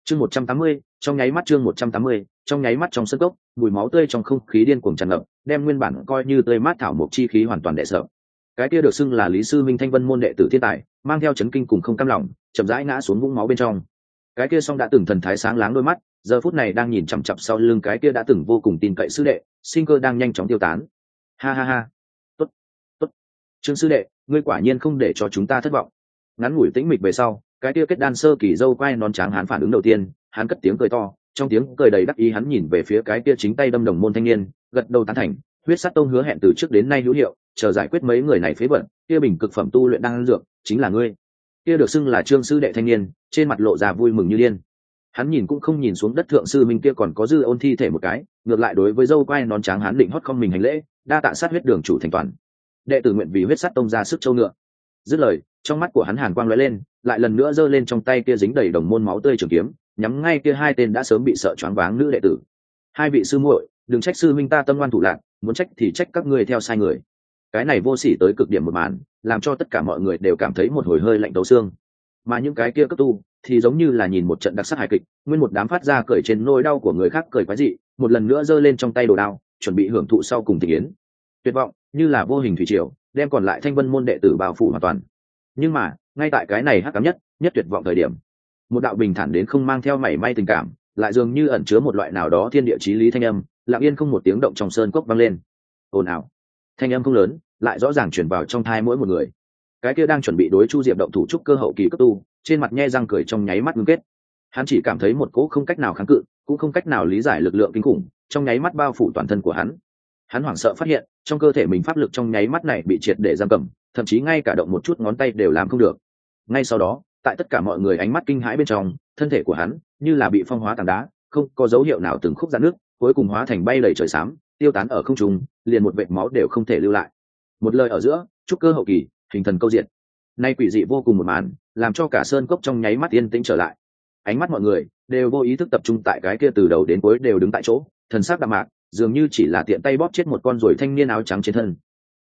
chương 180, trong nháy mắt chương 180, trong nháy mắt trong sân cốc, mùi máu tươi trong không khí điên cuồng tràn ngập, đem nguyên bản coi như tươi mát thảo mộc chi khí hoàn toàn đè sợ. Cái kia được xưng là Lý Sư Minh Thanh Vân môn đệ tử thiên tài, mang theo chấn kinh cùng không cam lòng, chậm rãi ngã xuống vũng máu bên trong. Cái kia song đã từng thần thái sáng láng đôi mắt, giờ phút này đang nhìn chằm chằm sau lưng cái kia đã từng vô cùng tin cậy sư đệ, sinh cơ đang nhanh chóng tiêu tán. Ha ha ha, tốt, tốt, Trương sư đệ, ngươi quả nhiên không để cho chúng ta thất vọng. Ngắn ngủi tĩnh mịch về sau, cái kia kết đan sơ kỳ dâu quai nón trắng hắn phản ứng đầu tiên, hắn cất tiếng cười to, trong tiếng cười đầy đắc ý hắn nhìn về phía cái kia chính tay đâm đồng môn thanh niên, gật đầu tán thành. Huyết Sát Tông hứa hẹn từ trước đến nay hữu hiệu, chờ giải quyết mấy người này phế bẩn, kia bình cực phẩm tu luyện đang dược chính là ngươi. Kia được xưng là Trương sư đệ thanh niên, trên mặt lộ ra vui mừng như điên. Hắn nhìn cũng không nhìn xuống đất thượng sư minh kia còn có dư ôn thi thể một cái, ngược lại đối với dâu quai nón trắng hắn định hót không mình hành lễ, đa tạ sát huyết đường chủ thành toàn. Đệ tử nguyện vì Huyết Sát Tông ra sức châu ngựa. Dứt lời, trong mắt của hắn hàn quang lóe lên, lại lần nữa giơ lên trong tay kia dính đầy đồng môn máu tươi trường kiếm, nhắm ngay kia hai tên đã sớm bị sợ choáng váng nữ đệ tử. Hai vị sư muội, đừng trách sư minh ta tâm ngoan thủ lạn, muốn trách thì trách các ngươi theo sai người. Cái này vô sỉ tới cực điểm một màn, làm cho tất cả mọi người đều cảm thấy một hồi hơi lạnh tấu xương. Mà những cái kia cấp tu thì giống như là nhìn một trận đặc sắc hài kịch, nguyên một đám phát ra cười trên nỗi đau của người khác cười quái dị, một lần nữa giơ lên trong tay đồ đao, chuẩn bị hưởng thụ sau cùng tình yến. Tuyệt vọng như là vô hình thủy triều, đem còn lại Thanh Vân môn đệ tử bao phủ hoàn toàn. Nhưng mà ngay tại cái này hắc ám nhất tuyệt vọng thời điểm, một đạo bình thản đến không mang theo mảy may tình cảm, lại dường như ẩn chứa một loại nào đó thiên địa chí lý thanh âm, lặng yên không một tiếng động trong sơn cốc vang lên. Ồn ào, thanh âm không lớn, lại rõ ràng truyền vào trong tai mỗi một người. Cái kia đang chuẩn bị đối Chu Diệp động thủ trúc cơ hậu kỳ cấp tu, trên mặt nhe răng cười trong nháy mắt ngưng kết. Hắn chỉ cảm thấy một cỗ không cách nào kháng cự, cũng không cách nào lý giải lực lượng kinh khủng, trong nháy mắt bao phủ toàn thân của hắn. Hắn hoảng sợ phát hiện, trong cơ thể mình pháp lực trong nháy mắt này bị triệt để giam cầm, thậm chí ngay cả động một chút ngón tay đều làm không được. Ngay sau đó, tại tất cả mọi người ánh mắt kinh hãi bên trong, thân thể của hắn như là bị phong hóa tảng đá, không có dấu hiệu nào từng khúc rạn nước, cuối cùng hóa thành bay lầy trời xám, tiêu tán ở không trung, liền một vệt máu đều không thể lưu lại. Một lời ở giữa, trúc cơ hậu kỳ, hình thần câu diện. Nay quỷ dị vô cùng một màn, làm cho cả sơn cốc trong nháy mắt yên tĩnh trở lại. Ánh mắt mọi người đều vô ý thức tập trung tại cái kia từ đầu đến cuối đều đứng tại chỗ, thần sắc đạm mạc, dường như chỉ là tiện tay bóp chết một con ruồi thanh niên áo trắng trên thân.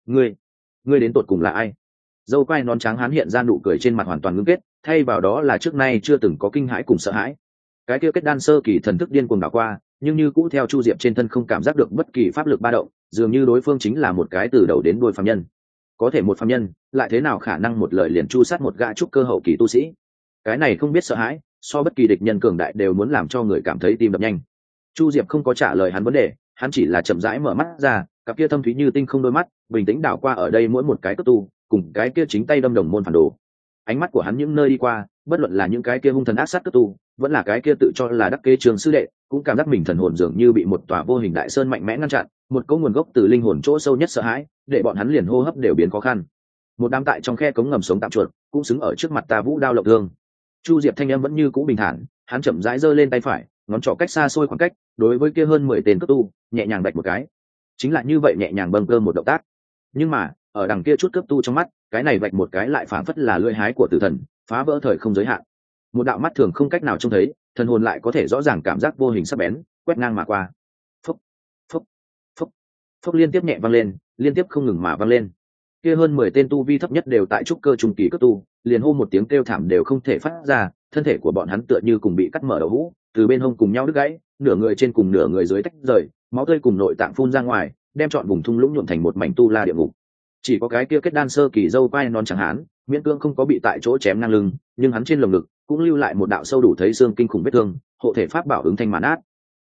Ngươi đến tột cùng là ai? Dâu quai nón trắng hắn hiện ra nụ cười trên mặt hoàn toàn ngưng kết, thay vào đó là trước nay chưa từng có kinh hãi cùng sợ hãi. Cái kia kết đan sơ kỳ thần thức điên cuồng đảo qua, nhưng như cũ theo Chu Diệp trên thân không cảm giác được bất kỳ pháp lực ba động, dường như đối phương chính là một cái từ đầu đến đuôi phàm nhân. Có thể một phàm nhân lại thế nào khả năng một lời liền chu sát một gã trúc cơ hậu kỳ tu sĩ? Cái này không biết sợ hãi, so bất kỳ địch nhân cường đại đều muốn làm cho người cảm thấy tim đập nhanh. Chu Diệp không có trả lời hắn vấn đề, hắn chỉ là chậm rãi mở mắt ra, cặp kia thâm thúy như tinh không đôi mắt bình tĩnh đảo qua ở đây mỗi một cái cấp tu, cùng cái kia chính tay đâm đồng môn phản đồ. Ánh mắt của hắn những nơi đi qua, bất luận là những cái kia hung thần ác sát cấp tu, vẫn là cái kia tự cho là đắc kế trường sư đệ, cũng cảm giác mình thần hồn dường như bị một tòa vô hình đại sơn mạnh mẽ ngăn chặn, một cỗ nguồn gốc từ linh hồn chỗ sâu nhất sợ hãi, để bọn hắn liền hô hấp đều biến khó khăn. Một đám tại trong khe cống ngầm sống tạm chuột, cũng xứng ở trước mặt ta vũ đao lộng thương. Chu Diệp thanh âm vẫn như cũ bình thản, hắn chậm rãi giơ lên tay phải, ngón trỏ cách xa xôi khoảng cách, đối với kia hơn 10 tên cấp tu, nhẹ nhàng đạch một cái. Chính là như vậy nhẹ nhàng bâng cơ một động tác. Nhưng mà, ở đằng kia chút cấp tu trong mắt, cái này vạch một cái lại phảng phất là lưỡi hái của tử thần, phá vỡ thời không giới hạn. Một đạo mắt thường không cách nào trông thấy, thần hồn lại có thể rõ ràng cảm giác vô hình sắc bén, quét ngang mà qua. Phốc, phốc, phốc, phốc liên tiếp nhẹ vang lên, liên tiếp không ngừng mà vang lên. Kia hơn 10 tên tu vi thấp nhất đều tại trúc cơ trung kỳ cấp tu, liền hô một tiếng kêu thảm đều không thể phát ra, thân thể của bọn hắn tựa như cùng bị cắt mở đầu hũ, từ bên hông cùng nhau đứt gãy, nửa người trên cùng nửa người dưới tách rời, máu tươi cùng nội tạng phun ra ngoài, đem trọn vùng thung lũng nhuộm thành một mảnh tu la địa ngục. Chỉ có cái kia kết đan sơ kỳ dâu quai non chẳng hán, miễn cương không có bị tại chỗ chém ngang lưng, nhưng hắn trên lồng ngực cũng lưu lại một đạo sâu đủ thấy xương kinh khủng vết thương, hộ thể pháp bảo ứng thanh mãn át.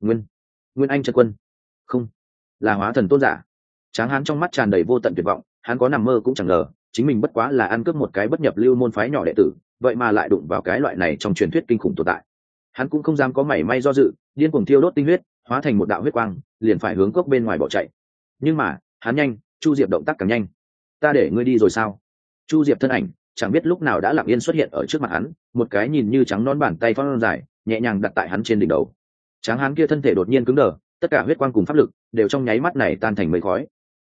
Nguyên Anh chân quân, không, là hóa thần tôn giả. Tráng hán trong mắt tràn đầy vô tận tuyệt vọng, hắn có nằm mơ cũng chẳng ngờ, chính mình bất quá là ăn cướp một cái bất nhập lưu môn phái nhỏ đệ tử, vậy mà lại đụng vào cái loại này trong truyền thuyết kinh khủng tồn tại. Hắn cũng không dám có mảy may do dự, điên cuồng thiêu đốt tinh huyết, hóa thành một đạo huyết quang, liền phải hướng cốc bên ngoài bỏ chạy. Nhưng mà, hắn nhanh, Chu Diệp động tác càng nhanh. Ta để ngươi đi rồi sao? Chu Diệp thân ảnh chẳng biết lúc nào đã lặng yên xuất hiện ở trước mặt hắn, một cái nhìn như trắng non bàn tay phong dài, nhẹ nhàng đặt tại hắn trên đỉnh đầu. Tráng hán kia thân thể đột nhiên cứng đờ, tất cả huyết quang cùng pháp lực đều trong nháy mắt này tan thành mây khói.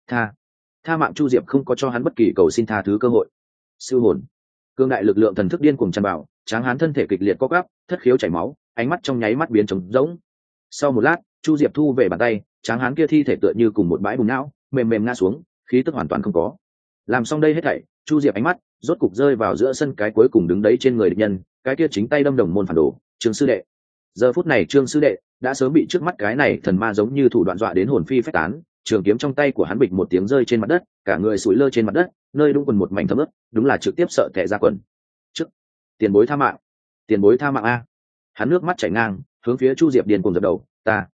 Tha mạng. Chu Diệp không có cho hắn bất kỳ cầu xin tha thứ cơ hội. Siêu hồn, cương đại lực lượng thần thức điên cuồng tràn vào, tráng hán thân thể kịch liệt co quắp, thất khiếu chảy máu, ánh mắt trong nháy mắt biến trống rỗng. Sau một lát, Chu Diệp thu về bàn tay, tráng hán kia thi thể tựa như cùng một bãi bùn não, mềm mềm ngã xuống, khí tức hoàn toàn không có. Làm xong đây hết thảy, Chu Diệp ánh mắt rốt cục rơi vào giữa sân cái cuối cùng đứng đấy trên người địch nhân, cái kia chính tay đâm đồng môn phản đồ, Trương sư đệ. Giờ phút này trương sư đệ đã sớm bị trước mắt cái này thần ma giống như thủ đoạn dọa đến hồn phi phách tán, trường kiếm trong tay của hắn bịch một tiếng rơi trên mặt đất, cả người sủi lơ trên mặt đất, nơi đúng quần một mảnh thấm ướt, đúng là trực tiếp sợ tè ra quần. Trước, tiền bối tha mạng, tiền bối tha mạng a! Hắn nước mắt chảy ngang, hướng phía Chu Diệp điên cuồng dập đầu,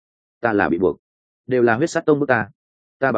ta là bị buộc, đều là huyết sát tông bức ta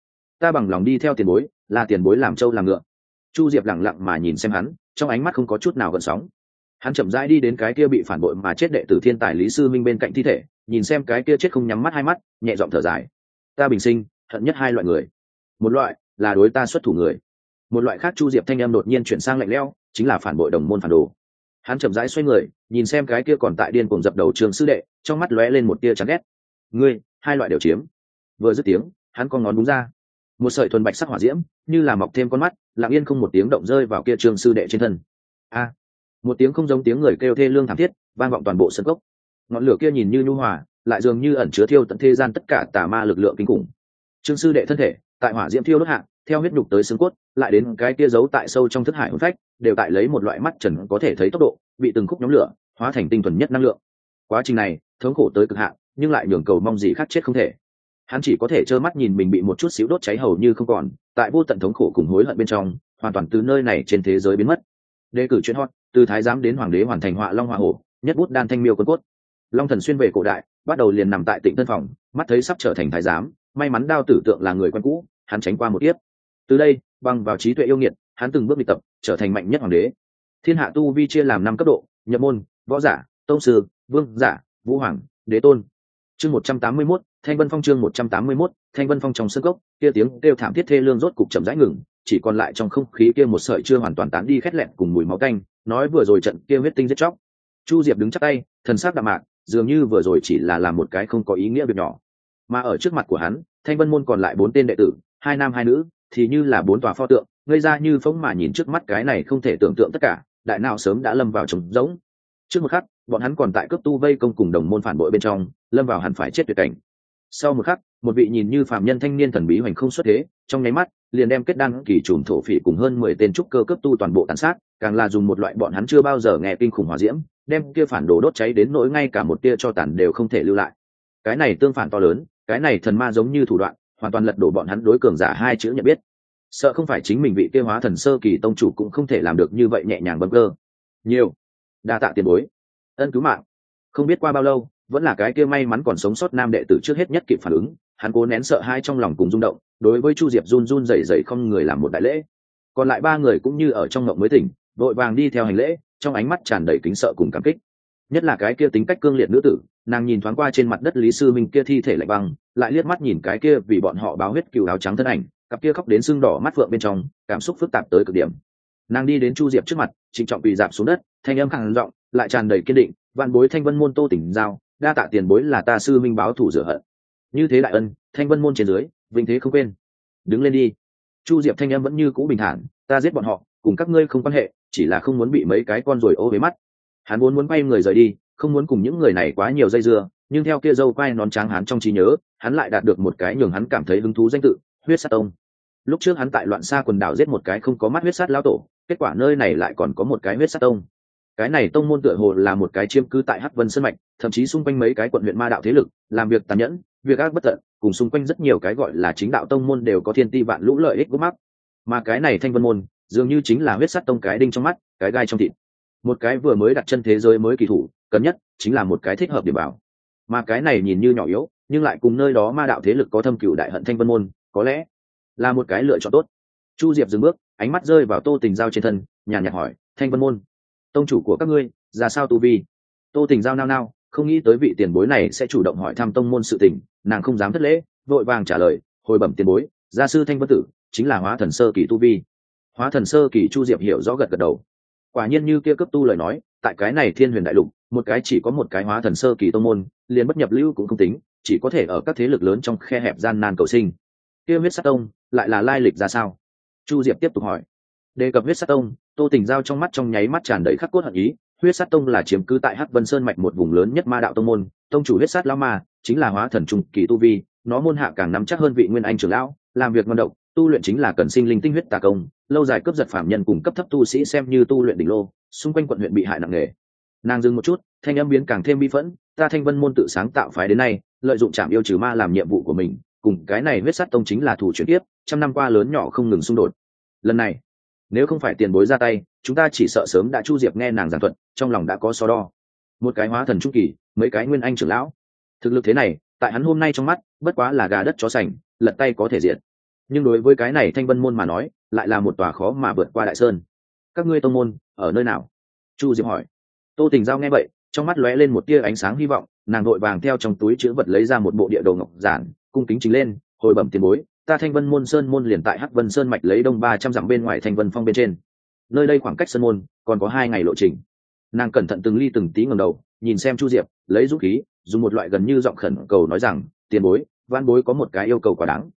bằng lòng đi theo tiền bối, là tiền bối làm trâu làm ngựa. Chu Diệp lẳng lặng mà nhìn xem hắn, trong ánh mắt không có chút nào gợn sóng. Hắn chậm rãi đi đến cái kia bị phản bội mà chết đệ tử thiên tài Lý Sư Minh bên cạnh thi thể, nhìn xem cái kia chết không nhắm mắt hai mắt, nhẹ giọng thở dài. Ta bình sinh hận nhất hai loại người, một loại là đối ta xuất thủ người, một loại khác. Chu Diệp thanh em đột nhiên chuyển sang lạnh lẽo, chính là phản bội đồng môn phản đồ. Hắn chậm rãi xoay người, nhìn xem cái kia còn tại điên cuồng dập đầu trường sư đệ, trong mắt lóe lên một tia chán ghét. Ngươi, hai loại đều chiếm. Vừa dứt tiếng, hắn con ngón đúng ra, một sợi thuần bạch sắc hỏa diễm như là mọc thêm con mắt, lặng yên không một tiếng động rơi vào kia trường sư đệ trên thân. A! Một tiếng không giống tiếng người kêu thê lương thảm thiết vang vọng toàn bộ sân cốc. Ngọn lửa kia nhìn như nhu hòa, lại dường như ẩn chứa thiêu tận thế gian tất cả tà ma lực lượng kinh khủng. Trương sư đệ thân thể tại hỏa diễm thiêu đốt hạ, theo huyết nhục tới xương cốt, lại đến cái kia giấu tại sâu trong thức hải hồn phách, đều tại lấy một loại mắt trần có thể thấy tốc độ, bị từng khúc nhóm lửa hóa thành tinh thuần nhất năng lượng. Quá trình này thống khổ tới cực hạn, nhưng lại nhường cầu mong gì khác chết không thể. Hắn chỉ có thể trơ mắt nhìn mình bị một chút xíu đốt cháy hầu như không còn, tại vô tận thống khổ cùng hối hận bên trong, hoàn toàn từ nơi này trên thế giới biến mất. Đề cử chuyên hot, từ thái giám đến hoàng đế hoàn thành họa long họa hổ, nhất bút đan thanh miêu quân cốt. Long Thần xuyên về cổ đại, bắt đầu liền nằm tại Tịnh Tân phòng, mắt thấy sắp trở thành thái giám, may mắn Đao Tử Tượng là người quen cũ, hắn tránh qua một kiếp. Từ đây, bằng vào trí tuệ yêu nghiệt, hắn từng bước đi tập, trở thành mạnh nhất hoàng đế. Thiên hạ tu vi chia làm 5 cấp độ: nhập môn, võ giả, tông sư, vương giả, vũ hoàng, đế tôn. Chương 181, Thanh Vân Phong. Chương 181, Thanh Vân Phong. Trong sân cốc, kia tiếng kêu thảm thiết thê lương rốt cục chậm rãi ngừng, chỉ còn lại trong không khí kia một sợi chưa hoàn toàn tán đi khét lẹn cùng mùi máu tanh, nói vừa rồi trận kia huyết tinh giết chóc. Chu Diệp đứng chắp tay, thần sắc đạm mạc, dường như vừa rồi chỉ là làm một cái không có ý nghĩa việc nhỏ. Mà ở trước mặt của hắn, Thanh Vân môn còn lại 4 tên đệ tử, 2 nam 2 nữ, thì như là 4 tòa pho tượng, ngây ra như phóng mà nhìn trước mắt cái này không thể tưởng tượng tất cả, đại não sớm đã lâm vào trống rỗng. Trước một khắc, bọn hắn còn tại cấp tu vây công cùng đồng môn phản bội bên trong, lâm vào hẳn phải chết tuyệt cảnh. Sau một khắc, một vị nhìn như phàm nhân thanh niên thần bí hoành không xuất thế, trong nháy mắt liền đem kết đan kỳ trùm thổ phỉ cùng hơn 10 tên trúc cơ cấp tu toàn bộ tàn sát, càng là dùng một loại bọn hắn chưa bao giờ nghe kinh khủng hỏa diễm, đem kia phản đồ đốt cháy đến nỗi ngay cả một tia cho tàn đều không thể lưu lại. Cái này tương phản to lớn, cái này thần ma giống như thủ đoạn, hoàn toàn lật đổ bọn hắn đối cường giả 2 chữ nhận biết. Sợ không phải chính mình vị kia hóa thần sơ kỳ tông chủ cũng không thể làm được như vậy nhẹ nhàng bâng cơ. Nhiều, đa tạ tiền bối, ân cứu mạng. Không biết qua bao lâu, vẫn là cái kia may mắn còn sống sót nam đệ tử trước hết nhất kịp phản ứng, hắn cố nén sợ hãi trong lòng cùng rung động, đối với Chu Diệp run run rẩy rẩy không người làm một đại lễ. Còn lại 3 người cũng như ở trong ngộng mới tỉnh, vội vàng đi theo hành lễ, trong ánh mắt tràn đầy kính sợ cùng cảm kích. Nhất là cái kia tính cách cương liệt nữ tử, nàng nhìn thoáng qua trên mặt đất Lý Sư Minh kia thi thể lạnh băng, lại liếc mắt nhìn cái kia vì bọn họ báo huyết cừu áo trắng thân ảnh, cặp kia khóc đến sưng đỏ mắt phượng bên trong, cảm xúc phức tạp tới cực điểm. Nàng đi đến Chu Diệp trước mặt, trịnh trọng quỳ rạp xuống đất, thanh âm khàn giọng, lại tràn đầy kiên định, "Vạn bối Thanh Vân môn Tô Tỉnh Giao, đa tạ tiền bối là ta sư minh báo thù rửa hận. Như thế đại ân, Thanh Vân môn trên dưới, vinh thế không quên. Đứng lên đi." Chu Diệp thanh âm vẫn như cũ bình thản, "Ta giết bọn họ, cùng các ngươi không quan hệ, chỉ là không muốn bị mấy cái con ruồi ô với mắt." Hắn muốn quay người rời đi, không muốn cùng những người này quá nhiều dây dưa, nhưng theo kia dâu quai nón trắng hắn trong trí nhớ, hắn lại đạt được một cái nhường hắn cảm thấy hứng thú danh tự, Huyết Sát Tông. Lúc trước hắn tại Loạn Sa quần đảo giết một cái không có mắt huyết sát lão tổ, kết quả nơi này lại còn có một cái Huyết Sát Tông. Cái này tông môn tựa hồ là một cái chiêm cư tại Hắc Vân Sơn mạch, thậm chí xung quanh mấy cái quận huyện ma đạo thế lực, làm việc tàn nhẫn, việc ác bất tận, cùng xung quanh rất nhiều cái gọi là chính đạo tông môn đều có thiên ti vạn lũ lợi ích gốc mắc. Mà cái này Thanh Vân môn, dường như chính là Huyết Sát Tông cái đinh trong mắt, cái gai trong thịt. Một cái vừa mới đặt chân thế giới mới kỳ thủ, cần nhất chính là một cái thích hợp điểm bảo. Mà cái này nhìn như nhỏ yếu, nhưng lại cùng nơi đó ma đạo thế lực có thâm cửu đại hận Thanh Vân môn, có lẽ là một cái lựa chọn tốt. Chu Diệp dừng bước, ánh mắt rơi vào Tô Tình Giao trên thân, nhàn nhạt hỏi, "Thanh Vân môn, tông chủ của các ngươi ra sao tu vi?" Tô Tình Giao nao nao, không nghĩ tới vị tiền bối này sẽ chủ động hỏi thăm tông môn sự tình, nàng không dám thất lễ, vội vàng trả lời, "Hồi bẩm tiền bối, gia sư Thanh Vân tử chính là hóa thần sơ kỳ tu vi." Hóa thần sơ kỳ. Chu Diệp hiểu rõ gật gật đầu. Quả nhiên như kia cấp tu lời nói, tại cái này Thiên Huyền đại lục, một cái chỉ có một cái hóa thần sơ kỳ tông môn, liền bất nhập lưu cũng không tính, chỉ có thể ở các thế lực lớn trong khe hẹp gian nan cầu sinh. Kia Huyết Sát Tông lại là lai lịch ra sao? Chu Diệp tiếp tục hỏi. Đề cập Huyết Sát Tông, Tô Tình Giao trong mắt trong nháy mắt tràn đầy khắc cốt hận ý. Huyết Sát Tông là chiếm cứ tại Hắc Vân Sơn mạch một vùng lớn nhất ma đạo tông môn, tông chủ Huyết Sát lão ma chính là hóa thần trung kỳ tu vi, nó môn hạ càng nắm chắc hơn vị nguyên anh trưởng lão, làm việc ngon độc, tu luyện chính là cần sinh linh tinh huyết tà công, lâu dài cướp giật phạm nhân cùng cấp thấp tu sĩ xem như tu luyện đỉnh lô, xung quanh quận huyện bị hại nặng nề. Nàng dừng một chút, thanh âm biến càng thêm bi phẫn, ta Thanh Vân môn tự sáng tạo phái đến nay, lợi dụng trảm yêu trừ ma làm nhiệm vụ của mình, cùng cái này huyết sát tông chính là thủ chuyển tiếp, trăm năm qua lớn nhỏ không ngừng xung đột. Lần này, nếu không phải tiền bối ra tay, chúng ta chỉ sợ sớm đã chu diệt nghe nàng giảng thuật, trong lòng đã có so đo. Một cái hóa thần trung kỳ, mấy cái nguyên anh trưởng lão, thực lực thế này, tại hắn hôm nay trong mắt, bất quá là gà đất chó sành, lật tay có thể diệt. Nhưng đối với cái này Thanh Vân môn mà nói, lại là một tòa khó mà vượt qua đại sơn. Các ngươi tông môn ở nơi nào? Chu Diệp hỏi. Tô Tình Giao nghe vậy, trong mắt lóe lên một tia ánh sáng hy vọng, nàng vội vàng theo trong túi chữ vật lấy ra một bộ địa đồ ngọc giản, cung kính trình lên, hồi bẩm tiền bối, ta Thanh Vân môn sơn môn liền tại Hắc Vân Sơn mạch lấy đông 300 dặm bên ngoài Thanh Vân Phong bên trên. Nơi đây khoảng cách sơn môn còn có 2 ngày lộ trình. Nàng cẩn thận từng ly từng tí ngẩng đầu, nhìn xem Chu Diệp, lấy dũng khí, dùng một loại gần như giọng khẩn cầu nói rằng, tiền bối, văn bối có một cái yêu cầu quá đáng.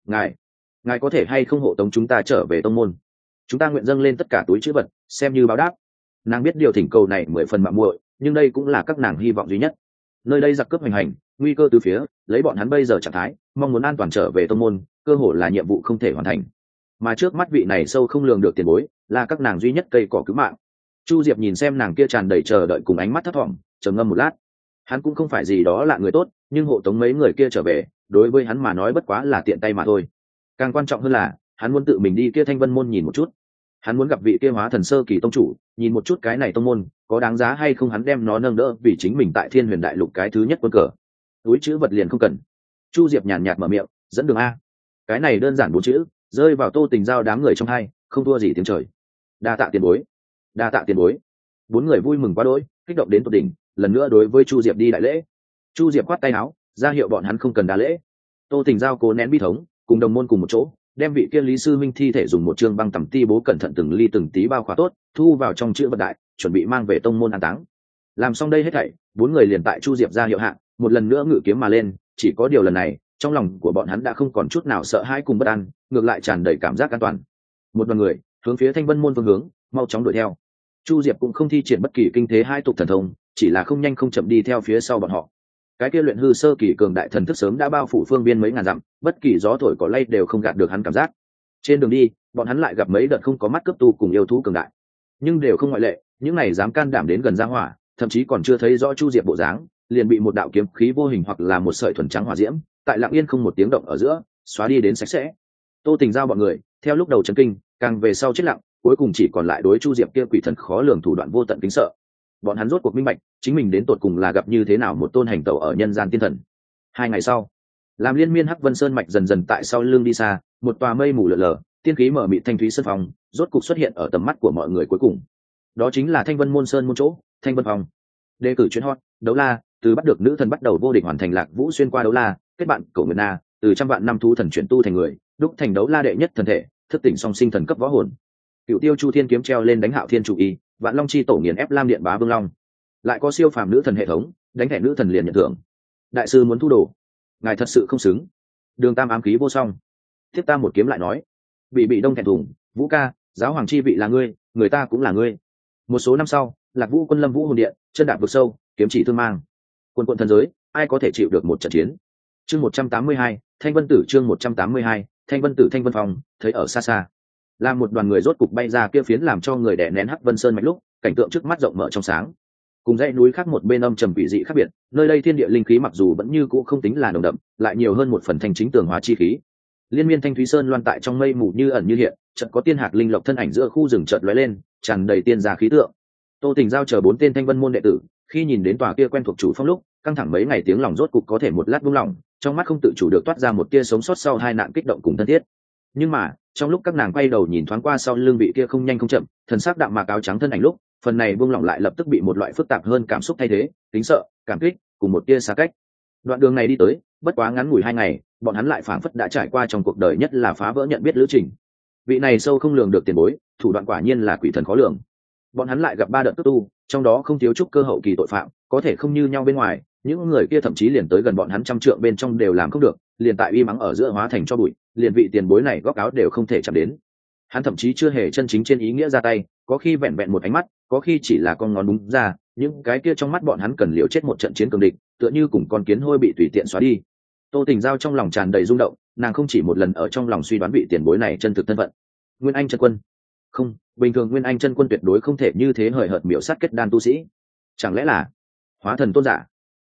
Ngài có thể hay không hộ tống chúng ta trở về tông môn? Chúng ta nguyện dâng lên tất cả túi chữ vật, xem như báo đáp. Nàng biết điều thỉnh cầu này 10 phần mạo muội, nhưng đây cũng là các nàng hy vọng duy nhất. Nơi đây giặc cướp hoành hành, nguy cơ từ phía, lấy bọn hắn bây giờ trạng thái, mong muốn an toàn trở về tông môn, cơ hội là nhiệm vụ không thể hoàn thành. Mà trước mắt vị này sâu không lường được tiền bối, là các nàng duy nhất cây cỏ cứu mạng. Chu Diệp nhìn xem nàng kia tràn đầy chờ đợi cùng ánh mắt thất vọng, trầm ngâm một lát. Hắn cũng không phải gì đó là người tốt, nhưng hộ tống mấy người kia trở về, đối với hắn mà nói bất quá là tiện tay mà thôi. Càng quan trọng hơn là, hắn muốn tự mình đi kia Thanh Vân môn nhìn một chút. Hắn muốn gặp vị kia hóa thần sơ kỳ tông chủ, nhìn một chút cái này tông môn có đáng giá hay không, hắn đem nó nâng đỡ vì chính mình tại Thiên Huyền Đại Lục cái thứ nhất quân cờ. Túi chữ vật liền không cần. Chu Diệp nhàn nhạt mở miệng, dẫn đường a. Cái này đơn giản 4 chữ, rơi vào Tô Tình Giao đám người trong hai, không thua gì tiếng trời. Đa tạ tiền bối, đa tạ tiền bối. 4 người vui mừng quá đỗi, kích động đến tột đỉnh, lần nữa đối với Chu Diệp đi đại lễ. Chu Diệp khoát tay áo, ra hiệu bọn hắn không cần đa lễ. Tô Tình Giao cố nén bi thống, cùng đồng môn cùng một chỗ, đem vị kia Lý sư minh thi thể dùng một chương băng tẩm ti bố cẩn thận từng ly từng tí bao khóa tốt, thu vào trong chữ vật đại, chuẩn bị mang về tông môn an táng. Làm xong đây hết thảy, 4 người liền tại Chu Diệp ra hiệu hạ, một lần nữa ngự kiếm mà lên, chỉ có điều lần này, trong lòng của bọn hắn đã không còn chút nào sợ hãi cùng bất an, ngược lại tràn đầy cảm giác an toàn. Một đoàn người hướng phía Thanh Vân môn phương hướng, mau chóng đuổi theo. Chu Diệp cũng không thi triển bất kỳ kinh thế hai tục thần thông, chỉ là không nhanh không chậm đi theo phía sau bọn họ. Cái kia luyện hư sơ kỳ cường đại thần thức sớm đã bao phủ phương biên mấy ngàn dặm, bất kỳ gió thổi cỏ lay đều không gạt được hắn cảm giác. Trên đường đi, bọn hắn lại gặp mấy đợt không có mắt cấp tu cùng yêu thú cường đại, nhưng đều không ngoại lệ, những này dám can đảm đến gần gia hỏa, thậm chí còn chưa thấy rõ Chu Diệp bộ dáng, liền bị một đạo kiếm khí vô hình hoặc là một sợi thuần trắng hỏa diễm, tại lặng yên không một tiếng động ở giữa, xóa đi đến sạch sẽ. Tô Tình Giao bọn người, theo lúc đầu chấn kinh, càng về sau chết lặng, cuối cùng chỉ còn lại đối Chu Diệp kia quỷ thần khó lường thủ đoạn vô tận kính sợ. Bọn hắn rốt cuộc minh bạch, chính mình đến tột cùng là gặp như thế nào một tôn hành tẩu ở nhân gian tiên thần. 2 ngày sau, làm liên miên Hắc Vân Sơn mạch dần dần tại sau lưng đi xa, một tòa mây mù lờ lờ, tiên khí mở mịt thanh thúy sơn phong, rốt cục xuất hiện ở tầm mắt của mọi người cuối cùng. Đó chính là Thanh Vân môn sơn môn chỗ, Thanh Vân Phong. Đề cử chuyến hot, đấu la, từ bắt được nữ thần bắt đầu vô địch hoàn thành Lạc Vũ xuyên qua đấu la, kết bạn Cổ Nguyệt Na, từ trăm vạn năm thú thần chuyển tu thành người, đúc thành đấu la đệ nhất thần thể, thức tỉnh song sinh thần cấp võ hồn. Cựu Tiêu Chu Thiên kiếm treo lên đánh Hạo Thiên chủ y, Vạn Long chi tổ nghiền ép Lam Điện bá Vương Long. Lại có siêu phàm nữ thần hệ thống, đánh thẻ nữ thần liền nhận thưởng. Đại sư muốn thu đồ, ngài thật sự không xứng. Đường Tam ám khí vô song. Tiếp ta một kiếm lại nói, bị đông thẹn thùng, Vũ ca, giáo hoàng chi vị là ngươi, người ta cũng là ngươi. Một số năm sau, Lạc Vũ quân lâm Vũ hồn điện, chân đạp vực sâu, kiếm chỉ thương mang. Quân quận thần giới, ai có thể chịu được một trận chiến. Chương 182, Thanh Vân Tử chương 182, Thanh Vân Tử Thanh Vân Phong, thấy ở xa xa. Là một đoàn người rốt cục bay ra kia phiến làm cho người đè nén Hắc Vân Sơn mạch lúc, cảnh tượng trước mắt rộng mở trong sáng. Cùng dãy núi khác một bên âm trầm quỷ dị khác biệt, nơi đây thiên địa linh khí mặc dù vẫn như cũ không tính là nồng đậm, lại nhiều hơn một phần thanh chính tường hóa chi khí. Liên miên thanh thúy sơn loan tại trong mây mù như ẩn như hiện, chợt có tiên hạc linh lộc thân ảnh giữa khu rừng chợt lóe lên, tràn đầy tiên gia khí tượng. Tô Tình Giao chờ 4 tên Thanh Vân môn đệ tử, khi nhìn đến tòa kia quen thuộc chủ phong lúc, căng thẳng mấy ngày tiếng lòng rốt cục có thể một lát buông lỏng, trong mắt không tự chủ được toát ra một tia sống sót sau hai nạn kích động cùng thân thiết. Nhưng mà, trong lúc các nàng quay đầu nhìn thoáng qua sau lưng vị kia không nhanh không chậm, thần sắc đạm mạc áo trắng thân ảnh lúc, phần này buông lỏng lại lập tức bị một loại phức tạp hơn cảm xúc thay thế, kính sợ, cảm kích, cùng một tia xa cách. Đoạn đường này đi tới, bất quá ngắn ngủi 2 ngày, bọn hắn lại phảng phất đã trải qua trong cuộc đời nhất là phá vỡ nhận biết lữ trình. Vị này sâu không lường được tiền bối, thủ đoạn quả nhiên là quỷ thần khó lường. Bọn hắn lại gặp 3 đợt cướp tu, trong đó không thiếu chút cơ hậu kỳ tội phạm, có thể không như nhau bên ngoài, những người kia thậm chí liền tới gần bọn hắn trăm trượng bên trong đều làm không được, liền tại uy mắng ở giữa hóa thành cho bụi, liền vị tiền bối này góc áo đều không thể chạm đến. Hắn thậm chí chưa hề chân chính trên ý nghĩa ra tay, có khi vẹn vẹn một ánh mắt, có khi chỉ là con ngón đúng ra, những cái kia trong mắt bọn hắn cần liều chết một trận chiến cường địch, tựa như cùng con kiến hôi bị tùy tiện xóa đi. Tô Tình Giao trong lòng tràn đầy rung động, nàng không chỉ một lần ở trong lòng suy đoán vị tiền bối này chân thực thân phận. Nguyên Anh chân quân? Không, bình thường Nguyên Anh chân quân tuyệt đối không thể như thế hời hợt miểu sát kết đan tu sĩ. Chẳng lẽ là hóa thần tôn giả?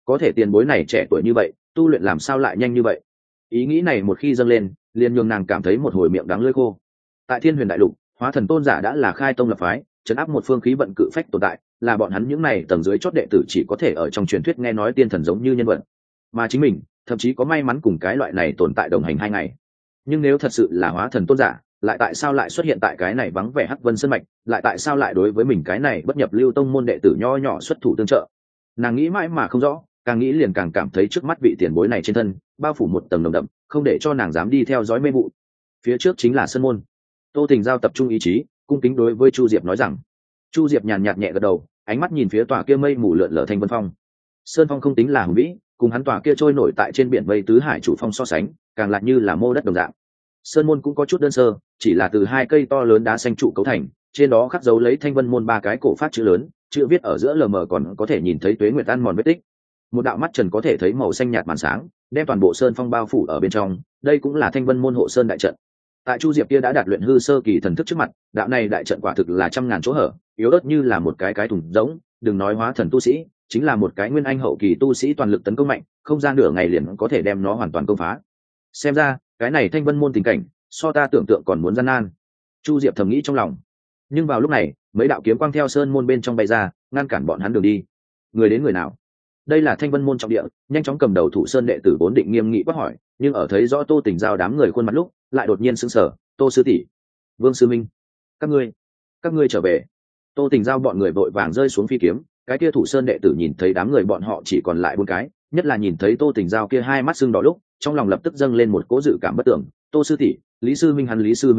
có thể tiền bối này trẻ tuổi như vậy tu luyện làm sao lại nhanh như vậy? Ý nghĩ này một khi dâng lên liền nhường nàng cảm thấy một hồi miệng đắng lưỡi khô. Tại Thiên Huyền đại lục, hóa thần tôn giả đã là khai tông lập phái, chấn áp một phương khí vận cự phách tồn tại, là bọn hắn những này tầng dưới chót đệ tử chỉ có thể ở trong truyền thuyết nghe nói tiên thần giống như nhân vật, mà chính mình thậm chí có may mắn cùng cái loại này tồn tại đồng hành 2 ngày. Nhưng nếu thật sự là hóa thần tôn giả, lại tại sao lại xuất hiện tại cái này vắng vẻ Hắc Vân Sơn mạch, lại tại sao lại đối với mình cái này bất nhập lưu tông môn đệ tử nho nhỏ xuất thủ tương trợ? Nàng nghĩ mãi mà không rõ, càng nghĩ liền càng cảm thấy trước mắt vị tiền bối này trên thân bao phủ một tầng nồng đậm, không để cho nàng dám đi theo dõi mê vụ. Phía trước chính là sơn môn. Tô Tình Giao tập trung ý chí, cung kính đối với Chu Diệp nói rằng. Chu Diệp nhàn nhạt nhẹ gật đầu, ánh mắt nhìn phía tòa kia mây mù lượn lờ Thanh Vân Phong. Sơn phong không tính là hùng vĩ, cùng hắn tòa kia trôi nổi tại trên biển mây tứ hải chủ phong so sánh, càng lại như là mô đất đồng dạng. Sơn môn cũng có chút đơn sơ, chỉ là từ 2 cây to lớn đá xanh trụ cấu thành, trên đó khắc dấu lấy Thanh Vân môn 3 cái cổ phát chữ lớn, chữ viết ở giữa lờ mờ còn có thể nhìn thấy tuế nguyệt ăn mòn vết tích. Một đạo mắt trần có thể thấy màu xanh nhạt màn sáng, đem toàn bộ sơn phong bao phủ ở bên trong, đây cũng là Thanh Vân môn hộ sơn đại trận. Tại Chu Diệp kia đã đạt luyện hư sơ kỳ thần thức trước mặt, đạo này đại trận quả thực là trăm ngàn chỗ hở, yếu ớt như là một cái thùng rỗng, đừng nói hóa thần tu sĩ, chính là một cái nguyên anh hậu kỳ tu sĩ toàn lực tấn công mạnh, không gian nửa ngày liền có thể đem nó hoàn toàn công phá. Xem ra, cái này Thanh Vân môn tình cảnh, so ta tưởng tượng còn muốn gian nan. Chu Diệp thầm nghĩ trong lòng. Nhưng vào lúc này, mấy đạo kiếm quang theo sơn môn bên trong bay ra, ngăn cản bọn hắn đường đi. Người đến người nào? Đây là Thanh Vân môn trọng địa, nhanh chóng cầm đầu thủ sơn đệ tử vốn định nghiêm nghị quát hỏi, nhưng ở thấy rõ Tô Tình Giao đám người khuôn mặt lúc, lại đột nhiên sững sờ. Tô sư tỷ, Vương sư minh, các ngươi trở về. Tô Tình Giao bọn người vội vàng rơi xuống phi kiếm, cái kia thủ sơn đệ tử nhìn thấy đám người bọn họ chỉ còn lại 4 cái, nhất là nhìn thấy Tô Tình Giao kia 2 mắt sưng đỏ lúc, trong lòng lập tức dâng lên một cỗ dự cảm bất tưởng. Tô sư tỷ, Lý sư minh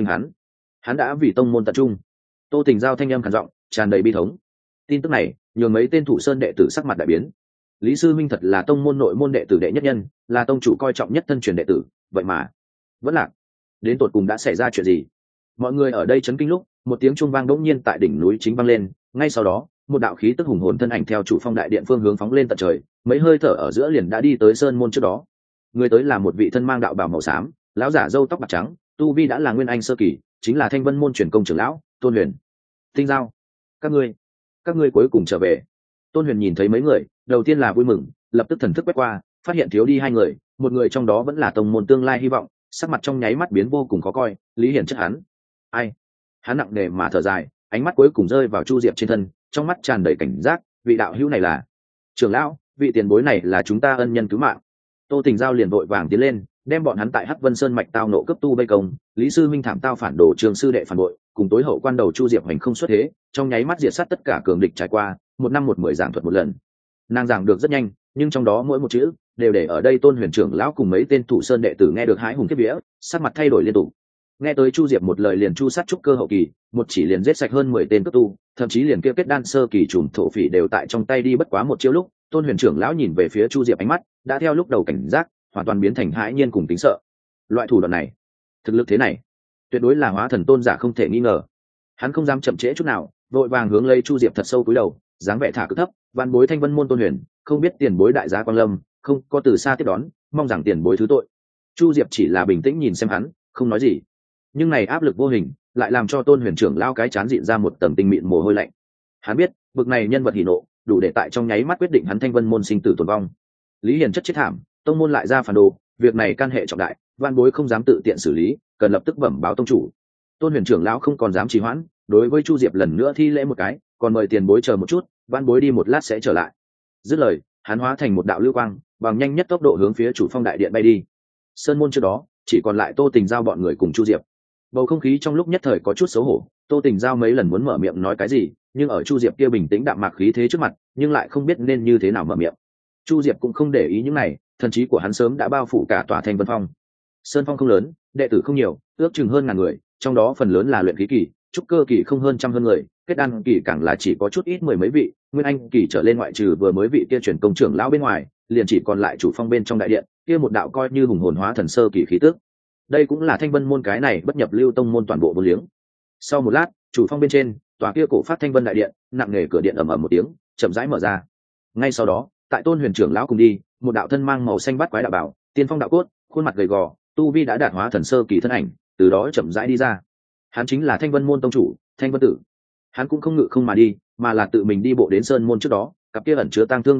hắn đã vì tông môn tập trung. Tô Tình Giao thanh âm khàn giọng, tràn đầy bi thống. Tin tức này nhường mấy tên thủ sơn đệ tử sắc mặt đại biến. Lý sư minh thật là tông môn nội môn đệ tử đệ nhất nhân, là tông chủ coi trọng nhất thân truyền đệ tử, vậy mà vẫn lạc. Đến tột cùng đã xảy ra chuyện gì? Mọi người ở đây chấn kinh lúc, một tiếng chuông vang đống nhiên tại đỉnh núi chính vang lên, ngay sau đó, một đạo khí tức hùng hồn thân ảnh theo chủ phong đại điện phương hướng phóng lên tận trời, mấy hơi thở ở giữa liền đã đi tới sơn môn trước đó. Người tới là một vị thân mang đạo bào màu xám, lão giả râu tóc bạc trắng, tu vi đã là nguyên anh sơ kỳ, chính là Thanh Vân môn truyền công trưởng lão Tôn Huyền. Tinh Giao, các ngươi cuối cùng trở về. Tôn Huyền nhìn thấy mấy người, đầu tiên là vui mừng, lập tức thần thức quét qua, phát hiện thiếu đi 2 người, một người trong đó vẫn là tông môn tương lai hy vọng, sắc mặt trong nháy mắt biến vô cùng khó coi. Lý Hiển chất hắn. Ai? Hắn nặng nề mà thở dài, ánh mắt cuối cùng rơi vào Chu Diệp trên thân, trong mắt tràn đầy cảnh giác. Vị đạo hữu này là trưởng lão, vị tiền bối này là chúng ta ân nhân cứu mạng. Tô Tình Giao liền vội vàng tiến lên, đem bọn hắn tại Hắc Vân Sơn mạch tao nộ cấp tu vây công, Lý sư minh thảm tao phản đồ trường sư đệ phản bội, cùng tối hậu quan đầu Chu Diệp hành không xuất thế, trong nháy mắt diệt sát tất cả cường địch trải qua, 1 năm 1 10 giảng thuật một lần. Nàng giảng được rất nhanh, nhưng trong đó mỗi một chữ đều để ở đây Tôn Huyền trưởng lão cùng mấy tên thủ sơn đệ tử nghe được hái hùng kiếp vía, sắc mặt thay đổi liên tục. Nghe tới Chu Diệp một lời liền chu sát trúc cơ hậu kỳ, một chỉ liền giết sạch hơn 10 tên cấp tu, thậm chí liền kia kết đan sơ kỳ trùm thổ phỉ đều tại trong tay đi bất quá một chiêu lúc, Tôn Huyền trưởng lão nhìn về phía Chu Diệp ánh mắt đã theo lúc đầu cảnh giác, hoàn toàn biến thành hãi nhiên cùng tính sợ. Loại thủ đoạn này, thực lực thế này, tuyệt đối là hóa thần tôn giả không thể nghi ngờ. Hắn không dám chậm trễ chút nào, vội vàng hướng lấy Chu Diệp thật sâu cúi đầu, dáng vẻ thả cực thấp. Vạn bối Thanh Vân môn Tôn Huyền, không biết tiền bối đại giá quang lâm, không có từ xa tiếp đón, mong rằng tiền bối thứ tội. Chu Diệp chỉ là bình tĩnh nhìn xem hắn, không nói gì. Nhưng này áp lực vô hình lại làm cho Tôn Huyền trưởng lao cái chán dịn ra một tầng tinh mịn mồ hôi lạnh. Hắn biết, bực này nhân vật hỉ nộ, đủ để tại trong nháy mắt quyết định hắn Thanh Vân môn sinh tử tồn vong. Lý Hiền chất chết thảm, tông môn lại ra phản đồ, việc này can hệ trọng đại, Vạn bối không dám tự tiện xử lý, cần lập tức bẩm báo tông chủ. Tôn Huyền trưởng lão không còn dám trì hoãn, đối với Chu Diệp lần nữa thi lễ một cái, còn mời tiền bối chờ một chút, Vạn bối đi một lát sẽ trở lại. Dứt lời, hắn hóa thành một đạo lưu quang, bằng nhanh nhất tốc độ hướng phía chủ phong đại điện bay đi. Sơn môn trước đó chỉ còn lại Tô Tình Giao bọn người cùng Chu Diệp. Bầu không khí trong lúc nhất thời có chút xấu hổ, Tô Tình Giao mấy lần muốn mở miệng nói cái gì, nhưng ở Chu Diệp kia bình tĩnh đạm mạc khí thế trước mặt, nhưng lại không biết nên như thế nào mở miệng. Chu Diệp cũng không để ý những này, thần trí của hắn sớm đã bao phủ cả tòa Thanh Vân Phong. Sơn phong không lớn, đệ tử không nhiều, ước chừng hơn 1000 người, trong đó phần lớn là luyện khí kỳ, trúc cơ kỳ không hơn 100 hơn người, kết đan kỳ càng là chỉ có chút ít 10 mấy vị, nguyên anh kỳ trở lên ngoại trừ vừa mới vị kia truyền công trưởng lão bên ngoài, liền chỉ còn lại chủ phong bên trong đại điện, kia một đạo coi như hùng hồn hóa thần sơ kỳ khí tức. Đây cũng là Thanh Vân môn cái này bất nhập lưu tông môn toàn bộ vô liếng. Sau một lát, chủ phong bên trên, tòa kia cổ phát Thanh Vân đại điện, nặng nề cửa điện ầm ầm một tiếng, chậm rãi mở ra. Ngay sau đó, tại Tôn Huyền trưởng lão cùng đi, một đạo thân mang màu xanh bát quái đạo bảo, tiên phong đạo cốt, khuôn mặt gầy gò, tu vi đã đạt hóa thần sơ kỳ thân ảnh, từ đó chậm rãi đi ra. Hắn chính là Thanh Vân môn tông chủ, Thanh Vân Tử. Hắn cũng không ngự không mà đi, mà là tự mình đi bộ đến sơn môn trước đó, cặp kia ẩn chứa tang thương đôi mắt,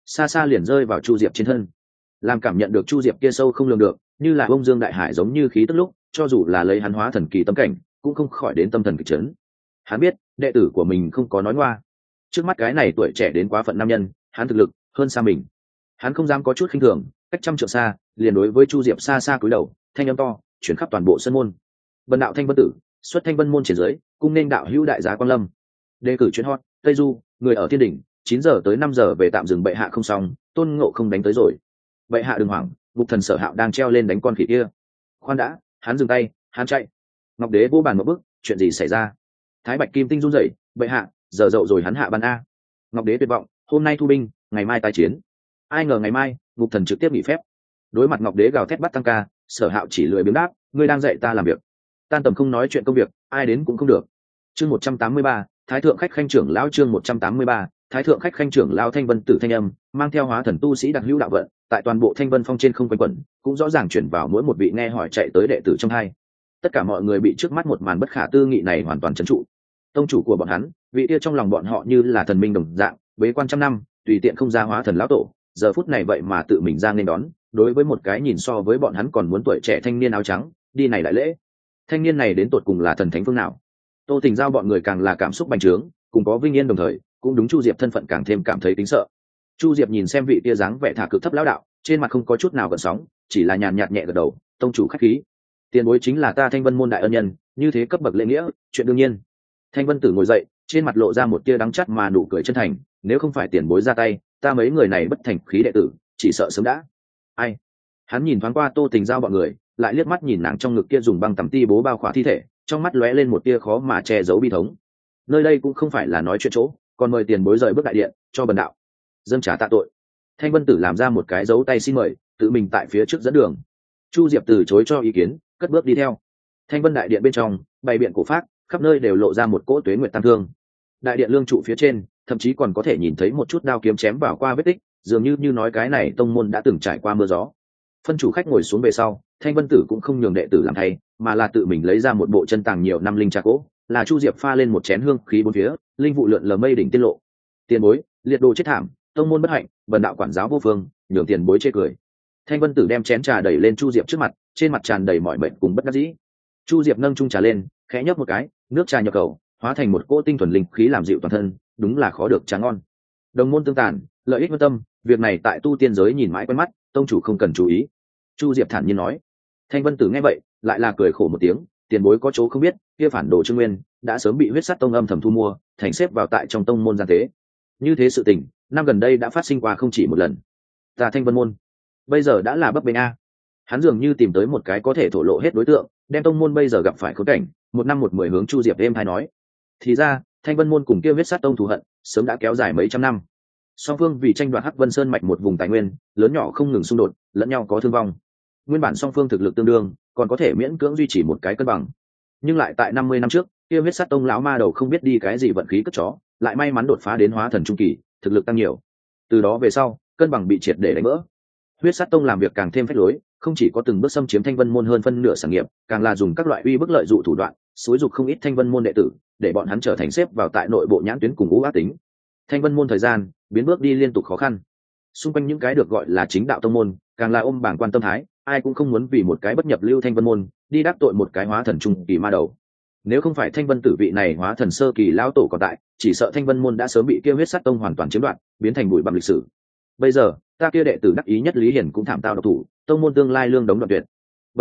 xa xa liền rơi vào chu diệp trên thân, làm cảm nhận được chu diệp kia sâu không lường được như là bông dương đại hải giống như khí tức lúc, cho dù là lấy hắn hóa thần kỳ tâm cảnh cũng không khỏi đến tâm thần kịch chấn. Hắn biết đệ tử của mình không có nói ngoa, trước mắt cái này tuổi trẻ đến quá phận nam nhân, hắn thực lực hơn xa mình. Hắn không dám có chút khinh thường, cách trăm trượng xa liền đối với chu diệp xa xa cúi đầu, thanh âm to chuyển khắp toàn bộ sân môn. Vân đạo Thanh Vân tử xuất Thanh Vân môn trên dưới, cung nên đạo hữu đại giá quan lâm. Đề cử chuyến hot Tây Du, người ở thiên đỉnh, 9 giờ tới 5 giờ về tạm dừng, bệ hạ không xong, Tôn Ngộ không đánh tới rồi. Bệ hạ đừng hoảng, Ngục Thần Sở Hạo đang treo lên đánh con khỉ kia. Khoan đã, hắn dừng tay, hắn chạy. Ngọc Đế vô bàn một bước, chuyện gì xảy ra? Thái Bạch Kim Tinh run rẩy, bệ hạ, giờ dậu rồi, hắn hạ ban a. Ngọc Đế tuyệt vọng, hôm nay thu binh, ngày mai tái chiến. Ai ngờ ngày mai, Ngục Thần trực tiếp nghỉ phép. Đối mặt Ngọc Đế gào thét bắt tăng ca, Sở Hạo chỉ lười biếng đáp, ngươi đang dạy ta làm việc, tan tầm không nói chuyện công việc, ai đến cũng không được. Chương 183, Thái thượng khách khanh trưởng lão. Chương 183, Thái thượng khách khanh trưởng lão. Thanh Vân tử thanh âm mang theo hóa thần tu sĩ đặc hữu đạo vận, tại toàn bộ Thanh Vân phong trên không quanh quẩn, cũng rõ ràng chuyển vào mỗi một vị nghe hỏi chạy tới đệ tử trong hai. Tất cả mọi người bị trước mắt một màn bất khả tư nghị này hoàn toàn trấn trụ. Tông chủ của bọn hắn, vị kia trong lòng bọn họ như là thần minh đồng dạng, bế quan trăm năm, tùy tiện không ra hóa thần lão tổ, giờ phút này vậy mà tự mình ra nên đón, đối với một cái nhìn so với bọn hắn còn muốn tuổi trẻ thanh niên áo trắng, đi này đại lễ. Thanh niên này đến tột cùng là thần thánh phương nào? Tô Tình Giao bọn người càng là cảm xúc bành trướng, cùng có vinh yên đồng thời, cũng đúng chu diệp thân phận càng thêm cảm thấy kính sợ. Chu diệp nhìn xem vị tia dáng vẻ thả cực thấp lão đạo, trên mặt không có chút nào gợn sóng, chỉ là nhàn nhạt nhẹ gật đầu, tông chủ khách khí. Tiền bối chính là ta Thanh Vân môn đại ân nhân, như thế cấp bậc lễ nghĩa, chuyện đương nhiên. Thanh Vân tử ngồi dậy, trên mặt lộ ra một tia đắng chắt mà nụ cười chân thành, nếu không phải tiền bối ra tay, ta mấy người này bất thành khí đệ tử, chỉ sợ sớm đã. Ai? Hắn nhìn thoáng qua Tô Tình Giao bọn người, lại liếc mắt nhìn nàng trong ngực kia dùng băng tằm ti bố bao khỏa thi thể, trong mắt lóe lên một tia khó mà che giấu bi thống. Nơi đây cũng không phải là nói chuyện chỗ, còn mời tiền bối rời bước đại điện, cho bần đạo dâng trả tạ tội. Thanh Vân tử làm ra một cái dấu tay xin mời, tự mình tại phía trước dẫn đường. Chu diệp từ chối cho ý kiến, cất bước đi theo. Thanh Vân đại điện bên trong, bày biện cổ pháp, khắp nơi đều lộ ra một cỗ tuế nguyệt tam thương. Đại điện lương trụ phía trên, thậm chí còn có thể nhìn thấy một chút đao kiếm chém vào qua vết tích, dường như nói cái này tông môn đã từng trải qua mưa gió. Phân chủ khách ngồi xuống về sau, Thanh Vân tử cũng không nhường đệ tử làm thay, mà là tự mình lấy ra một bộ chân tàng nhiều năm linh trà cỗ, là chu diệp pha lên một chén hương khí bốn phía, linh vụ lượn lờ mây đỉnh tiết lộ. Tiền bối, liệt đồ chết thảm, tông môn bất hạnh, bần đạo quản giáo vô phương, nhường tiền bối chê cười. Thanh Vân tử đem chén trà đẩy lên chu diệp trước mặt, trên mặt tràn đầy mọi mệnh cùng bất đắc dĩ. Chu diệp nâng chung trà lên, khẽ nhấp một cái, nước trà nhập khẩu, hóa thành một cỗ tinh thuần linh khí làm dịu toàn thân, đúng là khó được trà ngon. Đồng môn tương tàn, lợi ích quan tâm, việc này tại tu tiên giới nhìn mãi quen mắt, tông chủ không cần chú ý. Chu diệp thản nhiên nói. Thanh Vân tử nghe vậy, lại là cười khổ một tiếng, tiền bối có chỗ không biết, kia phản đồ Trương Nguyên đã sớm bị huyết sắt tông âm thầm thu mua, thành xếp vào tại trong tông môn gian tế. Như thế sự tình, năm gần đây đã phát sinh qua không chỉ một lần. Ta Thanh Vân môn bây giờ đã là bấp bênh a. Hắn dường như tìm tới một cái có thể thổ lộ hết đối tượng, đem tông môn bây giờ gặp phải khốn cảnh, một năm một mười hướng chu diệp êm hay nói. Thì ra, Thanh Vân môn cùng kia huyết sát tông thù hận sớm đã kéo dài mấy trăm năm. Song phương vì tranh đoạt Hắc Vân Sơn mạch một vùng tài nguyên lớn nhỏ không ngừng xung đột, lẫn nhau có thương vong. Nguyên bản song phương thực lực tương đương, còn có thể miễn cưỡng duy trì một cái cân bằng. Nhưng lại tại 50 năm trước, kia huyết sát tông lão ma đầu không biết đi cái gì vận khí cất chó, lại may mắn đột phá đến hóa thần trung kỳ, thực lực tăng nhiều. Từ đó về sau, cân bằng bị triệt để đánh vỡ. Huyết sát tông làm việc càng thêm phách lối, không chỉ có từng bước xâm chiếm Thanh Vân môn hơn phân nửa sản nghiệp, càng là dùng các loại uy bức lợi dụ thủ đoạn, xúi dục không ít Thanh Vân môn đệ tử, để bọn hắn trở thành xếp vào tại nội bộ nhãn tuyến cùng ác tính. Thanh Vân môn thời gian biến bước đi liên tục khó khăn. Xung quanh những cái được gọi là chính đạo tông môn, càng là ôm bảng quan tâm thái, ai cũng không muốn vì một cái bất nhập lưu Thanh Vân môn đi đắc tội một cái hóa thần trung kỳ ma đầu. Nếu không phải Thanh Vân tử vị này hóa thần sơ kỳ lão tổ còn tại, chỉ sợ Thanh Vân môn đã sớm bị kia huyết sát tông hoàn toàn chiếm đoạt, biến thành bụi bặm lịch sử. Bây giờ, ta kia đệ tử đắc ý nhất Lý Hiển cũng thảm tao độc thủ, tông môn tương lai lương đống đoạn tuyệt.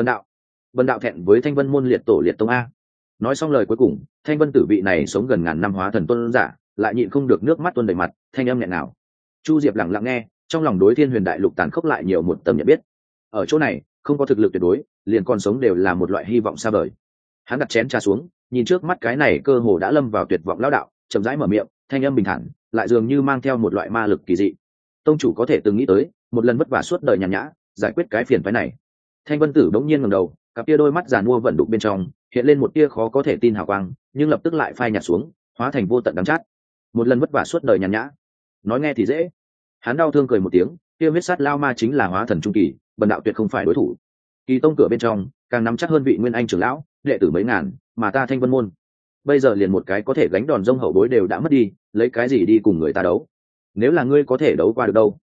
Bần đạo thẹn với Thanh Vân môn liệt tổ liệt tông a. Nói xong lời cuối cùng, Thanh Vân tử vị này sống gần ngàn năm hóa thần tôn giả, lại nhịn không được nước mắt tuôn đầy mặt, thanh âm nghẹn ngào. Chu diệp lặng lặng nghe, trong lòng đối Thiên Huyền đại lục tàn khốc lại nhiều một tầm nhận biết. Ở chỗ này, không có thực lực tuyệt đối, liền còn sống đều là một loại hy vọng xa vời. Hắn đặt chén trà xuống, nhìn trước mắt cái này cơ hồ đã lâm vào tuyệt vọng lão đạo, chậm rãi mở miệng, thanh âm bình thản, lại dường như mang theo một loại ma lực kỳ dị. Tông chủ có thể từng nghĩ tới, một lần vất vả suốt đời nhàn nhã, giải quyết cái phiền phức này. Thanh Vân tử bỗng nhiên ngẩng đầu, cặp tia đôi mắt giàn mua vận đục bên trong, hiện lên một tia khó có thể tin hào quang, nhưng lập tức lại phai nhạt xuống, hóa thành vô tận đắng chát. Một lần vất vả suốt đời nhàn nhã, nói nghe thì dễ. Hắn đau thương cười một tiếng, kia huyết sát lao ma chính là hóa thần trung kỳ, bần đạo tuyệt không phải đối thủ. Kỳ tông cửa bên trong, càng nắm chắc hơn vị nguyên anh trưởng lão, đệ tử mấy ngàn, mà ta Thanh Vân môn bây giờ liền một cái có thể gánh đòn rông hậu bối đều đã mất đi, lấy cái gì đi cùng người ta đấu? Nếu là ngươi có thể đấu qua được đâu,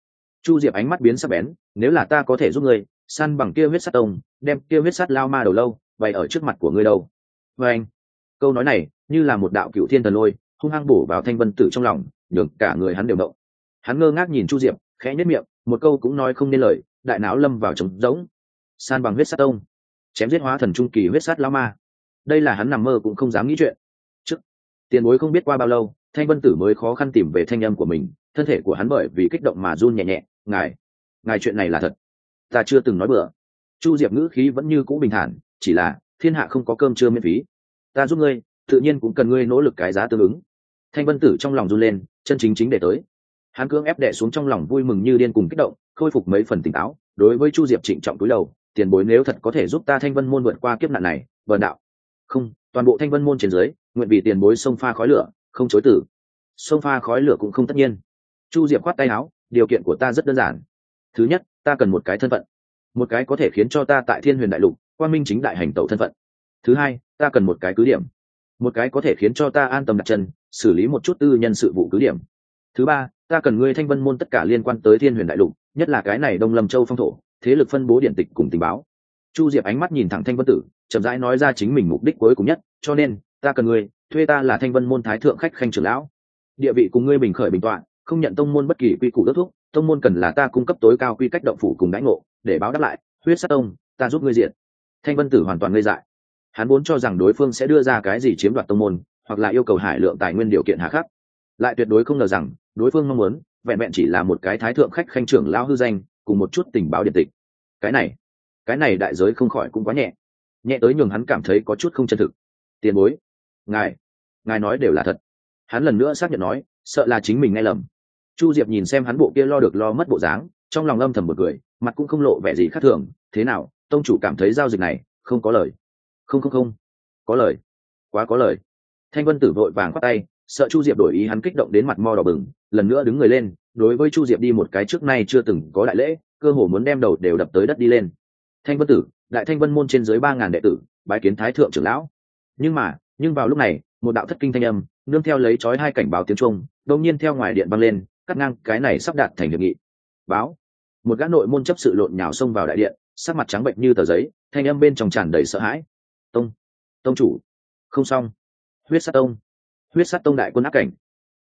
Chu Diệp ánh mắt biến sắc bén, nếu là ta có thể giúp ngươi săn bằng kia huyết sát tông, đem kia huyết sát lao ma đầu lâu bày ở trước mặt của ngươi đâu. Và anh, câu nói này như là một đạo cựu thiên thần lôi hung hăng bổ vào Thanh Vân Tử trong lòng, nhường cả người hắn đều động. Hắn ngơ ngác nhìn Chu Diệp, khẽ nhếch miệng, một câu cũng nói không nên lời, đại não lâm vào trống rỗng. San bằng huyết sát tông, chém giết hóa thần trung kỳ huyết sát lão ma, đây là hắn nằm mơ cũng không dám nghĩ chuyện. Trước tiền bối không biết qua bao lâu, Thanh Vân Tử mới khó khăn tìm về thanh âm của mình, thân thể của hắn bởi vì kích động mà run nhẹ nhẹ. Ngài chuyện này là thật, ta chưa từng nói bừa. Chu Diệp ngữ khí vẫn như cũ bình thản, chỉ là thiên hạ không có cơm trưa miễn phí, ta giúp ngươi tự nhiên cũng cần ngươi nỗ lực cái giá tương ứng. Thanh Vân Tử trong lòng run lên, chân chính để tới. Hắn cưỡng ép đè xuống trong lòng vui mừng như điên cùng kích động, khôi phục mấy phần tỉnh táo, đối với Chu Diệp trịnh trọng cúi đầu, tiền bối nếu thật có thể giúp ta Thanh Vân môn vượt qua kiếp nạn này, vần đạo không, toàn bộ Thanh Vân môn trên dưới nguyện vì tiền bối xông pha khói lửa, không chối từ. Xông pha khói lửa cũng không tất nhiên. Chu Diệp khoát tay áo, điều kiện của ta rất đơn giản. Thứ nhất, ta cần một cái thân phận, một cái có thể khiến cho ta tại Thiên Huyền Đại Lục quang minh chính đại hành tẩu thân phận. Thứ hai, ta cần một cái cứ điểm, một cái có thể khiến cho ta an tâm đặt chân xử lý một chút tư nhân sự vụ cứ điểm. Thứ ba, ta cần ngươi Thanh Vân môn tất cả liên quan tới Thiên Huyền Đại Lục, nhất là cái này Đông Lâm Châu phong thổ, thế lực phân bố điện tịch cùng tình báo. Chu Diệp ánh mắt nhìn thẳng Thanh Vân Tử, chậm rãi nói ra chính mình mục đích cuối cùng nhất, cho nên ta cần ngươi thuê ta là Thanh Vân môn thái thượng khách khanh trưởng lão, địa vị cùng ngươi bình khởi bình tọa, không nhận tông môn bất kỳ quy củ đốc thúc, tông môn cần là ta cung cấp tối cao quy cách động phủ cùng đãi ngộ, để báo đáp lại huyết sát tông ta giúp ngươi diện. Thanh Vân Tử hoàn toàn ngây dại, hắn vốn cho rằng đối phương sẽ đưa ra cái gì chiếm đoạt tông môn hoặc là yêu cầu hải lượng tài nguyên điều kiện hà khắc, lại tuyệt đối không ngờ rằng đối phương mong muốn vẹn vẹn chỉ là một cái thái thượng khách khanh trưởng lão hư danh cùng một chút tình báo điện tịch. Cái này đại giới không khỏi cũng quá nhẹ tới nhường hắn cảm thấy có chút không chân thực. Tiền bối, ngài nói đều là thật. Hắn lần nữa xác nhận nói, sợ là chính mình nghe lầm. Chu Diệp nhìn xem hắn bộ kia lo được lo mất bộ dáng, trong lòng âm thầm một cười, mặt cũng không lộ vẻ gì khác thường. Thế nào, tông chủ cảm thấy giao dịch này không có lời? Không, có lời, quá có lời. Thanh Vân Tử vội vàng khoát tay, sợ Chu Diệp đổi ý, hắn kích động đến mặt mo đỏ bừng, lần nữa đứng người lên, đối với Chu Diệp đi một cái trước nay chưa từng có đại lễ, cơ hồ muốn đem đầu đều đập tới đất đi lên. Thanh Vân Tử, đại Thanh Vân môn trên dưới 3000 đệ tử, bái kiến thái thượng trưởng lão. Nhưng vào lúc này, một đạo thất kinh thanh âm, nương theo lấy chói hai cảnh báo tiếng trung, đột nhiên theo ngoài điện vang lên, cắt ngang cái này sắp đạt thành hiệp nghị. Báo. Một gã nội môn chấp sự lộn nhào xông vào đại điện, sắc mặt trắng bệnh như tờ giấy, thanh âm bên trong tràn đầy sợ hãi. Tông chủ, không xong. Huyết sát tông đại quân áp cảnh,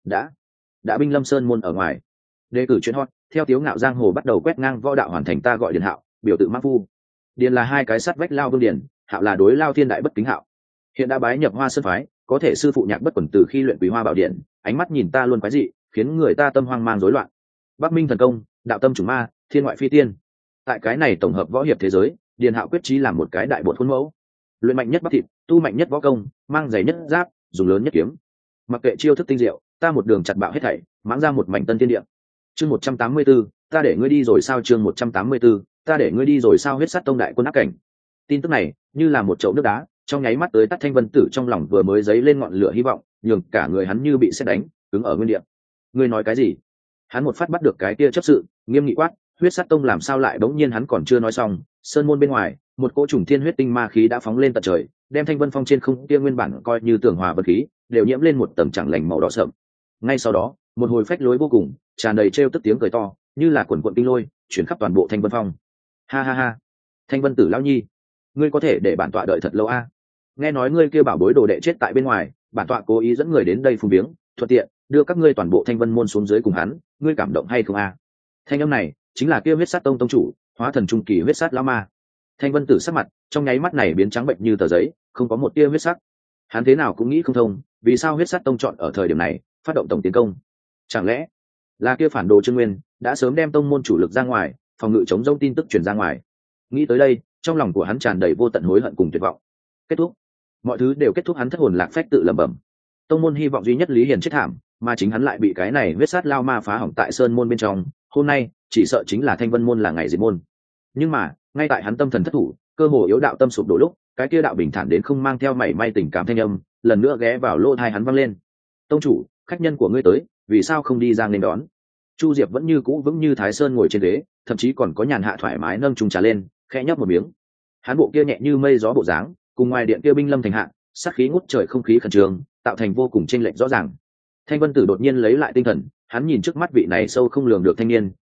đã binh Lâm Sơn môn ở ngoài. Đề cử chuyến hot, theo Tiếu Ngạo giang hồ bắt đầu quét ngang võ đạo hoàn thành, ta gọi Điền Hạo, biểu tự Mã Phu. Điền là hai cái sắt vách Lao Vương Điền, Hạo là đối Lao Thiên đại bất kính Hạo. Hiện đã bái nhập Hoa Sơn phái, có thể sư phụ nhạc bất quẩn từ khi luyện Quý Hoa Bảo Điện, ánh mắt nhìn ta luôn quái dị, khiến người ta tâm hoang mang rối loạn. Bắc Minh thần công, đạo tâm chủng ma, thiên ngoại phi tiên. Tại cái này tổng hợp võ hiệp thế giới, Điền Hạo quyết chí làm một cái đại bột khuôn mẫu. Luyện mạnh nhất bắp thịt, tu mạnh nhất võ công, mang giày nhất giáp, dùng lớn nhất kiếm. Mặc kệ chiêu thức tinh diệu, ta một đường chặt bạo hết thảy, mãng ra một mảnh tân thiên địa. Chương 184, ta để ngươi đi rồi sao? Chương 184, ta để ngươi đi rồi sao? Huyết sát tông đại quân áp cảnh. Tin tức này như là một chậu nước đá, trong nháy mắt tới tắt Thanh Vân Tử trong lòng vừa mới dấy lên ngọn lửa hy vọng, nhường cả người hắn như bị sét đánh, cứng ở nguyên địa. Ngươi nói cái gì? Hắn một phát bắt được cái kia chấp sự, nghiêm nghị quát, huyết sát tông làm sao lại? Bỗng nhiên hắn còn chưa nói xong, sơn môn bên ngoài, một cỗ trùng thiên huyết tinh ma khí đã phóng lên tận trời, đem Thanh Vân Phong trên không kia nguyên bản coi như tường hòa vật khí, đều nhiễm lên một tầng chẳng lành màu đỏ sậm. Ngay sau đó, một hồi phách lối vô cùng, tràn đầy trêu tức tiếng cười to, như là quần quần kinh lôi, chuyển khắp toàn bộ Thanh Vân Phong. Ha ha ha, Thanh Vân Tử lão nhi, ngươi có thể để bản tọa đợi thật lâu a? Nghe nói ngươi kia bảo bối đồ đệ chết tại bên ngoài, bản tọa cố ý dẫn người đến đây phùng viếng, thuận tiện đưa các ngươi toàn bộ Thanh Vân môn xuống dưới cùng hắn, ngươi cảm động hay không a? Thanh âm này chính là kia huyết sát tông tông chủ, hóa thần trung kỳ huyết sát lão ma. Thanh Vân Tử sắc mặt trong nháy mắt này biến trắng bệnh như tờ giấy, không có một tia huyết sắc. Hắn thế nào cũng nghĩ không thông, vì sao huyết sát tông chọn ở thời điểm này phát động tổng tiến công? Chẳng lẽ là kia phản đồ Trương Nguyên đã sớm đem tông môn chủ lực ra ngoài, phòng ngự chống rông tin tức truyền ra ngoài? Nghĩ tới đây, trong lòng của hắn tràn đầy vô tận hối hận cùng tuyệt vọng. Kết thúc, mọi thứ đều kết thúc, hắn thất hồn lạc phách tự lẩm bẩm. Tông môn hy vọng duy nhất Lý Hiền chết thảm, mà chính hắn lại bị cái này huyết sát lao ma phá hỏng tại sơn môn bên trong. Hôm nay chỉ sợ chính là Thanh Vân môn là ngày diệt môn. Nhưng mà ngay tại hắn tâm thần thất thủ, cơ hồ yếu đạo tâm sụp đổ lúc, cái kia đạo bình thản đến không mang theo mảy may tình cảm thanh âm lần nữa ghé vào lỗ tai hắn vang lên. Tông chủ, khách nhân của ngươi tới, vì sao không đi ra nên đón? Chu Diệp vẫn như cũ vững như Thái Sơn ngồi trên ghế, thậm chí còn có nhàn hạ thoải mái nâng chung trà lên, khẽ nhấp một miếng. Hắn bộ kia nhẹ như mây gió bộ dáng, cùng ngoài điện kia binh lâm thành hạ, sát khí ngút trời, không khí khẩn trương, tạo thành vô cùng chênh lệch rõ ràng. Thanh Vân Tử đột nhiên lấy lại tinh thần, hắn nhìn trước mắt vị này sâu không lường được thanh niên,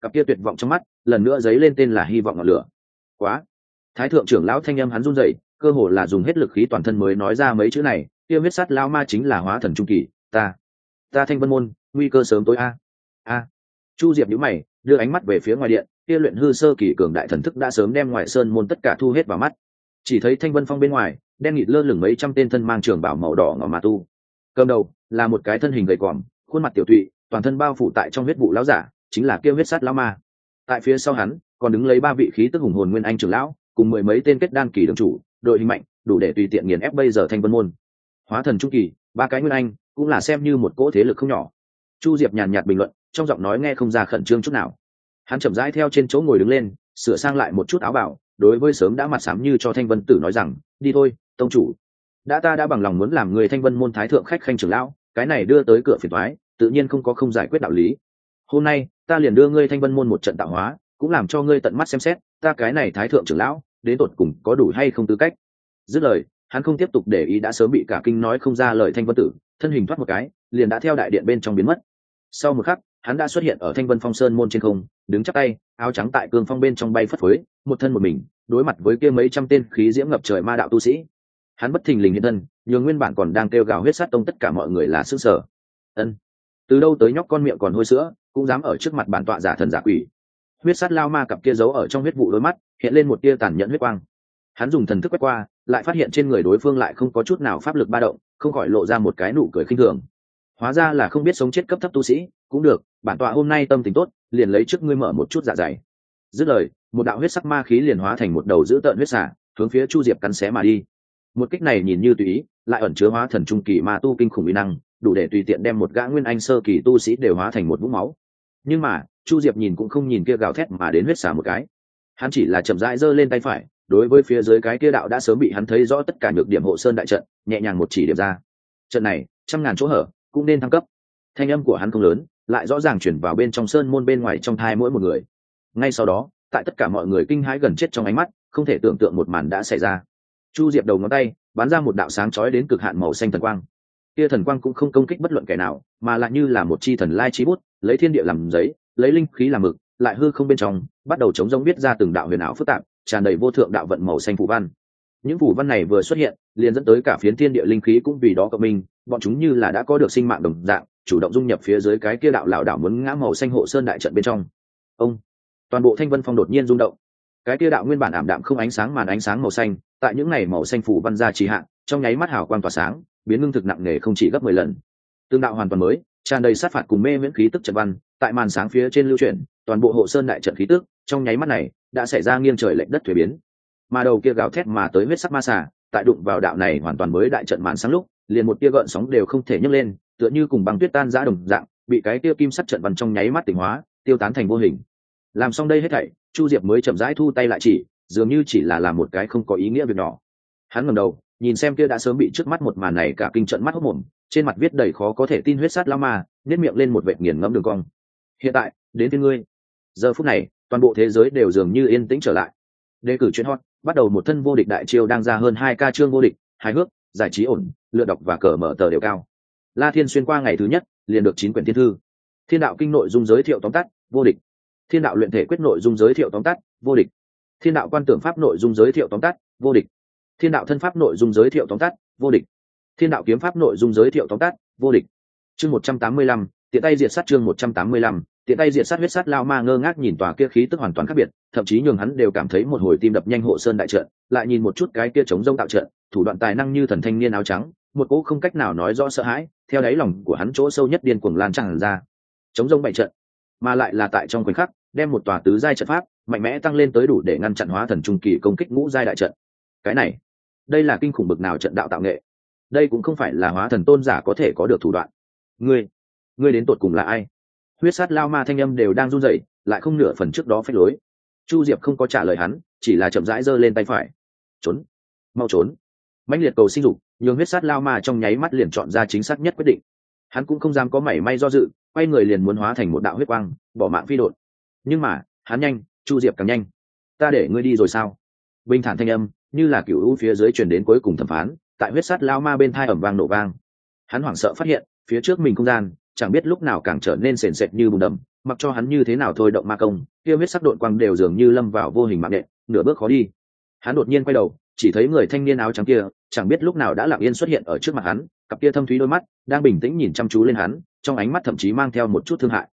cặp kia tuyệt vọng trong mắt lần nữa dấy lên tên là hy vọng ngọn lửa. Quá. Thái thượng trưởng lão thanh âm hắn run rẩy, cơ hồ là dùng hết lực khí toàn thân mới nói ra mấy chữ này, kia huyết sắt lão ma chính là hóa thần trung kỳ, ta Thanh Vân môn, nguy cơ sớm tối a. Chu Diệp nhíu mày, đưa ánh mắt về phía ngoài điện, kia luyện hư sơ kỳ cường đại thần thức đã sớm đem ngoại sơn môn tất cả thu hết vào mắt. Chỉ thấy Thanh Vân Phong bên ngoài, đen nghịt lơ lửng mấy trăm tên thân mang trường bào màu đỏ ngọ ma tu. Cầm đầu là một cái thân hình gầy còm, khuôn mặt tiểu tụy, toàn thân bao phủ tại trong huyết vụ lão giả, chính là kia huyết sắt lão ma. Tại phía sau hắn, còn đứng lấy ba vị khí tức hùng hồn nguyên anh trưởng lão, cùng mười mấy tên kết đan kỳ đường chủ, đội hình mạnh, đủ để tùy tiện nghiền ép bây giờ Thanh Vân môn. Hóa thần trung kỳ, ba cái nguyên anh, cũng là xem như một cỗ thế lực không nhỏ. Chu Diệp nhàn nhạt bình luận, trong giọng nói nghe không ra khẩn trương chút nào. Hắn chậm rãi theo trên chỗ ngồi đứng lên, sửa sang lại một chút áo bào, đối với sớm đã mặt xám như cho Thanh Vân Tử nói rằng, đi thôi, tông chủ. Ta đã bằng lòng muốn làm người Thanh Vân môn thái thượng khách khanh trưởng lão, cái này đưa tới cửa phiền toái, tự nhiên không có không giải quyết đạo lý. Hôm nay, ta liền đưa ngươi Thanh Vân môn một trận tạo hóa, cũng làm cho ngươi tận mắt xem xét, ta cái này thái thượng trưởng lão, đến tột cùng có đủ hay không tư cách. Dứt lời, hắn không tiếp tục để ý đã sớm bị cả kinh nói không ra lời Thanh Vân Tử, thân hình thoát một cái, liền đã theo đại điện bên trong biến mất. Sau một khắc, hắn đã xuất hiện ở Thanh Vân Phong Sơn môn trên không, đứng chắp tay, áo trắng tại cương phong bên trong bay phất phới, một thân một mình, đối mặt với kia mấy trăm tên khí diễm ngập trời ma đạo tu sĩ. Hắn bất thình lình hiện thân, nhường nguyên bản còn đang kêu gào huyết sát tông tất cả mọi người là sửng sở. Ân, từ đâu tới nhóc con miệng còn hôi sữa, cũng dám ở trước mặt bản tọa giả thần giả quỷ. Huyết sát lao ma cặp kia giấu ở trong huyết vụ đôi mắt, hiện lên một tia tàn nhẫn huyết quang. Hắn dùng thần thức quét qua, lại phát hiện trên người đối phương lại không có chút nào pháp lực ba động, không khỏi lộ ra một cái nụ cười khinh thường. Hóa ra là không biết sống chết cấp thấp tu sĩ, cũng được, bản tọa hôm nay tâm tình tốt, liền lấy trước ngươi mở một chút dạ dày. Dứt lời, một đạo huyết sắc ma khí liền hóa thành một đầu dữ tợn huyết xà, hướng phía Chu Diệp cắn xé mà đi. Một kích này nhìn như tùy ý, lại ẩn chứa hóa thần trung kỳ ma tu kinh khủng uy năng, đủ để tùy tiện đem một gã nguyên anh sơ kỳ tu sĩ đều hóa thành một vũng máu. Nhưng mà, Chu Diệp nhìn cũng không nhìn kia gào thét mà đến huyết xà một cái. Hắn chỉ là chậm rãi giơ lên tay phải, đối với phía dưới cái kia đạo đã sớm bị hắn thấy rõ tất cả nhược điểm hộ sơn đại trận, nhẹ nhàng một chỉ điểm ra. Trận này, trăm ngàn chỗ hở, cũng nên thăng cấp. Thanh âm của hắn không lớn, lại rõ ràng chuyển vào bên trong sơn môn bên ngoài trong thai mỗi một người. Ngay sau đó, tại tất cả mọi người kinh hãi gần chết trong ánh mắt, không thể tưởng tượng một màn đã xảy ra. Chu Diệp đầu ngón tay bắn ra một đạo sáng chói đến cực hạn màu xanh thần quang. Kia thần quang cũng không công kích bất luận kẻ nào, mà lại như là một chi thần lai chí bút, lấy thiên địa làm giấy, lấy linh khí làm mực, lại hư không bên trong bắt đầu chống rông viết ra từng đạo huyền ảo phức tạp, tràn đầy vô thượng đạo vận màu xanh phù văn. Những phù văn này vừa xuất hiện, liền dẫn tới cả phiến thiên địa linh khí cũng vì đó cộng minh, bọn chúng như là đã có được sinh mạng đồng dạng, chủ động dung nhập phía dưới cái kia đạo lão đảo muốn ngã màu xanh hộ sơn đại trận bên trong. Ông, toàn bộ Thanh Vân Phong đột nhiên rung động. Cái kia đạo nguyên bản ảm đạm không ánh sáng màn ánh sáng màu xanh, tại những ngày màu xanh phù văn ra trì hạn, trong nháy mắt hào quang tỏa sáng, biến ngưng thực nặng nề không chỉ gấp 10 lần. Tương đạo hoàn toàn mới, tràn đầy sát phạt cùng mê miễn khí tức trận văn, tại màn sáng phía trên lưu chuyển, toàn bộ hộ sơn đại trận khí tức, trong nháy mắt này đã xảy ra nghiêng trời lệch đất thủy biến. Mà đầu kia gào thét mà tới huyết sắc ma xà, tại đụng vào đạo này hoàn toàn mới đại trận màn sáng lúc, liền một tia gợn sóng đều không thể nhấc lên, tựa như cùng băng tuyết tan rã đồng dạng, bị cái tia kim sắc trận văn trong nháy mắt tỉnh hóa, tiêu tán thành vô hình. Làm xong đây hết thảy, Chu Diệp mới chậm rãi thu tay lại chỉ, dường như chỉ là làm một cái không có ý nghĩa việc nhỏ. Hắn ngẩng đầu, nhìn xem kia đã sớm bị trước mắt một màn này cả kinh trận mắt hốc mồm, trên mặt viết đầy khó có thể tin huyết sát lao ma, nhếch miệng lên một vệt nghiền ngẫm đường cong. Hiện tại, đến với ngươi. Giờ phút này, toàn bộ thế giới đều dường như yên tĩnh trở lại. Đề cử chuyên hot, bắt đầu một thân vô địch đại chiêu đang ra hơn 2K chương vô địch, hài hước, giải trí ổn, lựa đọc và cờ mở tờ đều cao. La Thiên xuyên qua ngày thứ nhất, liền được 9 quyển thiên thư. Thiên đạo kinh nội dung giới thiệu tóm tắt, vô địch. Thiên đạo luyện thể quyết nội dung giới thiệu tóm tắt, vô địch. Thiên đạo quan tưởng pháp nội dung giới thiệu tóm tắt, vô địch. Thiên đạo thân pháp nội dung giới thiệu tóm tắt, vô địch. Thiên đạo kiếm pháp nội dung giới thiệu tóm tắt, vô địch. Chương 185, tiện tay diệt sát chương 185, tiện tay diệt sát huyết sát lao ma ngơ ngác nhìn tòa kia khí tức hoàn toàn khác biệt, thậm chí nhường hắn đều cảm thấy một hồi tim đập nhanh hộ sơn đại trận, lại nhìn một chút cái kia chống rông tạo trận, thủ đoạn tài năng như thần thanh niên áo trắng, một cỗ không cách nào nói rõ sợ hãi, theo đáy lòng của hắn chỗ sâu nhất điên cuồng lan tràn ra. Chống rông bại trận, mà lại là tại trong khoảnh khắc, đem một tòa tứ giai trận pháp mạnh mẽ tăng lên tới đủ để ngăn chặn hóa thần trung kỳ công kích ngũ giai đại trận. Cái này, đây là kinh khủng bực nào trận đạo tạo nghệ. Đây cũng không phải là hóa thần tôn giả có thể có được thủ đoạn. Ngươi đến tột cùng là ai? Huyết sát lao ma thanh âm đều đang run rẩy, lại không nửa phần trước đó phách lối. Chu Diệp không có trả lời hắn, chỉ là chậm rãi giơ lên tay phải. Trốn, mau trốn! Mãnh liệt cầu sinh dục, nhường huyết sát lao ma trong nháy mắt liền chọn ra chính xác nhất quyết định. Hắn cũng không dám có mảy may do dự, quay người liền muốn hóa thành một đạo huyết quang, bỏ mạng phi độn. Nhưng mà, hắn nhanh, Chu Diệp càng nhanh. Ta để ngươi đi rồi sao? Bình thản thanh âm, như là cửu u phía dưới truyền đến cuối cùng thẩm phán, tại huyết sát lao ma bên thai ầm vang nổ vang. Hắn hoảng sợ phát hiện, phía trước mình không gian, chẳng biết lúc nào càng trở nên sền sệt như bùn đầm, mặc cho hắn như thế nào thôi động ma công, kia huyết sắc đội quang đều dường như lâm vào vô hình mạng nện, nửa bước khó đi. Hắn đột nhiên quay đầu, chỉ thấy người thanh niên áo trắng kia chẳng biết lúc nào đã lặng yên xuất hiện ở trước mặt hắn, cặp kia thâm thúy đôi mắt đang bình tĩnh nhìn chăm chú lên hắn, trong ánh mắt thậm chí mang theo một chút thương hại.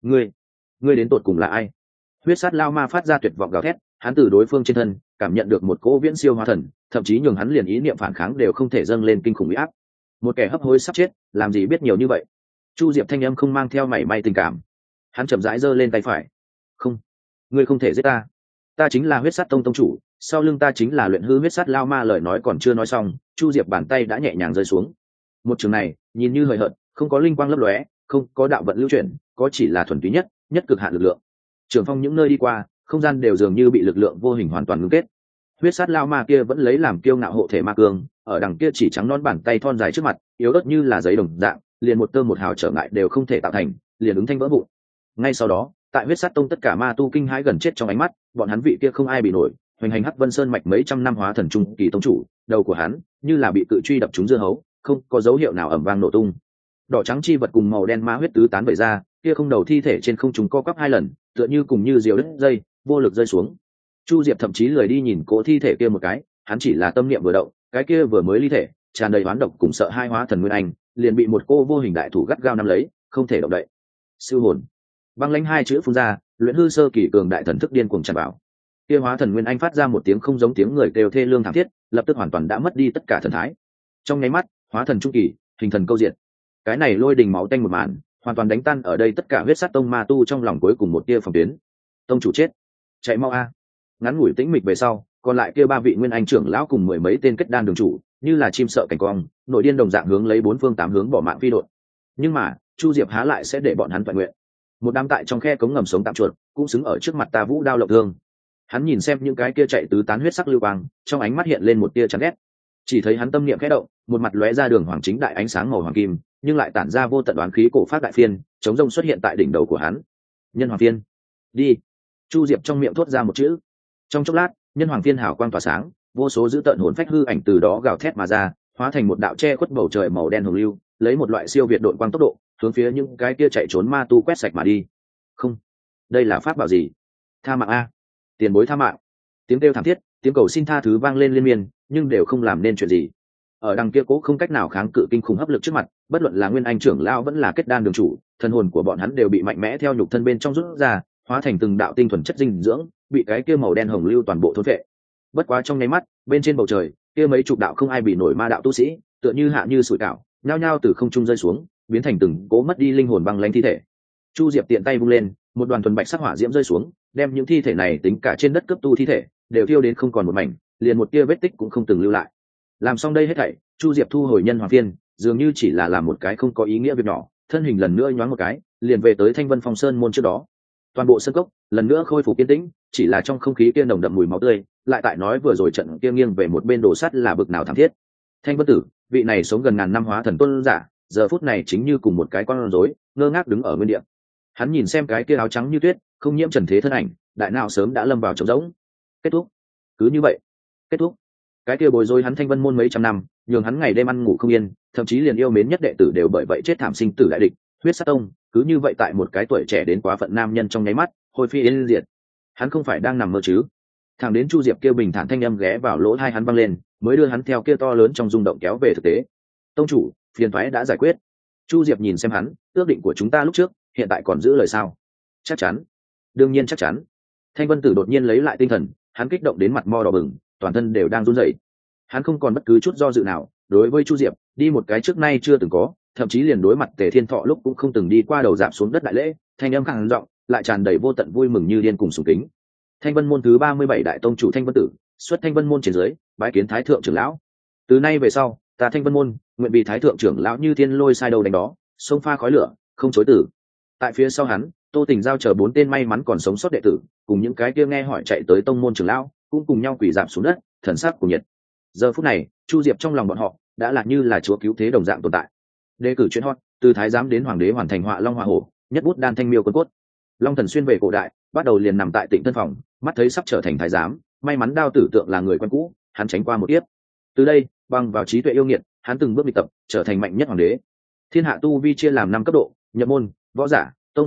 Ngươi đến tột cùng là ai? Huyết sát lao ma phát ra tuyệt vọng gào thét, hắn từ đối phương trên thân cảm nhận được một cỗ viễn siêu hóa thần, thậm chí nhường hắn liền ý niệm phản kháng đều không thể dâng lên kinh khủng uy áp. Một kẻ hấp hối sắp chết, làm gì biết nhiều như vậy? Chu Diệp thanh âm không mang theo mảy may tình cảm. Hắn chậm rãi giơ lên tay phải. Không, ngươi không thể giết ta. Ta chính là huyết sát tông tông chủ, sau lưng ta chính là luyện hư huyết sát lao ma. Lời nói còn chưa nói xong, Chu Diệp bàn tay đã nhẹ nhàng rơi xuống. Một trường này nhìn như hời hợt, không có linh quang lấp lóe, không có đạo vận lưu chuyển, có chỉ là thuần túy nhất cực hạn lực lượng. Trường phong những nơi đi qua, không gian đều dường như bị lực lượng vô hình hoàn toàn ngưng kết. Huyết sát lao ma kia vẫn lấy làm kiêu ngạo hộ thể ma cương, ở đằng kia chỉ trắng non bàn tay thon dài trước mặt, yếu ớt như là giấy đồng dạng, liền một tơ một hào trở ngại đều không thể tạo thành, liền ứng thanh vỡ vụn. Ngay sau đó, tại huyết sát tông tất cả ma tu kinh hãi gần chết trong ánh mắt, bọn hắn vị kia không ai bị nổi, hoành hành hắc vân sơn mạch mấy trăm năm hóa thần trung kỳ tông chủ, đầu của hắn như là bị cự truy đập trúng dưa hấu, không có dấu hiệu nào ầm vang nổ tung. Đỏ trắng chi vật cùng màu đen ma huyết tứ tán vẩy ra, kia không đầu thi thể trên không trung co quắp hai lần, tựa như cùng như diều đứt dây, vô lực rơi xuống. Chu Diệp thậm chí lười đi nhìn cỗ thi thể kia một cái, hắn chỉ là tâm niệm vừa động, cái kia vừa mới ly thể, tràn đầy oán độc cùng sợ hai hóa thần nguyên anh, liền bị một cô vô hình đại thủ gắt gao nắm lấy, không thể động đậy. Siêu hồn. Băng lãnh hai chữ phun ra, luyện hư sơ kỳ cường đại thần thức điên cuồng tràn vào. Kia hóa thần nguyên anh phát ra một tiếng không giống tiếng người kêu thê lương thảm thiết, lập tức hoàn toàn đã mất đi tất cả thần thái. Trong nháy mắt, hóa thần trung kỳ, hình thần câu diện. Cái này lôi đình máu tanh một màn, hoàn toàn đánh tan ở đây tất cả huyết sát tông ma tu trong lòng cuối cùng một tia phòng tuyến. Tông chủ chết, chạy mau a! Ngắn ngủi tĩnh mịch về sau, còn lại kia ba vị nguyên anh trưởng lão cùng mười mấy tên kết đan đường chủ, như là chim sợ cảnh cong, nội điên đồng dạng hướng lấy bốn phương tám hướng bỏ mạng phi đột. Nhưng mà, Chu Diệp há lại sẽ để bọn hắn toàn nguyện. Một đám tại trong khe cống ngầm sống tạm chuột, cũng xứng ở trước mặt ta vũ đao lộng thương. Hắn nhìn xem những cái kia chạy tứ tán huyết sắc lưu quang, trong ánh mắt hiện lên một tia chán ghét. Chỉ thấy hắn tâm niệm khẽ động, một mặt lóe ra đường hoàng chính đại ánh sáng màu hoàng kim, nhưng lại tản ra vô tận đoán khí cổ phát đại phiên, chống rông xuất hiện tại đỉnh đầu của hắn. Nhân hoàng phiên, đi! Chu Diệp trong miệng thốt ra một chữ. Trong chốc lát, nhân hoàng phiên hào quang tỏa sáng, vô số dữ tợn hồn phách hư ảnh từ đó gào thét mà ra, hóa thành một đạo che khuất bầu trời màu đen hồng lưu, lấy một loại siêu việt đội quang tốc độ, hướng phía những cái kia chạy trốn ma tu quét sạch mà đi. Không, đây là pháp bảo gì? Tha mạng a! Tiền bối tha mạng! Tiếng kêu thảm thiết, tiếng cầu xin tha thứ vang lên liên miên, nhưng đều không làm nên chuyện gì. Ở đằng kia cố không cách nào kháng cự kinh khủng hấp lực trước mặt, bất luận là nguyên anh trưởng lão vẫn là kết đan đường chủ, thân hồn của bọn hắn đều bị mạnh mẽ theo nhục thân bên trong rút ra, hóa thành từng đạo tinh thuần chất dinh dưỡng, bị cái kia màu đen hồng lưu toàn bộ thôn phệ. Bất quá trong nháy mắt, bên trên bầu trời, kia mấy chục đạo không ai bị nổi ma đạo tu sĩ, tựa như hạ như sủi cảo, nhao nhao từ không trung rơi xuống, biến thành từng cố mất đi linh hồn băng lãnh thi thể. Chu Diệp tiện tay vung lên, một đoàn thuần bạch sắc hỏa diễm rơi xuống, đem những thi thể này tính cả trên đất cấp tu thi thể, đều thiêu đến không còn một mảnh, liền một tia vết tích cũng không từng lưu lại. Làm xong đây hết thảy, Chu Diệp thu hồi nhân hoàng phiên, dường như chỉ là làm một cái không có ý nghĩa việc nhỏ, thân hình lần nữa nhoáng một cái, liền về tới Thanh Vân Phong Sơn môn trước đó. Toàn bộ sân cốc lần nữa khôi phục yên tĩnh, chỉ là trong không khí kia nồng đậm mùi máu tươi, lại tại nói vừa rồi trận kia nghiêng về một bên đổ sắt là bực nào thảm thiết. Thanh Vân Tử, vị này sống gần ngàn năm hóa thần tôn giả, giờ phút này chính như cùng một cái con rối, ngơ ngác đứng ở nguyên địa. Hắn nhìn xem cái kia áo trắng như tuyết, không nhiễm trần thế thân ảnh, đại não sớm đã lâm vào trống rỗng. Kết thúc, cứ như vậy, kết thúc. Cái kia bồi dối hắn Thanh Vân môn mấy trăm năm, nhường hắn ngày đêm ăn ngủ không yên, thậm chí liền yêu mến nhất đệ tử đều bởi vậy chết thảm sinh tử đại địch. Huyết sát tông cứ như vậy tại một cái tuổi trẻ đến quá phận nam nhân trong nháy mắt hồi phi yên diệt. Hắn không phải đang nằm mơ chứ? Thằng đến Chu Diệp kêu bình thản thanh âm ghé vào lỗ tai hắn vang lên, mới đưa hắn theo kia to lớn trong rung động kéo về thực tế. Tông chủ, phiền toái đã giải quyết. Chu Diệp nhìn xem hắn, ước định của chúng ta lúc trước hiện tại còn giữ lời sao? Chắc chắn, đương nhiên chắc chắn. Thanh Vân Tử đột nhiên lấy lại tinh thần, hắn kích động đến mặt mo đỏ bừng, toàn thân đều đang run rẩy. Hắn không còn bất cứ chút do dự nào, đối với Chu Diệp đi một cái trước nay chưa từng có, thậm chí liền đối mặt Tề Thiên Thọ lúc cũng không từng đi qua đầu dạp xuống đất đại lễ, thanh âm khàn giọng, lại tràn đầy vô tận vui mừng như điên cùng sùng kính. Thanh Vân môn thứ 37 đại tông chủ Thanh Vân Tử, xuất Thanh Vân môn trên dưới, bái kiến Thái thượng trưởng lão. Từ nay về sau, ta Thanh Vân môn nguyện vì Thái thượng trưởng lão như thiên lôi sai đầu đánh đó, sông pha khói lửa, không chối từ. Tại phía sau hắn, Tô Tình giao chờ 4 tên may mắn còn sống sót đệ tử, cùng những cái kia nghe hỏi chạy tới tông môn trưởng lão, cũng cùng nhau quỳ rạp xuống đất, thần sắc của nhiệt. Giờ phút này, Chu Diệp trong lòng bọn họ đã là như là chúa cứu thế đồng dạng tồn tại. Đề cử chuyên hot, từ thái giám đến hoàng đế hoàn thành họa long họa hổ, nhất bút đan thanh miêu quân cốt. Long Thần xuyên về cổ đại, bắt đầu liền nằm tại Tịnh Thân phòng, mắt thấy sắp trở thành thái giám, may mắn đao tử tượng là người quen cũ, hắn tránh qua một kiếp. Từ đây, bằng vào trí tuệ yêu nghiệt, hắn từng bước luyện tập, trở thành mạnh nhất hoàng đế. Thiên hạ tu vi chia làm 5 cấp độ: nhập môn, võ giả, tông sư,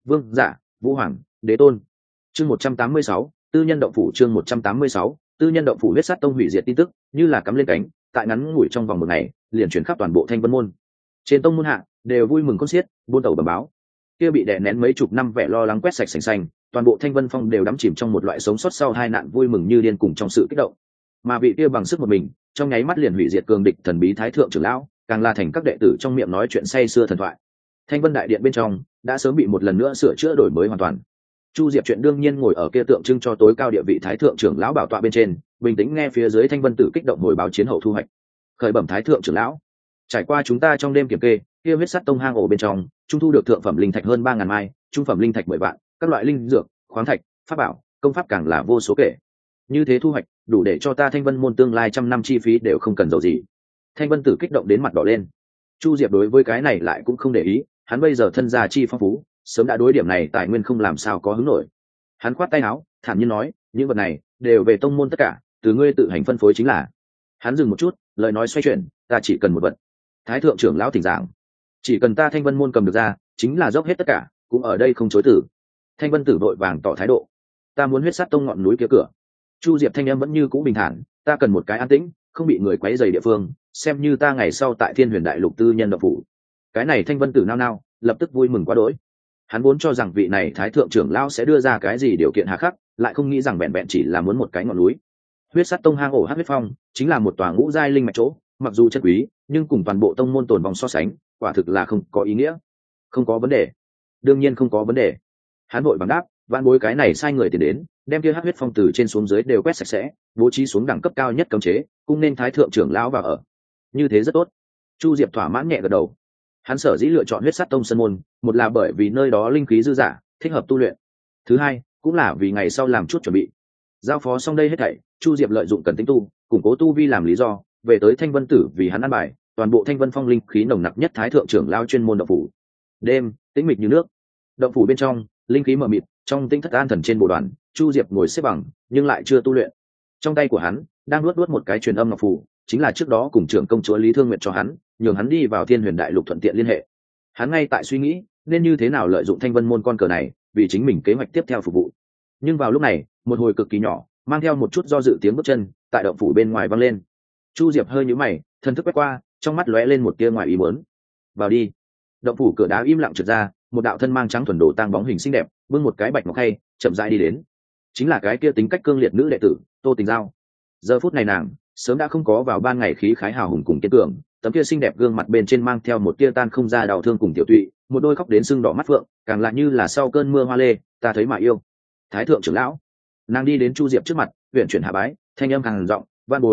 vương giả, vũ hoàng, đế tôn. Chương 186, tư nhân động phủ. Chương 186, tư nhân động phủ. Huyết sát tông hủy diệt tin tức như là cắm lên cánh, tại ngắn ngủi trong vòng một ngày liền chuyển khắp toàn bộ Thanh Vân môn. Trên tông môn hạ đều vui mừng con xiết, buôn tẩu bẩm báo. Kia bị đè nén mấy chục năm vẻ lo lắng quét sạch sành xanh, toàn bộ Thanh Vân phong đều đắm chìm trong một loại sống sót sau hai nạn vui mừng như điên cùng trong sự kích động. Mà vị kia bằng sức một mình, trong nháy mắt liền hủy diệt cường địch thần bí thái thượng trưởng lão, càng là thành các đệ tử trong miệng nói chuyện say sưa thần thoại. Thanh Vân đại điện bên trong đã sớm bị một lần nữa sửa chữa đổi mới hoàn toàn. Chu Diệp chuyện đương nhiên ngồi ở kia tượng trưng cho tối cao địa vị thái thượng trưởng lão bảo tọa bên trên, bình tĩnh nghe phía dưới Thanh Vân tử kích động hồi báo chiến hậu thu hoạch. Khởi bẩm thái thượng trưởng lão, trải qua chúng ta trong đêm kiểm kê, kia huyết sắt tông hang ổ bên trong, trung thu được thượng phẩm linh thạch hơn 3.000 mai, trung phẩm linh thạch 10 vạn, các loại linh dược, khoáng thạch, pháp bảo, công pháp càng là vô số kể. Như thế thu hoạch, đủ để cho ta Thanh Vân môn tương lai trăm năm chi phí đều không cần dầu gì. Thanh Vân tử kích động đến mặt đỏ lên. Chu Diệp đối với cái này lại cũng không để ý, hắn bây giờ thân gia chi phong phú, sớm đã đối điểm này tài nguyên không làm sao có hứng nổi. Hắn khoát tay áo, thản nhiên nói, những vật này đều về tông môn tất cả, từ ngươi tự hành phân phối chính là. Hắn dừng một chút, lời nói xoay chuyển, ta chỉ cần một vật. Thái thượng trưởng lão thỉnh giảng, chỉ cần ta Thanh Vân môn cầm được ra, chính là dốc hết tất cả, cũng ở đây không chối từ. Thanh Vân tử vội vàng tỏ thái độ, ta muốn huyết sát tông ngọn núi kia cửa. Chu Diệp thanh âm vẫn như cũ bình thản, ta cần một cái an tĩnh, không bị người quấy rầy địa phương, xem như ta ngày sau tại Thiên Huyền Đại Lục tư nhân động phủ. Cái này Thanh Vân tử nao nao, lập tức vui mừng quá đỗi. Hắn vốn cho rằng vị này thái thượng trưởng lão sẽ đưa ra cái gì điều kiện hà khắc, lại không nghĩ rằng vẹn vẹn chỉ là muốn một cái ngọn núi. Huyết sát tông hang ổ Hắc huyết phong chính là một tòa ngũ giai linh mạch chỗ, mặc dù chân quý, nhưng cùng toàn bộ tông môn tồn vong so sánh, quả thực là không có ý nghĩa. Không có vấn đề, đương nhiên không có vấn đề. Hắn vội vàng đáp, vạn bối cái này sai người tiền đến, đem kia Hắc huyết phong từ trên xuống dưới đều quét sạch sẽ, bố trí xuống đẳng cấp cao nhất cấm chế, cũng nên thái thượng trưởng lão vào ở. Như thế rất tốt. Chu Diệp thỏa mãn nhẹ gật đầu. Hắn sở dĩ lựa chọn huyết sát tông sơn môn, một là bởi vì nơi đó linh khí dư dả, thích hợp tu luyện. Thứ hai, cũng là vì ngày sau làm chút chuẩn bị. Giao phó xong đây hết thảy, Chu Diệp lợi dụng cần tính tu, củng cố tu vi làm lý do, về tới Thanh Vân tử vì hắn ăn bài, toàn bộ Thanh Vân phong linh khí nồng nặc nhất thái thượng trưởng lao chuyên môn động phủ. Đêm, tĩnh mịch như nước. Động phủ bên trong, linh khí mờ mịt, trong tinh thất an thần trên bộ đoàn, Chu Diệp ngồi xếp bằng, nhưng lại chưa tu luyện. Trong tay của hắn đang luốt một cái truyền âm ngọc phù, chính là trước đó cùng trưởng công chúa Lý Thương Nguyệt cho hắn, nhường hắn đi vào Thiên Huyền Đại Lục thuận tiện liên hệ. Hắn ngay tại suy nghĩ nên như thế nào lợi dụng Thanh Vân môn con cờ này, vì chính mình kế hoạch tiếp theo phục vụ. Nhưng vào lúc này, một hồi cực kỳ nhỏ, mang theo một chút do dự tiếng bước chân, tại động phủ bên ngoài vang lên. Chu Diệp hơi nhíu mày, thần thức quét qua, trong mắt lóe lên một tia ngoài ý muốn. Vào đi. Động phủ cửa đá im lặng trượt ra, một đạo thân mang trắng thuần đồ tang bóng hình xinh đẹp, bưng một cái bạch ngọc khay, chậm rãi đi đến. Chính là cái kia tính cách cương liệt nữ đệ tử, Tô Tình Giao. Giờ phút này nàng sớm đã không có vào ban ngày khí khái hào hùng cùng kiên cường, tấm kia xinh đẹp gương mặt bên trên mang theo một tia tan không ra đau thương cùng tiểu tụy, một đôi khóc đến sưng đỏ mắt phượng, càng lại như là sau cơn mưa hoa lê, ta thấy mà yêu. Thái thượng trưởng lão. Nàng đi đến Chu Diệp trước mặt, uyển chuyển hạ bái, thanh âm càng giọng,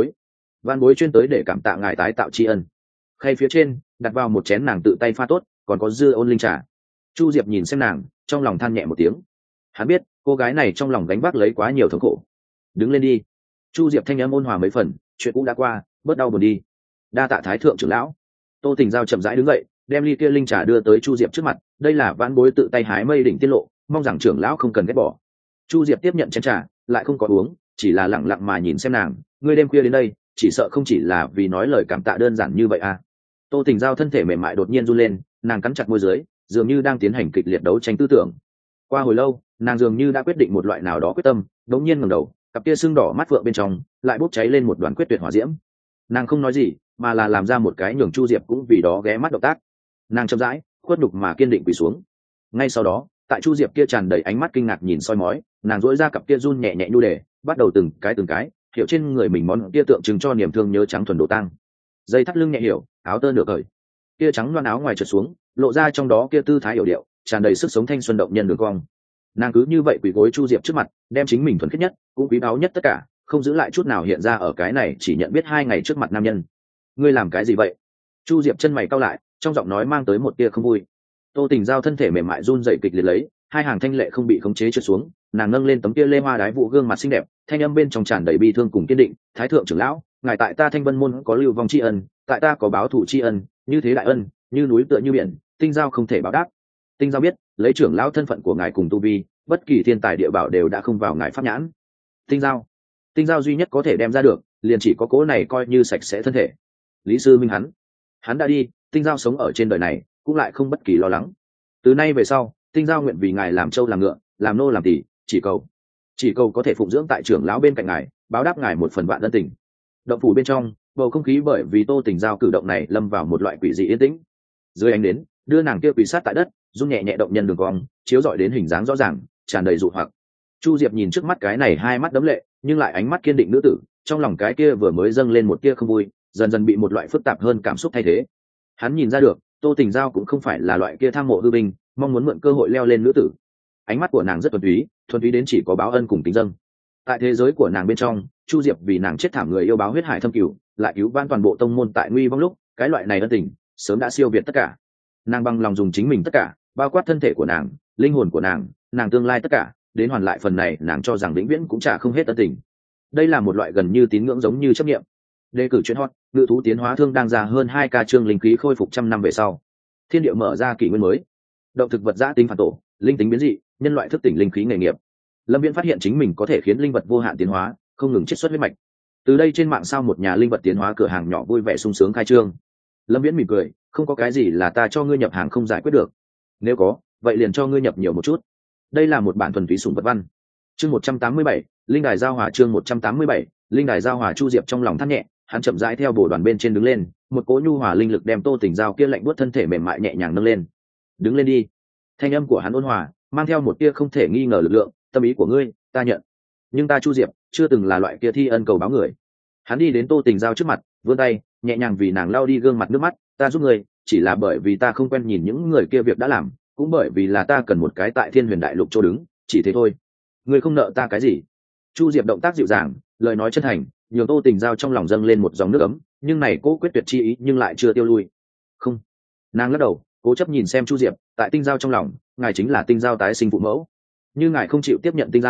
van bối chuyên tới để cảm tạ ngài tái tạo tri ân. Khay phía trên đặt vào một chén nàng tự tay pha tốt, còn có dư ôn linh trà. Chu Diệp nhìn xem nàng, trong lòng than nhẹ một tiếng. Hắn biết cô gái này trong lòng gánh vác lấy quá nhiều thống khổ. Đứng lên đi. Chu Diệp thanh âm ôn hòa mấy phần, chuyện cũ đã qua, bớt đau buồn đi. Đa tạ thái thượng trưởng lão. Tô Tình Giao chậm rãi đứng dậy, đem ly kia linh trà đưa tới Chu Diệp trước mặt, đây là vãn bối tự tay hái mây đỉnh tiết lộ, mong rằng trưởng lão không cần ghét bỏ. Chu Diệp tiếp nhận chén trà, lại không có uống, chỉ là lặng lặng mà nhìn xem nàng, ngươi đêm khuya đến đây, chỉ sợ không chỉ là vì nói lời cảm tạ đơn giản như vậy à. Tô Tình Giao thân thể mềm mại đột nhiên run lên, nàng cắn chặt môi dưới, dường như đang tiến hành kịch liệt đấu tranh tư tưởng. Qua hồi lâu, nàng dường như đã quyết định một loại nào đó quyết tâm, đống nhiên ngẩng đầu, cặp kia sưng đỏ mắt phượng bên trong lại bốc cháy lên một đoàn quyết tuyệt hỏa diễm. Nàng không nói gì, mà là làm ra một cái nhường Chu Diệp cũng vì đó ghé mắt động tác. Nàng chậm rãi, khuất nhục mà kiên định quỳ xuống. Ngay sau đó, tại Chu Diệp kia tràn đầy ánh mắt kinh ngạc nhìn soi mói, nàng duỗi ra cặp kia run nhẹ nhẹ nhu đề, bắt đầu từng cái hiểu trên người mình món kia tượng trưng cho niềm thương nhớ trắng thuần đồ tang. Dây thắt lưng nhẹ hiểu, áo tơ nửa cởi, kia trắng loan áo ngoài trượt xuống, lộ ra trong đó kia tư thái hiểu điệu, tràn đầy sức sống thanh xuân động nhân đường cong. Nàng cứ như vậy quỳ gối Chu Diệp trước mặt, đem chính mình thuần khiết nhất, cũng quý báu nhất tất cả, không giữ lại chút nào hiện ra ở cái này chỉ nhận biết 2 ngày trước mặt nam nhân. Ngươi làm cái gì vậy? Chu Diệp chân mày cau lại, trong giọng nói mang tới một tia không vui. Tô Tình Giao thân thể mềm mại run rẩy kịch liệt lấy, hai hàng thanh lệ không bị khống chế trượt xuống, nàng nâng lên tấm kia lê hoa đái vụ gương mặt xinh đẹp, thanh âm bên trong tràn đầy bi thương cùng kiên định, thái thượng trưởng lão, ngài tại ta Thanh Vân môn có lưu vong tri ân, tại ta có báo thù tri ân, như thế đại ân, như núi tựa như biển, Tinh Giao không thể báo đáp. Tinh Giao biết, lấy trưởng lão thân phận của ngài cùng tu vi, bất kỳ thiên tài địa bảo đều đã không vào ngài pháp nhãn. Tinh Giao duy nhất có thể đem ra được, liền chỉ có cố này coi như sạch sẽ thân thể. Lý sư minh hắn đã đi, Tinh Giao sống ở trên đời này cũng lại không bất kỳ lo lắng. Từ nay về sau, tinh giao nguyện vì ngài làm trâu làm ngựa, làm nô làm tỳ, chỉ cầu có thể phụng dưỡng tại trưởng lão bên cạnh ngài, báo đáp ngài một phần vạn ân tình. Động phủ bên trong bầu không khí bởi vì Tô Tình Giao cử động này lâm vào một loại quỷ dị yên tĩnh. Dưới ánh đến đưa nàng kia quỳ sát tại đất, run nhẹ nhẹ động nhân đường cong chiếu rọi đến hình dáng rõ ràng, tràn đầy dụ hoặc. Chu Diệp nhìn trước mắt cái này hai mắt đẫm lệ nhưng lại ánh mắt kiên định nữ tử, trong lòng cái kia vừa mới dâng lên một tia không vui dần dần bị một loại phức tạp hơn cảm xúc thay thế. Hắn nhìn ra được Tô Tình Giao cũng không phải là loại kia tham mộ hư binh, mong muốn mượn cơ hội leo lên nữ tử. Ánh mắt của nàng rất thuần túy đến chỉ có báo ân cùng kính dâng. Tại thế giới của nàng bên trong, Chu Diệp vì nàng chết thảm người yêu báo huyết hải thâm cửu, lại cứu vãn toàn bộ tông môn tại nguy vong lúc, cái loại này ân tình sớm đã siêu việt tất cả. Nàng bằng lòng dùng chính mình tất cả, bao quát thân thể của nàng, linh hồn của nàng tương lai tất cả, đến hoàn lại phần này nàng cho rằng vĩnh viễn cũng trả không hết ân tình. Đây là một loại gần như tín ngưỡng giống như chấp niệm. Đề cử chuyện hot, ngự thú tiến hóa thương đang ra hơn 2k chương linh khí khôi phục trăm năm về sau. Thiên địa mở ra kỷ nguyên mới. Động thực vật giã tính phản tổ, linh tính biến dị, nhân loại thức tỉnh linh khí nghề nghiệp. Lâm Viễn phát hiện chính mình có thể khiến linh vật vô hạn tiến hóa, không ngừng chiết xuất huyết mạch. Từ đây trên mạng sao một nhà linh vật tiến hóa cửa hàng nhỏ vui vẻ sung sướng khai trương. Lâm Viễn mỉm cười, không có cái gì là ta cho ngươi nhập hàng không giải quyết được. Nếu có, vậy liền cho ngươi nhập nhiều một chút. Đây là một bản thuần túy sủng vật văn. Chương 187, linh đài giao hòa chương 187, linh đài giao hòa. Chu Diệp trong lòng thắt nhẹ, hắn chậm rãi theo bổ đoàn bên trên đứng lên, một cỗ nhu hòa linh lực đem Tô Tình Giao kia lạnh buốt thân thể mềm mại nhẹ nhàng nâng lên. Đứng lên đi. Thanh âm của hắn ôn hòa, mang theo một tia không thể nghi ngờ lực lượng, tâm ý của ngươi, ta nhận. Nhưng ta Chu Diệp chưa từng là loại kia thi ân cầu báo người. Hắn đi đến Tô Tình Giao trước mặt, vươn tay nhẹ nhàng vì nàng lau đi gương mặt nước mắt. Ta giúp ngươi chỉ là bởi vì ta không quen nhìn những người kia việc đã làm, cũng bởi vì là ta cần một cái tại Thiên Huyền Đại Lục chỗ đứng, chỉ thế thôi. Ngươi không nợ ta cái gì. Chu Diệp động tác dịu dàng, lời nói chân thành, nhường Tô Tình Giao trong lòng dâng lên một dòng nước ấm, nhưng này cố quyết tuyệt chi ý nhưng lại chưa tiêu lui. Không. Nàng lắc đầu, cố chấp nhìn xem Chu Diệp, tại Tinh Giao trong lòng, ngài chính là Tinh Giao tái sinh phụ mẫu. Như ngài không chịu tiếp nhận Tinh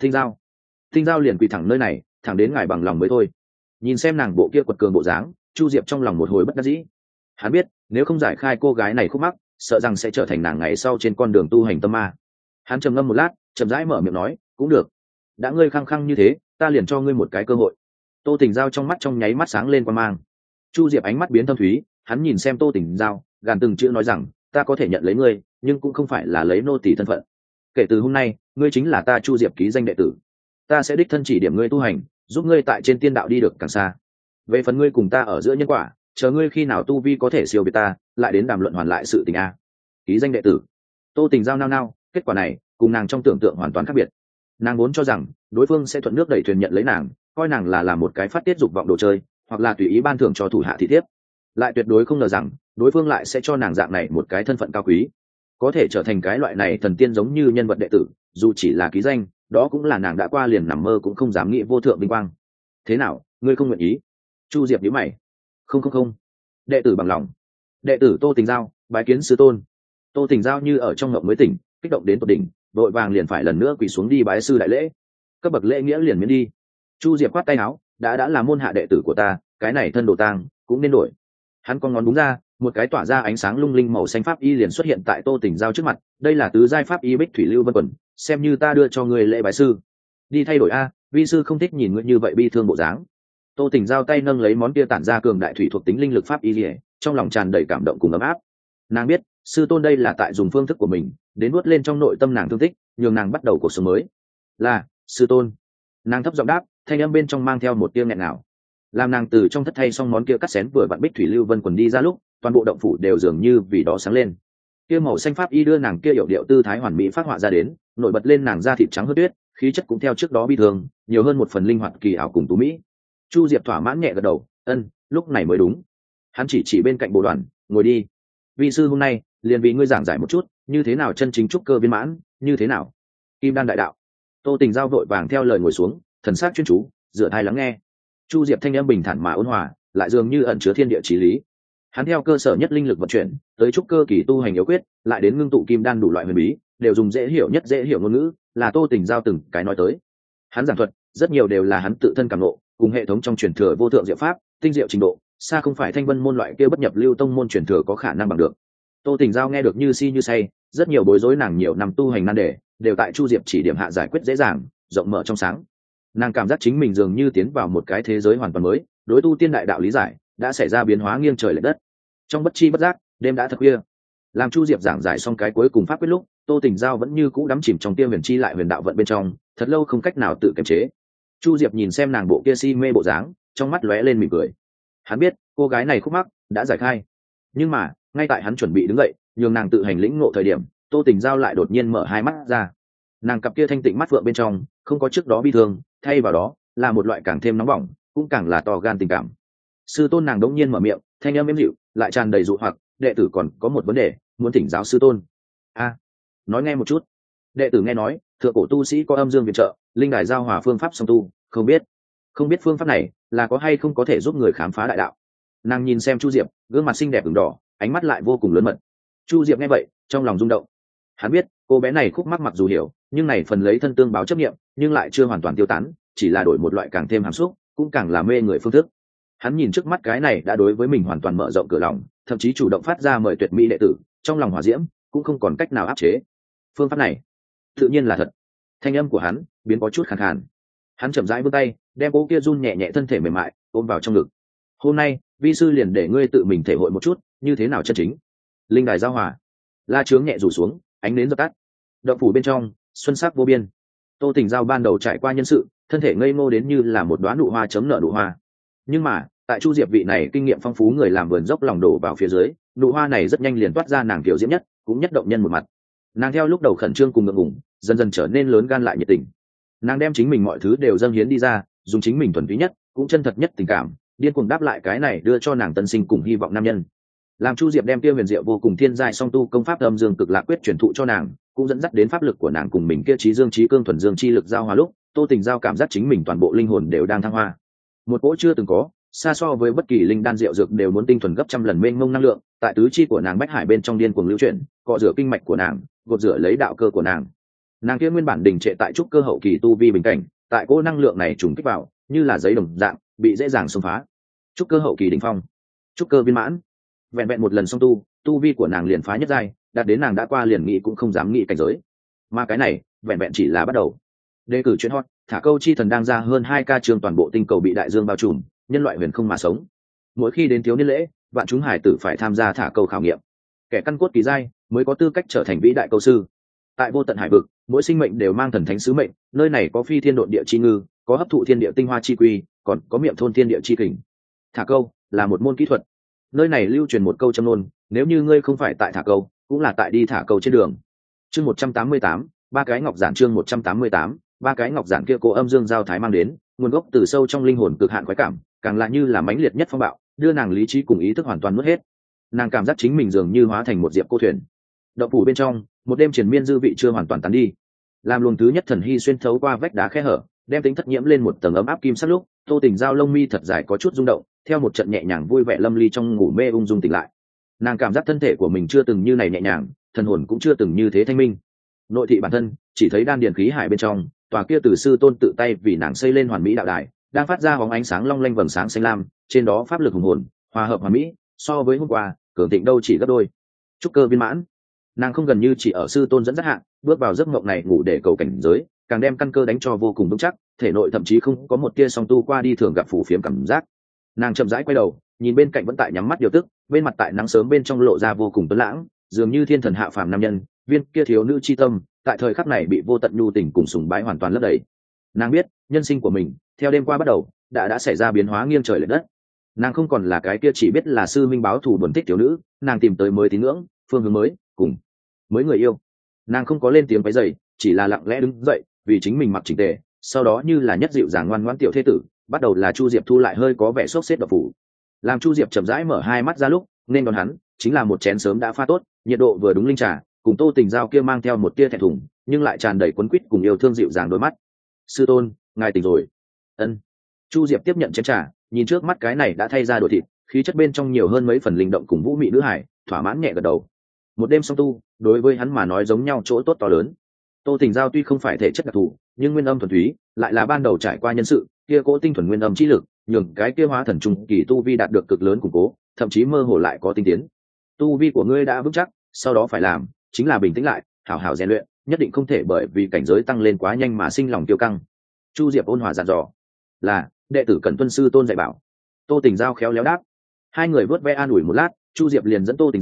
Giao liền quỳ thẳng nơi này, thẳng đến ngài bằng lòng mới thôi. Nhìn xem nàng bộ kia quật cường bộ dáng, Chu Diệp trong lòng một hồi bất đắc dĩ. Hắn biết, nếu không giải khai cô gái này khúc mắc, sợ rằng sẽ trở thành nàng ngày sau trên con đường tu hành tâm ma. Hắn trầm ngâm một lát, chậm rãi mở miệng nói, cũng được. Đã ngươi khăng khăng như thế, ta liền cho ngươi một cái cơ hội. Tô Tình Giao trong mắt trong nháy mắt sáng lên quan mang. Chu Diệp ánh mắt biến thâm thúy, hắn nhìn xem Tô Tình Giao, gàn từng chữ nói rằng, ta có thể nhận lấy ngươi, nhưng cũng không phải là lấy nô tỳ thân phận. Kể từ hôm nay, ngươi chính là ta Chu Diệp ký danh đệ tử. Ta sẽ đích thân chỉ điểm ngươi tu hành, giúp ngươi tại trên tiên đạo đi được càng xa. Về phần ngươi cùng ta ở giữa nhân quả, chờ ngươi khi nào tu vi có thể siêu việt ta, lại đến đàm luận hoàn lại sự tình a. Ký danh đệ tử. Tô Tình Giao nao nao, kết quả này cùng nàng trong tưởng tượng hoàn toàn khác biệt. Nàng vốn cho rằng đối phương sẽ thuận nước đẩy thuyền nhận lấy nàng, coi nàng là một cái phát tiết dục vọng đồ chơi, hoặc là tùy ý ban thưởng cho thủ hạ thị thiếp. Lại tuyệt đối không ngờ rằng đối phương lại sẽ cho nàng dạng này một cái thân phận cao quý, có thể trở thành cái loại này thần tiên giống như nhân vật đệ tử, dù chỉ là ký danh, đó cũng là nàng đã qua liền nằm mơ cũng không dám nghĩ vô thượng vinh quang. Thế nào, ngươi không nguyện ý? Chu Diệp nhíu mày. Không, đệ tử bằng lòng. Đệ tử Tô Tình Giao bái kiến sư tôn. Tô Tình Giao như ở trong ngộng mới tỉnh, kích động đến tột đỉnh, vội vàng liền phải lần nữa quỳ xuống đi bái sư đại lễ. Cấp bậc lễ nghĩa liền miễn đi. Chu Diệp khoát tay áo, đã là môn hạ đệ tử của ta, cái này thân đồ tang cũng nên đổi. Hắn con ngón đúng ra, một cái tỏa ra ánh sáng lung linh màu xanh pháp y liền xuất hiện tại Tô Tình Giao trước mặt. Đây là tứ giai pháp y Bích Thủy Lưu Vân Quần, xem như ta đưa cho ngươi lễ bái sư. Đi thay đổi a, vi sư không thích nhìn ngươi như vậy bi thương bộ dáng. Tô Tình Giao tay nâng lấy món kia tản ra cường đại thủy thuộc tính linh lực pháp y liễu, trong lòng tràn đầy cảm động cùng ấm áp. Nàng biết, sư tôn đây là tại dùng phương thức của mình đến nuốt lên trong nội tâm nàng thương tích, nhường nàng bắt đầu cuộc sống mới. Là sư tôn. Nàng thấp giọng đáp, thanh âm bên trong mang theo một tia nghẹn ngào. Làm nàng từ trong thất thay xong món kia cắt xén vừa vặn Bích Thủy Lưu Vân Quần đi ra lúc, toàn bộ động phủ đều dường như vì đó sáng lên. Kia màu xanh pháp y đưa nàng kia hiệu điệu tư thái hoàn mỹ phát họa ra đến, nổi bật lên nàng da thịt trắng hơn tuyết, khí chất cũng theo trước đó bi thường, nhiều hơn một phần linh hoạt kỳ ảo cùng tú mỹ. Chu Diệp thỏa mãn nhẹ gật đầu, lúc này mới đúng. Hắn chỉ bên cạnh bộ đoàn, ngồi đi. Vi sư hôm nay liền vì ngươi giảng giải một chút, như thế nào chân chính trúc cơ viên mãn, như thế nào kim đan đại đạo. Tô Tình Giao vội vàng theo lời ngồi xuống, thần sắc chuyên chú, dựa tai lắng nghe. Chu Diệp thanh âm bình thản mà ôn hòa, lại dường như ẩn chứa thiên địa chí lý. Hắn theo cơ sở nhất linh lực vận chuyển, tới trúc cơ kỳ tu hành yếu quyết, lại đến ngưng tụ kim đan đủ loại huyền bí, đều dùng dễ hiểu ngôn ngữ, là Tô Tình Giao từng cái nói tới. Hắn giảng thuật, rất nhiều đều là hắn tự thân cảm ngộ, cùng hệ thống trong truyền thừa vô thượng diệu pháp, tinh diệu trình độ, xa không phải Thanh Vân môn loại kia bất nhập lưu tông môn truyền thừa có khả năng bằng được. Tô Tình Giao nghe được như si như say, rất nhiều bối rối nàng nhiều năm tu hành nan đề, đều tại Chu Diệp chỉ điểm hạ giải quyết dễ dàng, rộng mở trong sáng. Nàng cảm giác chính mình dường như tiến vào một cái thế giới hoàn toàn mới, đối tu tiên đại đạo lý giải đã xảy ra biến hóa nghiêng trời lệch đất. Trong bất chi bất giác, đêm đã thật khuya. Làm Chu Diệp giảng giải xong cái cuối cùng pháp quyết lúc, Tô Tình Giao vẫn như cũ đắm chìm trong tia huyền chi lại huyền đạo vận bên trong, thật lâu không cách nào tự kiềm chế. Chu Diệp nhìn xem nàng bộ kia si mê bộ dáng, trong mắt lóe lên mỉm cười. Hắn biết cô gái này khúc mắc đã giải khai, nhưng mà ngay tại hắn chuẩn bị đứng dậy nhường nàng tự hành lĩnh ngộ thời điểm, Tô Tình Giao lại đột nhiên mở hai mắt ra. Nàng cặp kia thanh tịnh mắt phượng bên trong không có trước đó bi thương, thay vào đó là một loại càng thêm nóng bỏng, cũng càng là to gan tình cảm. Sư tôn, nàng đống nhiên mở miệng, thanh âm êm dịu lại tràn đầy dụ hoặc, đệ tử còn có một vấn đề muốn thỉnh giáo sư tôn. Nói nghe một chút. Đệ tử nghe nói thượng cổ tu sĩ có âm dương viện trợ, linh đài giao hòa phương pháp song tu, không biết phương pháp này là có hay không có thể giúp người khám phá đại đạo. Nàng nhìn xem Chu Diệp, gương mặt xinh đẹp ửng đỏ, ánh mắt lại vô cùng lớn mật. Chu Diệp nghe vậy trong lòng rung động. Hắn biết cô bé này khúc mắc mặc dù hiểu, nhưng này phần lấy thân tương báo chấp nghiệm, nhưng lại chưa hoàn toàn tiêu tán, chỉ là đổi một loại càng thêm hàm xúc, cũng càng là mê người phương thức. Hắn nhìn trước mắt cái này đã đối với mình hoàn toàn mở rộng cửa lòng, thậm chí chủ động phát ra mời tuyệt mỹ đệ tử, trong lòng hỏa diễm cũng không còn cách nào áp chế. Phương pháp này tự nhiên là thật. Thanh âm của hắn biến có chút khàn khàn. Hắn chậm rãi vươn tay, đem cô kia run nhẹ nhẹ thân thể mềm mại ôm vào trong ngực. Hôm nay vi sư liền để ngươi tự mình thể hội một chút như thế nào chân chính. Linh đài giao hòa, la chướng nhẹ rủ xuống, ánh nến dập tắt. Động phủ bên trong xuân sắc vô biên. Tô Tình Giao ban đầu trải qua nhân sự, thân thể ngây ngô đến như là một đóa nụ hoa chấm nở nụ hoa, nhưng mà tại Chu Diệp vị này kinh nghiệm phong phú người làm vườn dốc lòng đổ vào phía dưới, nụ hoa này rất nhanh liền toát ra nàng kiểu diễm nhất cũng nhất động nhân một mặt. Nàng theo lúc đầu khẩn trương cùng ngượng ngùng, dần dần trở nên lớn gan lại nhiệt tình. Nàng đem chính mình mọi thứ đều dâng hiến đi ra, dùng chính mình thuần túy nhất cũng chân thật nhất tình cảm điên cuồng đáp lại cái này đưa cho nàng tân sinh cùng hy vọng nam nhân. Làm Chu Diệp đem kia huyền diệu vô cùng thiên giai song tu công pháp âm dương cực lạc quyết truyền thụ cho nàng, cũng dẫn dắt đến pháp lực của nàng cùng mình kia trí dương trí cương thuần dương chi lực giao hòa lúc, Tô Tình Giao cảm giác chính mình toàn bộ linh hồn đều đang thăng hoa. Một cỗ chưa từng có, xa so với bất kỳ linh đan rượu dược đều muốn tinh thuần gấp trăm lần mênh mông năng lượng, tại tứ chi của nàng bách hải bên trong điên cuồng lưu chuyển, cọ rửa kinh mạch của nàng, gột rửa lấy đạo cơ của nàng. Nàng kia nguyên bản đình trệ tại trúc cơ hậu kỳ tu vi bình cảnh, tại cỗ năng lượng này trùng kích vào, như là giấy đồng dạng, bị dễ dàng xông phá. Trúc cơ hậu kỳ đỉnh phong, trúc cơ viên mãn. Vẹn vẹn một lần song tu vi của nàng liền phá nhất giai, đạt đến nàng đã qua liền nghĩ cũng không dám nghĩ cảnh giới. Mà cái này, vẹn vẹn chỉ là bắt đầu. Đề cử chuyên hot, thả câu chi thần đang ra hơn 2 ca chương toàn bộ tinh cầu bị đại dương bao trùm, nhân loại huyền không mà sống. Mỗi khi đến thiếu niên lễ, vạn chúng hải tử phải tham gia thả câu khảo nghiệm. Kẻ căn cốt kỳ giai mới có tư cách trở thành vĩ đại câu sư. Tại vô tận hải vực, mỗi sinh mệnh đều mang thần thánh sứ mệnh, nơi này có phi thiên độn địa chi ngư, có hấp thụ thiên địa tinh hoa chi quy, còn có miệng thôn thiên địa chi kình. Thả câu là một môn kỹ thuật. Nơi này lưu truyền một câu châm ngôn, nếu như ngươi không phải tại thả câu, cũng là tại đi thả câu trên đường. Chương 188, ba cái ngọc giản. Chương 188, ba cái ngọc giản kia cô âm dương giao thái mang đến, nguồn gốc từ sâu trong linh hồn cực hạn khoái cảm, càng là như là mãnh liệt nhất phong bạo, đưa nàng lý trí cùng ý thức hoàn toàn nuốt hết. Nàng cảm giác chính mình dường như hóa thành một diệp cô thuyền. Động phủ bên trong, một đêm triền miên dư vị chưa hoàn toàn tán đi. Làm luồng thứ nhất thần hy xuyên thấu qua vách đá khe hở, đem tính thất nhiễm lên một tầng ấm áp kim sắc lúc, Tô Tình Giao lông mi thật dài có chút rung động, theo một trận nhẹ nhàng vui vẻ lâm ly trong ngủ mê ung dung tỉnh lại. Nàng cảm giác thân thể của mình chưa từng như này nhẹ nhàng, thần hồn cũng chưa từng như thế thanh minh. Nội thị bản thân chỉ thấy đan điền khí hải bên trong, tòa kia từ sư tôn tự tay vì nàng xây lên hoàn mỹ đạo đài, đang phát ra bóng ánh sáng long lanh vầng sáng xanh lam, trên đó pháp lực hùng hồn, hòa hợp hoàn mỹ, so với hôm qua, cường thịnh đâu chỉ gấp đôi. Trúc cơ viên mãn, nàng không gần như chỉ ở sư tôn dẫn dắt hạ, bước vào giấc mộng này ngủ để cầu cảnh giới, càng đem căn cơ đánh cho vô cùng vững chắc, thể nội thậm chí không có một tia song tu qua đi thường gặp phù phiếm cảm giác. Nàng chậm rãi quay đầu, nhìn bên cạnh vẫn tại nhắm mắt điều tức, bên mặt tại nắng sớm bên trong lộ ra vô cùng tuấn lãng, dường như thiên thần hạ phàm nam nhân, viên kia thiếu nữ chi tâm, tại thời khắc này bị vô tận nhu tình cùng sùng bái hoàn toàn lấp đầy. Nàng biết, nhân sinh của mình, theo đêm qua bắt đầu, đã xảy ra biến hóa nghiêng trời lệch đất. Nàng không còn là cái kia chỉ biết là sư minh báo thù buồn thích thiếu nữ, nàng tìm tới mới tín ngưỡng, phương hướng mới, cùng mới người yêu. Nàng không có lên tiếng váy dày, chỉ là lặng lẽ đứng dậy, vì chính mình mặc chỉnh tề, sau đó như là nhất dịu dàng ngoan ngoãn tiểu thế tử, bắt đầu là Chu Diệp thu lại hơi có vẻ sốt xếp độc phủ. Làm Chu Diệp chậm rãi mở hai mắt ra lúc, nên đón hắn chính là một chén sớm đã pha tốt, nhiệt độ vừa đúng linh trà, cùng Tô Tình Giao kia mang theo một tia thẹn thùng, nhưng lại tràn đầy quấn quýt cùng yêu thương dịu dàng đôi mắt. Sư tôn, ngài tỉnh rồi. Ân. Chu Diệp tiếp nhận chén trà, nhìn trước mắt cái này đã thay ra đổi thịt, khí chất bên trong nhiều hơn mấy phần linh động cùng vũ mị nữ hải, thỏa mãn nhẹ gật đầu. Một đêm song tu, đối với hắn mà nói giống nhau chỗ tốt to lớn. Tô Tình Giao tuy không phải thể chất đặc thù, nhưng nguyên âm thuần túy, lại là ban đầu trải qua nhân sự, kia cố tinh thuần nguyên âm chi lực, nhường cái kia hóa thần trung kỳ tu vi đạt được cực lớn củng cố, thậm chí mơ hồ lại có tinh tiến. Tu vi của ngươi đã vững chắc, sau đó phải làm chính là bình tĩnh lại, hảo hảo rèn luyện, nhất định không thể bởi vì cảnh giới tăng lên quá nhanh mà sinh lòng tiêu căng. Chu Diệp ôn hòa dặn dò. Là, đệ tử cần tuân sư tôn dạy bảo. Tô Tình Giao khéo léo đáp. Hai người vớt ve an ủi một lát, Chu Diệp liền dẫn Tô Tình Giao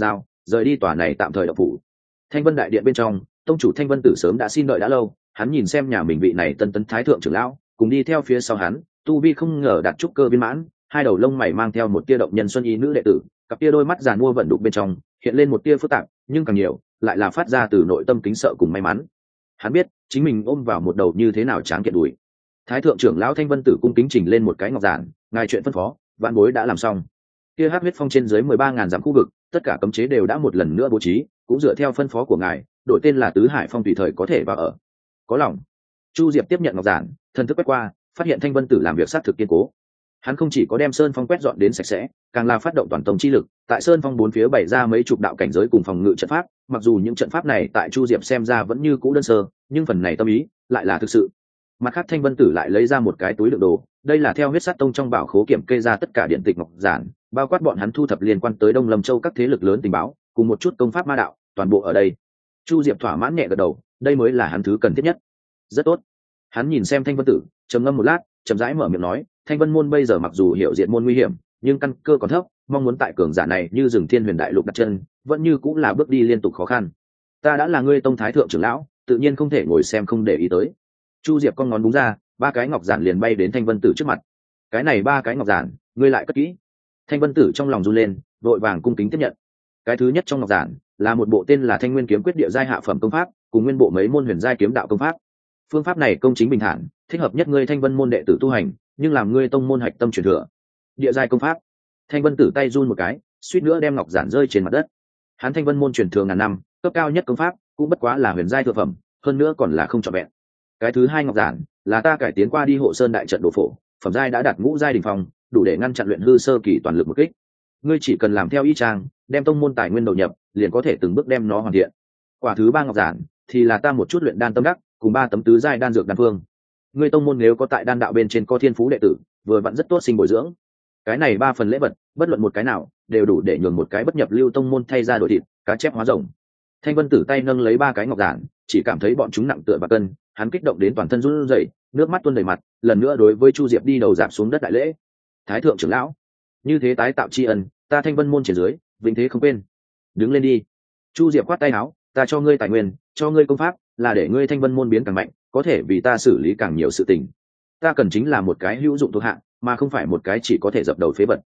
rời đi tòa này tạm thời đậu phủ. Thanh Vân đại điện bên trong, tông chủ Thanh Vân Tử sớm đã xin đợi đã lâu, hắn nhìn xem nhà mình vị này tân tấn thái thượng trưởng lão cùng đi theo phía sau hắn, tu vi không ngờ đạt trúc cơ viên mãn, hai đầu lông mày mang theo một tia động nhân xuân ý nữ đệ tử, cặp tia đôi mắt giàn mua vận đục bên trong hiện lên một tia phức tạp, nhưng càng nhiều lại là phát ra từ nội tâm kính sợ cùng may mắn. Hắn biết chính mình ôm vào một đầu như thế nào tráng kiện đùi. Thái thượng trưởng lão Thanh Vân Tử cung kính trình lên một cái ngọc giản, ngài chuyện phân phó vạn bối đã làm xong. Kia Hắc Huyết Phong trên dưới 13.000 dặm khu vực, tất cả cấm chế đều đã một lần nữa bố trí, cũng dựa theo phân phó của ngài, đổi tên là Tứ Hải Phong, tùy thời có thể vào ở. Có lòng. Chu Diệp tiếp nhận ngọc giản, thần thức quét qua, phát hiện Thanh Vân Tử làm việc xác thực kiên cố. Hắn không chỉ có đem sơn phong quét dọn đến sạch sẽ, càng là phát động toàn tông chi lực, tại sơn phong bốn phía bày ra mấy chục đạo cảnh giới cùng phòng ngự trận pháp, mặc dù những trận pháp này tại Chu Diệp xem ra vẫn như cũ đơn sơ, nhưng phần này tâm ý lại là thực sự. Mặt khác Thanh Vân Tử lại lấy ra một cái túi đựng đồ, đây là theo Huyết Sát Tông trong bảo khố kiểm kê ra tất cả điện tịch ngọc giản, bao quát bọn hắn thu thập liên quan tới Đông Lâm Châu các thế lực lớn tình báo, cùng một chút công pháp ma đạo, toàn bộ ở đây. Chu Diệp thỏa mãn nhẹ gật đầu, đây mới là hắn thứ cần thiết nhất. Rất tốt. Hắn nhìn xem Thanh Vân Tử, trầm ngâm một lát, chậm rãi mở miệng nói, Thanh Vân môn bây giờ mặc dù hiểu diện môn nguy hiểm, nhưng căn cơ còn thấp, mong muốn tại cường giả này như rừng Thiên Huyền Đại Lục đặt chân, vẫn như cũng là bước đi liên tục khó khăn. Ta đã là ngươi tông thái thượng trưởng lão, tự nhiên không thể ngồi xem không để ý tới. Chu Diệp con ngón đúng ra, ba cái ngọc giản liền bay đến Thanh Vân Tử trước mặt. Cái này ba cái ngọc giản, ngươi lại cất kỹ. Thanh Vân Tử trong lòng run lên, vội vàng cung kính tiếp nhận. Cái thứ nhất trong ngọc giản là một bộ tên là Thanh Nguyên Kiếm Quyết địa giai hạ phẩm công pháp, cùng nguyên bộ mấy môn huyền giai kiếm đạo công pháp. Phương pháp này công chính bình thản, thích hợp nhất ngươi Thanh Vân môn đệ tử tu hành, nhưng làm ngươi tông môn hạch tâm truyền thừa. Địa giai công pháp. Thanh Vân Tử tay run một cái, suýt nữa đem ngọc giản rơi trên mặt đất. Hắn Thanh Vân môn truyền thừa ngàn năm, cấp cao nhất công pháp cũng bất quá là huyền giai thượng phẩm, hơn nữa còn là không trọn vẹn. Cái thứ hai ngọc giản là ta cải tiến qua đi Hộ Sơn đại trận đồ phổ, phẩm giai đã đạt ngũ giai đỉnh phong, đủ để ngăn chặn luyện hư sơ kỳ toàn lực một kích. Ngươi chỉ cần làm theo y trang, đem tông môn tài nguyên đầu nhập, liền có thể từng bước đem nó hoàn thiện. Quả thứ ba ngọc giản thì là ta một chút luyện đan tâm đắc, cùng 3 tấm tứ giai đan dược đan phương. Ngươi tông môn nếu có tại đan đạo bên trên có thiên phú đệ tử, vừa vặn rất tốt sinh bồi dưỡng. Cái này 3 phần lễ vật, bất luận một cái nào, đều đủ để nhường một cái bất nhập lưu tông môn thay ra đổi thịt, cá chép hóa rồng. Thanh Vân Tử tay nâng lấy 3 cái ngọc giản, chỉ cảm thấy bọn chúng nặng tựa bạc cân, hắn kích động đến toàn thân run rẩy, nước mắt tuôn đầy mặt, lần nữa đối với Chu Diệp đi đầu dạp xuống đất đại lễ. Thái thượng trưởng lão, như thế tái tạo tri ân, ta Thanh Vân môn trên dưới, vĩnh thế không quên. Đứng lên đi. Chu Diệp quát tay áo, ta cho ngươi tài nguyên, cho ngươi công pháp, là để ngươi Thanh Vân môn biến càng mạnh, có thể vì ta xử lý càng nhiều sự tình. Ta cần chính là một cái hữu dụng thuộc hạ, mà không phải một cái chỉ có thể dập đầu phế vật.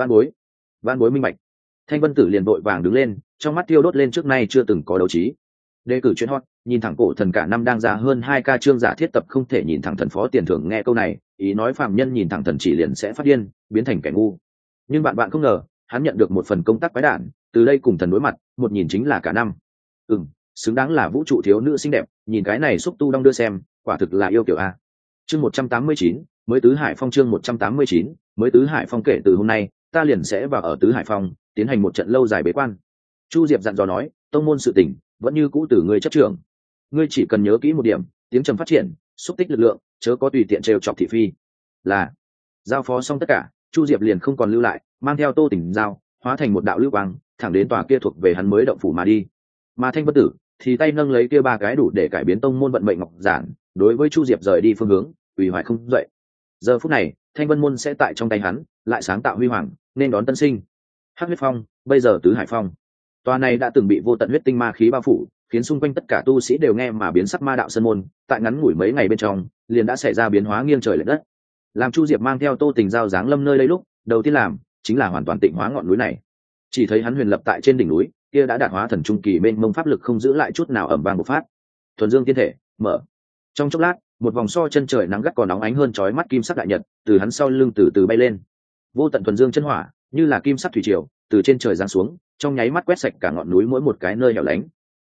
Vạn bối minh bạch. Thanh Vân Tử liền vội vàng đứng lên, trong mắt tiêu đốt lên trước nay chưa từng có đấu trí. Đề cử chuyện hot, nhìn thẳng cổ thần cả năm đang ra hơn 2K chương giả thiết tập không thể nhìn thẳng thần phó tiền thưởng, nghe câu này, ý nói phàm nhân nhìn thẳng thần chỉ liền sẽ phát điên, biến thành kẻ ngu. Nhưng bạn không ngờ, hắn nhận được một phần công tác quái đản, từ đây cùng thần đối mặt, một nhìn chính là cả năm. Xứng đáng là vũ trụ thiếu nữ xinh đẹp, nhìn cái này xúc tu đong đưa xem, quả thực là yêu kiểu a. Chương 189, mới Tứ Hải Phong, chương 189, mới Tứ Hải Phong, kể từ hôm nay, ta liền sẽ vào ở Tứ Hải Phong, tiến hành một trận lâu dài bế quan. Chu Diệp dặn dò nói, tông môn sự tình vẫn như cũ từ ngươi chấp trưởng. Ngươi chỉ cần nhớ kỹ một điểm, tiếng trầm phát triển, xúc tích lực lượng, chớ có tùy tiện trêu chọc thị phi. Là. Giao phó xong tất cả, Chu Diệp liền không còn lưu lại, mang theo Tô Tỉnh Giao, hóa thành một đạo lưu quang, thẳng đến tòa kia thuộc về hắn mới động phủ mà đi. Mà Thanh Vân Tử thì tay nâng lấy kia 3 cái đủ để cải biến tông môn vận mệnh ngọc giản, đối với Chu Diệp rời đi phương hướng, ủy hoài không dậy. Giờ phút này, Thanh Vân môn sẽ tại trong tay hắn, lại sáng tạo huy hoàng, nên đón tân sinh. Hắc Huyết Phong, bây giờ Tứ Hải Phong. Tòa này đã từng bị vô tận huyết tinh ma khí bao phủ, khiến xung quanh tất cả tu sĩ đều nghe mà biến sắc ma đạo sơn môn, tại ngắn ngủi mấy ngày bên trong, liền đã xảy ra biến hóa nghiêng trời lệch đất. Làm Chu Diệp mang theo Tô Tình Giao dáng lâm nơi đây lúc, đầu tiên làm chính là hoàn toàn tịnh hóa ngọn núi này. Chỉ thấy hắn huyền lập tại trên đỉnh núi, kia đã đạt hóa thần trung kỳ mênh mông pháp lực không giữ lại chút nào ẩm vang bộc phát. Thuần Dương tiên thể mở. Trong chốc lát, một vòng so chân trời nắng gắt còn nóng ánh hơn chói mắt kim sắc đại nhật từ hắn sau lưng từ từ bay lên. Vô tận thuần dương chân hỏa như là kim sắc thủy triều từ trên trời giáng xuống, trong nháy mắt quét sạch cả ngọn núi mỗi một cái nơi hẻo lánh.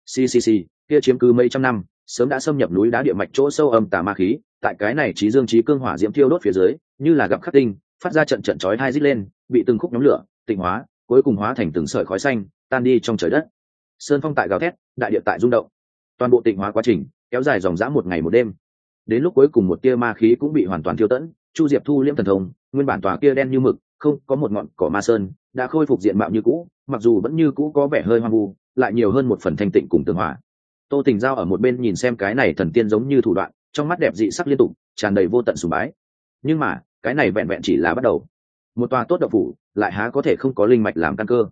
Kia chiếm cứ mấy trăm năm, sớm đã xâm nhập núi đá địa mạch chỗ sâu âm tà ma khí, tại cái này trí dương trí cương hỏa diễm thiêu đốt phía dưới, như là gặp khắc tinh, phát ra trận trận chói tai rít lên, bị từng khúc nhóm lửa tịnh hóa, cuối cùng hóa thành từng sợi khói xanh, tan đi trong trời đất. Sơn phong tại gào thét, đại địa tại rung động. Toàn bộ tịnh hóa quá trình kéo dài dòng dã một ngày một đêm. Đến lúc cuối cùng một tia ma khí cũng bị hoàn toàn tiêu tẫn, Chu Diệp thu liễm thần thông, nguyên bản tòa kia đen như mực, không có một ngọn cỏ ma sơn, đã khôi phục diện mạo như cũ, mặc dù vẫn như cũ có vẻ hơi hoang vu, lại nhiều hơn một phần thanh tịnh cùng tường hòa. Tô Tình Giao ở một bên nhìn xem cái này thần tiên giống như thủ đoạn, trong mắt đẹp dị sắc liên tục, tràn đầy vô tận sùng bái. Nhưng mà, cái này vẹn vẹn chỉ là bắt đầu. Một tòa tốt động phủ, lại há có thể không có linh mạch làm căn cơ.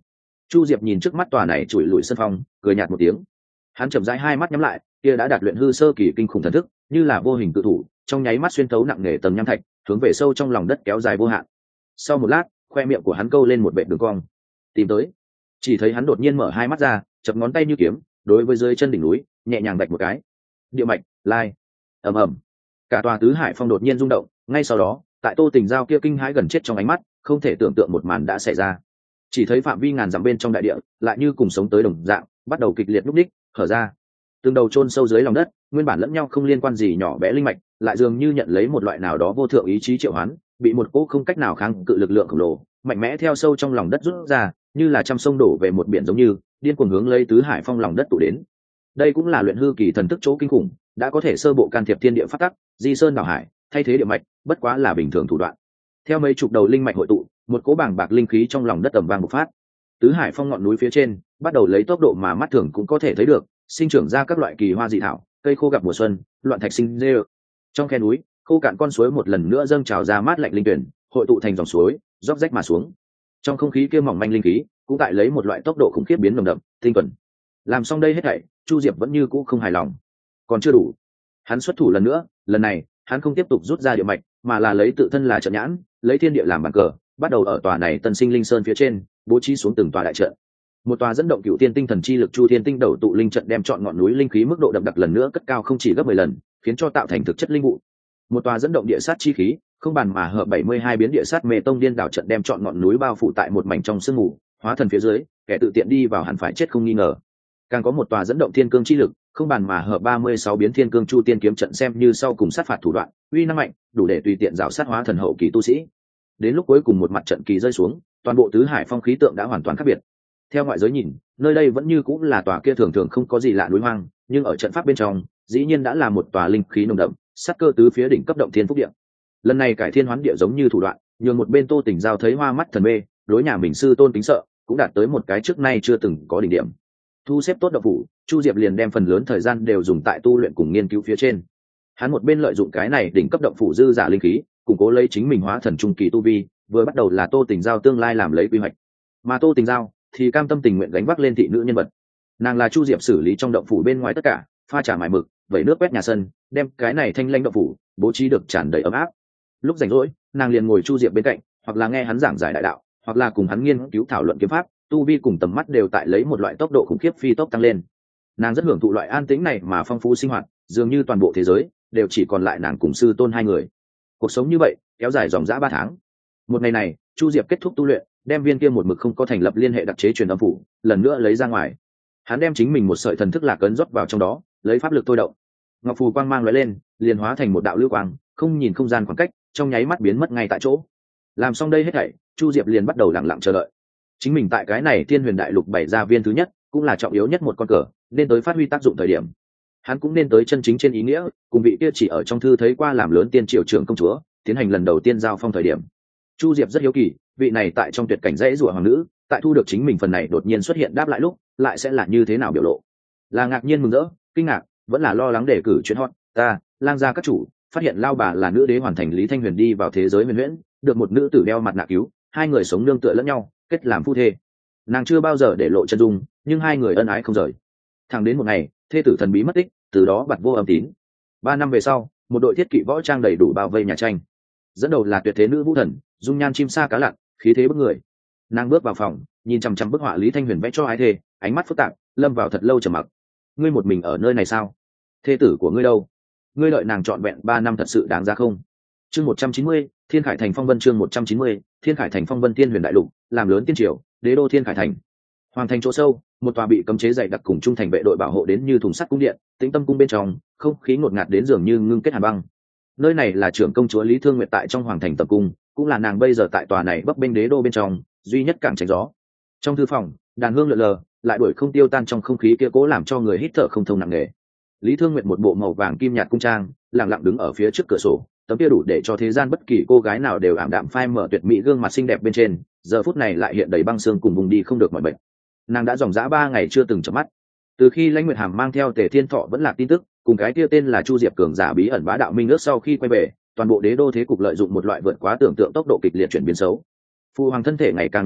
Chu Diệp nhìn trước mắt tòa này trụi lùi sân phong, cười nhạt một tiếng. Hắn chậm rãi hai mắt nhắm lại, kia đã đạt luyện hư sơ kỳ kinh khủng thần thức, như là vô hình tự thủ, trong nháy mắt xuyên thấu nặng nề tầng nham thạch, hướng về sâu trong lòng đất kéo dài vô hạn. Sau một lát, khoe miệng của hắn câu lên một vệt đường cong. Tìm tới. Chỉ thấy hắn đột nhiên mở hai mắt ra, chập ngón tay như kiếm, đối với dưới chân đỉnh núi, nhẹ nhàng vạch một cái. Địa mạch, lai. Ầm ầm. Cả tòa tứ hải phong đột nhiên rung động, ngay sau đó, tại Tô Tình Giao kia kinh hãi gần chết trong ánh mắt, không thể tưởng tượng một màn đã xảy ra. Chỉ thấy phạm vi ngàn dặm bên trong đại địa, lại như cùng sống tới đồng dạng, bắt đầu kịch liệt lúc đích, hở ra. Từng đầu chôn sâu dưới lòng đất, nguyên bản lẫn nhau không liên quan gì nhỏ bé linh mạch, lại dường như nhận lấy một loại nào đó vô thượng ý chí triệu hoán, bị một cỗ không cách nào kháng cự lực lượng khổng lồ, mạnh mẽ theo sâu trong lòng đất rút ra, như là trăm sông đổ về một biển giống như, điên cuồng hướng lấy tứ hải phong lòng đất tụ đến. Đây cũng là luyện hư kỳ thần thức chỗ kinh khủng, đã có thể sơ bộ can thiệp thiên địa phát tắc, di sơn đảo hải, thay thế địa mạch, bất quá là bình thường thủ đoạn. Theo mấy chục đầu linh mạch hội tụ, một cỗ bàng bạc linh khí trong lòng đất ầm vang bộc phát. Tứ hải phong ngọn núi phía trên, bắt đầu lấy tốc độ mà mắt thường cũng có thể thấy được, sinh trưởng ra các loại kỳ hoa dị thảo, cây khô gặp mùa xuân, loạn thạch sinh rê. Trong khe núi, khô cạn con suối một lần nữa dâng trào ra mát lạnh linh tuyển, hội tụ thành dòng suối, róc rách mà xuống. Trong không khí kia mỏng manh linh khí, cũng tại lấy một loại tốc độ khủng khiếp biến nồng đậm, tinh thuần. Làm xong đây hết thảy, Chu Diệp vẫn như cũ không hài lòng. Còn chưa đủ. Hắn xuất thủ lần nữa, lần này, hắn không tiếp tục rút ra địa mạch, mà là lấy tự thân là trận nhãn, lấy thiên địa làm bàn cờ, bắt đầu ở tòa này Tân Sinh Linh Sơn phía trên, bố trí xuống từng tòa đại trận. Một tòa dẫn động cựu thiên tinh thần chi lực chu thiên tinh đầu tụ linh trận đem chọn ngọn núi linh khí mức độ đậm đặc lần nữa cất cao không chỉ gấp 10 lần, khiến cho tạo thành thực chất linh vụ. Một tòa dẫn động địa sát chi khí, không bàn mà hợp 72 biến địa sát mê tông điên đảo trận đem chọn ngọn núi bao phủ tại một mảnh trong sương mù, hóa thần phía dưới, kẻ tự tiện đi vào hẳn phải chết không nghi ngờ. Càng có một tòa dẫn động thiên cương chi lực, không bàn mà hợp 36 biến thiên cương chu tiên kiếm trận xem như sau cùng sát phạt thủ đoạn, uy năng mạnh, đủ để tùy tiện rào sát hóa thần hậu kỳ tu sĩ. Đến lúc cuối cùng một mặt trận kỳ rơi xuống, toàn bộ tứ hải phong khí tượng đã hoàn toàn khác biệt. Theo ngoại giới nhìn, nơi đây vẫn như cũng là tòa kia thường thường không có gì lạ núi hoang, nhưng ở trận pháp bên trong, dĩ nhiên đã là một tòa linh khí nồng đậm, sát cơ tứ phía đỉnh cấp động thiên phúc địa. Lần này cải thiên hoán địa giống như thủ đoạn, nhường một bên Tô Tình Giao thấy hoa mắt thần mê, đối nhà mình sư tôn kính sợ, cũng đạt tới một cái trước nay chưa từng có đỉnh điểm. Thu xếp tốt động phủ, Chu Diệp liền đem phần lớn thời gian đều dùng tại tu luyện cùng nghiên cứu phía trên. Hắn một bên lợi dụng cái này đỉnh cấp động phủ dư giả linh khí, củng cố lấy chính mình hóa thần trung kỳ tu vi, vừa bắt đầu là Tô Tình Giao tương lai làm lấy quy hoạch. Mà Tô Tình Giao thì cam tâm tình nguyện gánh vác lên thị nữ nhân vật. Nàng là Chu Diệp xử lý trong động phủ bên ngoài tất cả, pha trà mài mực, vẩy nước quét nhà sân, đem cái này thanh lãnh động phủ bố trí được tràn đầy ấm áp. Lúc rảnh rỗi, nàng liền ngồi Chu Diệp bên cạnh, hoặc là nghe hắn giảng giải đại đạo, hoặc là cùng hắn nghiên cứu thảo luận kiếm pháp, tu vi cùng tầm mắt đều tại lấy một loại tốc độ khủng khiếp phi tốc tăng lên. Nàng rất hưởng thụ loại an tĩnh này mà phong phú sinh hoạt, dường như toàn bộ thế giới đều chỉ còn lại nàng cùng sư tôn hai người. Cuộc sống như vậy kéo dài dòng dã 3 tháng. Một ngày này, Chu Diệp kết thúc tu luyện, đem viên kia một mực không có thành lập liên hệ đặc chế truyền âm phủ lần nữa lấy ra ngoài. Hắn đem chính mình một sợi thần thức lạc ấn rót vào trong đó, lấy pháp lực thôi động. Ngọc phù quang mang lóe lên, liền hóa thành một đạo lưu quang, không nhìn không gian khoảng cách, trong nháy mắt biến mất ngay tại chỗ. Làm xong đây hết thảy, Chu Diệp liền bắt đầu lặng lặng chờ đợi. Chính mình tại cái này Thiên Huyền Đại Lục bày ra viên thứ nhất, cũng là trọng yếu nhất một con cờ, nên tới phát huy tác dụng thời điểm. Hắn cũng nên tới chân chính trên ý nghĩa, cùng vị kia chỉ ở trong thư thấy qua làm lớn tiên triều trưởng công chúa, tiến hành lần đầu tiên giao phong thời điểm. Chu Diệp rất hiếu kỳ, vị này tại trong tuyệt cảnh dãy rủa hoàng nữ, tại thu được chính mình phần này đột nhiên xuất hiện đáp lại lúc, lại sẽ là như thế nào biểu lộ? Là ngạc nhiên mừng rỡ, kinh ngạc, vẫn là lo lắng để cử chuyến hot, ta, lang gia các chủ, phát hiện lao bà là nữ đế hoàn thành Lý Thanh Huyền đi vào thế giới huyền huyễn, được một nữ tử đeo mặt nạ cứu, hai người sống nương tựa lẫn nhau, kết làm phu thê. Nàng chưa bao giờ để lộ chân dung, nhưng hai người ân ái không rời. Thẳng đến một ngày, thê tử thần bí mất tích, từ đó bặt vô âm tín. 3 năm về sau, một đội thiết kỵ võ trang đầy đủ bao vây nhà tranh. Dẫn đầu là tuyệt thế nữ vũ thần, dung nhan chim sa cá lặn, khí thế bức người. Nàng bước vào phòng, nhìn chằm chằm bức họa Lý Thanh Huyền vẽ cho ái thê, ánh mắt phức tạp, lâm vào thật lâu trầm mặc. Ngươi một mình ở nơi này sao? Thê tử của ngươi đâu? Ngươi đợi nàng trọn vẹn 3 năm thật sự đáng giá không? Chương 190, Thiên Khải Thành Phong Vân. Chương 190, Thiên Khải Thành Phong Vân. Thiên Huyền Đại Lục, làm lớn tiên triều, đế đô Thiên Khải Thành. Hoàng thành chỗ sâu, một tòa bị cấm chế dày đặc cùng trung thành vệ đội bảo hộ đến như thùng sắt cung điện, tĩnh tâm cung bên trong, không khí ngột ngạt đến dường như ngưng kết hàn băng. Nơi này là trưởng công chúa Lý Thương Nguyệt tại trong hoàng thành tập cung, cũng là nàng bây giờ tại tòa này bấp bênh đế đô bên trong duy nhất cảng tránh gió. Trong thư phòng, đàn hương lượn lờ, lại đuổi không tiêu tan trong không khí kia cố làm cho người hít thở không thông nặng nề. Lý Thương Nguyệt một bộ màu vàng kim nhạt cung trang, lặng lặng đứng ở phía trước cửa sổ, tấm kia đủ để cho thế gian bất kỳ cô gái nào đều ảm đạm phai mở tuyệt mỹ gương mặt xinh đẹp bên trên, giờ phút này lại hiện đầy băng xương cùng vùng đi không được mọi bệnh. Nàng đã dòng dã 3 ngày chưa từng chợp mắt. Từ khi Lãnh Nguyệt Hàm mang theo Tề Thiên Thọ vẫn là tin tức, cùng cái kia tên là Chu Diệp cường giả bí ẩn bá đạo minh ước sau khi quay về, toàn bộ đế đô thế cục lợi dụng một loại vượt quá tưởng tượng tốc độ kịch liệt chuyển biến xấu. Phu hoàng thân thể ngày càng lụ bại,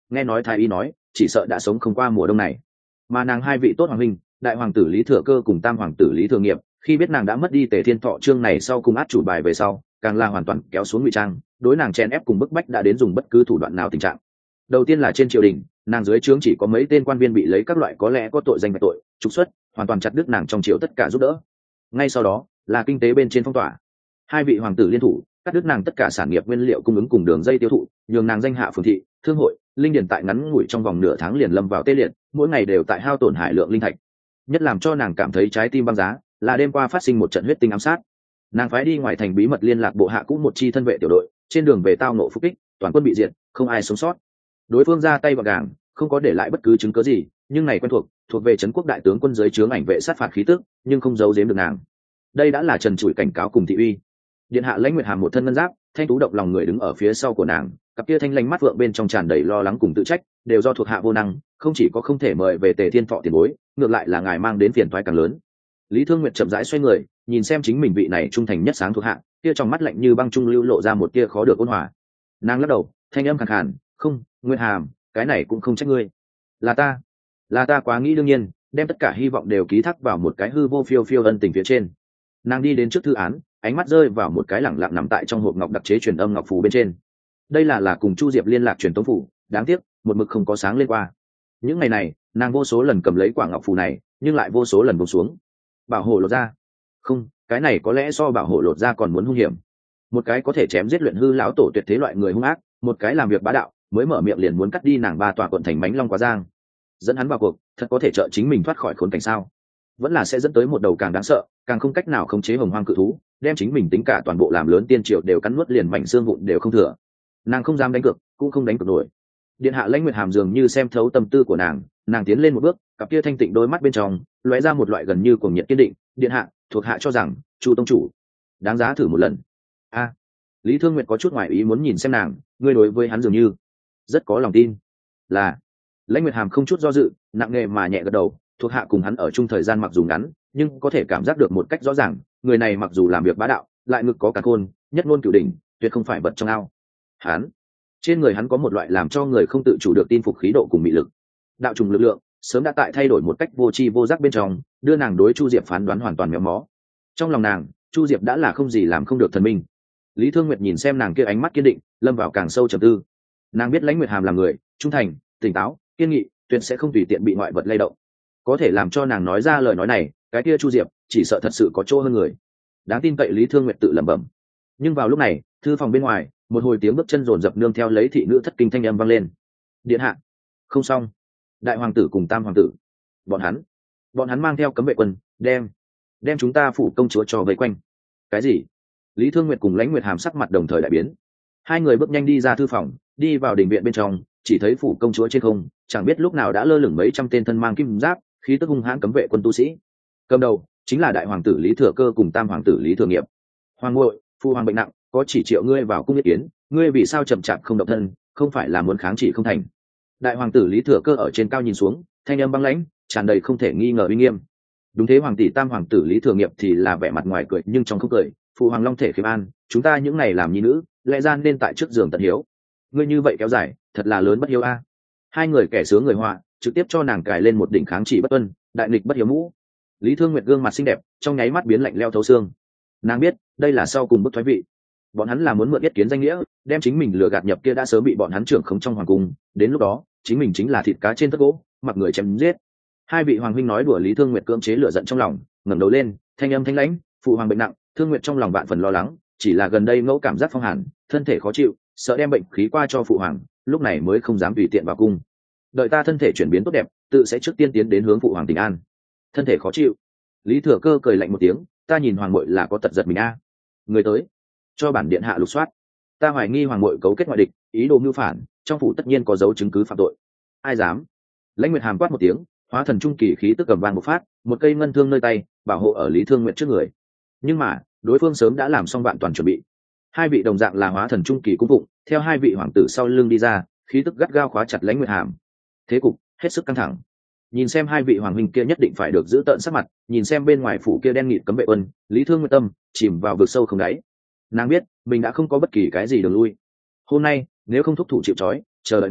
nghe nói thái y nói chỉ sợ đã sống không qua mùa đông này. Mà nàng hai vị tốt hoàng huynh, đại hoàng tử Lý Thừa Cơ cùng tam hoàng tử Lý Thừa Nghiệp, khi biết nàng đã mất đi Tề Thiên Thọ chương này sau cùng át chủ bài về sau, càng là hoàn toàn kéo xuống ngụy trang, đối nàng chen ép cùng bức bách đã đến dùng bất cứ thủ đoạn nào tình trạng. Đầu tiên là trên triều đình, nàng dưới trướng chỉ có mấy tên quan viên bị lấy các loại có lẽ có tội danh về tội trục xuất, hoàn toàn chặt đứt nàng trong triều tất cả giúp đỡ. Ngay sau đó là kinh tế bên trên phong tỏa, hai vị hoàng tử liên thủ cắt đứt nàng tất cả sản nghiệp nguyên liệu cung ứng cùng đường dây tiêu thụ, nhường nàng danh hạ phường thị, thương hội, linh điển tại ngắn ngủi trong vòng nửa tháng liền lâm vào tê liệt, mỗi ngày đều tại hao tổn hải lượng linh thạch. Nhất làm cho nàng cảm thấy trái tim băng giá là đêm qua phát sinh một trận huyết tinh ám sát. Nàng phái đi ngoài thành bí mật liên lạc bộ hạ cũ một chi thân vệ tiểu đội, trên đường về tao nộ phục kích, toàn quân bị diệt, không ai sống sót. Đối phương ra tay gọn gàng, không có để lại bất cứ chứng cớ gì, nhưng này quen thuộc về trấn quốc đại tướng quân dưới trướng ảnh vệ sát phạt khí tức, nhưng không giấu giếm được nàng. Đây đã là trần trụi cảnh cáo cùng thị uy. Điện hạ Lãnh Nguyệt Hàm một thân ngân giáp, thanh tú động lòng người đứng ở phía sau của nàng, cặp kia thanh lãnh mắt vượng bên trong tràn đầy lo lắng cùng tự trách, đều do thuộc hạ vô năng, không chỉ có không thể mời về Tề Thiên Thọ tiền bối, ngược lại là ngài mang đến phiền toái càng lớn. Lý Thương Nguyệt chậm rãi xoay người, nhìn xem chính mình vị này trung thành nhất sáng thuộc hạ, kia trong mắt lạnh như băng trung lưu lộ ra một tia khó được ôn hòa. Nàng lắc đầu, thanh âm khàn khàn, "Không, Nguyệt Hàm, cái này cũng không trách ngươi. Là ta quá nghĩ đương nhiên, đem tất cả hy vọng đều ký thác vào một cái hư vô phiêu phiêu ân tình phía trên." Nàng đi đến trước thư án, ánh mắt rơi vào một cái lẳng lặng nằm tại trong hộp ngọc đặc chế truyền âm ngọc phù bên trên. Đây là cùng Chu Diệp liên lạc truyền tống phủ, đáng tiếc một mực không có sáng lên qua. Những ngày này nàng vô số lần cầm lấy quả ngọc phù này, nhưng lại vô số lần buông xuống. Bảo hộ lột ra, không, cái này có lẽ so bảo hộ lột ra còn muốn hung hiểm. Một cái có thể chém giết luyện hư lão tổ tuyệt thế loại người hung ác, một cái làm việc bá đạo, mới mở miệng liền muốn cắt đi nàng ba tòa quận thành Mánh Long Quá Giang. Dẫn hắn vào cuộc, thật có thể trợ chính mình thoát khỏi khốn cảnh sao? Vẫn là sẽ dẫn tới một đầu càng đáng sợ, càng không cách nào khống chế hồng hoang cự thú, đem chính mình tính cả toàn bộ làm lớn tiên triều đều cắn nuốt liền mảnh xương vụn đều không thừa. Nàng không dám đánh cược, cũng không đánh cược nổi. Điện hạ Lãnh Nguyệt Hàm dường như xem thấu tâm tư của nàng tiến lên một bước, cặp kia thanh tịnh đôi mắt bên trong lóe ra một loại gần như cuồng nhiệt kiên định. "Điện hạ, thuộc hạ cho rằng Chu tông chủ đáng giá thử một lần." Lý Thương Nguyệt có chút ngoài ý muốn nhìn xem nàng, ngươi đối với hắn dường như rất có lòng tin. Là. Lãnh Nguyệt Hàm không chút do dự, nặng nề mà nhẹ gật đầu, thuộc hạ cùng hắn ở chung thời gian mặc dù ngắn, nhưng có thể cảm giác được một cách rõ ràng, người này mặc dù làm việc bá đạo, lại ngực có cả khôn, nhất ngôn cửu đỉnh, tuyệt không phải bật trong ao. Trên người hắn có một loại làm cho người không tự chủ được tin phục khí độ cùng mị lực. Đạo trùng lực lượng sớm đã tại thay đổi một cách vô tri vô giác bên trong, đưa nàng đối Chu Diệp phán đoán hoàn toàn méo mó. Trong lòng nàng, Chu Diệp đã là không gì làm không được thần minh. Lý Thương Nguyệt nhìn xem nàng kia ánh mắt kiên định, lâm vào càng sâu trầm tư. Nàng biết Lãnh Nguyệt Hàm là người trung thành, tỉnh táo, kiên nghị, tuyệt sẽ không tùy tiện bị ngoại vật lay động. Có thể làm cho nàng nói ra lời nói này, cái kia Chu Diệp chỉ sợ thật sự có chỗ hơn người. Đáng tin cậy, Lý Thương Nguyệt tự lẩm bẩm. Nhưng vào lúc này, thư phòng bên ngoài, một hồi tiếng bước chân rồn rập nương theo lấy thị nữ thất kinh thanh âm vang lên. "Điện hạ." "Không xong, đại hoàng tử cùng tam hoàng tử, bọn hắn mang theo cấm vệ quân, đem chúng ta phủ công chúa cho vây quanh." "Cái gì?" Lý Thương Nguyệt cùng Lãnh Nguyệt Hàm sắc mặt đồng thời đại biến. Hai người bước nhanh đi ra thư phòng, đi vào đình viện bên trong, chỉ thấy phủ công chúa trên không, chẳng biết lúc nào đã lơ lửng mấy trăm tên thân mang kim giáp, khí tức hung hãn cấm vệ quân tu sĩ. Cầm đầu chính là đại hoàng tử Lý Thừa Cơ cùng tam hoàng tử Lý Thừa Nghiệp. "Hoàng ngội, phu hoàng bệnh nặng, có chỉ triệu ngươi vào cung ý kiến, ngươi vì sao chậm chạp không động thân, không phải là muốn kháng chỉ không thành?" Đại hoàng tử Lý Thừa Cơ ở trên cao nhìn xuống, thanh âm băng lãnh, tràn đầy không thể nghi ngờ uy nghiêm. Đúng thế, hoàng tỷ tam hoàng tử Lý Thừa Nghiệp thì là vẻ mặt ngoài cười nhưng trong không cười. "Phụ hoàng long thể khiêm an, chúng ta những ngày làm nhi nữ, lẽ ra nên tại trước giường tận hiếu. Ngươi như vậy kéo dài, thật là lớn bất hiếu a." Hai người kẻ sướng người họa, trực tiếp cho nàng cài lên một đỉnh kháng chỉ bất tuân, đại nghịch bất hiếu mũ. Lý Thương Nguyệt gương mặt xinh đẹp, trong nháy mắt biến lạnh leo thấu xương. Nàng biết, đây là sau cùng bức thoái vị. Bọn hắn là muốn mượn yết kiến danh nghĩa, đem chính mình lừa gạt nhập kia đã sớm bị bọn hắn trưởng khống trong hoàng cung, đến lúc đó, chính mình chính là thịt cá trên tất gỗ, mặc người chém giết. Hai vị hoàng huynh nói đùa Lý Thương Nguyệt cưỡng chế lửa giận trong lòng, ngẩng đầu lên, thanh âm thanh lãnh, "Phụ hoàng bệnh nặng." Thương Nguyệt trong lòng vạn phần lo lắng, chỉ là gần đây ngẫu cảm giác phong hàn, thân thể khó chịu, sợ đem bệnh khí qua cho phụ hoàng, lúc này mới không dám tùy tiện vào cung. Đợi ta thân thể chuyển biến tốt đẹp, tự sẽ trước tiên tiến đến hướng phụ hoàng Tình An. Thân thể khó chịu. Lý Thừa Cơ cười lạnh một tiếng, "Ta nhìn hoàng muội là có tật giật mình a." Người tới, cho bản điện hạ lục soát. Ta hoài nghi hoàng muội cấu kết ngoại địch, ý đồ mưu phản, trong phủ tất nhiên có dấu chứng cứ phạm tội. Ai dám? Lãnh Nguyệt Hàm quát một tiếng, hóa thần trung kỳ khí tức cầm vang một phát, một cây ngân thương nơi tay, bảo hộ ở Lý Thương Nguyệt trước người. Nhưng mà, đối phương sớm đã làm xong vạn toàn chuẩn bị. Hai vị đồng dạng là hóa thần trung kỳ cung phụng, theo hai vị hoàng tử sau lưng đi ra, khí tức gắt gao khóa chặt Lãnh Nguyệt Hàm. Thế cục hết sức căng thẳng. Nhìn xem hai vị hoàng huynh kia nhất định phải được giữ tợn sắc mặt, nhìn xem bên ngoài phủ kia đen nghịt cấm vệ quân, Lý Thương Nguyệt tâm chìm vào vực sâu không đáy. Nàng biết mình đã không có bất kỳ cái gì đường lui. Hôm nay nếu không thúc thủ chịu trói, chờ đợi nàng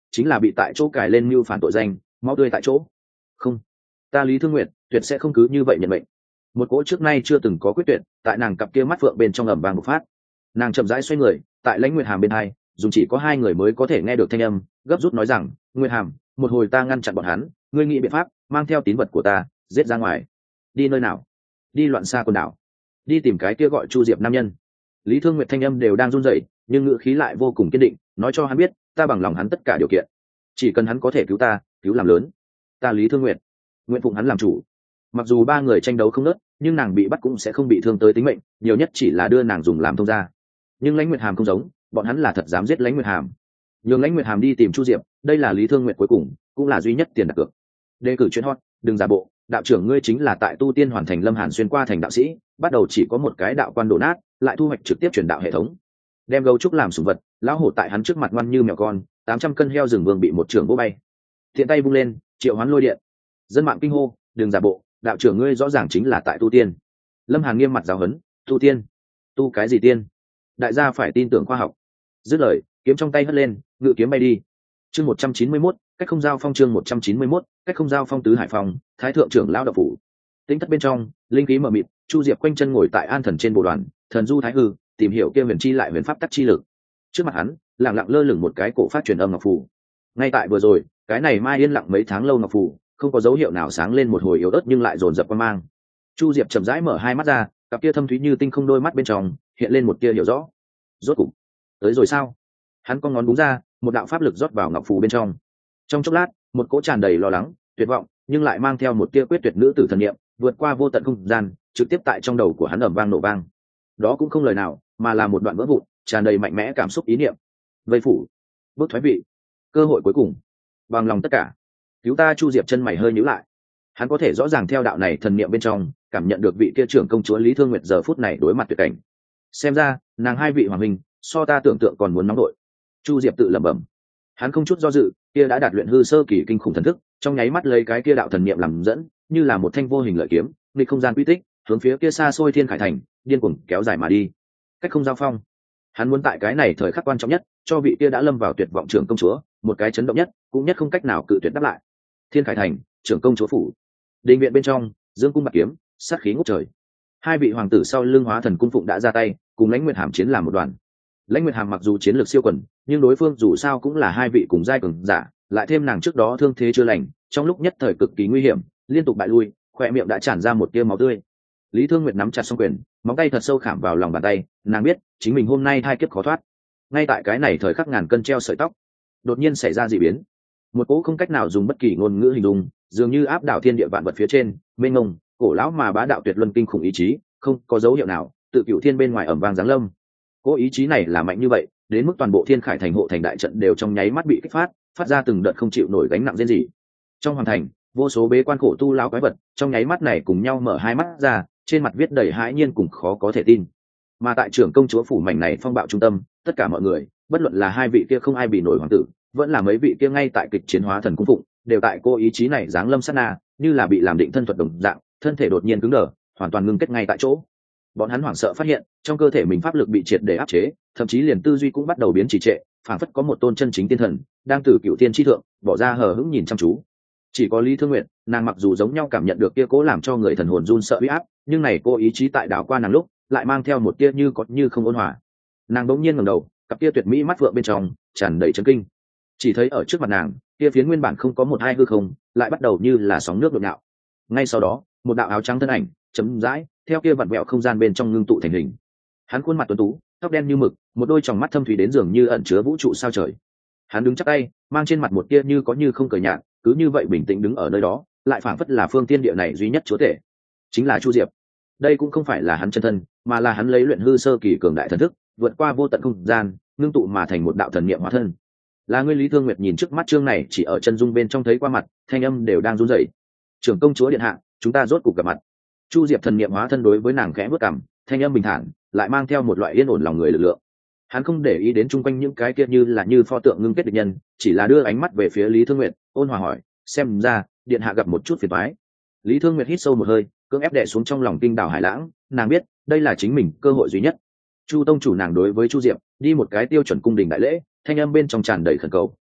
chính là bị tại chỗ cài lên mưu phản tội danh, máu tươi tại chỗ. Không, ta Lý Thương Nguyệt tuyệt sẽ không cứ như vậy nhận mệnh. Một cỗ trước nay chưa từng có quyết tuyệt tại nàng cặp kia mắt phượng bên trong ầm vang bộc phát. Nàng chậm rãi xoay người, tại Lãnh Nguyệt Hàm bên hai, dùng chỉ có hai người mới có thể nghe được thanh âm, gấp rút nói rằng, Nguyệt Hàm, một hồi ta ngăn chặn bọn hắn, ngươi nghĩ biện pháp mang theo tín vật của ta giết ra ngoài. Đi nơi nào? Đi loạn xa quần đảo, đi tìm cái kia gọi Chu Diệp nam nhân. Lý Thương Nguyệt thanh âm đều đang run rẩy, nhưng ngữ khí lại vô cùng kiên định, nói cho hắn biết, ta bằng lòng hắn tất cả điều kiện, chỉ cần hắn có thể cứu ta, cứu làm lớn, ta Lý Thương Nguyệt nguyện phụng hắn làm chủ. Mặc dù ba người tranh đấu không nớt, nhưng nàng bị bắt cũng sẽ không bị thương tới tính mệnh, nhiều nhất chỉ là đưa nàng dùng làm thông gia. Nhưng Lãnh Nguyệt Hàm không giống, bọn hắn là thật dám giết Lãnh Nguyệt Hàm. Nhường Lãnh Nguyệt Hàm đi tìm Chu Diệp, đây là Lý Thương Nguyệt cuối cùng, cũng là duy nhất tiền đặt cược. Đề cử chuyên hot, đừng giả bộ, đạo trưởng ngươi chính là tại tu tiên hoàn thành Lâm Hàn xuyên qua thành đạo sĩ, bắt đầu chỉ có một cái đạo quan đổ nát, lại thu hoạch trực tiếp truyền đạo hệ thống. Đem gấu trúc làm sủng vật, lão hổ tại hắn trước mặt ngoan như mèo con, 800 cân heo rừng vương bị một trưởng vỗ bay. Thiện tay vung lên, triệu hoán lôi điện. Dân mạng kinh hô, đừng giả bộ, đạo trưởng ngươi rõ ràng chính là tại tu tiên. Lâm Hàn nghiêm mặt giáo huấn, tu tiên? Tu cái gì tiên? Đại gia phải tin tưởng khoa học. Dứt lời, kiếm trong tay hất lên, ngự kiếm bay đi. Chương 191, cách không giao phong. Chương 191, cách không giao phong. Tứ Hải Phòng, Thái thượng trưởng lão đạo phủ. Tính thất bên trong, linh khí mờ mịt, Chu Diệp quanh chân ngồi tại an thần trên bộ đoàn, thần du thái hư, tìm hiểu kia huyền chi lại huyền pháp tắc chi lực. Trước mặt hắn, lặng lặng lơ lửng một cái cổ phát truyền âm ngọc phù. Ngay tại vừa rồi, cái này mai yên lặng mấy tháng lâu ngọc phù, không có dấu hiệu nào sáng lên một hồi yếu ớt nhưng lại dồn dập quan mang. Chu Diệp chậm rãi mở hai mắt ra, cặp kia thâm thúy như tinh không đôi mắt bên trong hiện lên một tia hiểu rõ. Rốt cục tới rồi sao? Hắn con ngón búng ra, một đạo pháp lực rót vào ngọc phù bên trong. Trong chốc lát, một cỗ tràn đầy lo lắng, tuyệt vọng, nhưng lại mang theo một tia quyết tuyệt nữ tử thần niệm, vượt qua vô tận không gian, trực tiếp tại trong đầu của hắn ầm vang nổ vang. Đó cũng không lời nào, mà là một đoạn vỡ vụn, tràn đầy mạnh mẽ cảm xúc ý niệm. Vây phủ, bước thoái vị, cơ hội cuối cùng, bằng lòng tất cả. Cứu ta. Chu Diệp chân mày hơi nhíu lại. Hắn có thể rõ ràng theo đạo này thần niệm bên trong cảm nhận được vị kia trưởng công chúa Lý Thương Nguyệt giờ phút này đối mặt tuyệt cảnh. Xem ra nàng hai vị hoàng minh so ta tưởng tượng còn muốn nóng đội. Chu Diệp tự lẩm bẩm. Hắn không chút do dự, kia đã đạt luyện hư sơ kỳ kinh khủng thần thức, trong nháy mắt lấy cái kia đạo thần niệm làm dẫn, như là một thanh vô hình lợi kiếm, nghịch không gian quy tích, hướng phía kia xa xôi thiên khải thành điên cuồng kéo dài mà đi. Cách không giao phong. Hắn muốn tại cái này thời khắc quan trọng nhất, cho vị kia đã lâm vào tuyệt vọng trưởng công chúa một cái chấn động nhất, cũng nhất không cách nào cự tuyệt đáp lại. Thiên khải thành, trưởng công chúa phủ. Đình viện bên trong, dương cung bạc kiếm, sát khí ngút trời. Hai vị hoàng tử sau lưng hóa thần cung phụng đã ra tay, cùng Lãnh Nguyệt Hàm chiến làm một đoàn. Lãnh Nguyệt Hàm mặc dù chiến lược siêu quần, nhưng đối phương dù sao cũng là hai vị cùng giai cường giả, lại thêm nàng trước đó thương thế chưa lành, trong lúc nhất thời cực kỳ nguy hiểm, liên tục bại lui, khóe miệng đã tràn ra một tia máu tươi. Lý Thương Nguyệt nắm chặt song quyền, móng tay thật sâu khảm vào lòng bàn tay, nàng biết chính mình hôm nay thai kiếp khó thoát. Ngay tại cái này thời khắc ngàn cân treo sợi tóc, đột nhiên xảy ra dị biến. Một cỗ không cách nào dùng bất kỳ ngôn ngữ hình dung, dường như áp đảo thiên địa vạn vật phía trên, mênh mông, cổ lão mà bá đạo tuyệt luân kinh khủng ý chí, không có dấu hiệu nào, tự cựu thiên bên ngoài ầm vang giáng lâm. Cỗ ý chí này là mạnh như vậy, đến mức toàn bộ Thiên Khải thành hộ thành đại trận đều trong nháy mắt bị kích phát ra từng đợt không chịu nổi gánh nặng riêng gì. Trong hoàng thành, vô số bế quan khổ tu lão quái vật, trong nháy mắt này cùng nhau mở hai mắt ra, trên mặt viết đầy hãi nhiên cùng khó có thể tin. Mà tại trưởng công chúa phủ mảnh này phong bạo trung tâm, tất cả mọi người, bất luận là hai vị kia không ai bị nổi hoàng tử, vẫn là mấy vị kia ngay tại kịch chiến hóa thần cung phụng, đều tại cô ý chí này giáng lâm sát na, như là bị làm định thân thuật đồng dạng, thân thể đột nhiên cứng đờ, hoàn toàn ngưng kết ngay tại chỗ. Bọn hắn hoảng sợ phát hiện, trong cơ thể mình pháp lực bị triệt để áp chế, thậm chí liền tư duy cũng bắt đầu biến trì trệ, phảng phất có một tôn chân chính tiên thần đang từ cựu tiên chi thượng bỏ ra hờ hững nhìn chăm chú. Chỉ có Lý Thương Nguyệt, nàng mặc dù giống nhau cảm nhận được kia cố làm cho người thần hồn run sợ uy áp, nhưng này cô ý chí tại đảo qua nàng lúc, lại mang theo một tia như có như không ôn hòa. Nàng bỗng nhiên ngẩng đầu, cặp tia tuyệt mỹ mắt vượng bên trong tràn đầy chấn kinh. Chỉ thấy ở trước mặt nàng, kia phiến nguyên bản không có một hai hư không, lại bắt đầu như là sóng nước nhộn nhạo. Ngay sau đó, một đạo áo trắng thân ảnh chấm dãi theo kia vặn vẹo không gian bên trong ngưng tụ thành hình. Hắn khuôn mặt tuấn tú, tóc đen như mực, một đôi tròng mắt thâm thúy đến dường như ẩn chứa vũ trụ sao trời. Hắn đứng chắp tay, mang trên mặt một tia như có như không cười nhạt, cứ như vậy bình tĩnh đứng ở nơi đó, lại phảng phất là phương tiên địa này duy nhất chúa tể, chính là Chu Diệp. Đây cũng không phải là hắn chân thân, mà là hắn lấy luyện hư sơ kỳ cường đại thần thức, vượt qua vô tận không gian, ngưng tụ mà thành một đạo thần niệm hóa thân. Là ngươi. Lý Thương Nguyệt nhìn trước mắt chương này chỉ ở chân dung bên trong thấy qua mặt, thanh âm đều đang run rẩy. Trưởng công chúa điện hạ, chúng ta rốt cuộc gặp mặt. Chu Diệp thần niệm hóa thân đối với nàng khẽ bước cằm, thanh âm bình thản, lại mang theo một loại yên ổn lòng người lực lượng. Hắn không để ý đến chung quanh những cái kia như pho tượng ngưng kết địch nhân, chỉ là đưa ánh mắt về phía Lý Thương Nguyệt, ôn hòa hỏi, xem ra điện hạ gặp một chút phiền toái. Lý Thương Nguyệt hít sâu một hơi, cưỡng ép đè xuống trong lòng kinh đảo hải lãng, nàng biết đây là chính mình cơ hội duy nhất. Chu tông chủ, nàng đối với Chu Diệp đi một cái tiêu chuẩn cung đình đại lễ, thanh âm bên trong tràn đầy khẩn cầu,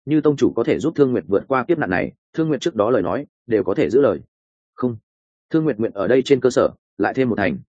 như tông chủ có thể giúp Thương Nguyệt vượt qua kiếp nạn này, Thương Nguyệt trước đó lời nói đều có thể giữ lời. Không, Thương Nguyệt nguyện ở đây trên cơ sở lại thêm một thành.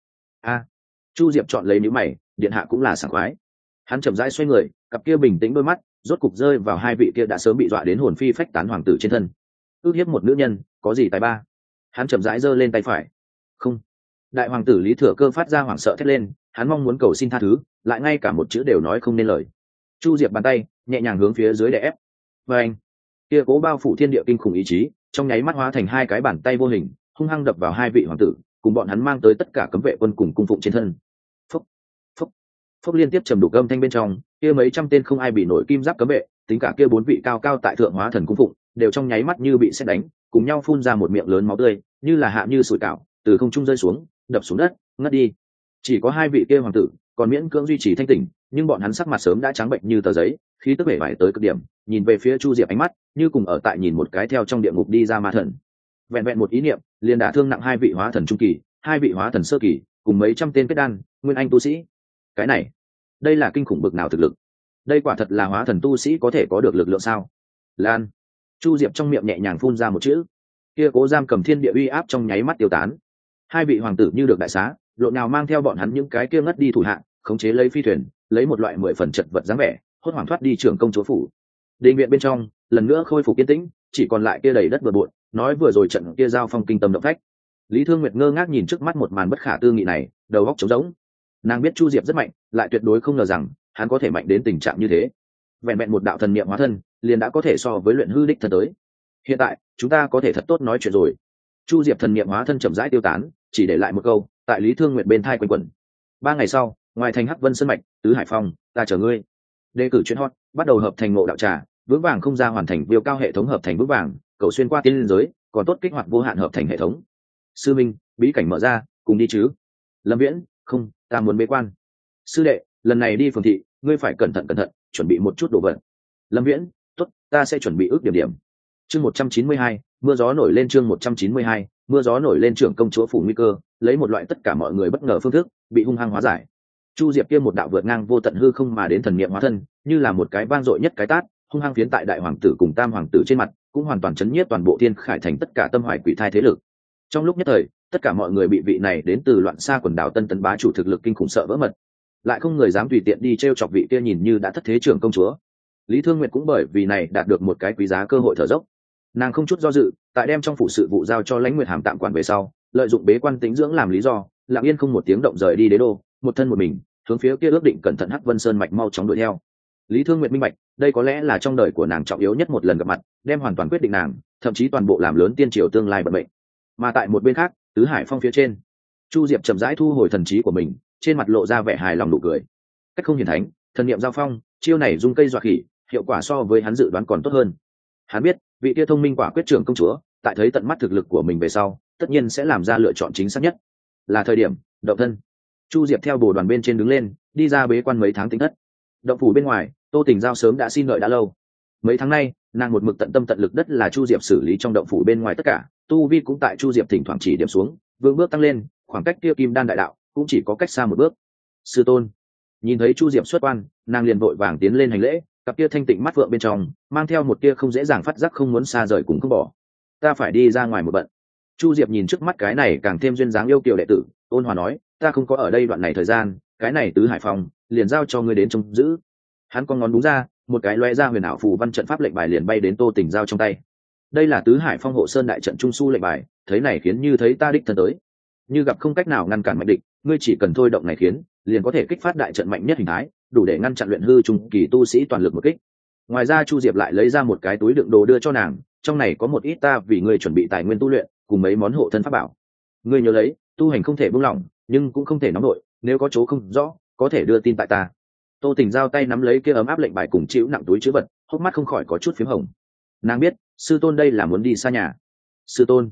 Chu Diệp chọn lấy nhíu mày, điện hạ cũng là sảng khoái. Hắn chậm rãi xoay người, cặp kia bình tĩnh đôi mắt rốt cục rơi vào hai vị kia đã sớm bị dọa đến hồn phi phách tán hoàng tử trên thân. Ước hiếp một nữ nhân, có gì tài ba? Hắn chậm rãi giơ lên tay phải. Không. Đại hoàng tử Lý Thừa Cơ phát ra hoảng sợ thét lên, hắn mong muốn cầu xin tha thứ, lại ngay cả một chữ đều nói không nên lời. Chu Diệp bàn tay nhẹ nhàng hướng phía dưới đè ép. Và anh, kia cố bao phủ thiên địa kinh khủng ý chí, trong nháy mắt hóa thành hai cái bàn tay vô hình, hung hăng đập vào hai vị hoàng tử, cùng bọn hắn mang tới tất cả cấm vệ quân cùng cung phụng trên thân. Phốc, phốc, phốc liên tiếp trầm đục âm thanh bên trong, kia mấy trăm tên không ai bị nổi kim giáp cấm vệ, tính cả kia bốn vị cao cao tại thượng hóa thần cung phụng, đều trong nháy mắt như bị sét đánh, cùng nhau phun ra một miệng lớn máu tươi, như là hạ như sủi cảo, từ không trung rơi xuống, đập xuống đất, ngất đi. Chỉ có hai vị kia hoàng tử còn miễn cưỡng duy trì thanh tỉnh, nhưng bọn hắn sắc mặt sớm đã trắng bệnh như tờ giấy, khí tức bể bại tới cực điểm, nhìn về phía Chu Diệp ánh mắt như cùng ở tại nhìn một cái theo trong địa ngục đi ra ma thần. Vẹn vẹn một ý niệm liền đả thương nặng hai vị hóa thần trung kỳ, hai vị hóa thần sơ kỳ, cùng mấy trăm tên kết đan nguyên anh tu sĩ. Cái này, đây là kinh khủng bực nào thực lực? Đây quả thật là hóa thần tu sĩ có thể có được lực lượng sao? Lan. Chu Diệp trong miệng nhẹ nhàng phun ra một chữ, kia cố giam cầm thiên địa uy áp trong nháy mắt tiêu tán. Hai vị hoàng tử như được đại xá, lộn nào mang theo bọn hắn những cái kia ngất đi thủ hạ, khống chế lấy phi thuyền, lấy một loại 10 phần chật vật dáng vẻ, hốt hoảng thoát đi trưởng công chúa phủ. Đình viện bên trong lần nữa khôi phục yên tĩnh, chỉ còn lại kia đầy đất bừa bộn, nói vừa rồi trận kia giao phong kinh tâm động phách. Lý Thương Nguyệt ngơ ngác nhìn trước mắt một màn bất khả tư nghị này, đầu óc trống rỗng. Nàng biết Chu Diệp rất mạnh, lại tuyệt đối không ngờ rằng hắn có thể mạnh đến tình trạng như thế. Vẹn vẹn một đạo thần niệm hóa thân, liền đã có thể so với luyện hư đích thân tới. Hiện tại, chúng ta có thể thật tốt nói chuyện rồi. Chu Diệp thần niệm hóa thân chậm rãi tiêu tán, chỉ để lại một câu, tại Lý Thương Nguyệt bên thai quanh quẩn. 3 ngày sau, ngoài thành Hắc Vân Sơn mạch, Tứ Hải Phong, ta chờ ngươi. Đề cử chuyên hot, bắt đầu hợp thành ngộ đạo trà, vững vàng không ra hoàn thành viêu cao hệ thống hợp thành vững vàng, cầu xuyên qua tiên liên giới, còn tốt kích hoạt vô hạn hợp thành hệ thống. Sư minh, bí cảnh mở ra, cùng đi chứ? Lâm Viễn, không, ta muốn bế quan. Sư đệ, lần này đi phường thị, ngươi phải cẩn thận, chuẩn bị một chút đồ vật. Lâm Viễn, tốt, ta sẽ chuẩn bị ước điểm. Chương 192, mưa gió nổi lên. Chương 192, mưa gió nổi lên. Trưởng công chúa phủ nguy cơ, lấy một loại tất cả mọi người bất ngờ phương thức, bị hung hăng hóa giải. Chu Diệp kia một đạo vượt ngang vô tận hư không mà đến thần niệm hóa thân, như là một cái vang dội nhất cái tát, hung hăng phiến tại đại hoàng tử cùng tam hoàng tử trên mặt, cũng hoàn toàn chấn nhiếp toàn bộ Thiên Khải thành tất cả tâm hoài quỷ thai thế lực. Trong lúc nhất thời, tất cả mọi người bị vị này đến từ loạn xa quần đảo Tân Tấn bá chủ thực lực kinh khủng sợ vỡ mật, lại không người dám tùy tiện đi trêu chọc vị kia nhìn như đã thất thế trưởng công chúa. Lý Thương Nguyệt cũng bởi vì này đạt được một cái quý giá cơ hội thở dốc. Nàng không chút do dự, tại đem trong phủ sự vụ giao cho Lãnh Nguyệt Hàm tạm quản về sau, lợi dụng bế quan tĩnh dưỡng làm lý do, lặng yên không một tiếng động rời đi đế đô, một thân một mình, hướng phía kia ước định cẩn thận Hắc Vân Sơn mạch mau chóng đuổi theo. Lý Thương Nguyệt minh bạch, đây có lẽ là trong đời của nàng trọng yếu nhất một lần gặp mặt, đem hoàn toàn quyết định nàng, thậm chí toàn bộ làm lớn tiên triều tương lai vận mệnh. Mà tại một bên khác, Tứ Hải Phong phía trên, Chu Diệp chậm rãi thu hồi thần trí của mình, trên mặt lộ ra vẻ hài lòng nụ cười. Cách không hiển thánh, thần niệm giao phong, chiêu này dung cây dọa khỉ, hiệu quả so với hắn dự đoán còn tốt hơn. Hắn biết, vị kia thông minh quả quyết trưởng công chúa, tại thấy tận mắt thực lực của mình về sau, tất nhiên sẽ làm ra lựa chọn chính xác nhất. Là thời điểm động thân. Chu Diệp theo bồ đoàn bên trên đứng lên, đi ra bế quan mấy tháng tính thất. Động phủ bên ngoài, Tô Tình Giao sớm đã xin đợi đã lâu. Mấy tháng nay, nàng một mực tận tâm tận lực đất là Chu Diệp xử lý trong động phủ bên ngoài tất cả, tu vi cũng tại Chu Diệp thỉnh thoảng chỉ điểm xuống, vững bước tăng lên, khoảng cách kia kim đan đại đạo cũng chỉ có cách xa một bước. Sư tôn. Nhìn thấy Chu Diệp xuất quan, nàng liền vội vàng tiến lên hành lễ, cặp kia thanh tịnh mắt vượng bên trong mang theo một tia không dễ dàng phát giác không muốn xa rời cũng không bỏ. Ta phải đi ra ngoài một bận. Chu Diệp nhìn trước mắt cái này càng thêm duyên dáng yêu kiều đệ tử, ôn hòa nói, ta không có ở đây đoạn này thời gian, cái này Tứ Hải Phong liền giao cho ngươi đến trông giữ. Hắn con ngón đúng ra, một cái lóe ra huyền ảo phù văn trận pháp lệnh bài liền bay đến Tô Tình Giao trong tay. Đây là Tứ Hải Phong hộ sơn đại trận trung su lệnh bài, thấy này khiến như thấy ta đích thân tới. Như gặp không cách nào ngăn cản mạnh địch, ngươi chỉ cần thôi động này khiến, liền có thể kích phát đại trận mạnh nhất hình thái, đủ để ngăn chặn luyện hư trung kỳ tu sĩ toàn lực một kích. Ngoài ra Chu Diệp lại lấy ra một cái túi đựng đồ đưa cho nàng, trong này có một ít ta vì ngươi chuẩn bị tài nguyên tu luyện, cùng mấy món hộ thân pháp bảo. Ngươi nhớ lấy, tu hành không thể buông lỏng, nhưng cũng không thể nóng nổi, nếu có chỗ không rõ, có thể đưa tin tại ta. Tô Tình Giao tay nắm lấy kia ấm áp lệnh bài cùng chịu nặng túi chứa vật, hốc mắt không khỏi có chút phím hồng. Nàng biết, sư tôn đây là muốn đi xa nhà. Sư tôn,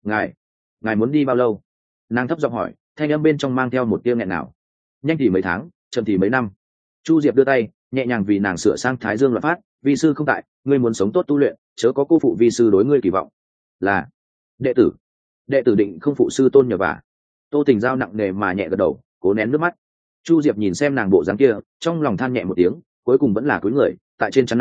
ngài muốn đi bao lâu? Nàng thấp giọng hỏi, thanh âm bên trong mang theo một tia nghẹn nào. Nhanh thì mấy tháng, chậm thì mấy năm. Chu Diệp đưa tay nhẹ nhàng vì nàng sửa sang thái dương luật phát, vi sư không tại, ngươi muốn sống tốt tu luyện, chớ có cô phụ vi sư đối ngươi kỳ vọng. Là đệ tử định không phụ sư tôn nhờ vả. Tô Tình Giao nặng nề mà nhẹ gật đầu, cố nén nước mắt. Chu Diệp nhìn xem nàng bộ dáng kia, trong lòng than nhẹ một tiếng, cuối cùng vẫn là cúi người, tại trên trán nàng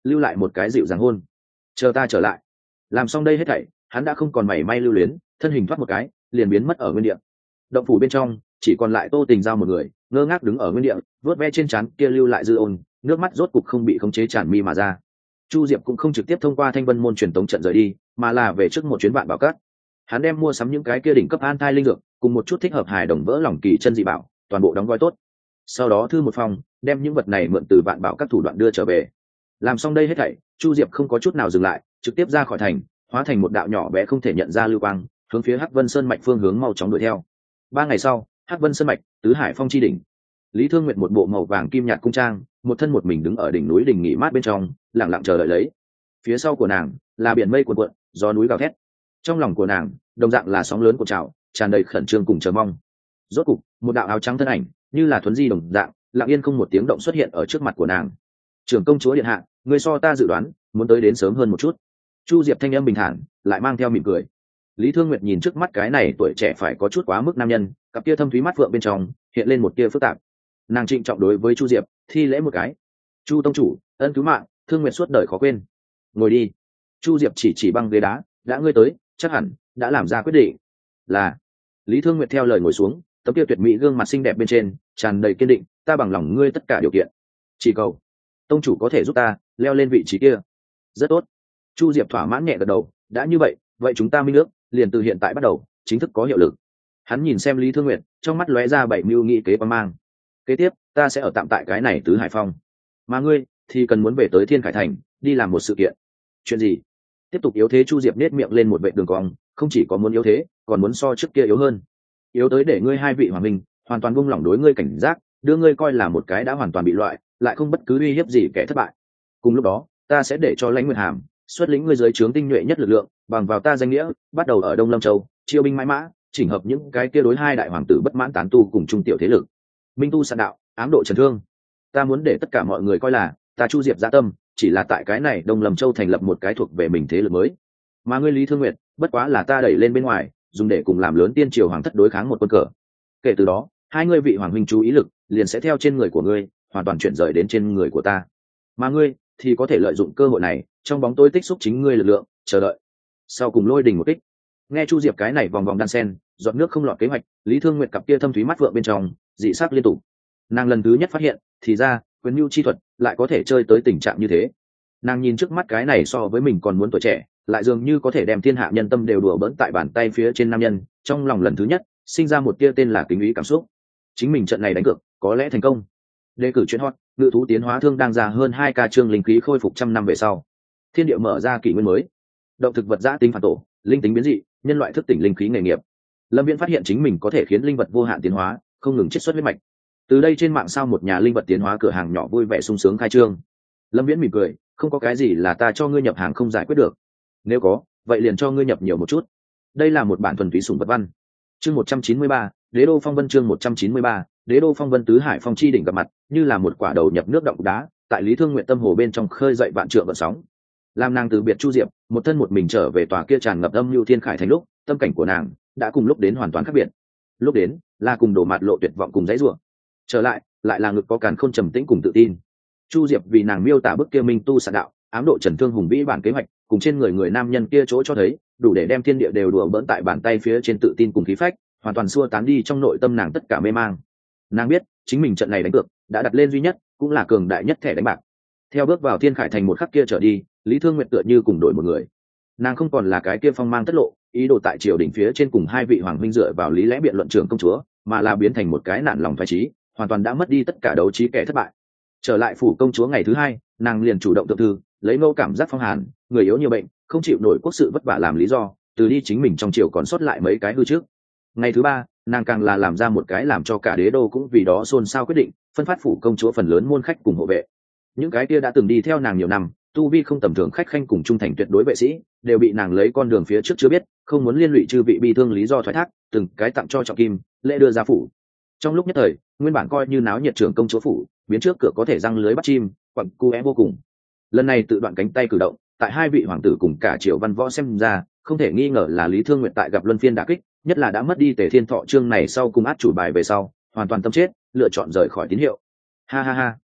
lưu lại một cái dịu dàng hôn. Chờ ta trở lại. Làm xong đây hết thảy, hắn đã không còn mảy may lưu luyến, thân hình thoát một cái liền biến mất ở nguyên địa. Động phủ bên trong chỉ còn lại Tô Tình Giao một người, ngơ ngác đứng ở nguyên địa, vuốt ve trên trán kia lưu lại dư ôn, nước mắt rốt cục không bị khống chế tràn mi mà ra. Chu Diệp cũng không trực tiếp thông qua Thanh Vân môn truyền tống trận rời đi, mà là về trước một chuyến Vạn Bảo Các. Hắn đem mua sắm những cái kia đỉnh cấp an thai linh dược, cùng một chút thích hợp hài đồng vỡ lòng kỳ chân dị bảo, toàn bộ đóng gói tốt. Sau đó thư một phòng, đem những vật này mượn từ Vạn Bảo Các thủ đoạn đưa trở về. Làm xong đây hết thảy, Chu Diệp không có chút nào dừng lại, trực tiếp ra khỏi thành, hóa thành một đạo nhỏ bé không thể nhận ra lưu quang, hướng phía Hắc Vân Sơn mạch phương hướng mau chóng đuổi theo. 3 ngày sau, Hắc Vân Sơn mạch, Tứ Hải Phong chi đỉnh. Lý Thương Nguyệt một bộ màu vàng kim nhạt cung trang, một thân một mình đứng ở đỉnh núi đỉnh nghỉ mát bên trong, lặng lặng chờ đợi lấy. Phía sau của nàng là biển mây cuồn cuộn, gió núi gào thét. Trong lòng của nàng, đồng dạng là sóng lớn của trào, tràn đầy khẩn trương cùng chờ mong. Rốt cục, một đạo áo trắng thân ảnh, như là thuấn di đồng dạng, lặng yên không một tiếng động xuất hiện ở trước mặt của nàng. Trưởng công chúa điện hạ, người so ta dự đoán, muốn tới đến sớm hơn một chút. Chu Diệp thanh âm bình thản, lại mang theo mỉm cười. Lý Thương Nguyệt nhìn trước mắt cái này tuổi trẻ phải có chút quá mức nam nhân, cặp kia thâm thúy mắt phượng bên trong hiện lên một tia phức tạp. Nàng trịnh trọng đối với Chu Diệp thi lễ một cái. Chu tông chủ, ân cứu mạng, Thương Nguyệt suốt đời khó quên. Ngồi đi. Chu Diệp chỉ băng ghế đá, đã ngươi tới, chắc hẳn đã làm ra quyết định. Là. Lý Thương Nguyệt theo lời ngồi xuống, tấm kia tuyệt mỹ gương mặt xinh đẹp bên trên tràn đầy kiên định, ta bằng lòng ngươi tất cả điều kiện. Chỉ cầu tông chủ có thể giúp ta leo lên vị trí kia. Rất tốt. Chu Diệp thỏa mãn nhẹ gật đầu, đã như vậy chúng ta minh ước liền từ hiện tại bắt đầu chính thức có hiệu lực. Hắn nhìn xem Lý Thương Nguyệt, trong mắt lóe ra bảy mưu nghị kế quan mang. Kế tiếp ta sẽ ở tạm tại cái này Tứ Hải Phong, mà ngươi thì cần muốn về tới Thiên Khải Thành đi làm một sự kiện. Chuyện gì? Tiếp tục yếu thế. Chu Diệp nết miệng lên một vệ đường cong, không chỉ có muốn yếu thế, còn muốn so trước kia yếu hơn. Yếu tới để ngươi hai vị hoàng minh hoàn toàn buông lỏng đối ngươi cảnh giác, đưa ngươi coi là một cái đã hoàn toàn bị loại, lại không bất cứ uy hiếp gì kẻ thất bại. Cùng lúc đó, ta sẽ để cho Lãnh Nguyệt Hàm xuất lĩnh ngươi dưới trướng tinh nhuệ nhất lực lượng, bằng vào ta danh nghĩa, bắt đầu ở Đông Lâm Châu chiêu binh mãi mã, chỉnh hợp những cái kia đối hai đại hoàng tử bất mãn tán tu cùng trung tiểu thế lực. Minh tu sạn đạo, ám độ trần thương. Ta muốn để tất cả mọi người coi là ta Chu Diệp dạ tâm chỉ là tại cái này Đông Lâm Châu thành lập một cái thuộc về mình thế lực mới, mà ngươi Lý Thương Nguyệt bất quá là ta đẩy lên bên ngoài, dùng để cùng làm lớn tiên triều hoàng thất đối kháng một quân cờ. Kể từ đó, hai ngươi vị hoàng huynh chú ý lực liền sẽ theo trên người của ngươi hoàn toàn chuyển rời đến trên người của ta, mà ngươi thì có thể lợi dụng cơ hội này trong bóng tối tích xúc chính ngươi lực lượng, chờ đợi sau cùng lôi đình một kích. Nghe Chu Diệp cái này vòng vòng đan sen, giọt nước không lọt kế hoạch, Lý Thương Nguyệt cặp kia thâm thúy mắt vượng bên trong dị sắc liên tục. Nàng lần thứ nhất phát hiện, thì ra quyền mưu chi thuật lại có thể chơi tới tình trạng như thế. Nàng nhìn trước mắt cái này so với mình còn muốn tuổi trẻ, lại dường như có thể đem thiên hạ nhân tâm đều đùa bỡn tại bàn tay phía trên nam nhân, trong lòng lần thứ nhất sinh ra một tia tên là kính ý cảm xúc. Chính mình trận này đánh cược có lẽ thành công. Đề cử chuyên hot, ngự thú tiến hóa thương đang ra hơn 2k chương linh khí khôi phục 100 năm về sau. Thiên địa mở ra kỷ nguyên mới. Động thực vật giã tính phản tổ, linh tính biến dị, nhân loại thức tỉnh linh khí nghề nghiệp. Lâm Viễn phát hiện chính mình có thể khiến linh vật vô hạn tiến hóa, không ngừng chiết xuất huyết mạch. Từ đây trên mạng sao một nhà linh vật tiến hóa cửa hàng nhỏ vui vẻ sung sướng khai trương. Lâm Viễn mỉm cười, không có cái gì là ta cho ngươi nhập hàng không giải quyết được. Nếu có, vậy liền cho ngươi nhập nhiều một chút. Đây là một bản thuần túy sủng vật văn. Chương 193, Đế đô phong vân. Chương 193, Đế đô phong vân. Tứ Hải Phong chi đỉnh gặp mặt, như là một quả đầu nhập nước động đá, tại Lý Thương Nguyện tâm hồ bên trong khơi dậy vạn trượng gợn sóng. Làm nàng từ biệt Chu Diệp, một thân một mình trở về tòa kia tràn ngập âm lưu Thiên Khải thành lúc, tâm cảnh của nàng đã cùng lúc đến hoàn toàn khác biệt. Lúc đến là cùng đổ mặt lộ tuyệt vọng cùng dãy rủa, trở lại lại là ngực có càn khôn trầm tĩnh cùng tự tin. Chu Diệp vì nàng miêu tả bức kia minh tu sạn đạo, ám độ trần thương hùng vĩ bản kế hoạch, cùng trên người nam nhân kia chỗ cho thấy, đủ để đem thiên địa đều đùa bỡn tại bàn tay phía trên tự tin cùng khí phách, hoàn toàn xua tán đi trong nội tâm nàng tất cả mê mang. Nàng biết, chính mình trận này đánh cược đã đặt lên duy nhất, cũng là cường đại nhất thẻ đánh bạc. Theo bước vào Thiên Khải thành một khắc kia trở đi, Lý Thương Nguyệt tựa như cùng đổi một người. Nàng không còn là cái kia phong mang tất lộ, ý đồ tại triều đỉnh phía trên cùng hai vị hoàng huynh dựa vào lý lẽ biện luận trưởng công chúa, mà là biến thành một cái nản lòng phái trí, hoàn toàn đã mất đi tất cả đấu trí kẻ thất bại. Trở lại phủ công chúa ngày thứ hai, nàng liền chủ động thượng thư, lấy ngô cảm giác phong hàn, người yếu nhiều bệnh, không chịu nổi quốc sự vất vả làm lý do, từ đi chính mình trong triều còn sót lại mấy cái hư trước. Ngày thứ ba, nàng càng là làm ra một cái làm cho cả đế đô cũng vì đó xôn xao quyết định, phân phát phủ công chúa phần lớn môn khách cùng hộ vệ. Những cái kia đã từng đi theo nàng nhiều năm, tu vi không tầm thường khách khanh cùng trung thành tuyệt đối vệ sĩ, đều bị nàng lấy con đường phía trước chưa biết, không muốn liên lụy chư vị bi thương lý do thoái thác, từng cái tặng cho trọng kim, lễ đưa ra phủ. Trong lúc nhất thời, nguyên bản coi như náo nhiệt trưởng công chúa phủ, biến trước cửa có thể răng lưới bắt chim, quặng cu é vô cùng. Lần này tự đoạn cánh tay cử động, tại hai vị hoàng tử cùng cả triều văn võ xem ra, không thể nghi ngờ là Lý Thương Nguyện tại gặp luân phiên đả kích, nhất là đã mất đi Tề Thiên Thọ chương này sau cùng át chủ bài về sau, hoàn toàn tâm chết, lựa chọn rời khỏi tín hiệu. Ha ha ha.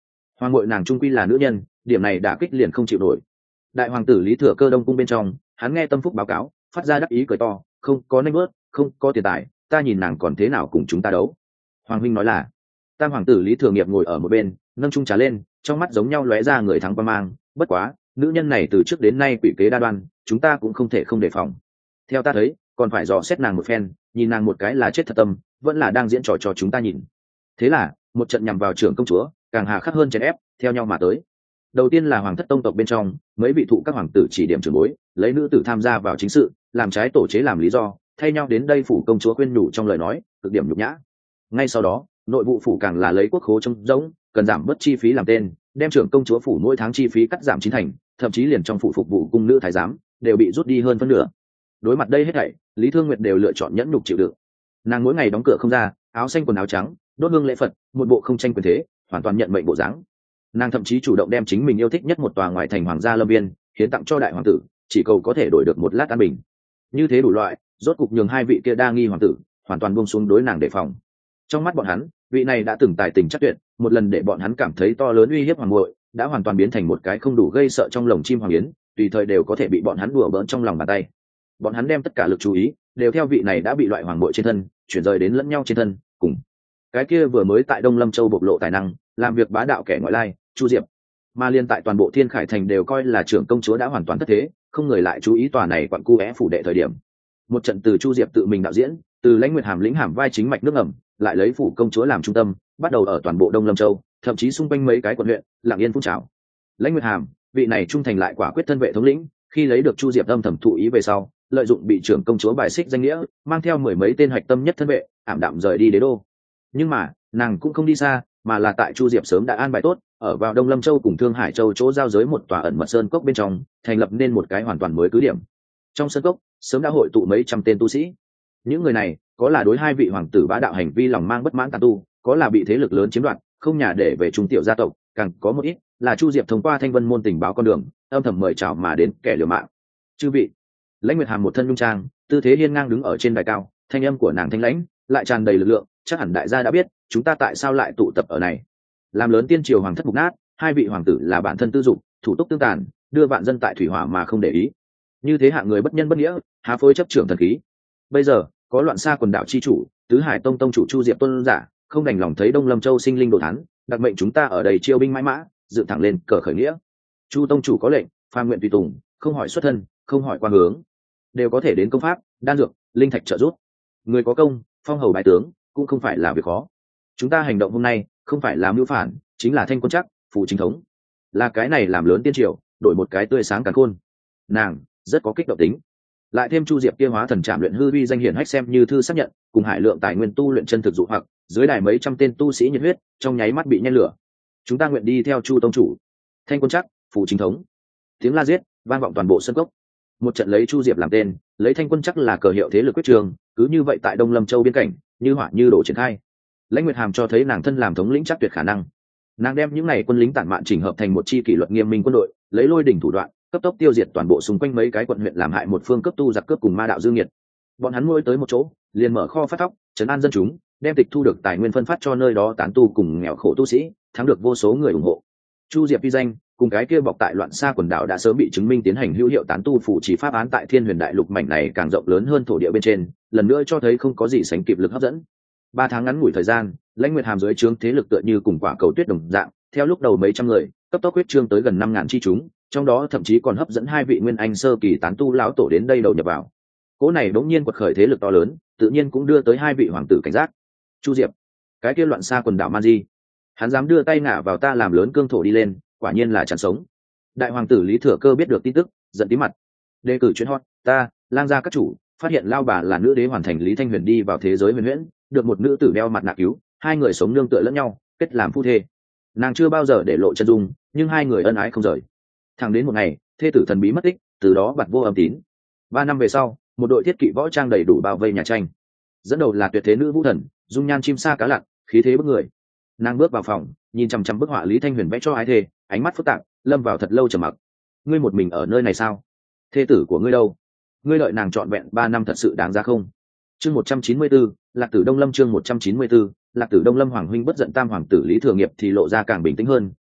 hoàng ngội nàng trung quy là nữ nhân, điểm này đả kích liền không chịu nổi. Đại hoàng tử Lý Thừa Cơ đông cung bên trong, hắn nghe Tâm Phúc báo cáo, phát ra đắc ý cười to, không có nanh bớt, không có tiền tài, ta nhìn nàng còn thế nào cùng chúng ta đấu. Hoàng huynh nói là. Tam hoàng tử Lý Thừa Nghiệp ngồi ở một bên, nâng chung trà lên, trong mắt giống nhau lóe ra người thắng qua mang, bất quá, nữ nhân này từ trước đến nay quỷ kế đa đoan, chúng ta cũng không thể không đề phòng. Theo ta thấy, còn phải dò xét nàng một phen, nhìn nàng một cái là chết thật tâm, vẫn là đang diễn trò cho chúng ta nhìn. Thế là, một trận nhằm vào trưởng công chúa, càng hà khắc hơn chèn ép, theo nhau mà tới. Đầu tiên là hoàng thất tông tộc bên trong, mấy vị thụ các hoàng tử chỉ điểm trưởng bối, lấy nữ tử tham gia vào chính sự, làm trái tổ chế làm lý do, thay nhau đến đây phủ công chúa khuyên nhủ trong lời nói, cực điểm nhục nhã. Ngay sau đó, nội vụ phủ càng là lấy quốc khố trống rỗng, cần giảm bớt chi phí làm tên, đem trưởng công chúa phủ mỗi tháng chi phí cắt giảm 9 thành, thậm chí liền trong phủ phục vụ cung nữ thái giám đều bị rút đi hơn phân nửa. Đối mặt đây hết thảy, Lý Thương Nguyệt đều lựa chọn nhẫn nhục chịu đựng. Nàng mỗi ngày đóng cửa không ra, áo xanh quần áo trắng, đốt hương lễ Phật, một bộ không tranh quyền thế, hoàn toàn nhận mệnh bộ dáng. Nàng thậm chí chủ động đem chính mình yêu thích nhất một tòa ngoại thành hoàng gia lâm viên hiến tặng cho đại hoàng tử, chỉ cầu có thể đổi được một lát an bình. Như thế đủ loại, rốt cục nhường hai vị kia đa nghi hoàng tử hoàn toàn buông xuống đối nàng đề phòng. Trong mắt bọn hắn, vị này đã từng tài tình chắc tuyệt, một lần để bọn hắn cảm thấy to lớn uy hiếp hoàng muội, đã hoàn toàn biến thành một cái không đủ gây sợ trong lồng chim hoàng yến, tùy thời đều có thể bị bọn hắn đùa bỡn trong lòng bàn tay. Bọn hắn đem tất cả lực chú ý đều theo vị này đã bị loại hoàng muội trên thân chuyển rời đến lẫn nhau trên thân, cùng cái kia vừa mới tại Đông Lâm Châu bộc lộ tài năng, làm việc bá đạo kẻ ngoại lai, Chu Diệp. Mà liên tại toàn bộ Thiên Khải thành đều coi là trưởng công chúa đã hoàn toàn thất thế, không người lại chú ý tòa này quặn cu é phủ đệ thời điểm. Một trận từ Chu Diệp tự mình đạo diễn, từ Lãnh Nguyệt Hàm lĩnh hàm vai chính mạch nước ẩm, lại lấy phủ công chúa làm trung tâm, bắt đầu ở toàn bộ Đông Lâm Châu, thậm chí xung quanh mấy cái quận huyện, lặng yên phun trào. Lãnh Nguyệt Hàm, vị này trung thành lại quả quyết thân vệ thống lĩnh, khi lấy được Chu Diệp âm thầm thụ ý về sau, lợi dụng bị trưởng công chúa bài xích danh nghĩa, mang theo mười mấy tên hạch tâm nhất thân vệ, ảm đạm rời đi đế đô. Nhưng mà, nàng cũng không đi xa, mà là tại Chu Diệp sớm đã an bài tốt, ở vào Đông Lâm Châu cùng Thương Hải Châu chỗ giao giới một tòa ẩn mật sơn cốc bên trong, thành lập nên một cái hoàn toàn mới cứ điểm. Trong sơn cốc, sớm đã hội tụ mấy trăm tên tu sĩ. Những người này, có là đối hai vị hoàng tử bá đạo hành vi lòng mang bất mãn tàn tu, có là bị thế lực lớn chiếm đoạt, không nhà để về trung tiểu gia tộc, càng có một ít là Chu Diệp thông qua Thanh Vân môn tình báo con đường, âm thầm mời chào mà đến kẻ liều mạng. Chư vị, Lãnh Nguyệt Hàm một thân nhung trang, tư thế hiên ngang đứng ở trên đài cao, thanh âm của nàng thanh lãnh, lại tràn đầy lực lượng, chắc hẳn đại gia đã biết, chúng ta tại sao lại tụ tập ở này. Làm lớn tiên triều hoàng thất mục nát, hai vị hoàng tử là bản thân tư dục, thủ túc tương tàn, đưa vạn dân tại thủy hỏa mà không để ý. Như thế hạng người bất nhân bất nghĩa, há phối chấp trưởng thần khí. Bây giờ, có loạn xa quần đảo chi chủ, tứ hải tông tông chủ Chu Diệp tuân giả, không đành lòng thấy Đông Lâm Châu sinh linh đồ thán, đặc mệnh chúng ta ở đây chiêu binh mãi mã, dựng thẳng lên cờ khởi nghĩa. Chu tông chủ có lệnh, phàm nguyện tùy tùng, không hỏi xuất thân, không hỏi quan hướng, đều có thể đến công pháp, đan dược, linh thạch trợ giúp. Người có công, phong hầu bái tướng, cũng không phải là việc khó. Chúng ta hành động hôm nay, không phải là mưu phản, chính là thanh quân chắc, phụ chính thống. Là cái này làm lớn tiên triều, đổi một cái tươi sáng càn khôn. Nàng rất có kích động tính. Lại thêm Chu Diệp kia hóa thần trảm luyện hư vi danh hiển hách xem như thư xác nhận, cùng hải lượng tài nguyên tu luyện chân thực dụ hoặc, dưới đài mấy trăm tên tu sĩ nhiệt huyết, trong nháy mắt bị nhen lửa. Chúng ta nguyện đi theo Chu tông chủ. Thanh quân chắc, phụ chính thống. Tiếng la giết vang vọng toàn bộ sân cốc. Một trận lấy Chu Diệp làm tên, lấy thanh quân chắc là cờ hiệu thế lực quyết trường, cứ như vậy tại Đông Lâm Châu biên cảnh, như hỏa như đổ triển khai. Lãnh Nguyệt Hàm cho thấy nàng thân làm thống lĩnh chắc tuyệt khả năng. Nàng đem những này quân lính tản mạn chỉnh hợp thành một chi kỷ luật nghiêm minh quân đội, lấy lôi đỉnh thủ đoạn, cấp tốc tiêu diệt toàn bộ xung quanh mấy cái quận huyện làm hại một phương cấp tu giặc cướp cùng ma đạo dương nhiệt. Bọn hắn mỗi tới một chỗ, liền mở kho phát thóc, trấn an dân chúng, đem tịch thu được tài nguyên phân phát cho nơi đó tán tu cùng nghèo khổ tu sĩ, thắng được vô số người ủng hộ. Chu Diệp uy danh, cùng cái kia bọc tại loạn xa quần đảo đã sớm bị chứng minh tiến hành hữu hiệu tán tu phụ chỉ pháp án tại Thiên Huyền Đại Lục mảnh này càng rộng lớn hơn thổ địa bên trên, lần nữa cho thấy không có gì sánh kịp lực hấp dẫn. 3 tháng ngắn ngủi thời gian, Lãnh Nguyệt Hàm dưới trướng thế lực tựa như cùng quả cầu tuyết đồng dạng, theo lúc đầu mấy trăm người, cấp tốc huyết trương tới gần 5.000 chi chúng, trong đó thậm chí còn hấp dẫn 2 vị nguyên anh sơ kỳ tán tu lão tổ đến đây đầu nhập vào. Cỗ này đống nhiên quật khởi thế lực to lớn, tự nhiên cũng đưa tới 2 vị hoàng tử cảnh giác. Chu Diệp, cái kia loạn xa quần đảo Man Di, hắn dám đưa tay ngả vào ta làm lớn cương thổ đi lên, quả nhiên là chán sống. Đại hoàng tử Lý Thừa Cơ biết được tin tức, giận tí mặt. Đề cử chuyên hot, ta, lang gia các chủ, phát hiện lao bà là nữ đế hoàn thành Lý Thanh Huyền đi vào thế giới huyền huyễn, được một nữ tử đeo mặt nạ cứu, 2 người sống nương tựa lẫn nhau, kết làm phu thê. Nàng chưa bao giờ để lộ chân dung, nhưng 2 người ân ái không rời. Thẳng đến một ngày, thê tử thần bí mất tích, từ đó bặt vô âm tín. 3 năm về sau, một đội thiết kỵ võ trang đầy đủ bao vây nhà tranh. Dẫn đầu là tuyệt thế nữ vũ thần, dung nhan chim sa cá lặn, khí thế bức người. Nàng bước vào phòng, nhìn chằm chằm bức họa Lý Thanh Huyền vẽ cho ái thê, ánh mắt phức tạp, lâm vào thật lâu trầm mặc. Ngươi một mình ở nơi này sao? Thê tử của ngươi đâu? Ngươi đợi nàng trọn vẹn 3 năm thật sự đáng giá không? Chương 194, Lạc Tử Đông Lâm chương 194, Lạc Tử Đông Lâm hoàng huynh bất giận tam hoàng tử Lý Thừa Nghiệp thì lộ ra càng bình tĩnh hơn,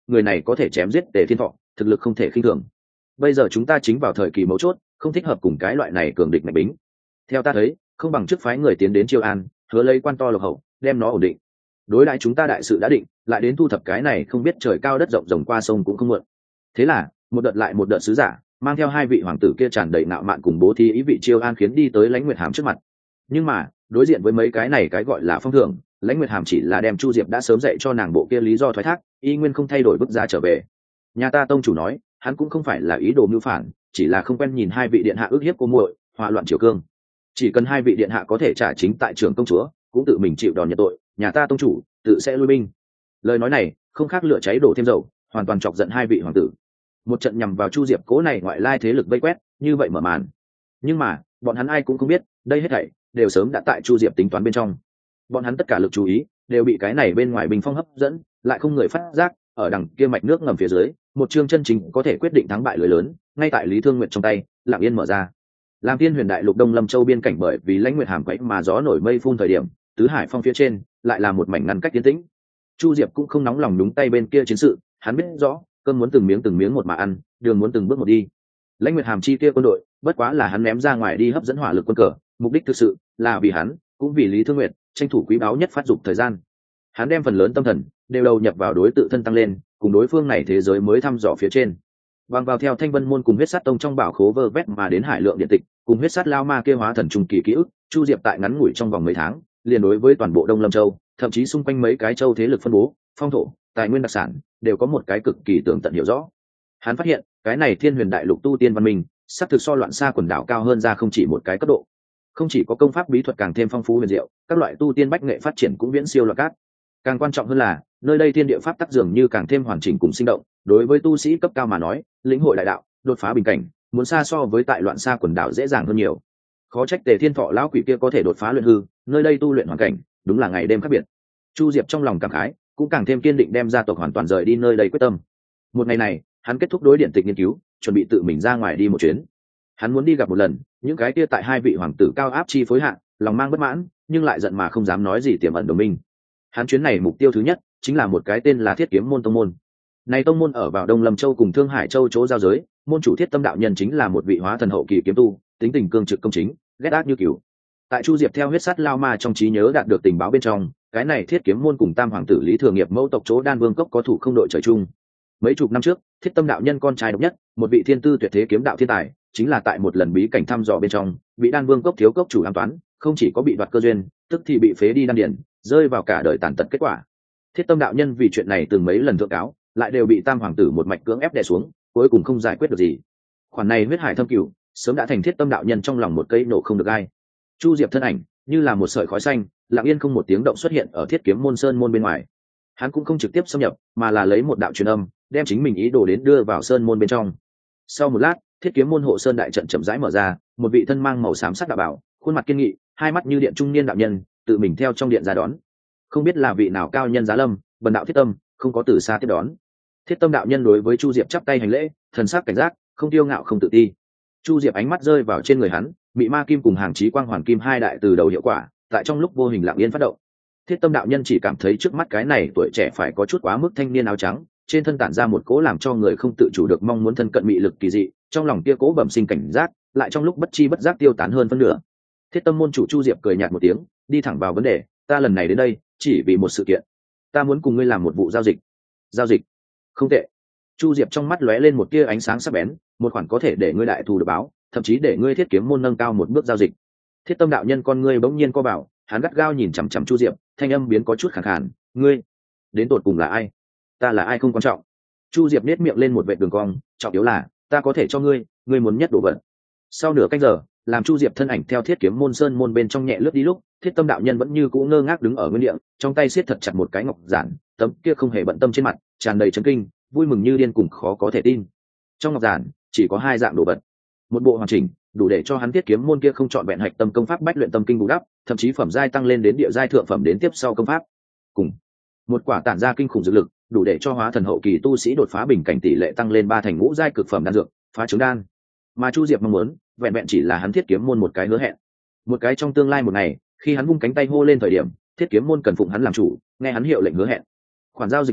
người này có thể chém giết Tề Thiên Thọ, thực lực không thể khinh thường. Bây giờ chúng ta chính vào thời kỳ mấu chốt, không thích hợp cùng cái loại này cường địch mạnh bính. Theo ta thấy, không bằng trước phái người tiến đến Chiêu An, hứa lấy quan to lộc hậu, đem nó ổn định. Đối đãi chúng ta đại sự đã định, lại đến thu thập cái này không biết trời cao đất rộng rồng qua sông cũng không muộn. Thế là, một đợt lại một đợt sứ giả, mang theo hai vị hoàng tử kia tràn đầy nạo mạn cùng bố thí ý vị Chiêu An khiến đi tới Lãnh Nguyệt Hàm trước mặt. Nhưng mà, đối diện với mấy cái này cái gọi là phong thưởng, Lãnh Nguyệt Hàm chỉ là đem Chu Diệp đã sớm dạy cho nàng bộ kia lý do thoái thác, y nguyên không thay đổi bức giá trở về. Nhà ta tông chủ nói, hắn cũng không phải là ý đồ mưu phản, chỉ là không quen nhìn hai vị điện hạ ức hiếp cô muội, hòa loạn triều cương. Chỉ cần hai vị điện hạ có thể trả chính tại trường công chúa, cũng tự mình chịu đòn nhận tội, nhà ta tông chủ tự sẽ lui binh. Lời nói này không khác lửa cháy đổ thêm dầu, hoàn toàn chọc giận hai vị hoàng tử. Một trận nhằm vào Chu Diệp cố này ngoại lai thế lực vây quét, như vậy mở màn. Nhưng mà, bọn hắn ai cũng không biết, đây hết thảy đều sớm đã tại Chu Diệp tính toán bên trong. Bọn hắn tất cả lực chú ý đều bị cái này bên ngoài bình phong hấp dẫn, lại không người phát giác, ở đằng kia mạch nước ngầm phía dưới, một chương chân chính có thể quyết định thắng bại lưới lớn, ngay tại Lý Thương Nguyệt trong tay, lặng yên mở ra. Làm Thiên Huyền Đại Lục Đông Lâm Châu biên cảnh bởi vì Lãnh Nguyệt Hàm quấy mà gió nổi mây phun thời điểm, tứ hải phong phía trên lại là một mảnh ngăn cách tiến tĩnh. Chu Diệp cũng không nóng lòng nhúng tay bên kia chiến sự, hắn biết rõ, cơm muốn từng miếng một mà ăn, đường muốn từng bước một đi. Lãnh Nguyệt Hàm chi kia quân đội, bất quá là hắn ném ra ngoài đi hấp dẫn hỏa lực quân cờ, mục đích thực sự là vì hắn, cũng vì Lý Thương Nguyệt, tranh thủ quý báu nhất phát dục thời gian. Hắn đem phần lớn tâm thần đều đầu nhập vào đối tự thân tăng lên, cùng đối phương này thế giới mới thăm dò phía trên. Bằng vào theo Thanh Vân môn cùng huyết sát tông trong bảo khố vơ vét mà đến hải lượng điện tịch, cùng huyết sát lao ma kia hóa thần trung kỳ ký ức, Chu Diệp tại ngắn ngủi trong vòng mấy tháng, liền đối với toàn bộ Đông Lâm Châu, thậm chí xung quanh mấy cái châu thế lực phân bố, phong thổ, tài nguyên đặc sản, đều có một cái cực kỳ tường tận hiểu rõ. Hắn phát hiện, cái này Thiên Huyền Đại Lục tu tiên văn minh, sắp thực so loạn xa quần đảo cao hơn ra không chỉ một cái cấp độ. Không chỉ có công pháp bí thuật càng thêm phong phú huyền diệu, các loại tu tiên bách nghệ phát triển cũng viễn siêu loạn cát. Càng quan trọng hơn là, nơi đây thiên địa pháp tắc dường như càng thêm hoàn chỉnh cùng sinh động, đối với tu sĩ cấp cao mà nói, lĩnh hội đại đạo, đột phá bình cảnh, muốn xa so với tại loạn xa quần đảo dễ dàng hơn nhiều. Khó trách Tề Thiên Thọ lão quỷ kia có thể đột phá luyện hư, nơi đây tu luyện hoàn cảnh, đúng là ngày đêm khác biệt. Chu Diệp trong lòng cảm khái, cũng càng thêm kiên định đem gia tộc hoàn toàn rời đi nơi đây quyết tâm. Một ngày này, hắn kết thúc đối điện tịch nghiên cứu, chuẩn bị tự mình ra ngoài đi một chuyến. Hắn muốn đi gặp một lần những cái kia tại hai vị hoàng tử cao áp chi phối hạ, lòng mang bất mãn, nhưng lại giận mà không dám nói gì tiềm ẩn đồng minh. Hắn chuyến này mục tiêu thứ nhất chính là một cái tên là Thiết Kiếm môn tông môn. Này tông môn ở vào Đông Lâm Châu cùng Thương Hải Châu chỗ giao giới, môn chủ Thiết Tâm đạo nhân chính là một vị hóa thần hậu kỳ kiếm tu, tính tình cương trực công chính, ghét ác như cừu. Tại Chu Diệp theo huyết sắt lao ma trong trí nhớ đạt được tình báo bên trong, cái này Thiết Kiếm môn cùng Tam hoàng tử Lý Thừa Nghiệp mẫu tộc chỗ Đan Vương cốc có thủ không đội trời chung. Mấy chục năm trước, Thiết Tâm đạo nhân con trai độc nhất, một vị thiên tư tuyệt thế kiếm đạo thiên tài, chính là tại một lần bí cảnh thăm dò bên trong, bị Đan Vương cốc thiếu cốc chủ an toán, không chỉ có bị đoạt cơ duyên, tức thì bị phế đi đan điển, rơi vào cả đời tàn tật kết quả. Thiết Tâm đạo nhân vì chuyện này từng mấy lần thượng cáo, lại đều bị Tam hoàng tử một mạch cưỡng ép đè xuống, cuối cùng không giải quyết được gì. Khoản này huyết hải thâm cửu, sớm đã thành Thiết Tâm đạo nhân trong lòng một cây nổ không được ai. Chu Diệp thân ảnh như là một sợi khói xanh, lặng yên không một tiếng động xuất hiện ở Thiết Kiếm môn sơn môn bên ngoài. Hắn cũng không trực tiếp xâm nhập, mà là lấy một đạo truyền âm, đem chính mình ý đồ đến đưa vào sơn môn bên trong. Sau một lát, Thiết Kiếm môn hộ sơn đại trận chậm rãi mở ra, một vị thân mang màu xám sắc đạo bảo, khuôn mặt kiên nghị, hai mắt như điện trung niên đạo nhân, tự mình theo trong điện ra đón. Không biết là vị nào cao nhân giá lâm, bần đạo Thiết Tâm, không có từ xa tiếp đón. Thiết Tâm đạo nhân đối với Chu Diệp chắp tay hành lễ, thần sắc cảnh giác, không tiêu ngạo không tự ti. Chu Diệp ánh mắt rơi vào trên người hắn, bị ma kim cùng hàng chí quang hoàn kim hai đại từ đầu hiệu quả, tại trong lúc vô hình lặng yên phát động. Thiết Tâm đạo nhân chỉ cảm thấy trước mắt cái này tuổi trẻ phải có chút quá mức thanh niên áo trắng, trên thân tản ra một cỗ làm cho người không tự chủ được mong muốn thân cận mị lực kỳ dị, trong lòng kia cỗ bẩm sinh cảnh giác, lại trong lúc bất chi bất giác tiêu tán hơn phân nửa. Thiết Tâm môn chủ Chu Diệp cười nhạt một tiếng, đi thẳng vào vấn đề, ta lần này đến đây chỉ vì một sự kiện, ta muốn cùng ngươi làm một vụ giao dịch. Giao dịch? Không tệ. Chu Diệp trong mắt lóe lên một tia ánh sáng sắc bén, một khoản có thể để ngươi đại thù được báo, thậm chí để ngươi Thiết Kiếm môn nâng cao một bước giao dịch. Thiết Tâm đạo nhân con ngươi bỗng nhiên co bảo, hắn gắt gao nhìn chằm chằm Chu Diệp, thanh âm biến có chút khàn khàn, ngươi đến tột cùng là ai? Ta là ai không quan trọng. Chu Diệp nét miệng lên một vệt đường cong, trọng yếu là ta có thể cho ngươi, ngươi muốn nhất đồ vật. Sau nửa canh giờ, làm Chu Diệp thân ảnh theo Thiết Kiếm môn sơn môn bên trong nhẹ lướt đi lúc, Thiết Tâm đạo nhân vẫn như cũ ngơ ngác đứng ở nguyên địa, trong tay siết thật chặt một cái ngọc giản, tấm kia không hề bận tâm trên mặt tràn đầy chấn kinh, vui mừng như điên cùng khó có thể tin. Trong ngọc giản chỉ có hai dạng đồ vật, một bộ hoàn chỉnh, đủ để cho hắn Thiết Kiếm môn kia không chọn vẹn hạch tâm công pháp bách luyện tâm kinh bù đắp, thậm chí phẩm giai tăng lên đến địa giai thượng phẩm đến tiếp sau công pháp, cùng một quả tản ra kinh khủng dược lực, đủ để cho hóa thần hậu kỳ tu sĩ đột phá bình cảnh tỷ lệ tăng lên 3 thành ngũ giai cực phẩm đan dược, phá trứng đan. Mà Chu Diệp mong muốn, vẹn vẹn chỉ là hắn Thiết Kiếm môn một cái hứa hẹn. Một cái trong tương lai một ngày, khi hắn vung cánh tay hô lên thời điểm, Thiết Kiếm môn cần phụng hắn làm chủ, nghe hắn hiệu lệnh hứa hẹn. Khoản giao dịch này,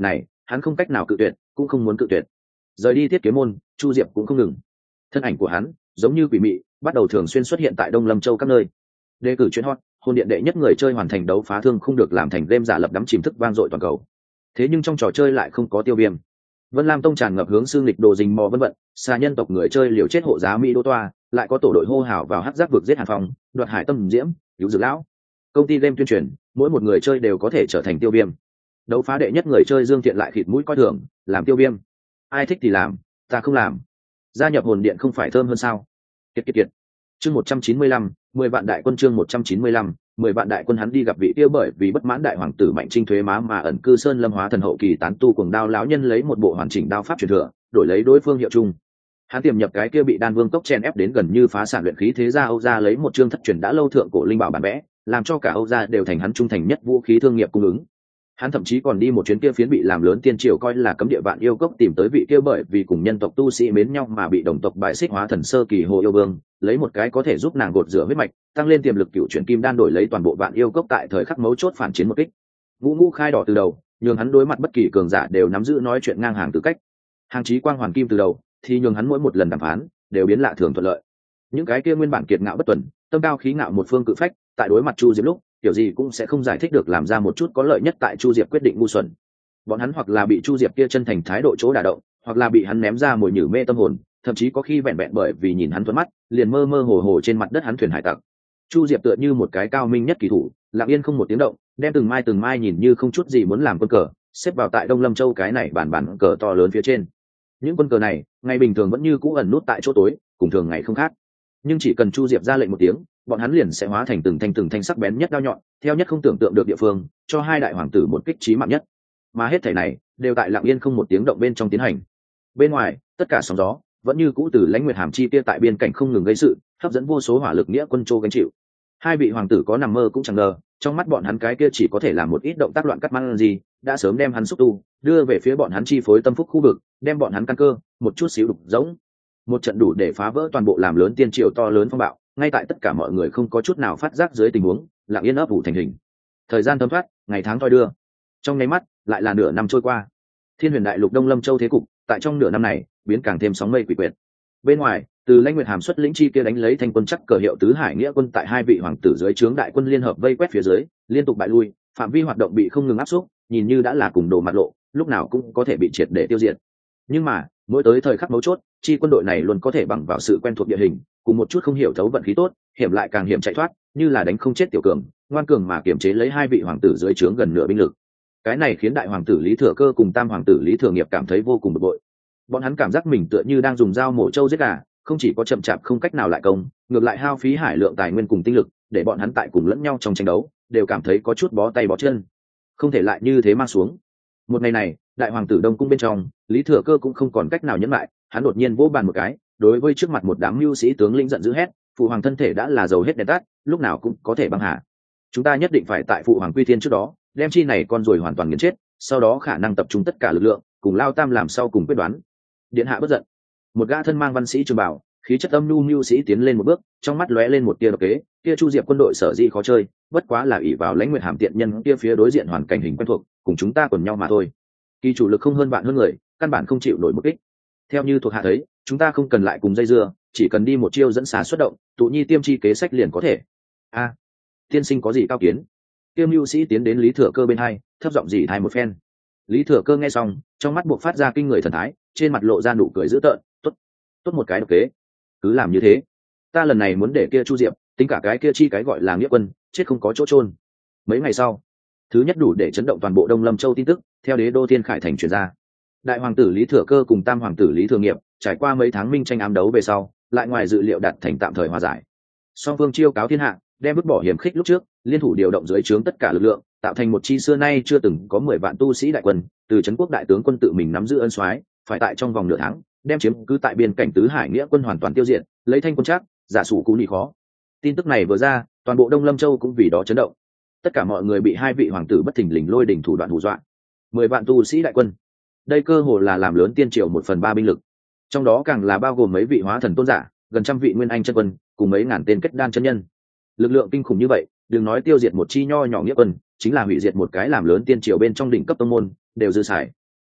hắn không cách nào cự tuyệt, cũng không muốn cự tuyệt. Rời đi Thiết Kiếm môn, Chu Diệp cũng không ngừng. Thân ảnh của hắn giống như quỷ mị, bắt đầu thường xuyên xuất hiện tại Đông Lâm Châu các nơi. Đề cử chuyên hot, hôn điện đệ nhất người chơi hoàn thành đấu phá thương không được làm thành game giả lập đắm chìm thức vang dội toàn cầu. Thế nhưng trong trò chơi lại không có tiêu viêm. Vân Lam Tông tràn ngập hướng xương lịch đồ rình mò vân vận, xa nhân tộc người chơi liều chết hộ giá Mỹ Đô Toa, lại có tổ đội hô hào vào hắc giác vực giết Hàn Phong, đoạt hải tâm diễm, cứu dược lão. Công ty game tuyên truyền, mỗi một người chơi đều có thể trở thành tiêu viêm. Đấu phá đệ nhất người chơi Dương Thiện lại khịt mũi coi thường, làm tiêu viêm. Ai thích thì làm, ta không làm. Gia nhập hồn điện không phải thơm hơn sao? Kiệt kiệt kiệt. Chương 195, 10 vạn đại quân chương 195, 10 vạn đại quân hắn đi gặp vị kia bởi vì bất mãn đại hoàng tử Mạnh Trinh thuế má mà ẩn cư Sơn Lâm hóa thần hậu kỳ tán tu cuồng đao lão nhân lấy một bộ hoàn chỉnh đao pháp truyền thừa, đổi lấy đối phương hiệu chung. Hắn tiềm nhập cái kia bị đan vương cốc chen ép đến gần như phá sản luyện khí thế gia Âu gia lấy một chương thất truyền đã lâu thượng cổ linh bảo bản vẽ, làm cho cả Âu gia đều thành hắn trung thành nhất vũ khí thương nghiệp cung ứng. Hắn thậm chí còn đi một chuyến kia phiến bị làm lớn tiên triều coi là cấm địa vạn yêu cốc tìm tới vị kia bởi vì cùng nhân tộc tu sĩ mến nhau mà bị đồng tộc bại xích hóa thần sơ kỳ Hồ Yêu Vương, lấy một cái có thể giúp nàng gột rửa huyết mạch, tăng lên tiềm lực cựu chuyển kim đan đổi lấy toàn bộ vạn yêu cốc tại thời khắc mấu chốt phản chiến một kích. Ngũ ngũ khai đỏ từ đầu, nhường hắn đối mặt bất kỳ cường giả đều nắm giữ nói chuyện ngang hàng tư cách. Hàng chí quang hoàn kim từ đầu, thì nhường hắn mỗi một lần đàm phán đều biến lạ thường thuận lợi. Những cái kia nguyên bản kiệt ngạo bất tuần, tâm cao khí ngạo một phương cự phách, tại đối mặt Chu Diệp lúc kiểu gì cũng sẽ không giải thích được làm ra một chút có lợi nhất tại Chu Diệp quyết định ngu xuẩn. Bọn hắn hoặc là bị Chu Diệp kia chân thành thái độ chỗ đả động, hoặc là bị hắn ném ra mồi nhử mê tâm hồn, thậm chí có khi vẹn vẹn bởi vì nhìn hắn thuận mắt, liền mơ mơ hồ hồ trên mặt đất hắn thuyền hải tặc. Chu Diệp tựa như một cái cao minh nhất kỳ thủ, lặng yên không một tiếng động, đem từng mai nhìn như không chút gì muốn làm quân cờ, xếp vào tại Đông Lâm Châu cái này bản cờ to lớn phía trên. Những quân cờ này, ngày bình thường vẫn như cũ ẩn nút tại chỗ tối, cùng thường ngày không khác. Nhưng chỉ cần Chu Diệp ra lệnh một tiếng, bọn hắn liền sẽ hóa thành từng thanh sắc bén nhất đao nhọn, theo nhất không tưởng tượng được địa phương, cho hai đại hoàng tử một kích chí mạng nhất. Mà hết thảy này đều tại lặng yên không một tiếng động bên trong tiến hành. Bên ngoài, tất cả sóng gió vẫn như cũ từ Lãnh Nguyệt Hàm chi kia tại biên cảnh không ngừng gây sự, hấp dẫn vô số hỏa lực nghĩa quân Trô gánh chịu. Hai vị hoàng tử có nằm mơ cũng chẳng ngờ, trong mắt bọn hắn cái kia chỉ có thể làm một ít động tác loạn cắt mang gì, đã sớm đem hắn xúc tu, đưa về phía bọn hắn chi phối tâm phúc khu vực, đem bọn hắn căn cơ một chút xíu đục rỗng. Một trận đủ để phá vỡ toàn bộ làm lớn tiên triều to lớn phong bạo, ngay tại tất cả mọi người không có chút nào phát giác dưới tình huống, lặng yên ấp ủ thành hình. Thời gian thấm thoát, ngày tháng thoi đưa, trong nháy mắt lại là nửa năm trôi qua. Thiên Huyền Đại Lục Đông Lâm Châu thế cục tại trong nửa năm này biến càng thêm sóng mây quỷ quyệt. Bên ngoài, từ Lãnh Nguyệt Hàm xuất lĩnh chi kia đánh lấy thanh quân chắc cờ hiệu tứ hải nghĩa quân tại hai vị hoàng tử dưới trướng đại quân liên hợp vây quét phía dưới, liên tục bại lui, phạm vi hoạt động bị không ngừng áp suất, nhìn như đã là cùng đồ mặt lộ, lúc nào cũng có thể bị triệt để tiêu diệt. Nhưng mà, mỗi tới thời khắc mấu chốt, chi quân đội này luôn có thể bằng vào sự quen thuộc địa hình, cùng một chút không hiểu thấu vận khí tốt, hiểm lại càng hiểm chạy thoát, như là đánh không chết tiểu cường, ngoan cường mà kiềm chế lấy hai vị hoàng tử dưới trướng gần nửa binh lực. Cái này khiến đại hoàng tử Lý Thừa Cơ cùng tam hoàng tử Lý Thừa Nghiệp cảm thấy vô cùng bực bội. Bọn hắn cảm giác mình tựa như đang dùng dao mổ trâu giết gà, không chỉ có chậm chạp không cách nào lại công, ngược lại hao phí hải lượng tài nguyên cùng tinh lực, để bọn hắn tại cùng lẫn nhau trong tranh đấu, đều cảm thấy có chút bó tay bó chân. Không thể lại như thế mang xuống. Một ngày này, đại hoàng tử Đông cung bên trong, Lý Thừa Cơ cũng không còn cách nào nhẫn lại, hắn đột nhiên vỗ bàn một cái, đối với trước mặt một đám mưu sĩ tướng lĩnh giận dữ hét, phụ hoàng thân thể đã là dầu hết đèn tắt, lúc nào cũng có thể băng hà. Chúng ta nhất định phải tại phụ hoàng quy thiên trước đó, đem chi này con ruồi hoàn toàn nghiền chết, sau đó khả năng tập trung tất cả lực lượng, cùng Lao Tam làm sau cùng quyết đoán. Điện hạ bất giận. Một gã thân mang văn sĩ trường bào, khí chất âm nhu mưu sĩ tiến lên một bước, trong mắt lóe lên một tia độc kế, kia Chu Diệp quân đội sở dĩ khó chơi, bất quá là ỷ vào Lãnh Nguyệt Hàm tiện nhân kia phía đối diện hoàn cảnh hình quen thuộc, cùng chúng ta quần nhau mà thôi. Kỳ chủ lực không hơn bạn hơn người, căn bản không chịu nổi một kích. Theo như thuộc hạ thấy, chúng ta không cần lại cùng dây dưa, chỉ cần đi một chiêu dẫn xà xuất động, tụ nhi tiêm chi kế sách liền có thể. A, tiên sinh có gì cao kiến? Tiêm mưu sĩ tiến đến Lý Thừa Cơ bên hai, thấp giọng dì thai một phen. Lý Thừa Cơ nghe xong, trong mắt buộc phát ra kinh người thần thái, trên mặt lộ ra nụ cười dữ tợn. Tốt một cái độc kế, cứ làm như thế. Ta lần này muốn để kia Chu Diệp, tính cả cái kia chi cái gọi là nghĩa quân, chết không có chỗ chôn. Mấy ngày sau, thứ nhất đủ để chấn động toàn bộ Đông Lâm Châu tin tức, theo đế đô Thiên Khải thành truyền ra. Đại hoàng tử Lý Thừa Cơ cùng tam hoàng tử Lý Thừa Nghiệp, trải qua mấy tháng minh tranh ám đấu về sau, lại ngoài dự liệu đạt thành tạm thời hòa giải. Song phương chiêu cáo thiên hạ, đem vứt bỏ hiểm khích lúc trước, liên thủ điều động dưới trướng tất cả lực lượng, tạo thành một chi xưa nay chưa từng có 10 vạn tu sĩ đại quân, từ trấn quốc đại tướng quân tự mình nắm giữ ân soái, phải tại trong vòng nửa tháng, đem chiếm cứ tại biên cảnh tứ hải nghĩa quân hoàn toàn tiêu diệt, lấy thanh quân chắc, giả sủ cú nị khó. Tin tức này vừa ra, toàn bộ Đông Lâm Châu cũng vì đó chấn động. Tất cả mọi người bị hai vị hoàng tử bất thình lình lôi đỉnh thủ đoạn hù dọa. 10 vạn tu sĩ đại quân, đây cơ hồ là làm lớn tiên triều 1/3 binh lực, trong đó càng là bao gồm mấy vị hóa thần tôn giả, gần trăm vị nguyên anh chân quân, cùng mấy ngàn tên kết đan chân nhân. Lực lượng kinh khủng như vậy, đừng nói tiêu diệt một chi nho nhỏ nghĩa quân, chính là hủy diệt một cái làm lớn tiên triều bên trong đỉnh cấp tông môn đều dư xài.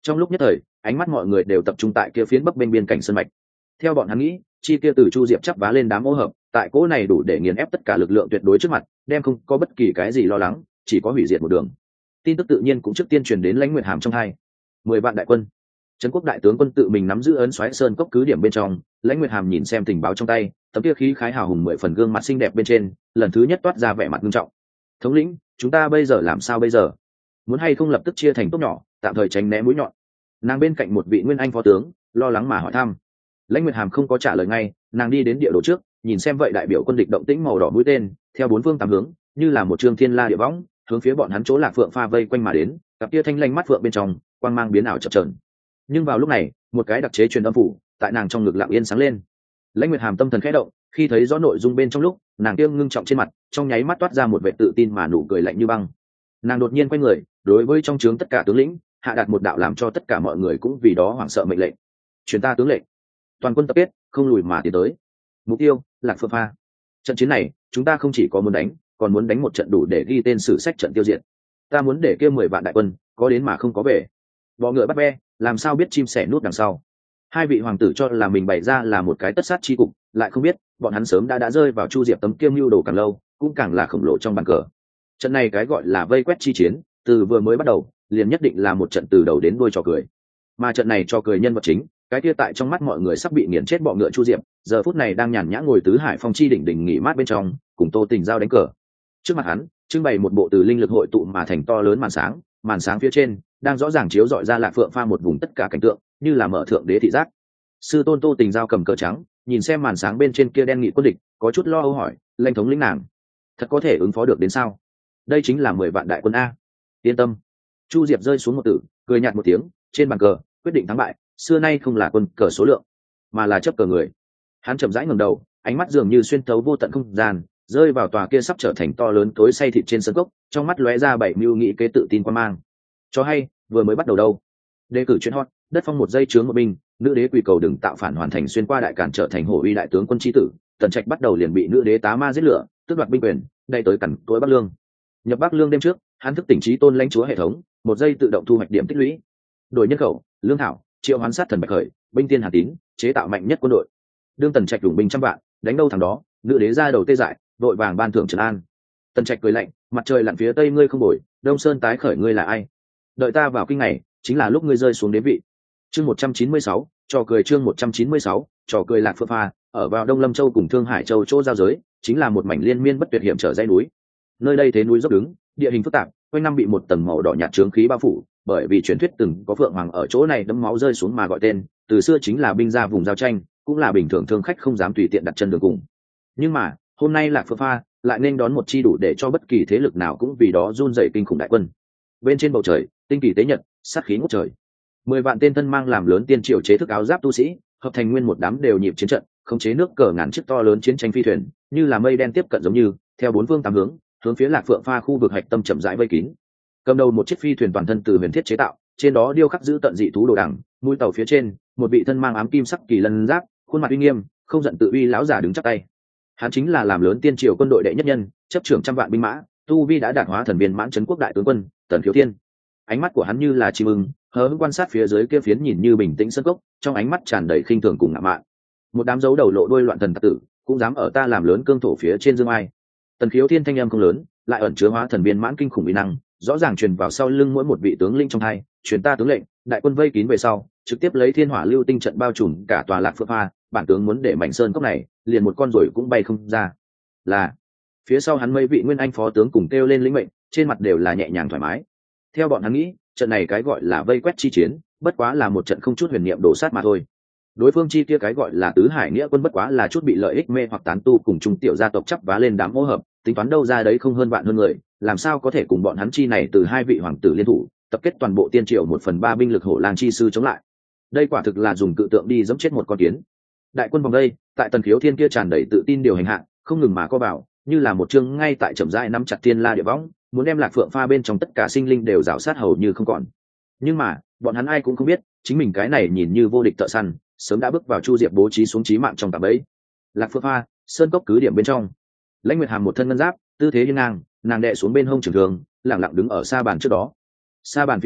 Trong lúc nhất thời, ánh mắt mọi người đều tập trung tại kia phiến bắc bên biên cảnh sơn mạch. Theo bọn hắn nghĩ, chi kia từ Chu Diệp chắp vá lên đám ô hợp, tại cỗ này đủ để nghiền ép tất cả lực lượng tuyệt đối trước mặt, đem không có bất kỳ cái gì lo lắng, chỉ có hủy diệt một đường. Tin tức tự nhiên cũng trước tiên truyền đến Lãnh Nguyệt Hàm trong hai. 10 vạn đại quân. Trấn Quốc đại tướng quân tự mình nắm giữ ấn xoáy sơn cốc cứ điểm bên trong, Lãnh Nguyệt Hàm nhìn xem tình báo trong tay, tấm kia khí khái hào hùng 10 phần gương mặt xinh đẹp bên trên, lần thứ nhất toát ra vẻ mặt nghiêm trọng. Thống lĩnh, chúng ta bây giờ làm sao bây giờ? Muốn hay không lập tức chia thành tốt nhỏ, tạm thời tránh né mũi nhọn? Nàng bên cạnh một vị nguyên anh phó tướng, lo lắng mà hỏi thăm. Lãnh Nguyệt Hàm không có trả lời ngay, nàng đi đến địa đồ trước, nhìn xem vậy đại biểu quân địch động tĩnh màu đỏ mũi tên, theo bốn phương tám hướng, như là một trường thiên la địa võng, hướng phía bọn hắn chỗ Lạc Phượng pha vây quanh mà đến, cặp kia thanh lanh mắt phượng bên trong, quang mang biến ảo chập chờn. Nhưng vào lúc này, một cái đặc chế truyền âm phủ, tại nàng trong ngực lặng yên sáng lên. Lãnh Nguyệt Hàm tâm thần khẽ động, khi thấy rõ nội dung bên trong lúc, nàng kiêng ngưng trọng trên mặt, trong nháy mắt toát ra một vẻ tự tin mà nụ cười lạnh như băng. Nàng đột nhiên quay người, đối với trong trướng tất cả tướng lĩnh, hạ đạt một đạo làm cho tất cả mọi người cũng vì đó hoảng sợ mệnh lệnh. Truyền ta tướng lệnh, toàn quân tập kết, không lùi mà tiến tới. Mục tiêu, Lạc Phượng pha. Trận chiến này, chúng ta không chỉ có muốn đánh, còn muốn đánh một trận đủ để ghi tên sử sách trận tiêu diệt. Ta muốn để kia 10 vạn đại quân, có đến mà không có về. Bọ ngựa bắt be, làm sao biết chim sẻ nút đằng sau. Hai vị hoàng tử cho là mình bày ra là một cái tất sát chi cục, lại không biết bọn hắn sớm đã rơi vào Chu Diệp tấm kiêm mưu đồ càng lâu, cũng càng là khổng lồ trong bàn cờ. Trận này cái gọi là vây quét chi chiến, từ vừa mới bắt đầu liền nhất định là một trận từ đầu đến đuôi trò cười. Mà trận này trò cười nhân vật chính, cái kia tại trong mắt mọi người sắp bị nghiền chết bọ ngựa Chu Diệp, giờ phút này đang nhàn nhã ngồi tứ hải phong chi đỉnh nghỉ mát bên trong, cùng Tô Tình giao đánh cờ. Trước mặt hắn, trưng bày một bộ từ linh lực hội tụ mà thành to lớn màn sáng phía trên đang rõ ràng chiếu rọi ra Lạc Phượng pha một vùng tất cả cảnh tượng, như là mở thượng đế thị giác. Sư tôn Tô Tình giao cầm cờ trắng, nhìn xem màn sáng bên trên kia đen nghị quân địch, có chút lo âu hỏi, lãnh thống lĩnh nàng, thật có thể ứng phó được đến sao? Đây chính là 10 vạn đại quân a. Yên tâm. Chu Diệp rơi xuống một tử, cười nhạt một tiếng, trên bàn cờ, quyết định thắng bại, xưa nay không là quân cờ số lượng, mà là chấp cờ người. Hắn chậm rãi ngẩng đầu, ánh mắt dường như xuyên thấu vô tận không gian, rơi vào tòa kia sắp trở thành to lớn tối say thịt trên sân cốc, trong mắt lóe ra bảy mưu nghị kế tự tin quan mang. Cho hay, vừa mới bắt đầu đâu. Đề cử chuyên hot, đất phong một giây chướng một binh, nữ đế quỳ cầu đừng tạo phản hoàn thành xuyên qua đại cản trở thành hổ uy đại tướng quân chi tử, Tần Trạch bắt đầu liền bị nữ đế tá ma giết lửa, tước đoạt binh quyền, đây tới cẩn tối Bắc Lương. Nhập Bắc Lương đêm trước, hắn thức tỉnh trí tôn lãnh chúa hệ thống, một giây tự động thu hoạch điểm tích lũy. Đổi nhân khẩu, lương thảo, triệu hoán sát thần bạch khởi, binh tiên Hà Tín, chế tạo mạnh nhất quân đội. Đương Tần Trạch đủng binh trăm vạn, đánh đâu thằng đó, nữ đế ra đầu tê dại, vội vàng ban thưởng trấn an. Tần Trạch cười lạnh, mặt trời lặn phía tây ngươi không bồi, Đông Sơn tái khởi ngươi là ai? Đợi ta vào kinh này, chính là lúc ngươi rơi xuống đế vị. Chương 196, trò cười chương 196, trò cười Lạc Phượng pha, ở vào Đông Lâm Châu cùng Thương Hải Châu chỗ giao giới, chính là một mảnh liên miên bất tuyệt hiểm trở dãy núi. Nơi đây thế núi dốc đứng, địa hình phức tạp, quanh năm bị một tầng màu đỏ nhạt chướng khí bao phủ, bởi vì truyền thuyết từng có phượng hoàng ở chỗ này đẫm máu rơi xuống mà gọi tên, từ xưa chính là binh ra vùng giao tranh, cũng là bình thường thương khách không dám tùy tiện đặt chân đường cùng. Nhưng mà, hôm nay Lạc Phượng pha lại nên đón một chi đủ để cho bất kỳ thế lực nào cũng vì đó run rẩy kinh khủng đại quân. Bên trên bầu trời, tinh kỳ tế nhật, sát khí ngút trời. 10 vạn tên thân mang làm lớn tiên triều chế thức áo giáp tu sĩ, hợp thành nguyên một đám đều nhịp chiến trận, khống chế nước cờ ngàn chiếc to lớn chiến tranh phi thuyền, như là mây đen tiếp cận giống như, theo bốn phương tám hướng phía Lạc Phượng pha khu vực hạch tâm chậm rãi vây kín. Cầm đầu một chiếc phi thuyền toàn thân từ huyền thiết chế tạo, trên đó điêu khắc giữ tận dị thú đồ đằng, mũi tàu phía trên, một vị thân mang ám kim sắc kỳ lân giáp, khuôn mặt uy nghiêm, không giận tự uy lão giả đứng chắp tay. Hắn chính là làm lớn tiên triều quân đội đệ nhất nhân, chấp trưởng trăm vạn binh mã, tu vi đã đạt hóa thần viên mãn trấn quốc đại tướng quân, Tần Khiếu Thiên. Ánh mắt của hắn như là chim ưng, hờ hững quan sát phía dưới kia phiến nhìn như bình tĩnh sân cốc, trong ánh mắt tràn đầy khinh thường cùng ngạo mạn. Một đám dấu đầu lộ đuôi loạn thần tặc tử, cũng dám ở ta làm lớn cương thổ phía trên dương ai. Tần Khiếu Thiên thanh âm không lớn, lại ẩn chứa hóa thần viên mãn kinh khủng uy năng, rõ ràng truyền vào sau lưng mỗi một vị tướng lĩnh trong hai, truyền ta tướng lệnh, đại quân vây kín về sau, trực tiếp lấy thiên hỏa lưu tinh trận bao trùm cả tòa Lạc Phượng pha, bản tướng muốn để mảnh sơn cốc này, liền một con rồi cũng bay không ra. Là phía sau hắn mấy vị nguyên anh phó tướng cùng kêu lên lĩnh mệnh, trên mặt đều là nhẹ nhàng thoải mái. Theo bọn hắn nghĩ, trận này cái gọi là vây quét chi chiến, bất quá là một trận không chút huyền niệm đổ sát mà thôi. Đối phương chi kia cái gọi là tứ hải nghĩa quân bất quá là chút bị lợi ích mê hoặc tán tu cùng trung tiểu gia tộc chấp vá lên đám hỗ hợp, tính toán đâu ra đấy không hơn vạn hơn người, làm sao có thể cùng bọn hắn chi này từ hai vị hoàng tử liên thủ, tập kết toàn bộ tiên triều 1/3 binh lực hổ lang chi sư chống lại. Đây quả thực là dùng cự tượng đi giẫm chết một con kiến. Đại quân vòng đây, tại Tần Khiếu Thiên kia tràn đầy tự tin điều hành hạ, không ngừng mà co vào, như là một chương ngay tại chậm rãi nắm chặt thiên la địa võng, muốn đem Lạc Phượng pha bên trong tất cả sinh linh đều rào sát hầu như không còn. Nhưng mà, bọn hắn ai cũng không biết, chính mình cái này nhìn như vô địch thợ săn, sớm đã bước vào Chu Diệp bố trí xuống chí mạng trong cạm bẫy. Lạc Phượng pha, sơn cốc cứ điểm bên trong. Lãnh Nguyệt Hàm một thân ngân giáp, tư thế hiên ngang, nàng đè xuống bên hông trường thường, lặng lặng đứng ở sa bàn trước đó. Sa bàn phía trên,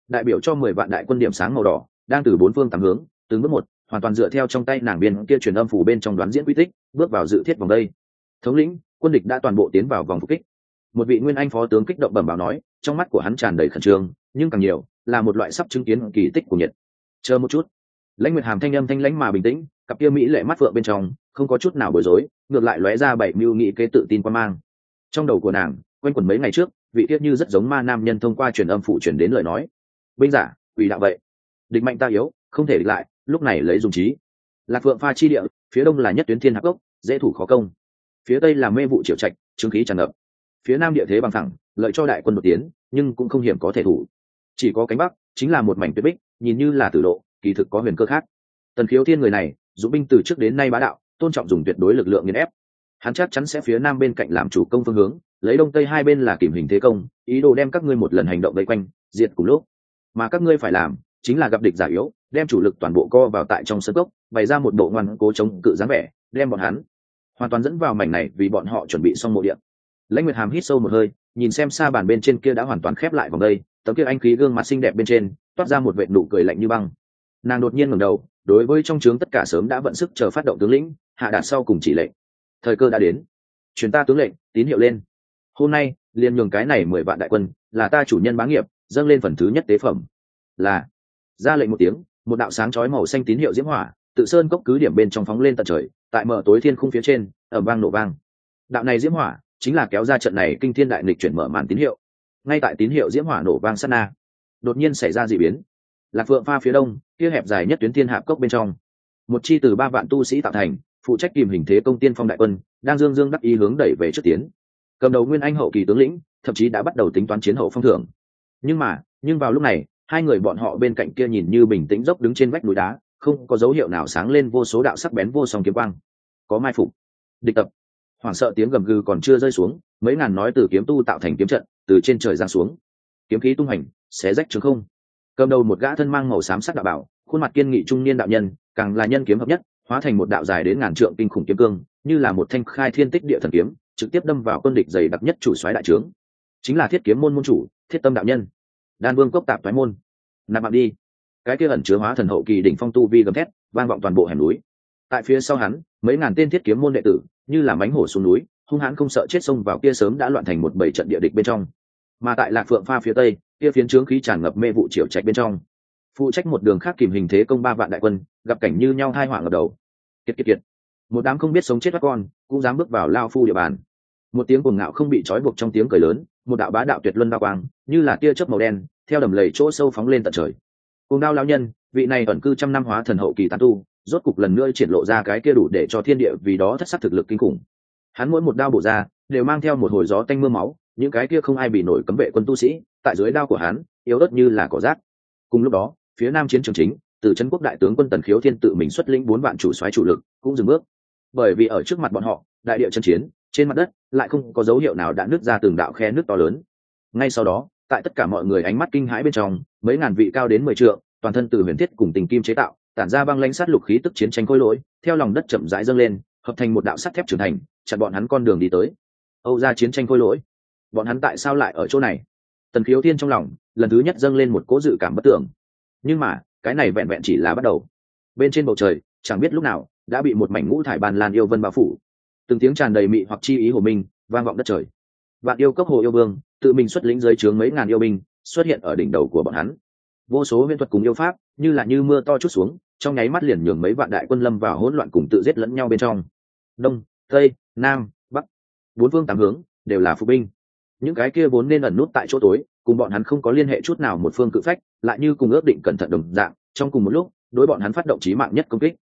đại biểu cho 10 vạn đại quân điểm sáng màu đỏ đang từ bốn phương tám hướng từng bước một hoàn toàn dựa theo trong tay nàng biên kia truyền âm phủ bên trong đoán diễn quy tích bước vào dự thiết vòng đây. Thống lĩnh, quân địch đã toàn bộ tiến vào vòng phục kích. Một vị nguyên anh phó tướng kích động bẩm báo nói, trong mắt của hắn tràn đầy khẩn trương, nhưng càng nhiều là một loại sắp chứng kiến kỳ tích của nhiệt. Chờ một chút. Lãnh Nguyệt Hàm thanh âm thanh lãnh mà bình tĩnh, cặp kia mỹ lệ mắt phượng bên trong không có chút nào bối rối, ngược lại lóe ra bảy mưu nghị kế tự tin quan mang. Trong đầu của nàng quen quẩn mấy ngày trước vị tiết như rất giống ma nam nhân thông qua truyền âm phụ truyền đến lời nói. Binh giả quỷ đạo vậy, địch mạnh ta yếu, không thể địch lại, lúc này lấy dùng trí. Lạc Phượng Pha chi địa, phía đông là nhất tuyến thiên hạc gốc, dễ thủ khó công. Phía tây là mê vụ triệu trạch, chứng khí tràn ngập. Phía nam địa thế bằng thẳng, lợi cho đại quân một tiến, nhưng cũng không hiểm có thể thủ. Chỉ có cánh bắc chính là một mảnh tuyết bích, nhìn như là tử lộ, kỳ thực có huyền cơ khác. Tần Khiếu Thiên người này dũng binh từ trước đến nay bá đạo, tôn trọng dùng tuyệt đối lực lượng nghiền ép. Hắn chắc chắn sẽ phía nam bên cạnh làm chủ công phương hướng, lấy đông tây hai bên là kìm hình thế công, ý đồ đem các ngươi một lần hành động vây quanh diệt cùng lúc. Mà các ngươi phải làm chính là gặp địch giả yếu, đem chủ lực toàn bộ co vào tại trong sân cốc, bày ra một bộ ngoan cố chống cự dáng vẻ, đem bọn hắn hoàn toàn dẫn vào mảnh này vì bọn họ chuẩn bị xong mộ địa. Lãnh Nguyệt Hàm hít sâu một hơi, nhìn xem xa bàn bên trên kia đã hoàn toàn khép lại vòng đây, tấm kia anh khí gương mặt xinh đẹp bên trên toát ra một vệt nụ cười lạnh như băng. Nàng đột nhiên ngẩng đầu, đối với trong trướng tất cả sớm đã vận sức chờ phát động tướng lĩnh hạ đạt sau cùng chỉ lệnh. Thời cơ đã đến, truyền ta tướng lệnh, tín hiệu lên. Hôm nay liền nhường cái này 10 vạn đại quân là ta chủ nhân bá nghiệp, dâng lên phần thứ nhất tế phẩm. Là. Ra lệnh một tiếng, một đạo sáng chói màu xanh tín hiệu diễm hỏa tự sơn cốc cứ điểm bên trong phóng lên tận trời, tại mở tối thiên khung phía trên ầm vang nổ vang. Đạo này diễm hỏa chính là kéo ra trận này kinh thiên đại nghịch chuyển mở màn tín hiệu. Ngay tại tín hiệu diễm hỏa nổ vang sát na, đột nhiên xảy ra dị biến. Lạc Phượng Pha phía đông kia hẹp dài nhất tuyến thiên hạp cốc bên trong, một chi từ 3 vạn tu sĩ tạo thành, phụ trách kìm hình thế công tiên phong đại quân đang dương dương đắc ý hướng đẩy về trước tiến. Cầm đầu nguyên anh hậu kỳ tướng lĩnh thậm chí đã bắt đầu tính toán chiến hậu phong thưởng. Nhưng vào lúc này, hai người bọn họ bên cạnh kia nhìn như bình tĩnh dốc đứng trên vách núi đá, không có dấu hiệu nào sáng lên vô số đạo sắc bén vô song kiếm quang. Có mai phục, địch tập. Hoảng sợ tiếng gầm gừ còn chưa rơi xuống, mấy ngàn nói từ kiếm tu tạo thành kiếm trận từ trên trời giáng xuống, kiếm khí tung hành xé rách trường không. Cầm đầu một gã thân mang màu xám sắc đạo bảo, khuôn mặt kiên nghị trung niên đạo nhân, càng là nhân kiếm hợp nhất, hóa thành một đạo dài đến ngàn trượng kinh khủng kiếm cương, như là một thanh khai thiên tích địa thần kiếm, trực tiếp đâm vào quân địch dày đặc nhất chủ soái đại trướng. Chính là Thiết Kiếm môn môn chủ, Thiết Tâm đạo nhân. Đan Vương cốc tạp toái môn, nạp mạng đi. Cái kia ẩn chứa hóa thần hậu kỳ đỉnh phong tu vi gầm thét, vang vọng toàn bộ hẻm núi. Tại phía sau hắn, mấy ngàn tên Thiết Kiếm môn đệ tử, như là mãnh hổ xuống núi, hung hãn không sợ chết xông vào kia sớm đã loạn thành một bầy trận địa địch bên trong. Mà tại Lạc Phượng Pha phía tây, kia phiến trướng khí tràn ngập mê vụ triều trạch bên trong, phụ trách một đường khác kìm hình thế công 3 vạn đại quân, gặp cảnh như nhau hai họa ngập đầu. Kiệt. Một đám không biết sống chết các con, cũng dám bước vào lao phu địa bàn. Một tiếng cuồng ngạo không bị trói buộc trong tiếng cười lớn, một đạo bá đạo tuyệt luân đao quang, như là tia chớp màu đen, theo đầm lầy chỗ sâu phóng lên tận trời. Cuồng đao lão nhân, vị này ẩn cư trăm năm hóa thần hậu kỳ tán tu, rốt cục lần nữa triển lộ ra cái kia đủ để cho thiên địa vì đó thất sắc thực lực kinh khủng. Hắn mỗi một đao bổ ra, đều mang theo một hồi gió tanh mưa máu, những cái kia không ai bị nổi cấm vệ quân tu sĩ, tại dưới đao của hắn, yếu ớt như là cỏ rác. Cùng lúc đó, phía nam chiến trường chính, từ trấn quốc đại tướng quân Tần Khiếu Thiên tự mình xuất lĩnh 4 vạn chủ soái chủ lực, cũng dừng bước. Bởi vì ở trước mặt bọn họ, đại địa chân chiến, trên mặt đất lại không có dấu hiệu nào đã nứt ra từng đạo khe nứt to lớn. Ngay sau đó, tại tất cả mọi người ánh mắt kinh hãi bên trong, mấy ngàn vị cao đến 10 trượng, toàn thân từ huyền thiết cùng tình kim chế tạo, tản ra băng lãnh sát lục khí tức chiến tranh khôi lỗi, theo lòng đất chậm rãi dâng lên, hợp thành một đạo sắt thép trưởng thành, chặn bọn hắn con đường đi tới. Âu gia chiến tranh khôi lỗi, bọn hắn tại sao lại ở chỗ này? Tần Khiếu Thiên trong lòng lần thứ nhất dâng lên một cỗ dự cảm bất tưởng. Nhưng mà cái này vẹn vẹn chỉ là bắt đầu. Bên trên bầu trời chẳng biết lúc nào đã bị một mảnh ngũ thải bàn lan yêu vân bao phủ, từng tiếng tràn đầy mị hoặc chi ý hồ minh vang vọng đất trời. Vạn yêu cốc hồ yêu vương tự mình xuất lĩnh dưới trướng mấy ngàn yêu binh xuất hiện ở đỉnh đầu của bọn hắn. Vô số huyễn thuật cùng yêu pháp như là như mưa to chút xuống, trong nháy mắt liền nhường mấy vạn đại quân lâm vào hỗn loạn cùng tự giết lẫn nhau bên trong. Đông, tây, nam, bắc, 4 phương 8 hướng đều là phục binh. Những cái kia vốn nên ẩn nút tại chỗ tối, cùng bọn hắn không có liên hệ chút nào một phương cự phách, lại như cùng ước định cẩn thận đồng dạng, trong cùng một lúc, đối bọn hắn phát động chí mạng nhất công kích.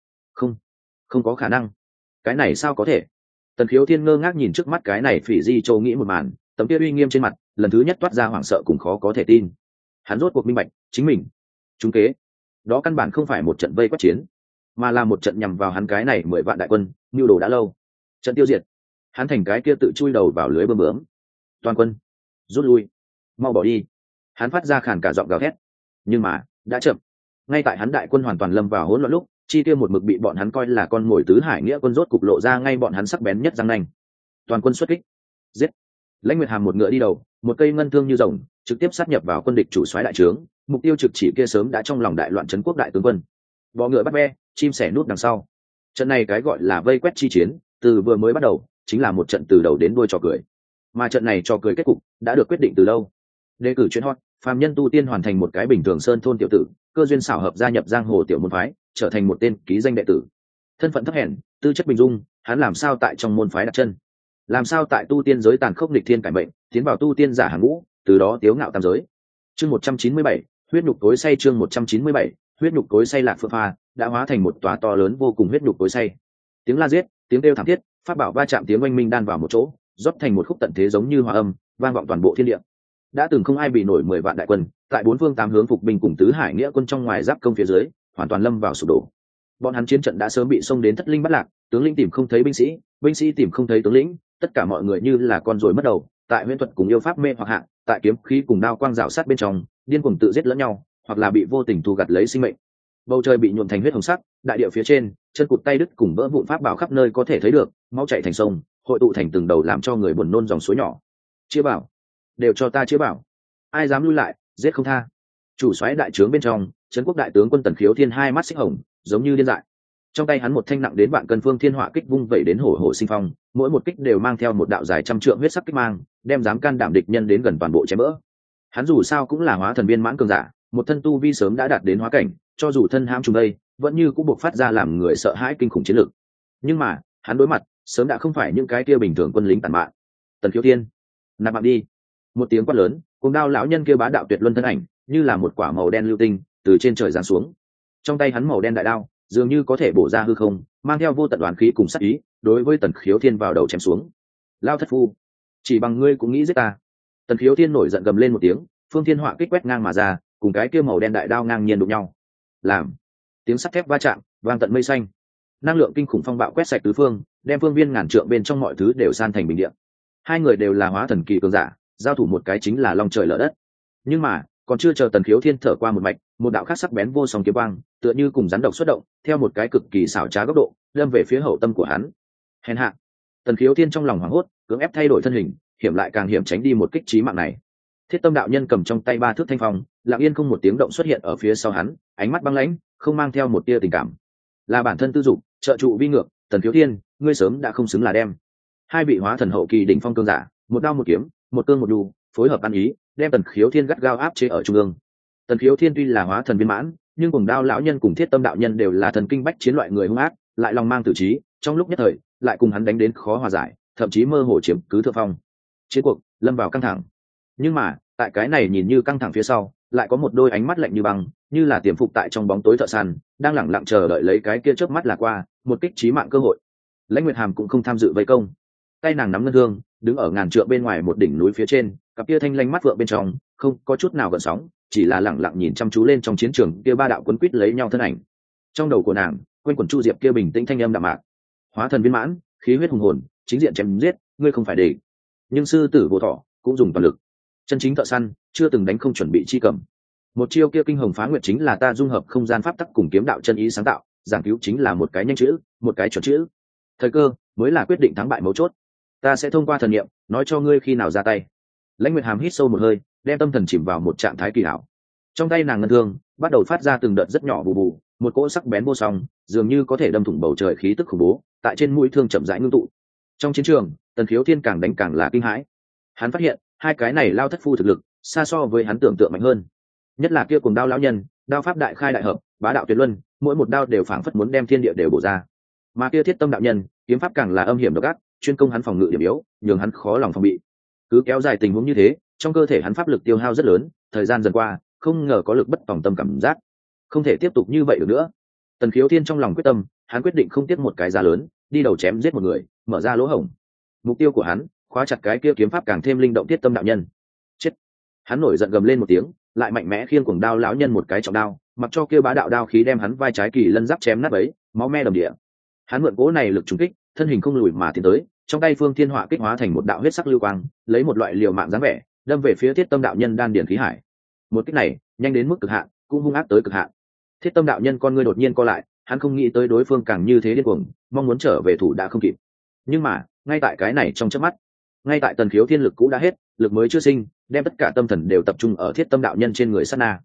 Không có khả năng. Cái này sao có thể? Tần Khiếu Thiên ngơ ngác nhìn trước mắt cái này Phỉ Di Châu nghĩ một màn, tấm kia uy nghiêm trên mặt, lần thứ nhất toát ra hoảng sợ cùng khó có thể tin. Hắn rốt cuộc minh bạch, chính mình trúng kế. Đó căn bản không phải một trận vây quét chiến, mà là một trận nhằm vào hắn cái này 10 vạn đại quân, nhu đồ đã lâu. Trận tiêu diệt. Hắn thành cái kia tự chui đầu vào lưới bơm bướm. Toàn quân rút lui, mau bỏ đi. Hắn phát ra khàn cả giọng gào thét, nhưng mà đã chậm. Ngay tại hắn đại quân hoàn toàn lâm vào hỗn loạn lúc, chi tiêu một mực bị bọn hắn coi là con mồi tứ hải nghĩa quân rốt cục lộ ra ngay bọn hắn sắc bén nhất răng nanh. Toàn quân xuất kích, giết. Lãnh Nguyệt Hàm một ngựa đi đầu, một cây ngân thương như rồng, trực tiếp sát nhập vào quân địch chủ soái đại trướng, mục tiêu trực chỉ kia sớm đã trong lòng đại loạn trấn quốc đại tướng quân. Bọ ngựa bắt ve, chim sẻ nút đằng sau. Trận này cái gọi là vây quét chi chiến, từ vừa mới bắt đầu chính là một trận từ đầu đến đuôi trò cười. Mà trận này trò cười kết cục đã được quyết định từ lâu. Đề cử chuyên hot, phàm nhân tu tiên hoàn thành một cái bình thường sơn thôn tiểu tử, cơ duyên xảo hợp gia nhập giang hồ tiểu môn phái, trở thành một tên ký danh đệ tử. Thân phận thấp hèn, tư chất bình dung, hắn làm sao tại trong môn phái đặt chân? Làm sao tại tu tiên giới tàn khốc nghịch thiên cải mệnh, tiến vào tu tiên giả hàng ngũ, từ đó tiếu ngạo tam giới. Chương 197, huyết nhục tối say. Chương 197, huyết nhục tối say. Lạc Phượng Pha đã hóa thành một tòa to lớn vô cùng huyết nhục tối say. Tiếng la giết, tiếng kêu thảm thiết, pháp bảo va chạm tiếng oanh minh đan vào một chỗ, rót thành một khúc tận thế giống như hòa âm, vang vọng toàn bộ thiên địa. Đã từng không ai bị nổi 10 vạn đại quân, tại bốn phương tám hướng phục binh cùng tứ hải nghĩa quân trong ngoài giáp công phía dưới, hoàn toàn lâm vào sụp đổ. Bọn hắn chiến trận đã sớm bị xông đến thất linh bất lạc, tướng lĩnh tìm không thấy binh sĩ tìm không thấy tướng lĩnh, tất cả mọi người như là con ruồi mất đầu, tại huyễn thuật cùng yêu pháp mê hoặc hạ, tại kiếm khí cùng đao quang rào sát bên trong, điên cuồng tự giết lẫn nhau, hoặc là bị vô tình thu gặt lấy sinh mệnh. Bầu trời bị nhuộm thành huyết hồng sắc, đại địa phía trên, chân cụt tay đứt cùng vỡ vụn pháp bảo khắp nơi có thể thấy được, máu chảy thành sông, hội tụ thành từng đầu làm cho người buồn nôn dòng suối nhỏ. Chia bảo, đều cho ta chia bảo, ai dám lui lại, giết không tha. Chủ soái đại trướng bên trong, trấn quốc đại tướng quân Tần Khiếu Thiên hai mắt xích hồng, giống như điên dại. Trong tay hắn một thanh nặng đến vạn cân phương thiên hỏa kích vung vẩy đến hổ hổ sinh phong, mỗi một kích đều mang theo một đạo dài trăm trượng huyết sắc kích mang, đem dám can đảm địch nhân đến gần toàn bộ chém bỡ. Hắn dù sao cũng là hóa thần viên mãn cường giả, một thân tu vi sớm đã đạt đến hóa cảnh, cho dù thân hãm trùng đây, vẫn như cũng buộc phát ra làm người sợ hãi kinh khủng chiến lực. Nhưng mà, hắn đối mặt, sớm đã không phải những cái kia bình thường quân lính tàn mạn. Tần Khiếu Thiên, nạp mạng đi! Một tiếng quát lớn, cùng đao lão nhân kia bá đạo tuyệt luân thân ảnh, như là một quả màu đen lưu tinh, từ trên trời giáng xuống. Trong tay hắn màu đen đại đao, dường như có thể bổ ra hư không, mang theo vô tận oán khí cùng sát ý, đối với Tần Khiếu Thiên vào đầu chém xuống. Lao thất phu, chỉ bằng ngươi cũng nghĩ giết ta? Tần Khiếu Thiên nổi giận gầm lên một tiếng, phương thiên họa kích quét ngang mà ra, cùng cái kia màu đen đại đao ngang nhiên đụng nhau. Làm tiếng sắt thép va chạm, vang tận mây xanh. Năng lượng kinh khủng phong bạo quét sạch tứ phương, đem phương viên ngàn trượng bên trong mọi thứ đều san thành bình địa. Hai người đều là hóa thần kỳ cường giả, giao thủ một cái chính là long trời lở đất. Nhưng mà, còn chưa chờ Tần Khiếu Thiên thở qua một mạch, một đạo khác sắc bén vô song kiếm quang, tựa như cùng rắn độc xuất động, theo một cái cực kỳ xảo trá góc độ, đâm về phía hậu tâm của hắn. Hèn hạ! Tần Khiếu Thiên trong lòng hoảng hốt, cưỡng ép thay đổi thân hình, hiểm lại càng hiểm tránh đi một kích chí mạng này. Thiết Tâm đạo nhân cầm trong tay ba thước thanh phong, lặng yên không một tiếng động xuất hiện ở phía sau hắn, ánh mắt băng lãnh, không mang theo một tia tình cảm. Là bản thân tư dục, trợ trụ vi ngược, Tần Khiếu Thiên, ngươi sớm đã không xứng là đem. Hai vị hóa thần hậu kỳ đỉnh phong cường giả, một đao một kiếm, một cương một đu, phối hợp ăn ý, đem Tần Khiếu Thiên gắt gao áp chế ở trung ương. Tần Khiếu Thiên tuy là hóa thần viên mãn, nhưng cùng đao lão nhân cùng Thiết Tâm đạo nhân đều là thần kinh bách chiến loại người hung ác, lại lòng mang tử trí, trong lúc nhất thời, lại cùng hắn đánh đến khó hòa giải, thậm chí mơ hồ chiếm cứ thượng phong. Chiến cuộc lâm vào căng thẳng. Nhưng mà, tại cái này nhìn như căng thẳng phía sau, lại có một đôi ánh mắt lạnh như băng, như là tiềm phục tại trong bóng tối thợ săn, đang lẳng lặng chờ đợi lấy cái kia chớp mắt là qua, một kích chí mạng cơ hội. Lãnh Nguyệt Hàm cũng không tham dự vây công, tay nàng nắm ngân thương, đứng ở ngàn trượng bên ngoài một đỉnh núi phía trên, cặp kia thanh lanh mắt vượng bên trong, không có chút nào gợn sóng, chỉ là lẳng lặng nhìn chăm chú lên trong chiến trường kia ba đạo quấn quýt lấy nhau thân ảnh. Trong đầu của nàng, quanh quẩn Chu Diệp kia bình tĩnh thanh âm đạm mạc. Hóa thần viên mãn, khí huyết hùng hồn, chính diện chém giết, ngươi không phải để. Nhưng sư tử vô thọ cũng dùng toàn lực. Chân chính thợ săn, chưa từng đánh không chuẩn bị chi cầm. Một chiêu kia kinh hồng phá nguyệt chính là ta dung hợp không gian pháp tắc cùng kiếm đạo chân ý sáng tạo, giảng cứu chính là một cái nhanh chữ, một cái chuẩn chữ. Thời cơ mới là quyết định thắng bại mấu chốt. Ta sẽ thông qua thần niệm, nói cho ngươi khi nào ra tay. Lãnh Nguyệt Hàm hít sâu một hơi, đem tâm thần chìm vào một trạng thái kỳ ảo. Trong tay nàng ngân thương bắt đầu phát ra từng đợt rất nhỏ bù bù, một cỗ sắc bén vô song, dường như có thể đâm thủng bầu trời khí tức khủng bố, tại trên mũi thương chậm rãi ngưng tụ. Trong chiến trường, Tần Khiếu Thiên càng đánh càng là kinh hãi. Hắn phát hiện, hai cái này lao thất phu thực lực xa so với hắn tưởng tượng mạnh hơn. Nhất là kia cùng đao lão nhân, đao pháp đại khai đại hợp, bá đạo tuyệt luân, mỗi một đao đều phảng phất muốn đem thiên địa đều bổ ra. Mà kia Thiết Tâm đạo nhân, kiếm pháp càng là âm hiểm độc ác, chuyên công hắn phòng ngự điểm yếu, nhường hắn khó lòng phòng bị. Cứ kéo dài tình huống như thế, trong cơ thể hắn pháp lực tiêu hao rất lớn, thời gian dần qua, không ngờ có lực bất tòng tâm cảm giác, không thể tiếp tục như vậy được nữa. Tần Khiếu Thiên trong lòng quyết tâm, hắn quyết định không tiếc một cái giá lớn, đi đầu chém giết một người, mở ra lỗ hổng. Mục tiêu của hắn, khóa chặt cái kia kiếm pháp càng thêm linh động Thiết Tâm đạo nhân. Chết! Hắn nổi giận gầm lên một tiếng, lại mạnh mẽ khiêng cuồng đao lão nhân một cái trọng đao, mặc cho kia bá đạo đao khí đem hắn vai trái kỳ lân giáp chém nát bấy, máu me đầm địa. Hắn mượn cỗ này lực trùng kích, thân hình không lùi mà tiến tới, trong tay phương thiên họa kích hóa thành một đạo huyết sắc lưu quang, lấy một loại liều mạng dáng vẻ, đâm về phía Thiết Tâm đạo nhân đan điển khí hải. Một kích này, nhanh đến mức cực hạn, cũng hung ác tới cực hạn. Thiết Tâm đạo nhân con ngươi đột nhiên co lại, hắn không nghĩ tới đối phương càng như thế điên cuồng, mong muốn trở về thủ đã không kịp. Nhưng mà, ngay tại cái này trong chớp mắt, ngay tại Tần Khiếu Thiên lực cũ đã hết, lực mới chưa sinh, đem tất cả tâm thần đều tập trung ở Thiết Tâm đạo nhân trên người sát na.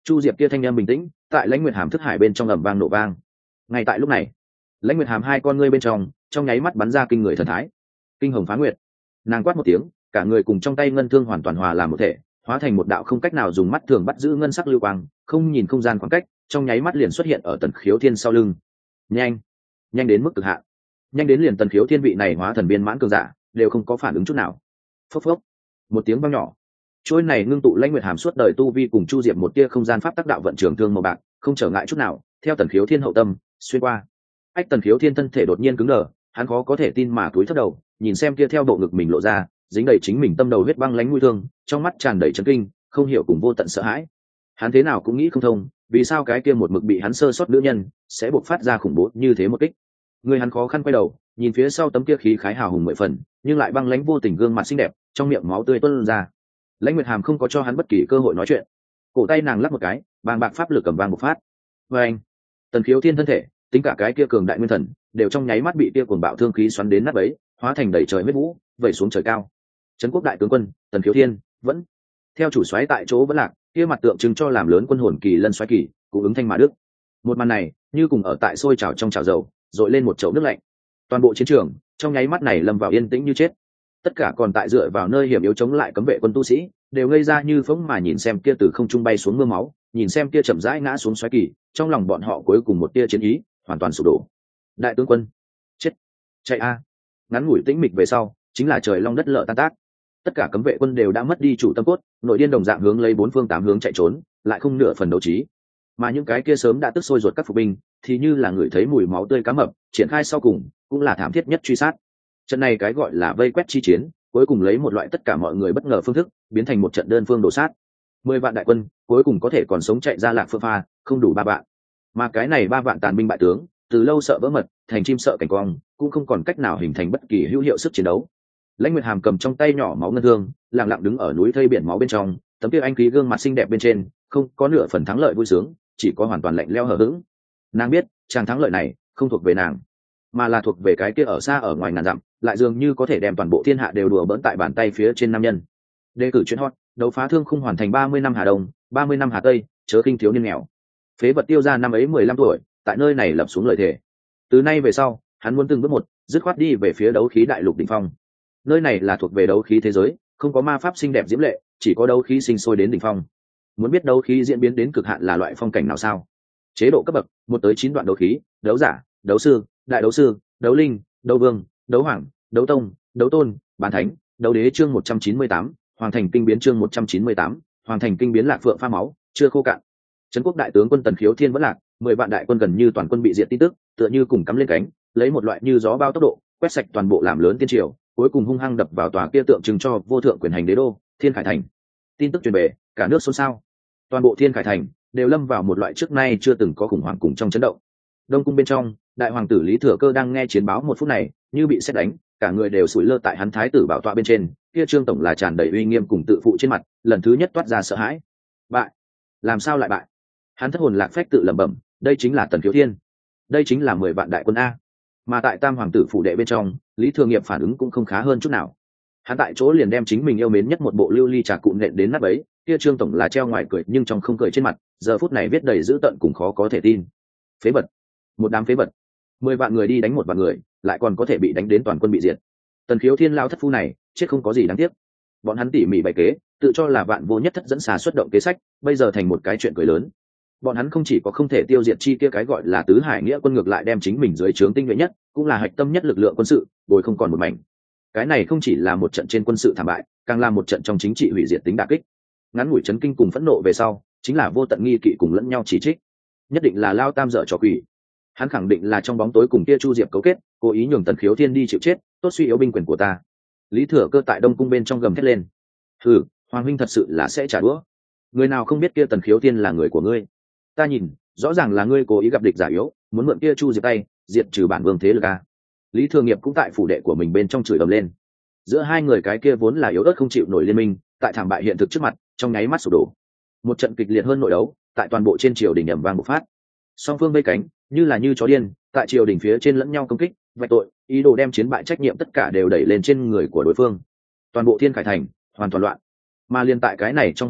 Chu Diệp kia thanh em bình tĩnh tại Lãnh Nguyệt Hàm thức hải bên trong ầm vang nổ vang. Ngay tại lúc này, Lãnh Nguyệt Hàm hai con ngươi bên trong nháy mắt bắn ra kinh người thần thái. Kinh hồng phá nguyệt, nàng quát một tiếng, cả người cùng trong tay ngân thương hoàn toàn hòa làm một thể, hóa thành một đạo không cách nào dùng mắt thường bắt giữ ngân sắc lưu quang, không nhìn không gian khoảng cách, trong nháy mắt liền xuất hiện ở Tần Khiếu Thiên sau lưng. Nhanh, nhanh đến mức cực hạn, nhanh đến liền Tần Khiếu Thiên vị này hóa thần viên mãn cường giả đều không có phản ứng chút nào. Phốc phốc, một tiếng vang nhỏ, trôi này ngưng tụ Lãnh Nguyệt Hàm suốt đời tu vi cùng Chu Diệp một tia không gian pháp tác đạo vận trường thương màu bạc, không trở ngại chút nào, theo Tần Khiếu Thiên hậu tâm xuyên qua. Ách, Tần Khiếu Thiên thân thể đột nhiên cứng đờ, hắn khó có thể tin mà cúi thấp đầu, nhìn xem kia theo bộ ngực mình lộ ra, dính đầy chính mình tâm đầu huyết băng lãnh mũi thương, trong mắt tràn đầy chấn kinh, không hiểu cùng vô tận sợ hãi. Hắn thế nào cũng nghĩ không thông, vì sao cái kia một mực bị hắn sơ sót nữ nhân sẽ bộc phát ra khủng bố như thế một kích. Người hắn khó khăn quay đầu, nhìn phía sau tấm kia khí khái hào hùng mười phần, nhưng lại băng lãnh vô tình gương mặt xinh đẹp, trong miệng máu tươi tuôn ra. Lãnh Nguyệt Hàm không có cho hắn bất kỳ cơ hội nói chuyện, cổ tay nàng lắc một cái, bàng bạc pháp lực cầm vang một phát. Và anh, Tần Khiếu Thiên thân thể, tính cả cái kia cường đại nguyên thần, đều trong nháy mắt bị kia cuồng bạo thương khí xoắn đến nát bấy, hóa thành đầy trời huyết vũ, vẩy xuống trời cao. Trấn Quốc đại tướng quân Tần Khiếu Thiên vẫn theo chủ soái tại chỗ vẫn lạc, kia mặt tượng trưng cho làm lớn quân hồn kỳ lân soái kỳ, cũng ứng thanh mà đức. Một màn này như cùng ở tại sôi trào trong chảo dầu, dội lên một chậu nước lạnh. Toàn bộ chiến trường trong nháy mắt này lâm vào yên tĩnh như chết. Tất cả còn tại dựa vào nơi hiểm yếu chống lại cấm vệ quân tu sĩ đều ngây ra như phỗng mà nhìn xem kia từ không trung bay xuống mưa máu, nhìn xem kia chậm rãi ngã xuống xoáy kỳ, trong lòng bọn họ cuối cùng một tia chiến ý hoàn toàn sụp đổ. Đại tướng quân chết, chạy a! Ngắn ngủi tĩnh mịch về sau chính là trời long đất lở tan tác. Tất cả cấm vệ quân đều đã mất đi chủ tâm cốt, nội điên đồng dạng hướng lấy bốn phương tám hướng chạy trốn, lại không nửa phần đấu trí. Mà những cái kia sớm đã tức sôi ruột các phục binh thì như là người thấy mùi máu tươi cá mập, triển khai sau cùng cũng là thảm thiết nhất truy sát. Trận này cái gọi là vây quét chi chiến, cuối cùng lấy một loại tất cả mọi người bất ngờ phương thức biến thành một trận đơn phương đổ sát. 10 vạn đại quân cuối cùng có thể còn sống chạy ra Lạc Phương Pha không đủ 3 vạn, mà cái này 3 vạn tàn binh bại tướng từ lâu sợ vỡ mật, thành chim sợ cảnh quang, cũng không còn cách nào hình thành bất kỳ hữu hiệu sức chiến đấu. Lãnh Nguyệt Hàm cầm trong tay nhỏ máu ngân thương, lặng lặng đứng ở núi thây biển máu bên trong, tấm kia anh khí gương mặt xinh đẹp bên trên không có nửa phần thắng lợi vui sướng, chỉ có hoàn toàn lạnh lẽo hờ hững. Nàng biết chàng thắng lợi này không thuộc về nàng, mà là thuộc về cái kia ở xa ở ngoài ngàn dặm lại dường như có thể đem toàn bộ thiên hạ đều đùa bỡn tại bàn tay phía trên nam nhân. Đề cử chuyên hot, đấu phá thương khung hoàn thành 30 năm Hà Đông, 30 năm Hà Tây, chớ khinh thiếu niên nghèo. Phế vật tiêu ra năm ấy 15 tuổi, tại nơi này lập xuống lời thề. Từ nay về sau, hắn muốn từng bước một, dứt khoát đi về phía đấu khí đại lục đỉnh phong. Nơi này là thuộc về đấu khí thế giới, không có ma pháp xinh đẹp diễm lệ, chỉ có đấu khí sinh sôi đến đỉnh phong. Muốn biết đấu khí diễn biến đến cực hạn là loại phong cảnh nào sao? Chế độ cấp bậc, 1 tới 9 đoạn đấu khí, đấu giả, đấu sư, đại đấu sư, đấu linh, đấu vương, đấu hoàng, đấu tông, đấu tôn, bán thánh, đấu đế. Chương 198, Hoàng thành kinh biến. Chương 198, Hoàng thành kinh biến. Lạc Phượng pha máu chưa khô cạn. Trấn Quốc đại tướng quân Tần Khiếu Thiên vẫn lạc, 10 vạn đại quân gần như toàn quân bị diệt tin tức, tựa như cùng cắm lên cánh, lấy một loại như gió bao tốc độ, quét sạch toàn bộ làm lớn tiên triều, cuối cùng hung hăng đập vào tòa kia tượng trưng cho vô thượng quyền hành đế đô, Thiên Khải thành. Tin tức truyền về, cả nước xôn xao. Toàn bộ Thiên Khải thành đều lâm vào một loại trước nay chưa từng có khủng hoảng cùng trong chấn động. Đông cung bên trong, đại hoàng tử Lý Thừa Cơ đang nghe chiến báo một phút này, như bị sét đánh, cả người đều sủi lơ tại hắn thái tử bảo tọa bên trên, kia Trương tổng là tràn đầy uy nghiêm cùng tự phụ trên mặt, lần thứ nhất toát ra sợ hãi. Bại? Làm sao lại bại? Hắn thất hồn lạc phách tự lẩm bẩm, đây chính là Tần Khiếu Thiên, đây chính là 10 vạn đại quân a. Mà tại Tam hoàng tử phủ đệ bên trong, Lý Thừa Nghiệp phản ứng cũng không khá hơn chút nào. Hắn tại chỗ liền đem chính mình yêu mến nhất một bộ lưu ly trà cụ nện đến nát bấy, kia Trương tổng là treo ngoài cười nhưng trong không cười trên mặt, giờ phút này viết đầy dữ tợn cùng khó có thể tin. Phế vật, một đám phế vật. 10 vạn người đi đánh 1 vạn người, lại còn có thể bị đánh đến toàn quân bị diệt. Tần Khiếu Thiên lao thất phu này chết không có gì đáng tiếc. Bọn hắn tỉ mỉ bày kế, tự cho là vạn vô nhất thất dẫn xà xuất động kế sách, bây giờ thành một cái chuyện cười lớn. Bọn hắn không chỉ có không thể tiêu diệt chi kia cái gọi là tứ hải nghĩa quân, ngược lại đem chính mình dưới trướng tinh nhuệ nhất, cũng là hạch tâm nhất lực lượng quân sự bồi không còn một mảnh. Cái này không chỉ là một trận trên quân sự thảm bại, càng là một trận trong chính trị hủy diệt tính đả kích. Ngắn ngủi chấn kinh cùng phẫn nộ về sau, chính là vô tận nghi kỵ cùng lẫn nhau chỉ trích. Nhất định là Lao Tam dở trò quỷ. Hắn khẳng định là trong bóng tối cùng kia Chu Diệp cấu kết, cố ý nhường Tần Khiếu Thiên đi chịu chết, tốt suy yếu binh quyền của ta. Lý Thừa Cơ tại Đông cung bên trong gầm thét lên. Hừ, Hoàng huynh thật sự là sẽ trả đũa. Người nào không biết kia Tần Khiếu Thiên là người của ngươi? Ta nhìn, rõ ràng là ngươi cố ý gặp địch giả yếu, muốn mượn kia Chu Diệp tay, diệt trừ bản vương thế lực a. Lý Thừa Nghiệp cũng tại phủ đệ của mình bên trong chửi ầm lên. Giữa hai người cái kia vốn là yếu ớt không chịu nổi liên minh, tại thảm bại hiện thực trước mặt, trong nháy mắt sụp đổ. Một trận kịch liệt hơn nội đấu, tại toàn bộ trên triều đình ầm vang bộc phát. Song phương vây cánh, như chó điên, tại triều đình phía trên lẫn nhau công kích, vạch tội, ý đồ đem chiến bại trách nhiệm tất cả đều đẩy lên trên người của đối phương. Toàn bộ Thiên Khải thành hoàn toàn loạn. Mà liên tại cái này trong hỗn loạn,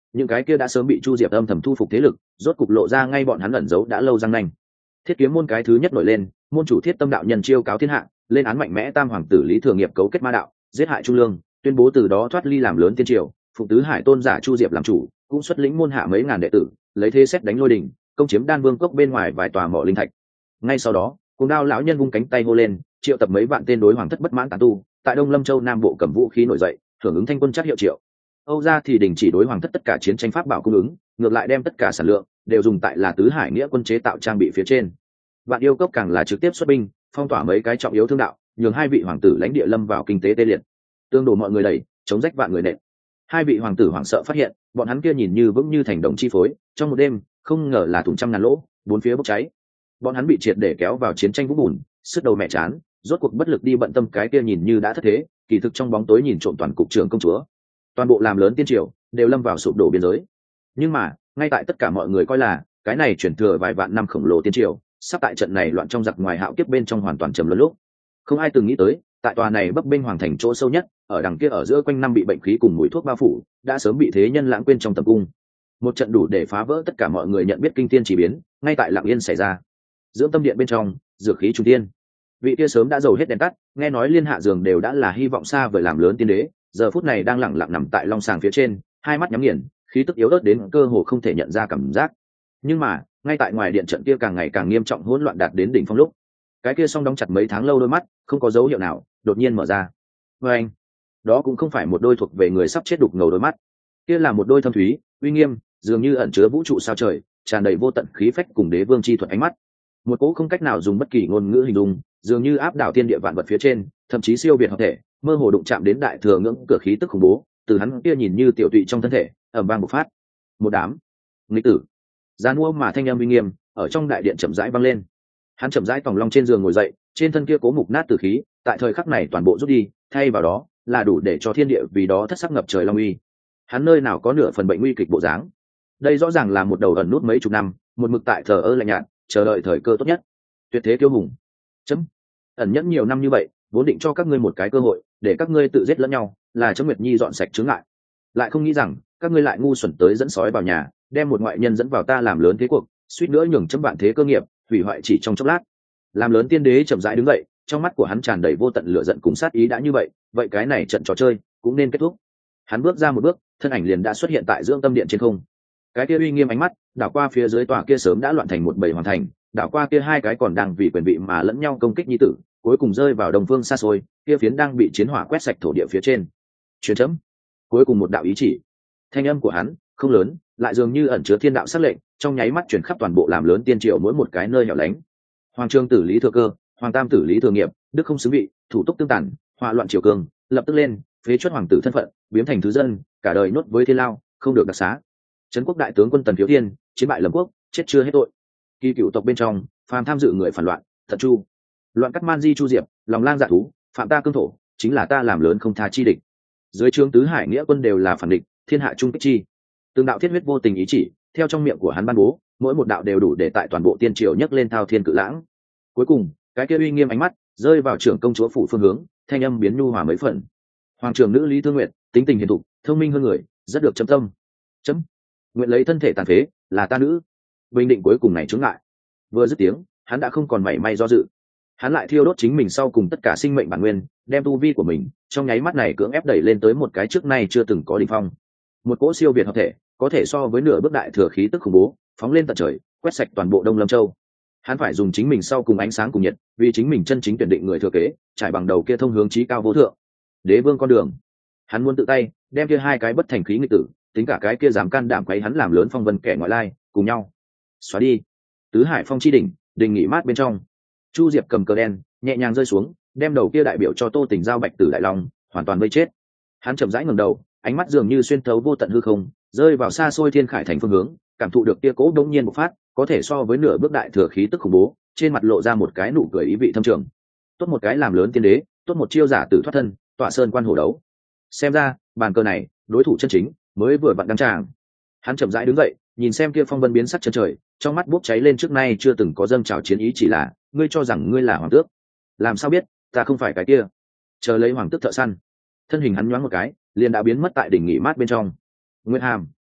những cái kia đã sớm bị Chu Diệp âm thầm thu phục thế lực rốt cục lộ ra ngay bọn hắn ẩn giấu đã lâu răng nanh. Thiết Kiếm môn cái thứ nhất nổi lên, môn chủ Thiết Tâm đạo nhân chiêu cáo thiên hạ, lên án mạnh mẽ tam hoàng tử Lý Thừa Nghiệp cấu kết ma đạo, giết hại Trung Lương, tuyên bố từ đó thoát ly làm lớn tiên triều, phụng tứ hải tôn giả Chu Diệp làm chủ, cũng xuất lĩnh môn hạ mấy ngàn đệ tử, lấy thế xét đánh lôi đình, công chiếm Đan Vương cốc bên ngoài vài tòa mỏ linh thạch. Ngay sau đó, Cuồng Đao lão nhân vung cánh tay hô lên, triệu tập mấy vạn tên đối hoàng thất bất mãn tán tu, tại Đông Lâm Châu Nam Bộ cầm vũ khí nổi dậy, hưởng ứng thanh quân chắc hiệu triệu. Âu gia thì đình chỉ đối hoàng thất tất cả chiến tranh pháp bảo cung ứng, ngược lại đem tất cả sản lượng đều dùng tại là tứ hải nghĩa quân chế tạo trang bị phía trên. Vạn Yêu Cốc càng là trực tiếp xuất binh, phong tỏa mấy cái trọng yếu thương đạo, nhường hai vị hoàng tử lãnh địa lâm vào kinh tế tê liệt. Tương đổ mọi người đẩy, chống rách vạn người nện. Hai vị hoàng tử hoảng sợ phát hiện, bọn hắn kia nhìn như vững như thành đồng chi phối, trong một đêm, không ngờ là thủng trăm ngàn lỗ, bốn phía bốc cháy. Bọn hắn bị triệt để kéo vào chiến tranh vũng bùn, sức đầu mẹ chán, rốt cuộc bất lực đi bận tâm cái kia nhìn như đã thất thế, kỳ thực trong bóng tối nhìn trộm toàn cục trưởng công chúa. Toàn bộ làm lớn tiên triều đều lâm vào sụp đổ biên giới. Nhưng mà, ngay tại tất cả mọi người coi là cái này chuyển thừa vài vạn năm khổng lồ tiên triều, sắp tại trận này loạn trong giặc ngoài hạo kiếp bên trong hoàn toàn trầm luân lúc, không ai từng nghĩ tới, tại tòa này bấp bênh hoàng thành chỗ sâu nhất, ở đằng kia ở giữa quanh năm bị bệnh khí cùng mùi thuốc bao phủ, đã sớm bị thế nhân lãng quên trong tầm cung. Một trận đủ để phá vỡ tất cả mọi người nhận biết kinh thiên chỉ biến, ngay tại Lặng Yên xảy ra. Dưỡng tâm điện bên trong, dược khí trung tiên. Vị kia sớm đã dầu hết đèn tắt, nghe nói liên hạ giường đều đã là hy vọng xa vời làm lớn tiên đế, giờ phút này đang lặng lặng nằm tại long sàng phía trên, hai mắt nhắm nghiền, khí tức yếu ớt đến cơ hồ không thể nhận ra cảm giác. Nhưng mà, ngay tại ngoài điện trận kia càng ngày càng nghiêm trọng hỗn loạn đạt đến đỉnh phong lúc, cái kia song đóng chặt mấy tháng lâu đôi mắt, không có dấu hiệu nào, đột nhiên mở ra. Và anh, đó cũng không phải một đôi thuộc về người sắp chết đục ngầu đôi mắt, kia là một đôi thâm thúy, uy nghiêm, dường như ẩn chứa vũ trụ sao trời, tràn đầy vô tận khí phách cùng đế vương chi thuật ánh mắt. Một cỗ không cách nào dùng bất kỳ ngôn ngữ hình dung, dường như áp đảo thiên địa vạn vật phía trên, thậm chí siêu việt hợp thể, mơ hồ đụng chạm đến đại thừa ngưỡng cửa khí tức khủng bố, từ hắn kia nhìn như tiểu tụy trong thân thể, ầm vang bộc phát. Một đám nghịch tử, gian mua mà thanh âm uy nghiêm ở trong đại điện chậm rãi vang lên. Hắn chậm rãi tòng long trên giường ngồi dậy, trên thân kia cố mục nát từ khí, tại thời khắc này toàn bộ rút đi, thay vào đó là đủ để cho thiên địa vì đó thất sắc ngập trời long uy. Hắn nơi nào có nửa phần bệnh nguy kịch bộ dáng. Đây rõ ràng là một đầu ẩn nút mấy chục năm, một mực tại thờ ơ lạnh nhạt, chờ đợi thời cơ tốt nhất. Tuyệt thế kiêu hùng. Chấm. Ẩn nhẫn nhiều năm như vậy, vốn định cho các ngươi một cái cơ hội, để các ngươi tự giết lẫn nhau, là chấm Nguyệt Nhi dọn sạch chướng ngại. Lại không nghĩ rằng, các ngươi lại ngu xuẩn tới dẫn sói vào nhà, đem một ngoại nhân dẫn vào ta làm lớn thế cuộc, suýt nữa nhường chấm bạn thế cơ nghiệp, hủy hoại chỉ trong chốc lát. Làm lớn tiên đế chậm rãi đứng dậy, trong mắt của hắn tràn đầy vô tận lửa giận cùng sát ý đã như vậy, vậy cái này trận trò chơi cũng nên kết thúc. Hắn bước ra một bước, thân ảnh liền đã xuất hiện tại dưỡng tâm điện trên không. Cái kia uy nghiêm ánh mắt đảo qua phía dưới tòa kia sớm đã loạn thành một bầy hoàn thành, đảo qua kia hai cái còn đang vì quyền vị mà lẫn nhau công kích nhi tử, cuối cùng rơi vào đồng phương xa xôi, kia phiến đang bị chiến hỏa quét sạch thổ địa phía trên. Truyền chấm. Cuối cùng một đạo ý chỉ. Thanh âm của hắn không lớn, lại dường như ẩn chứa thiên đạo sắc lệnh, trong nháy mắt truyền khắp toàn bộ làm lớn tiên triều mỗi một cái nơi hẻo lánh. Hoàng trương tử Lý Thừa Cơ, hoàng tam tử Lý Thừa Nghiệp, đức không xứng vị, thủ túc tương tàn, hỏa loạn triều cường, lập tức lên, phế chuất hoàng tử thân phận, biến thành thứ dân, cả đời nhốt với thiên lao, không được đặc xá. Trấn quốc đại tướng quân Tần Phiếu Thiên, chiến bại Lâm Quốc, chết chưa hết tội. Kỳ cựu tộc bên trong, phàm tham dự người phản loạn, Thật Chu, loạn cắt man di Chu Diệp, lòng lang dạ thú, phạm ta cương thổ, chính là ta làm lớn không tha chi địch. Dưới trướng tứ hải nghĩa quân đều là phản địch, thiên hạ trung kích chi. Từng đạo thiết huyết vô tình ý chỉ, theo trong miệng của hắn ban bố, mỗi một đạo đều đủ để tại toàn bộ tiên triều nhấc lên thao thiên cự lãng. Cuối cùng, cái kia uy nghiêm ánh mắt rơi vào trưởng công chúa phủ phương hướng, thanh âm biến nhu hòa mấy phần. Hoàng trưởng nữ Lý Thương Nguyệt, tính tình hiền thục, thông minh hơn người, rất được chấm tâm. Chấm nguyện lấy thân thể tàn phế, là ta nữ. Bình định cuối cùng này chướng ngại. Vừa dứt tiếng, hắn đã không còn mảy may do dự. Hắn lại thiêu đốt chính mình sau cùng tất cả sinh mệnh bản nguyên, đem tu vi của mình trong nháy mắt này cưỡng ép đẩy lên tới một cái trước nay chưa từng có đỉnh phong. Một cỗ siêu việt hợp thể, có thể so với nửa bước đại thừa khí tức khủng bố, phóng lên tận trời, quét sạch toàn bộ Đông Lâm Châu. Hắn phải dùng chính mình sau cùng ánh sáng cùng nhiệt, vì chính mình chân chính tuyển định người thừa kế, trải bằng đầu kia thông hướng chí cao vô thượng, đế vương con đường. Hắn muốn tự tay đem kia hai cái bất thành khí nghịch tử, tính cả cái kia dám can đảm quấy hắn làm lớn phong vân kẻ ngoại lai, cùng nhau xóa đi. Tứ hải phong chi đỉnh, đình nghỉ mát bên trong, Chu Diệp cầm cờ đen nhẹ nhàng rơi xuống, đem đầu kia đại biểu cho Tô Tình giao bạch tử đại long hoàn toàn vây chết. Hắn chậm rãi ngẩng đầu, ánh mắt dường như xuyên thấu vô tận hư không, rơi vào xa xôi thiên khải thành phương hướng, cảm thụ được kia cố đống nhiên bộc phát, có thể so với nửa bước đại thừa khí tức khủng bố, trên mặt lộ ra một cái nụ cười ý vị thâm trường. Tốt một cái làm lớn tiên đế, tốt một chiêu giả tử thoát thân, tọa sơn quan hổ đấu. Xem ra, bàn cờ này, đối thủ chân chính mới vừa vặn đăng tràng. Hắn chậm rãi đứng dậy, nhìn xem kia phong vân biến sắc chân trời, trong mắt bốc cháy lên trước nay chưa từng có dâng trào chiến ý, chỉ là, ngươi cho rằng ngươi là hoàng tước, làm sao biết, ta không phải cái kia. Chờ lấy hoàng tước thợ săn. Thân hình hắn nhoáng một cái, liền đã biến mất tại đỉnh nghỉ mát bên trong. Nguyệt Hàm,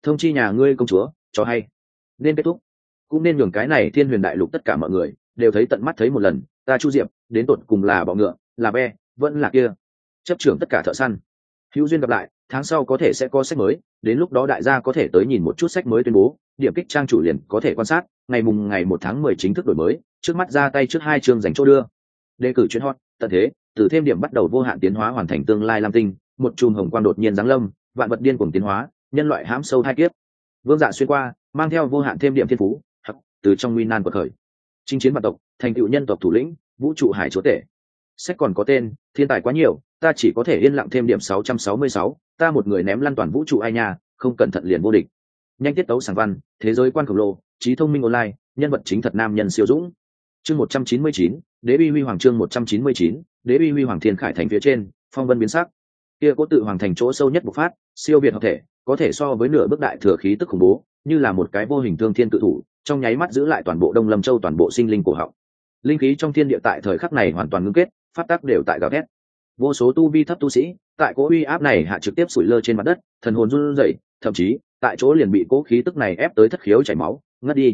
thông chi nhà ngươi công chúa cho hay nên kết thúc, cũng nên nhường cái này thiên huyền đại lục tất cả mọi người đều thấy tận mắt thấy một lần ta Chu Diệp đến tột cùng là bọ ngựa là be vẫn là kia chấp trưởng tất cả thợ săn. Hữu duyên gặp lại, tháng sau có thể sẽ có sách mới, đến lúc đó đại gia có thể tới nhìn một chút sách mới tuyên bố, điểm kích trang chủ liền có thể quan sát, ngày 1 tháng 10 chính thức đổi mới, trước mắt ra tay trước 2 chương dành chỗ đưa. Đề cử chuyên hot, tận thế, từ thêm điểm bắt đầu vô hạn tiến hóa hoàn thành tương lai lam tinh, một chùm hồng quang đột nhiên giáng lâm, vạn vật điên cuồng tiến hóa, nhân loại hãm sâu hai kiếp. Vương Dạ xuyên qua, mang theo vô hạn thêm điểm thiên phú, hoặc từ trong nguy nan quật khởi. Chinh chiến vạn tộc, thành tựu nhân tộc thủ lĩnh, vũ trụ hải chúa tể. Sách còn có tên, thiên tài quá nhiều, ta chỉ có thể yên lặng thêm điểm 666, ta một người ném lăn toàn vũ trụ ai nha, không cẩn thận liền vô địch. Nhanh tiết tấu sảng văn, thế giới quan khổng lồ, trí thông minh online, nhân vật chính thật nam nhân siêu dũng. Chương 199, Đế uy huy hoàng chương 199, Đế uy huy hoàng thiên khải thành phía trên, phong vân biến sắc. Kia cố tự hoàng thành chỗ sâu nhất bộc phát, siêu việt hợp thể, có thể so với nửa bước đại thừa khí tức khủng bố, như là một cái vô hình thương thiên cự thủ, trong nháy mắt giữ lại toàn bộ Đông Lâm Châu toàn bộ sinh linh cổ họng. Linh khí trong thiên địa tại thời khắc này hoàn toàn ngưng kết, pháp tắc đều tại gào thét. Vô số tu vi thấp tu sĩ, tại cỗ uy áp này hạ trực tiếp sủi lơ trên mặt đất, thần hồn run rẩy, thậm chí tại chỗ liền bị cỗ khí tức này ép tới thất khiếu chảy máu, ngất đi.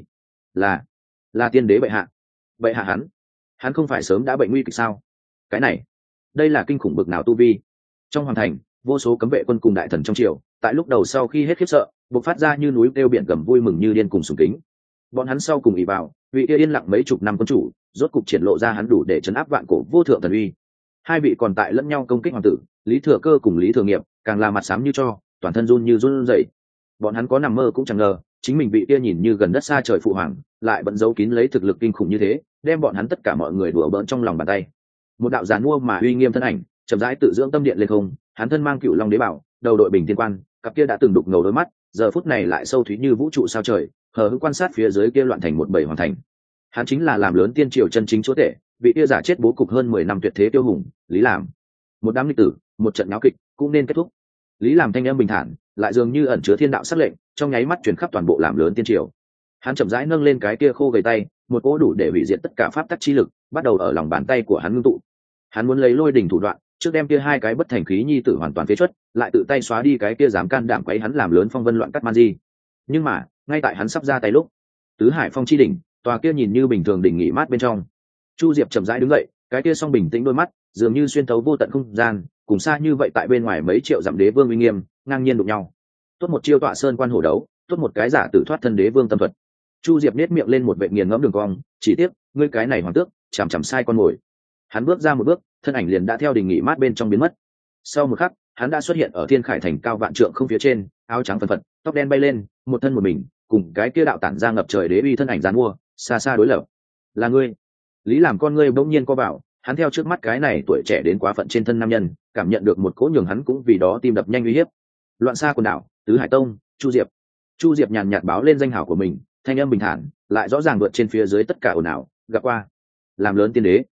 Là tiên đế bệ hạ. Bệ hạ hắn không phải sớm đã bệnh nguy kịch sao? Cái này, đây là kinh khủng bực nào tu vi. Trong hoàng thành, vô số cấm vệ quân cùng đại thần trong triều, tại lúc đầu sau khi hết khiếp sợ, bộc phát ra như núi kêu biển gầm vui mừng như điên cùng sùng kính. Bọn hắn sau cùng ỷ vào, vị kia yên lặng mấy chục năm quân chủ, rốt cục triển lộ ra hắn đủ để trấn áp vạn cổ vô thượng thần uy. Hai vị còn tại lẫn nhau công kích hoàng tử, Lý Thừa Cơ cùng Lý Thừa Nghiệp, càng là mặt xám như tro, toàn thân run như run rẩy. Bọn hắn có nằm mơ cũng chẳng ngờ, chính mình bị kia nhìn như gần đất xa trời phụ hoàng, lại vẫn giấu kín lấy thực lực kinh khủng như thế, đem bọn hắn tất cả mọi người đùa bỡn trong lòng bàn tay. Một đạo giàn mua mà uy nghiêm thân ảnh, chậm rãi tự dưỡng tâm điện lên không, hắn thân mang Cửu Long đế bảo, đầu đội bình thiên quan, cặp kia đã từng đục ngầu đôi mắt, giờ phút này lại sâu thúy như vũ trụ sao trời, hờ hững quan sát phía dưới kia loạn thành một bầy hoàn thành. Hắn chính là làm lớn tiên triều chân chính chúa tể, vị kia giả chết bố cục hơn 10 năm tuyệt thế tiêu hùng, Lý Làm. Một đám lịch tử, một trận náo kịch cũng nên kết thúc. Lý Làm thanh âm bình thản, lại dường như ẩn chứa thiên đạo sắc lệnh, trong nháy mắt truyền khắp toàn bộ làm lớn tiên triều. Hắn chậm rãi nâng lên cái kia khô gầy tay, một cỗ đủ để hủy diệt tất cả pháp tắc chi lực, bắt đầu ở lòng bàn tay của hắn ngưng tụ. Hắn muốn lấy lôi đỉnh thủ đoạn, trước đem kia hai cái bất thành khí nhi tử hoàn toàn phế truất, lại tự tay xóa đi cái kia dám can đảm quấy hắn làm lớn phong vân loạn cắt man di. Nhưng mà, ngay tại hắn sắp ra tay lúc, tứ hải phong chi đỉnh, tòa kia nhìn như bình thường đỉnh nghỉ mát bên trong, Chu Diệp chậm rãi đứng dậy, cái kia song bình tĩnh đôi mắt, dường như xuyên thấu vô tận không gian, cùng xa như vậy tại bên ngoài mấy triệu dặm đế vương uy nghiêm, ngang nhiên đụng nhau. Tốt một chiêu tọa sơn quan hổ đấu, tốt một cái giả tử thoát thân đế vương tâm thuật. Chu Diệp nét miệng lên một vệt nghiền ngẫm đường cong, chỉ tiếc, ngươi cái này hoàng tước, chằm sai con mồi. Hắn bước ra một bước, thân ảnh liền đã theo đỉnh nghỉ mát bên trong biến mất. Sau một khắc, hắn đã xuất hiện ở Thiên Khải thành cao vạn trượng không phía trên, áo trắng phần phật, tóc đen bay lên, một thân một mình, cùng cái kia đạo tản ra ngập trời đế uy thân ảnh giàn mua, xa xa đối lập. Là ngươi? Lý Làm con ngươi bỗng nhiên co bảo, hắn theo trước mắt cái này tuổi trẻ đến quá phận trên thân nam nhân, cảm nhận được một cỗ nhường hắn cũng vì đó tim đập nhanh uy hiếp. Loạn xa quần đảo, tứ hải tông, Chu Diệp. Chu Diệp nhàn nhạt báo lên danh hảo của mình, thanh âm bình thản, lại rõ ràng vượt trên phía dưới tất cả ồn ào, gặp qua. Làm lớn tiên đế.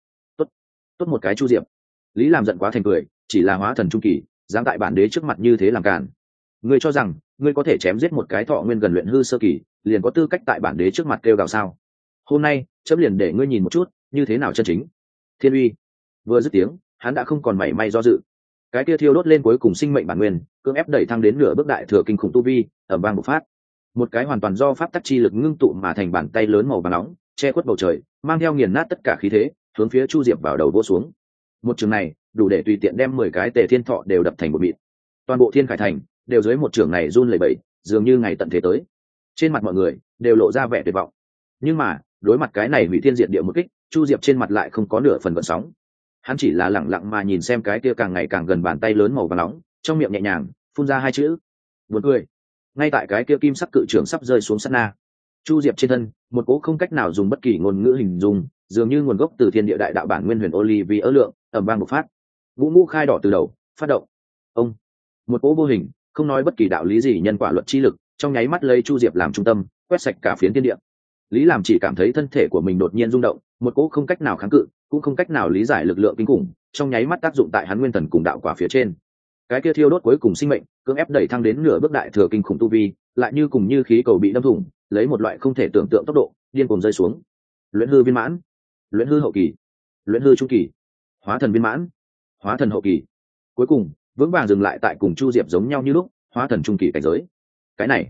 Tốt một cái Chu Diệp. Lý Làm giận quá thành cười, chỉ là hóa thần trung kỳ, dám tại bản đế trước mặt như thế làm cản. Ngươi cho rằng ngươi có thể chém giết một cái thọ nguyên gần luyện hư sơ kỳ, liền có tư cách tại bản đế trước mặt kêu gào sao? Hôm nay, chấm liền để ngươi nhìn một chút, như thế nào chân chính. Thiên uy. Vừa dứt tiếng, hắn đã không còn mảy may do dự. Cái kia thiêu đốt lên cuối cùng sinh mệnh bản nguyên, cưỡng ép đẩy thăng đến nửa bước đại thừa kinh khủng tu vi, ầm vang bộc phát. Một cái hoàn toàn do pháp tắc chi lực ngưng tụ mà thành bàn tay lớn màu vàng nóng, che khuất bầu trời, mang theo nghiền nát tất cả khí thế, hướng phía Chu Diệp vào đầu vỗ xuống. Một trường này, đủ để tùy tiện đem 10 cái Tề Thiên Thọ đều đập thành một mịn. Toàn bộ Thiên Khải thành đều dưới một trường này run lẩy bẩy, dường như ngày tận thế tới. Trên mặt mọi người đều lộ ra vẻ tuyệt vọng. Nhưng mà, đối mặt cái này hủy thiên diệt địa một kích, Chu Diệp trên mặt lại không có nửa phần gợn sóng. Hắn chỉ là lặng lặng mà nhìn xem cái kia càng ngày càng gần bàn tay lớn màu vàng nóng, trong miệng nhẹ nhàng phun ra hai chữ: buồn cười. Ngay tại cái kia kim sắc cự trường sắp rơi xuống sát na, Chu Diệp trên thân một cỗ không cách nào dùng bất kỳ ngôn ngữ hình dung, dường như nguồn gốc từ thiên địa đại đạo bản nguyên huyền Olivier lượng, ầm vang bộc phát. Vũ ngũ khai đỏ từ đầu, phát động. Ông, một cỗ vô hình, không nói bất kỳ đạo lý gì nhân quả luật chi lực, trong nháy mắt lấy Chu Diệp làm trung tâm, quét sạch cả phiến thiên địa. Lý Làm chỉ cảm thấy thân thể của mình đột nhiên rung động, một cỗ không cách nào kháng cự, cũng không cách nào lý giải lực lượng kinh khủng, trong nháy mắt tác dụng tại hắn nguyên thần cùng đạo quả phía trên. Cái kia thiêu đốt cuối cùng sinh mệnh, cưỡng ép đẩy thăng đến nửa bước đại thừa kinh khủng tu vi, lại như cùng như khí cầu bị đâm thủng, lấy một loại không thể tưởng tượng tốc độ, điên cuồng rơi xuống. Luyện hư viên mãn, luyện hư hậu kỳ, luyện hư trung kỳ, hóa thần viên mãn, hóa thần hậu kỳ. Cuối cùng, vững vàng dừng lại tại cùng Chu Diệp giống nhau như lúc, hóa thần trung kỳ cảnh giới. Cái này,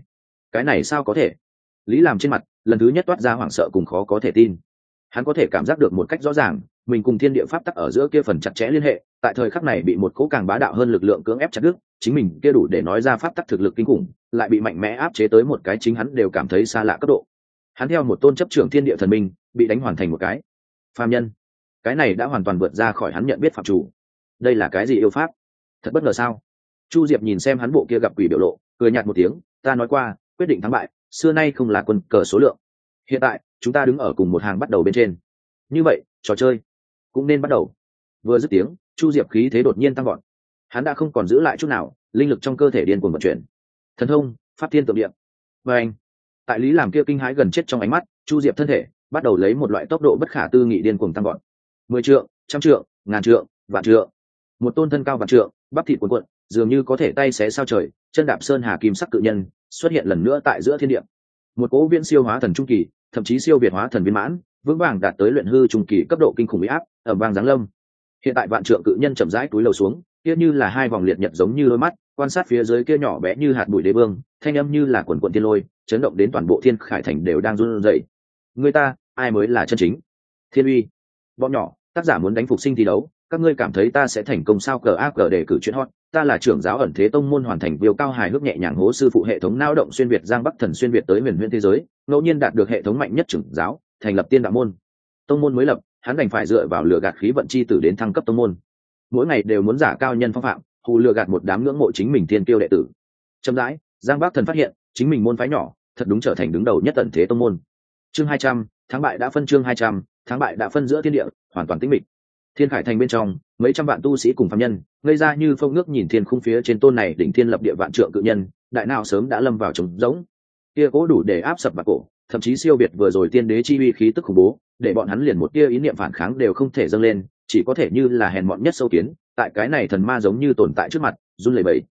cái này sao có thể? Lý làm trên mặt lần thứ nhất toát ra hoảng sợ cùng khó có thể tin. Hắn có thể cảm giác được một cách rõ ràng mình cùng thiên địa pháp tắc ở giữa kia phần chặt chẽ liên hệ, tại thời khắc này bị một cỗ càng bá đạo hơn lực lượng cưỡng ép chặt đứt, chính mình kia đủ để nói ra pháp tắc thực lực kinh khủng lại bị mạnh mẽ áp chế tới một cái chính hắn đều cảm thấy xa lạ cấp độ. Hắn theo một tôn chấp trưởng thiên địa thần minh bị đánh hoàn thành một cái phàm nhân, cái này đã hoàn toàn vượt ra khỏi hắn nhận biết phạm chủ. Đây là cái gì yêu pháp? Thật bất ngờ sao? Chu Diệp nhìn xem hắn bộ kia gặp quỷ biểu lộ, cười nhạt một tiếng, ta nói qua quyết định thắng bại xưa nay không là quân cờ số lượng, hiện tại chúng ta đứng ở cùng một hàng bắt đầu bên trên, như vậy trò chơi cũng nên bắt đầu. Vừa dứt tiếng, Chu Diệp khí thế đột nhiên tăng gọn, hắn đã không còn giữ lại chút nào, linh lực trong cơ thể điên cuồng vận chuyển, thần thông pháp thiên tượng địa. Và anh, tại Lý làm kia kinh hãi gần chết trong ánh mắt, Chu Diệp thân thể bắt đầu lấy một loại tốc độ bất khả tư nghị điên cuồng tăng gọn. 10 trượng, trăm trượng, ngàn trượng, vạn trượng, một tôn thân cao vạn trượng, bắp thịt cuồn cuộn, dường như có thể tay xé sao trời, chân đạp sơn hà kim sắc cự nhân xuất hiện lần nữa tại giữa thiên địa. Một cỗ viễn siêu hóa thần trung kỳ, thậm chí siêu việt hóa thần viên mãn, vững vàng đạt tới luyện hư trung kỳ cấp độ kinh khủng uy áp, ầm vang giáng lâm. Hiện tại vạn trượng cự nhân chậm rãi túi lầu xuống, kia như là hai vòng liệt nhật giống như đôi mắt, quan sát phía dưới kia nhỏ bé như hạt bụi đế vương, thanh âm như là quần quần thiên lôi, chấn động đến toàn bộ thiên khải thành đều đang run rẩy. Người ta, ai mới là chân chính? Thiên uy. Bọn nhỏ, tác giả muốn đánh phục sinh thi đấu, các ngươi cảm thấy ta sẽ thành công sao? Cờ ác cờ để cử chuyện hot, ta là trưởng giáo ẩn thế tông môn hoàn thành viêu cao hài hước nhẹ nhàng hố sư phụ hệ thống não động xuyên việt giang bắc thần xuyên việt tới huyền huyễn thế giới, ngẫu nhiên đạt được hệ thống mạnh nhất trưởng giáo, thành lập tiên đạo môn. Tông môn mới lập, hắn đành phải dựa vào lừa gạt khí vận chi tử đến thăng cấp tông môn, mỗi ngày đều muốn giả cao nhân phong phạm, hù lừa gạt một đám ngưỡng mộ chính mình thiên kiêu đệ tử. Chậm rãi, giang bắc thần phát hiện chính mình môn phái nhỏ thật đúng trở thành đứng đầu nhất ẩn thế tông môn. Chương 200, thắng bại đã phân. Chương 200, thắng bại đã phân. Giữa thiên địa hoàn toàn tĩnh mịch, thiên khải thành bên trong mấy trăm vạn tu sĩ cùng phạm nhân ngây ra như phông nước nhìn thiên khung phía trên tôn này đỉnh thiên lập địa vạn trượng cự nhân, đại nào sớm đã lâm vào trống rỗng. Kia cố đủ để áp sập bạc cổ, thậm chí siêu việt vừa rồi tiên đế chi uy khí tức khủng bố, để bọn hắn liền một tia ý niệm phản kháng đều không thể dâng lên, chỉ có thể như là hèn mọn nhất sâu kiến, tại cái này thần ma giống như tồn tại trước mặt run lẩy bẩy.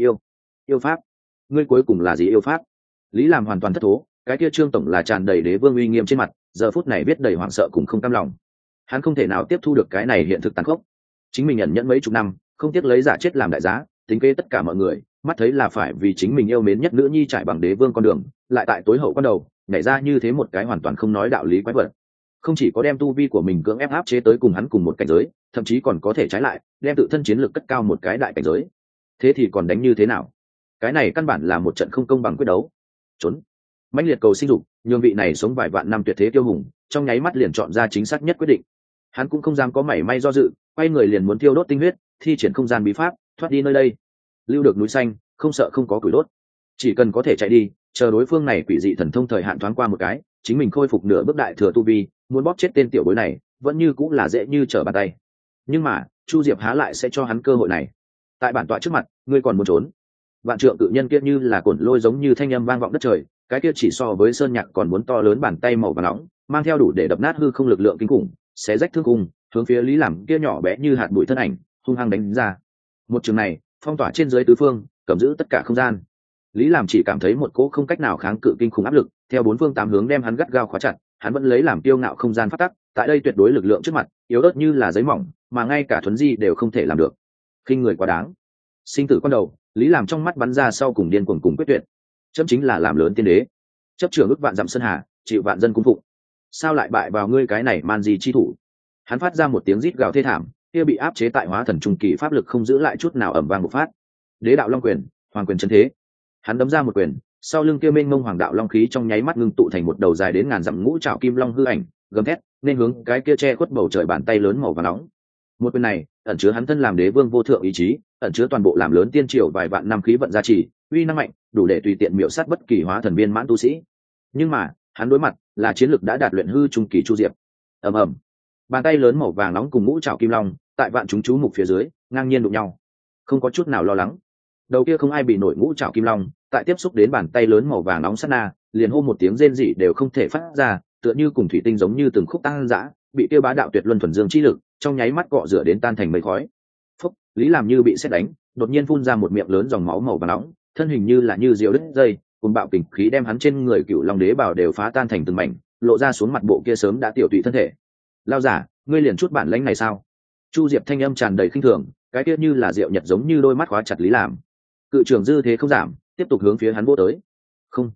Yêu pháp? Ngươi cuối cùng là gì yêu pháp? Lý làm hoàn toàn thất thố, cái kia Trương tổng là tràn đầy đế vương uy nghiêm trên mặt, giờ phút này biết đầy hoảng sợ cùng không cam lòng. Hắn không thể nào tiếp thu được cái này hiện thực tàn khốc, chính mình nhận nhẫn mấy chục năm, không tiếc lấy giả chết làm đại giá, tính kế tất cả mọi người, mắt thấy là phải vì chính mình yêu mến nhất nữ nhi trải bằng đế vương con đường, lại tại tối hậu quan đầu nhảy ra như thế một cái hoàn toàn không nói đạo lý quái vật. Không chỉ có đem tu vi của mình cưỡng ép áp chế tới cùng hắn cùng một cảnh giới, thậm chí còn có thể trái lại đem tự thân chiến lược cất cao một cái đại cảnh giới. Thế thì còn đánh như thế nào? Cái này căn bản là một trận không công bằng quyết đấu. Trốn. Mãnh liệt cầu sinh dục nhường vị này sống vài vạn năm tuyệt thế tiêu hùng trong nháy mắt liền chọn ra chính xác nhất quyết định. Hắn cũng không dám có mảy may do dự, quay người liền muốn tiêu đốt tinh huyết, thi triển không gian bí pháp thoát đi nơi đây. Lưu được núi xanh, không sợ không có củi đốt, chỉ cần có thể chạy đi, chờ đối phương này quỷ dị thần thông thời hạn thoáng qua một cái, chính mình khôi phục nửa bước đại thừa tu vi, muốn bóp chết tên tiểu bối này vẫn như cũng là dễ như trở bàn tay. Nhưng mà Chu Diệp há lại sẽ cho hắn cơ hội này. Tại bản tọa trước mặt, ngươi còn muốn trốn? Vạn trượng cự nhân kia như là cồn lôi giống như thanh âm vang vọng đất trời, cái kia chỉ so với sơn nhạc còn muốn to lớn, bàn tay màu vàng nóng mang theo đủ để đập nát hư không lực lượng kinh khủng, xé rách thương cung, hướng phía Lý làm kia nhỏ bé như hạt bụi thân ảnh hung hăng đánh ra. Một trường này phong tỏa trên dưới tứ phương, cầm giữ tất cả không gian. Lý làm chỉ cảm thấy một cỗ không cách nào kháng cự kinh khủng áp lực theo bốn phương tám hướng đem hắn gắt gao khóa chặt. Hắn vẫn lấy làm kiêu ngạo không gian phát tắc, tại đây tuyệt đối lực lượng trước mặt yếu ớt như là giấy mỏng, mà ngay cả thuấn di đều không thể làm được. Khinh người quá đáng. Sinh tử quan đầu, Lý làm trong mắt bắn ra sau cùng điên cuồng cùng quyết tuyệt. Chấm chính là làm lớn tiên đế, chấp trưởng ức vạn dặm sơn hà, chịu vạn dân cung phụng, sao lại bại vào ngươi cái này man gì chi thủ? Hắn phát ra một tiếng rít gào thê thảm, kia bị áp chế tại hóa thần trung kỳ pháp lực không giữ lại chút nào ầm vang bộc phát. Đế đạo long quyền, hoàng quyền chân thế. Hắn đấm ra một quyền, sau lưng kia mênh mông hoàng đạo long khí trong nháy mắt ngưng tụ thành một đầu dài đến ngàn dặm ngũ trảo kim long hư ảnh, gầm thét nên hướng cái kia che khuất bầu trời bàn tay lớn màu vàng nóng. Một quyền này ẩn chứa hắn thân làm đế vương vô thượng ý chí, ẩn chứa toàn bộ làm lớn tiên triều vài vạn năm khí vận gia trì, uy năng mạnh đủ để tùy tiện miểu sát bất kỳ hóa thần viên mãn tu sĩ. Nhưng mà hắn đối mặt là chiến lực đã đạt luyện hư trung kỳ Chu Diệp. Ầm ầm, bàn tay lớn màu vàng nóng cùng ngũ trảo kim long tại vạn chúng chú mục phía dưới ngang nhiên đụng nhau, không có chút nào lo lắng. Đầu kia không ai bị nổi ngũ trảo kim long tại tiếp xúc đến bàn tay lớn màu vàng nóng sát na, liền hô một tiếng rên rỉ đều không thể phát ra, tựa như cùng thủy tinh giống như từng khúc tăng dã, bị kia bá đạo tuyệt luân thuần dương chi lực trong nháy mắt cọ rửa đến tan thành mây khói. Phúc, Lý làm như bị sét đánh, đột nhiên phun ra một miệng lớn dòng máu màu vàng nóng, thân hình như là như diều đứt dây, cùng bạo kình khí đem hắn trên người cựu long đế bào đều phá tan thành từng mảnh, lộ ra xuống mặt bộ kia sớm đã tiểu tụy thân thể. Lao giả, ngươi liền chút bản lãnh này sao? Chu Diệp thanh âm tràn đầy khinh thường, cái kia như là diệu nhật giống như đôi mắt khóa chặt Lý làm. Cự trưởng dư thế không giảm, tiếp tục hướng phía hắn vỗ tới. Không,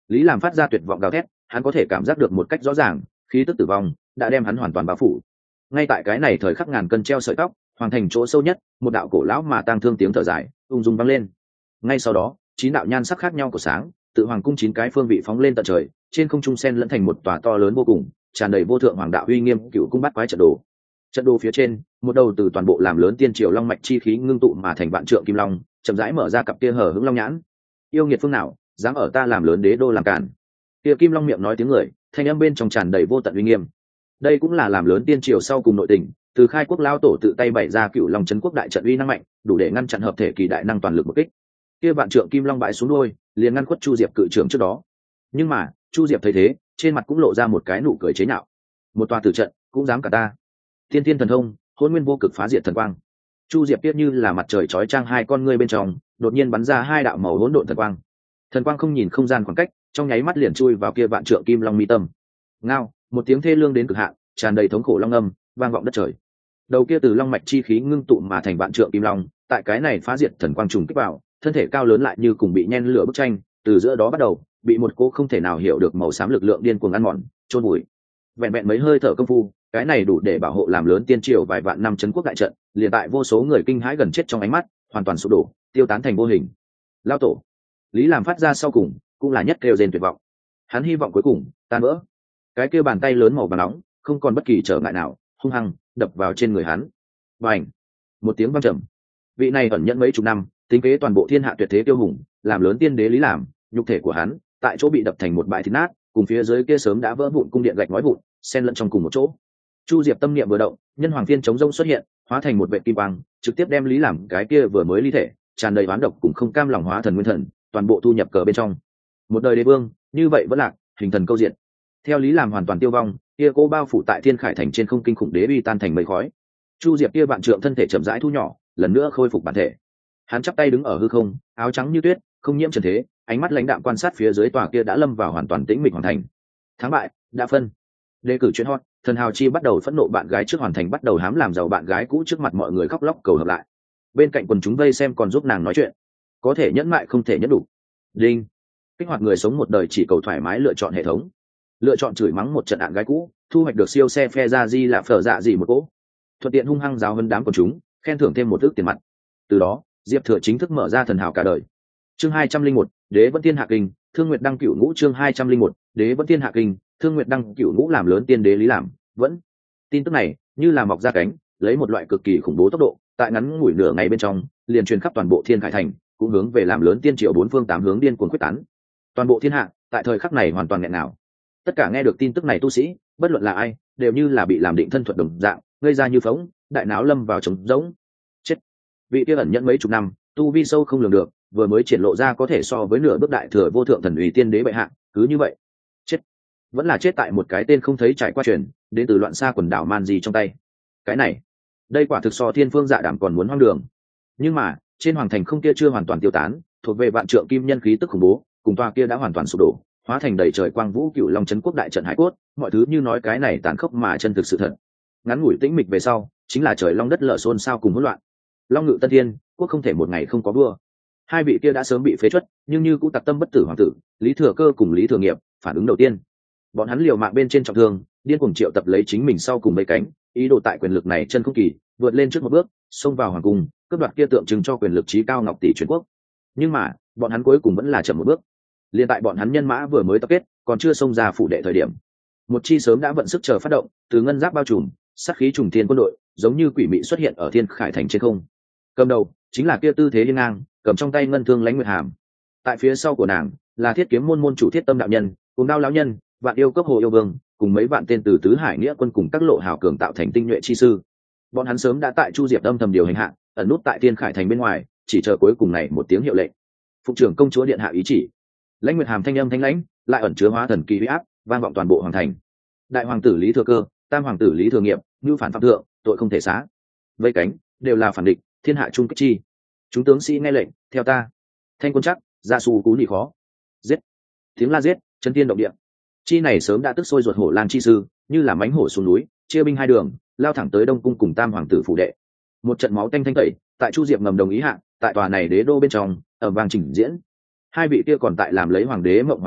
Lý Làm phát ra tuyệt vọng gào thét, hắn có thể cảm giác được một cách rõ ràng, khí tức tử vong đã đem hắn hoàn toàn bao phủ. Ngay tại cái này thời khắc ngàn cân treo sợi tóc, hoàng thành chỗ sâu nhất, một đạo cổ lão mà tang thương tiếng thở dài ung dung vang lên. Ngay sau đó, 9 đạo nhan sắc khác nhau của sáng, tự hoàng cung 9 cái phương vị phóng lên tận trời, trên không trung xen lẫn thành một tòa to lớn vô cùng, tràn đầy vô thượng hoàng đạo uy nghiêm cựu cung bát quái trận đồ. Trận đồ phía trên, một đầu từ toàn bộ làm lớn tiên triều long mạch chi khí ngưng tụ mà thành vạn trượng kim long, chậm rãi mở ra cặp kia hở hững long nhãn. Yêu nghiệt phương nào, dám ở ta làm lớn đế đô làm cản? Kia kim long miệng nói tiếng người, thanh âm bên trong tràn đầy vô tận uy nghiêm. Đây cũng là làm lớn tiên triều sau cùng nội tình, từ khai quốc lao tổ tự tay bày ra cựu long trấn quốc đại trận uy năng mạnh, đủ để ngăn chặn hợp thể kỳ đại năng toàn lực một kích. Kia vạn trượng kim long bại xuống đôi, liền ngăn khuất Chu Diệp cự trưởng trước đó. Nhưng mà Chu Diệp thấy thế, trên mặt cũng lộ ra một cái nụ cười chế nhạo. Một tòa tử trận cũng dám cả ta? Thiên thiên thần thông, hôn nguyên vô cực phá diệt thần quang. Chu Diệp tiếp như là mặt trời chói chang hai con ngươi bên trong, đột nhiên bắn ra 2 đạo màu hỗn độn thần quang. Thần quang không nhìn không gian khoảng cách, trong nháy mắt liền chui vào kia vạn trượng kim long mi tâm. Ngao, một tiếng thê lương đến cực hạn, tràn đầy thống khổ long âm, vang vọng đất trời. Đầu kia từ long mạch chi khí ngưng tụ mà thành vạn trượng kim long, tại cái này phá diệt thần quang trùng kích vào, thân thể cao lớn lại như cùng bị nhen lửa bức tranh, từ giữa đó bắt đầu bị một cô không thể nào hiểu được màu xám lực lượng điên cuồng ăn mòn, chôn bụi. Vẹn vẹn mấy hơi thở công phu, cái này đủ để bảo hộ làm lớn tiên triều vài vạn năm trấn quốc đại trận, liền tại vô số người kinh hãi gần chết trong ánh mắt, hoàn toàn sụp đổ, tiêu tán thành vô hình. Lao tổ. Lý Làm phát ra sau cùng, cũng là nhất kêu rên tuyệt vọng. Hắn hy vọng cuối cùng tan vỡ. Cái kia bàn tay lớn màu vàng nóng, không còn bất kỳ trở ngại nào, hung hăng đập vào trên người hắn. Bành! Một tiếng vang trầm. Vị này ẩn nhẫn mấy chục năm, tính kế toàn bộ thiên hạ tuyệt thế tiêu hùng, làm lớn tiên đế Lý Làm, nhục thể của hắn tại chỗ bị đập thành một bãi thịt nát, cùng phía dưới kia sớm đã vỡ vụn cung điện gạch ngói vụn, xen lẫn trong cùng một chỗ. Chu Diệp tâm niệm vừa động, nhân hoàng phiên chống rông xuất hiện, hóa thành một vệ kim quang, trực tiếp đem Lý Làm cái kia vừa mới ly thể, tràn đầy oán độc cùng không cam lòng hóa thần nguyên thần, toàn bộ thu nhập cờ bên trong. Một đời đế vương, như vậy vẫn lạc, hình thần câu diện. Theo Lý Làm hoàn toàn tiêu vong, kia cô bao phủ tại thiên khải thành trên không kinh khủng đế uy tan thành mây khói. Chu Diệp kia vạn trượng thân thể chậm rãi thu nhỏ, lần nữa khôi phục bản thể. Hắn chắp tay đứng ở hư không, áo trắng như tuyết, không nhiễm trần thế, ánh mắt lãnh đạm quan sát phía dưới tòa kia đã lâm vào hoàn toàn tĩnh mịch hoàn thành. Thắng bại đã phân. Đề cử chuyên hot, thần hào chi bắt đầu phẫn nộ bạn gái trước hoàn thành bắt đầu hám làm giàu bạn gái cũ trước mặt mọi người khóc lóc cầu hợp lại. Bên cạnh quần chúng vây xem còn giúp nàng nói chuyện. Có thể nhẫn mại không thể nhẫn đủ. Đinh. Kích hoạt người sống một đời chỉ cầu thoải mái lựa chọn hệ thống. Lựa chọn chửi mắng một trận ạn gái cũ, thu hoạch được siêu xe phe ra di là phở dạ gì một cỗ. Thuận tiện hung hăng giáo hơn đám quần chúng, khen thưởng thêm một ức tiền mặt. Từ đó, Diệp Thừa chính thức mở ra thần hào cả đời. Chương 201, Đế Vân Tiên Hạ Kinh, Thương Nguyệt Đăng Cửu Ngũ. Chương 201, Đế Vân Tiên Hạ Kinh, Thương Nguyệt Đăng Cửu Ngũ. Làm lớn tiên đế Lý Làm, vẫn. Tin tức này như là mọc ra cánh, lấy một loại cực kỳ khủng bố tốc độ, tại ngắn ngủi nửa ngày bên trong, liền truyền khắp toàn bộ Thiên Khải thành, cũng hướng về làm lớn tiên triều 4 phương 8 hướng điên cuồng quyết tán. Toàn bộ thiên hạ, tại thời khắc này hoàn toàn nghẹn ngào. Tất cả nghe được tin tức này tu sĩ, bất luận là ai, đều như là bị làm định thân thuật đồng dạng, gây ra như phóng, đại náo lâm vào trống rỗng. Chết. Vị kia ẩn nhẫn mấy chục năm, tu vi sâu không lường được, vừa mới triển lộ ra có thể so với nửa bước đại thừa vô thượng thần uy tiên đế bệ hạ, cứ như vậy chết. Vẫn là chết tại một cái tên không thấy trải qua truyền, đến từ loạn xa quần đảo man di trong tay. Cái này, đây quả thực so thiên phương dạ đảm còn muốn hoang đường. Nhưng mà trên hoàng thành không kia chưa hoàn toàn tiêu tán, thuộc về vạn trượng kim nhân khí tức khủng bố, cùng tòa kia đã hoàn toàn sụp đổ, hóa thành đầy trời quang vũ cựu long trấn quốc đại trận hải cốt, mọi thứ như nói cái này tàn khốc mà chân thực sự thật. Ngắn ngủi tĩnh mịch về sau, chính là trời long đất lở xôn xao cùng hỗn loạn. Long ngự tân thiên, quốc không thể một ngày không có vua. Hai vị kia đã sớm bị phế truất, nhưng như cũng tặc tâm bất tử hoàng tử Lý Thừa Cơ cùng Lý Thừa Nghiệp, phản ứng đầu tiên, bọn hắn liều mạng bên trên trọng thương, điên cuồng triệu tập lấy chính mình sau cùng mấy cánh, ý đồ tại quyền lực này chân không kỳ, vượt lên trước một bước, xông vào hoàng cung, cướp đoạt kia tượng trưng cho quyền lực trí cao ngọc tỷ truyền quốc. Nhưng mà bọn hắn cuối cùng vẫn là chậm một bước. Liên tại bọn hắn nhân mã vừa mới tập kết, còn chưa xông ra phủ đệ thời điểm, một chi sớm đã vận sức chờ phát động, từ ngân giáp bao trùm, sát khí trùng thiên quân đội, giống như quỷ mị xuất hiện ở Thiên Khải thành trên không. Cầm đầu chính là kia tư thế hiên ngang, cầm trong tay ngân thương Lãnh Nguyệt Hàm. Tại phía sau của nàng là Thiết Kiếm môn môn chủ Thiết Tâm đạo nhân, cùng Đao lão nhân, Vạn Yêu cấp Hồ Yêu Vương, cùng mấy vạn tên từ tứ hải nghĩa quân cùng các lộ hào cường tạo thành tinh nhuệ chi sư. Bọn hắn sớm đã tại Chu Diệp âm thầm điều hành hạ, ẩn nút tại Thiên Khải thành bên ngoài, chỉ chờ cuối cùng này một tiếng hiệu lệnh. Phục trưởng công chúa điện hạ ý chỉ. Lãnh Nguyệt Hàm thanh âm thanh lãnh, lại ẩn chứa hóa thần kỳ uy áp, vang vọng toàn bộ hoàng thành. Đại hoàng tử Lý Thừa Cơ, tam hoàng tử Lý Thừa Nghiệp, như phản phạm thượng, tội không thể xá. Vây cánh, đều là phản địch, thiên hạ chung kích chi. Chúng tướng sĩ nghe lệnh, theo ta. Thanh quân chắc, gia su cú nhị khó. Giết. Tiếng la giết, chân tiên động địa. Chi này sớm đã tức sôi ruột hổ lang chi sư, như là mánh hổ xuống núi, chia binh hai đường, lao thẳng tới Đông cung cùng tam hoàng tử phủ đệ. Một trận máu tanh thanh tẩy, tại Chu Diệp ngầm đồng ý hạ, tại tòa này đế đô bên trong, ở vang trình diễn. Hai vị kia còn tại làm lấy hoàng đế mộng hoàng tử,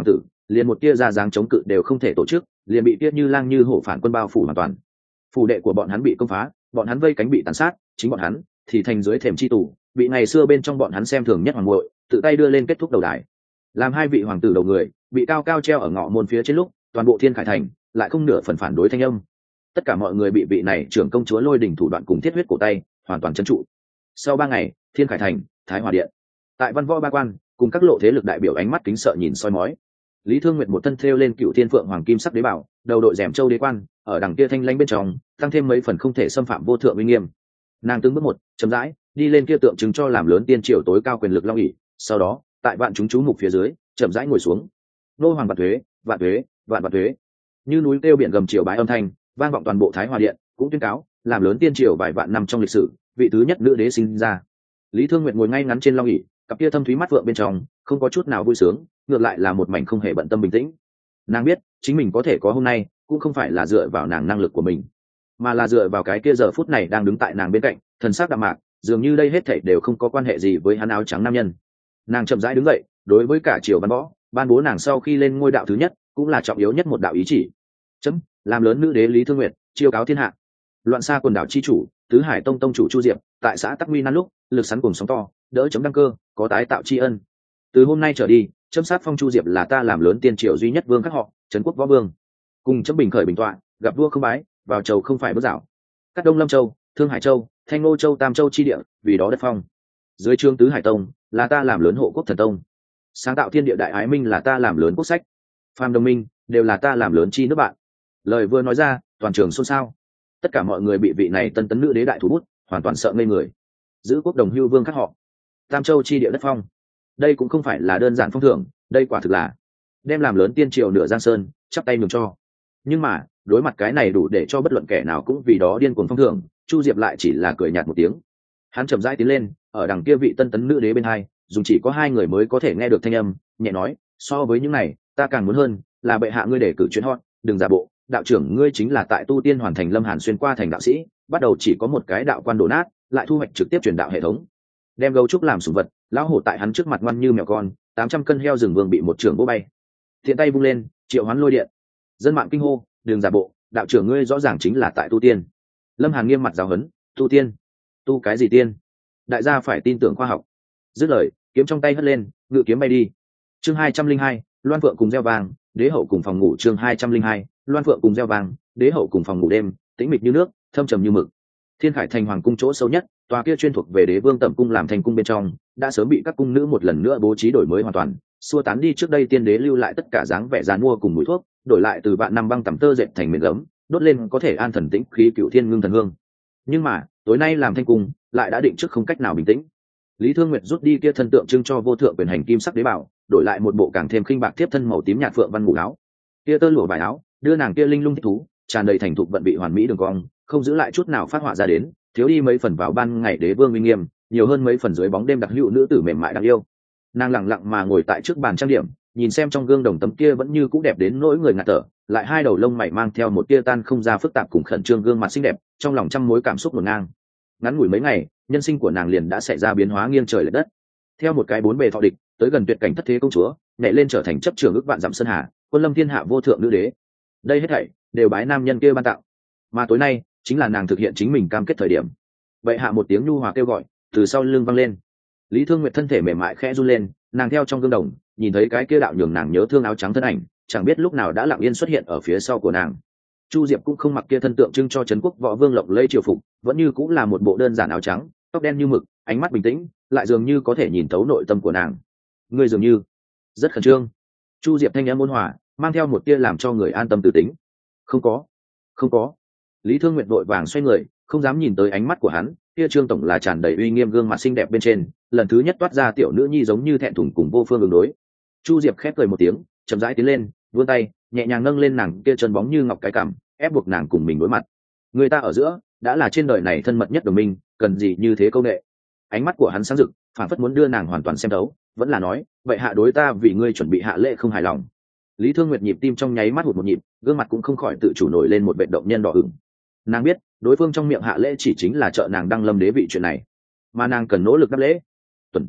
liền một tia ra dáng chống cự đều không thể tổ chức, liền bị tiết như lang như hổ phản quân bao phủ hoàn toàn. Phủ đệ của bọn hắn bị công phá, bọn hắn vây cánh bị tàn sát, chính bọn hắn thì thành dưới thềm chi tù, bị ngày xưa bên trong bọn hắn xem thường nhất hoàng muội tự tay đưa lên kết thúc đầu đài. Làm hai vị hoàng tử đầu người bị cao cao treo ở ngõ môn phía trên lúc, toàn bộ Thiên Khải thành lại không nửa phần phản đối thanh âm. Tất cả mọi người bị vị này trưởng công chúa lôi đỉnh thủ đoạn cùng thiết huyết cổ tay hoàn toàn trấn trụ. Sau 3 ngày, Thiên Khải thành, Thái Hòa điện, tại văn võ ba quan cùng các lộ thế lực đại biểu ánh mắt kính sợ nhìn soi mói. Lý Thương Nguyệt một thân thêu lên cựu thiên phượng hoàng kim sắc đế bảo, đầu đội rèm châu đế quan, ở đằng kia thanh lãnh bên trong tăng thêm mấy phần không thể xâm phạm vô thượng uy nghiêm. Nàng từng bước một chậm rãi đi lên kia tượng trưng cho làm lớn tiên triều tối cao quyền lực long ỷ, sau đó tại vạn chúng chú mục phía dưới chậm rãi ngồi xuống. Nô hoàng vạn thuế, vạn thuế, vạn vạn thuế, như núi kêu biển gầm triều bái âm thanh vang vọng toàn bộ Thái Hòa điện, cũng tuyên cáo làm lớn tiên triều vài vạn năm trong lịch sử vị thứ nhất nữ đế sinh ra. Lý Thương Nguyệt ngồi ngay ngắn trên long ỷ, cặp kia thâm thúy mắt vượng bên trong không có chút nào vui sướng, ngược lại là một mảnh không hề bận tâm bình tĩnh. Nàng biết chính mình có thể có hôm nay cũng không phải là dựa vào nàng năng lực của mình, mà là dựa vào cái kia giờ phút này đang đứng tại nàng bên cạnh, thần sắc đạm mạc, dường như đây hết thảy đều không có quan hệ gì với hắn áo trắng nam nhân. Nàng chậm rãi đứng dậy, đối với cả triều văn võ ban bố nàng sau khi lên ngôi đạo thứ nhất cũng là trọng yếu nhất một đạo ý chỉ. Chấm làm lớn nữ đế Lý Thương Nguyệt chiêu cáo thiên hạ, loạn xa quần đảo chi chủ tứ hải tông tông chủ Chu Diệp tại xã Tắc Nguy nan lúc lực sắn cùng sóng to, đỡ chấm đăng cơ, có tái tạo tri ân. Từ hôm nay trở đi, chấm sát phong Chu Diệp là ta làm lớn tiên triều duy nhất vương các họ, trấn quốc võ vương. Cùng chấm bình khởi bình tọa, gặp vua không bái, vào chầu không phải bước dạo. Các Đông Lâm Châu, Thương Hải Châu, Thanh Ngô Châu, Tam Châu chi địa, vì đó đất phong. Dưới trương tứ hải tông, là ta làm lớn hộ quốc thần tông. Sáng tạo thiên địa đại ái minh là ta làm lớn quốc sách. Phàm đồng minh, đều là ta làm lớn chi nước bạn. Lời vừa nói ra, toàn trường xôn xao. Tất cả mọi người bị vị này tân tấn nữ đế đại thủ bút hoàn toàn sợ ngây người. Giữ quốc đồng hưu vương các họ, Tam Châu chi địa đất phong, đây cũng không phải là đơn giản phong thưởng, đây quả thực là đem làm lớn tiên triều nửa giang sơn chắp tay nhường cho. Nhưng mà đối mặt cái này đủ để cho bất luận kẻ nào cũng vì đó điên cuồng phong thưởng, Chu Diệp lại chỉ là cười nhạt một tiếng. Hắn chậm rãi tiến lên, ở đằng kia vị tân tấn nữ đế bên hai, dùng chỉ có 2 người mới có thể nghe được thanh âm, nhẹ nói, so với những này ta càng muốn hơn là bệ hạ ngươi để cử chuyến hot, đừng giả bộ, đạo trưởng ngươi chính là tại tu tiên hoàn thành Lâm Hàn xuyên qua thành đạo sĩ, bắt đầu chỉ có một cái đạo quan đổ nát, lại thu hoạch trực tiếp truyền đạo hệ thống, đem gấu trúc làm sủng vật, lão hổ tại hắn trước mặt ngoan như mèo con, 800 cân heo rừng vương bị một trưởng vỗ bay. Thiện tay vung lên, triệu hoán lôi điện. Dân mạng kinh hô, đừng giả bộ, đạo trưởng ngươi rõ ràng chính là tại tu tiên. Lâm Hàn nghiêm mặt giáo huấn, tu tiên? Tu cái gì tiên? Đại gia phải tin tưởng khoa học. Dứt lời, kiếm trong tay hất lên, ngự kiếm bay đi. Chương 202, Loan Phượng cùng gieo vàng, đế hậu cùng phòng ngủ. Chương 202, Loan Phượng cùng gieo vàng, đế hậu cùng phòng ngủ. Đêm tĩnh mịch như nước, thâm trầm như mực. Thiên Khải thành hoàng cung chỗ sâu nhất, tòa kia chuyên thuộc về đế vương tẩm cung làm thành cung bên trong, đã sớm bị các cung nữ một lần nữa bố trí đổi mới hoàn toàn, xua tán đi trước đây tiên đế lưu lại tất cả dáng vẻ dàn mua cùng mùi thuốc, đổi lại từ vạn năm băng tẩm tơ dệt thành miền gấm, đốt lên có thể an thần tĩnh khí cựu thiên ngưng thần hương. Nhưng mà tối nay làm thanh cung lại đã định trước không cách nào bình tĩnh. Lý Thương Nguyệt rút đi kia thân tượng trưng cho vô thượng quyền hành kim sắc đế bảo, đổi lại một bộ càng thêm khinh bạc tiếp thân màu tím nhạt phượng văn ngủ áo. Kia tơ lụa vải áo đưa nàng kia linh lung thích thú, tràn đầy thành thục vận bị hoàn mỹ đường cong, không giữ lại chút nào phát họa ra đến, thiếu đi mấy phần vào ban ngày đế vương uy nghiêm, nhiều hơn mấy phần dưới bóng đêm đặc hữu nữ tử mềm mại đáng yêu. Nàng lặng lặng mà ngồi tại trước bàn trang điểm, nhìn xem trong gương đồng tấm kia vẫn như cũ đẹp đến nỗi người ngạt thở, lại 2 đầu lông mày mang theo một tia tan không ra phức tạp cùng khẩn trương gương mặt xinh đẹp, trong lòng trăm mối cảm xúc ngổn ngang. Ngắn ngủi mấy ngày, nhân sinh của nàng liền đã xảy ra biến hóa nghiêng trời lệch đất. Theo một cái 4 bề thọ địch, tới gần tuyệt cảnh thất thế công chúa, nhảy lên trở thành chấp trường ước vạn dặm sơn hà, quân lâm thiên hạ vô thượng nữ đế. Đây hết thảy đều bái nam nhân kia ban tặng. Mà tối nay chính là nàng thực hiện chính mình cam kết thời điểm. Vậy hạ một tiếng nhu hòa kêu gọi từ sau lưng vang lên. Lý Thương Nguyệt thân thể mềm mại khẽ run lên, nàng theo trong gương đồng nhìn thấy cái kia đạo nhường nàng nhớ thương áo trắng thân ảnh, chẳng biết lúc nào đã lặng yên xuất hiện ở phía sau của nàng. Chu Diệp cũng không mặc kia thân tượng trưng cho trấn quốc võ vương lộng lẫy triều phục, vẫn như cũng là một bộ đơn giản áo trắng, tóc đen như mực, ánh mắt bình tĩnh, lại dường như có thể nhìn thấu nội tâm của nàng. Người dường như rất khẩn trương. Chu Diệp thanh âm ôn hòa, mang theo một tia làm cho người an tâm từ tính. Không có, không có. Lý Thương Nguyệt vội vàng xoay người, không dám nhìn tới ánh mắt của hắn, kia trương tổng là tràn đầy uy nghiêm gương mặt xinh đẹp bên trên, lần thứ nhất toát ra tiểu nữ nhi giống như thẹn thùng cùng vô phương ứng đối. Chu Diệp khép cười một tiếng, chậm rãi tiến lên, vươn tay, nhẹ nhàng nâng lên nàng kia chân bóng như ngọc cái cằm, ép buộc nàng cùng mình đối mặt. Người ta ở giữa đã là trên đời này thân mật nhất đồng minh, cần gì như thế câu nệ. Ánh mắt của hắn sáng rực, phản phất muốn đưa nàng hoàn toàn xem thấu, vẫn là nói, vậy hạ đối ta vì ngươi chuẩn bị hạ lễ không hài lòng. Lý Thương Nguyệt nhịp tim trong nháy mắt hụt một nhịp, gương mặt cũng không khỏi tự chủ nổi lên một vệt động nhân đỏ ửng. Nàng biết đối phương trong miệng hạ lễ chỉ chính là trợ nàng đăng lâm đế vị chuyện này, mà nàng cần nỗ lực đáp lễ. Tuần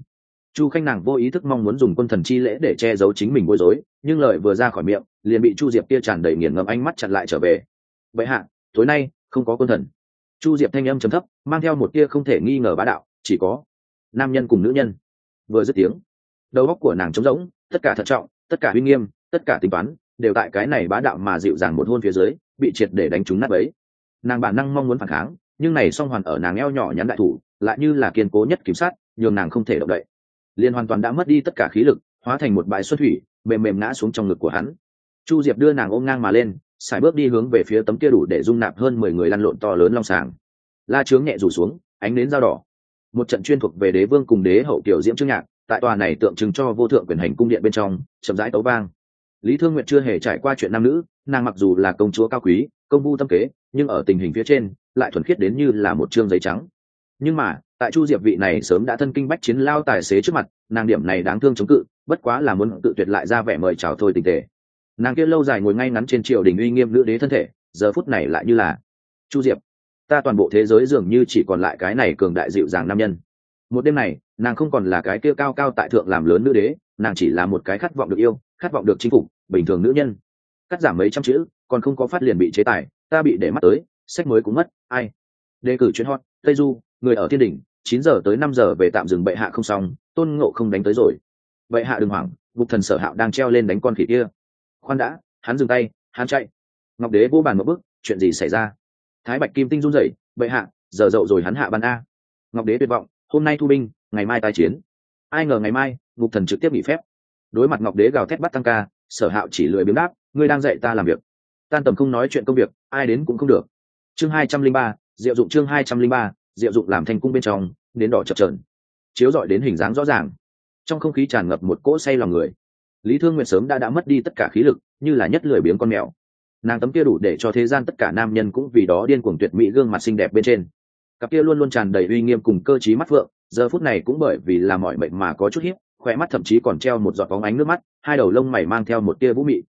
Chu Khanh nàng vô ý thức mong muốn dùng quân thần chi lễ để che giấu chính mình bối rối, nhưng lời vừa ra khỏi miệng liền bị Chu Diệp kia tràn đầy nghiền ngẫm ánh mắt chặn lại trở về. Vậy hạ, tối nay không có quân thần. Chu Diệp thanh âm trầm thấp, mang theo một tia không thể nghi ngờ bá đạo, chỉ có nam nhân cùng nữ nhân. Vừa dứt tiếng, đầu óc của nàng trống rỗng, tất cả thận trọng, tất cả uy nghiêm, tất cả tính toán đều tại cái này bá đạo mà dịu dàng một hôn phía dưới bị triệt để đánh trúng nát bấy. Nàng bản năng mong muốn phản kháng, nhưng này song hoàn ở nàng eo nhỏ nhắn đại thủ lại như là kiên cố nhất kiểm sát, nhường nàng không thể động đậy. Liên hoàn toàn đã mất đi tất cả khí lực, hóa thành một bãi xuân thủy, mềm mềm ngã xuống trong ngực của hắn. Chu Diệp đưa nàng ôm ngang mà lên, sải bước đi hướng về phía tấm kia đủ để dung nạp hơn 10 người lăn lộn to lớn long sàng. La chướng nhẹ rủ xuống, ánh nến dao đỏ. Một trận chuyên thuộc về đế vương cùng đế hậu tiểu diễm chương nhạc, tại tòa này tượng trưng cho vô thượng quyền hành cung điện bên trong, chậm rãi tấu vang. Lý Thương Nguyệt chưa hề trải qua chuyện nam nữ, nàng mặc dù là công chúa cao quý, công vu tâm kế, nhưng ở tình hình phía trên lại thuần khiết đến như là một trương giấy trắng. Nhưng mà tại Chu Diệp vị này sớm đã thân kinh bách chiến lao tài xế trước mặt, nàng điểm này đáng thương chống cự, bất quá là muốn tự tuyệt lại ra vẻ mời chào thôi tình tề. Nàng kia lâu dài ngồi ngay ngắn trên triều đình uy nghiêm nữ đế thân thể, giờ phút này lại như là Chu Diệp, ta toàn bộ thế giới dường như chỉ còn lại cái này cường đại dịu dàng nam nhân. Một đêm này, nàng không còn là cái kia cao cao tại thượng làm lớn nữ đế, nàng chỉ là một cái khát vọng được yêu, khát vọng được chinh phục bình thường nữ nhân. Cắt giảm mấy trăm chữ, còn không có phát liền bị chế tài, ta bị để mắt tới, sách mới cũng mất, ai. Đề cử chuyên hot, Tây Du, người ở thiên đỉnh, 9 giờ tới 5 giờ về tạm dừng bệ hạ không xong, Tôn Ngộ không đánh tới rồi. Bệ hạ đừng hoảng, Ngục Thần Sở Hạo đang treo lên đánh con khỉ kia. Khoan đã, hắn dừng tay, hắn chạy. Ngọc Đế vô bàn một bước, chuyện gì xảy ra? Thái Bạch Kim Tinh run rẩy, bệ hạ, giờ dậu rồi hắn hạ ban a. Ngọc Đế tuyệt vọng, hôm nay thu binh, ngày mai tái chiến. Ai ngờ ngày mai, Ngục Thần trực tiếp nghỉ phép. Đối mặt Ngọc Đế gào thét bắt tăng ca, Sở Hạo chỉ lười biếng đáp, ngươi đang dạy ta làm việc. Tan tầm không nói chuyện công việc, ai đến cũng không được. Chương 203, Diệu dụng chương 203, Diệu dụng làm thành cung bên trong, đến đỏ chập chờn, chiếu rọi đến hình dáng rõ ràng. Trong không khí tràn ngập một cỗ say lòng người. Lý Thương Nguyệt sớm đã mất đi tất cả khí lực, như là nhất lười biếng con mèo. Nàng tấm kia đủ để cho thế gian tất cả nam nhân cũng vì đó điên cuồng tuyệt mỹ gương mặt xinh đẹp bên trên. Cặp kia luôn luôn tràn đầy uy nghiêm cùng cơ trí mắt phượng, giờ phút này cũng bởi vì là mỏi mệt mà có chút hiếp, khóe mắt thậm chí còn treo một giọt bóng ánh nước mắt, hai đầu lông mày mang theo một tia vũ mị.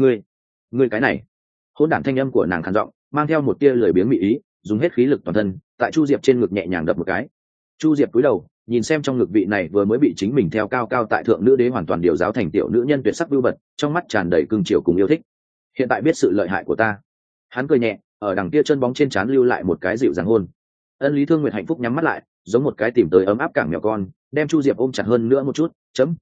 Ngươi cái này. Hỗn đản thanh âm của nàng khàn giọng, mang theo một tia lười biếng mị ý, dùng hết khí lực toàn thân, tại Chu Diệp trên ngực nhẹ nhàng đập một cái. Chu Diệp cúi đầu, nhìn xem trong ngực vị này vừa mới bị chính mình theo cao cao tại thượng nữ đế hoàn toàn điều giáo thành tiểu nữ nhân tuyệt sắc vưu bật, trong mắt tràn đầy cương triều cùng yêu thích. Hiện tại biết sự lợi hại của ta. Hắn cười nhẹ, ở đằng kia chân bóng trên trán lưu lại một cái dịu dàng hôn. Ân Lý Thương Nguyệt hạnh phúc nhắm mắt lại, giống một cái tìm tới ấm áp cảng mèo con, đem Chu Diệp ôm chặt hơn nữa một chút. Chấm.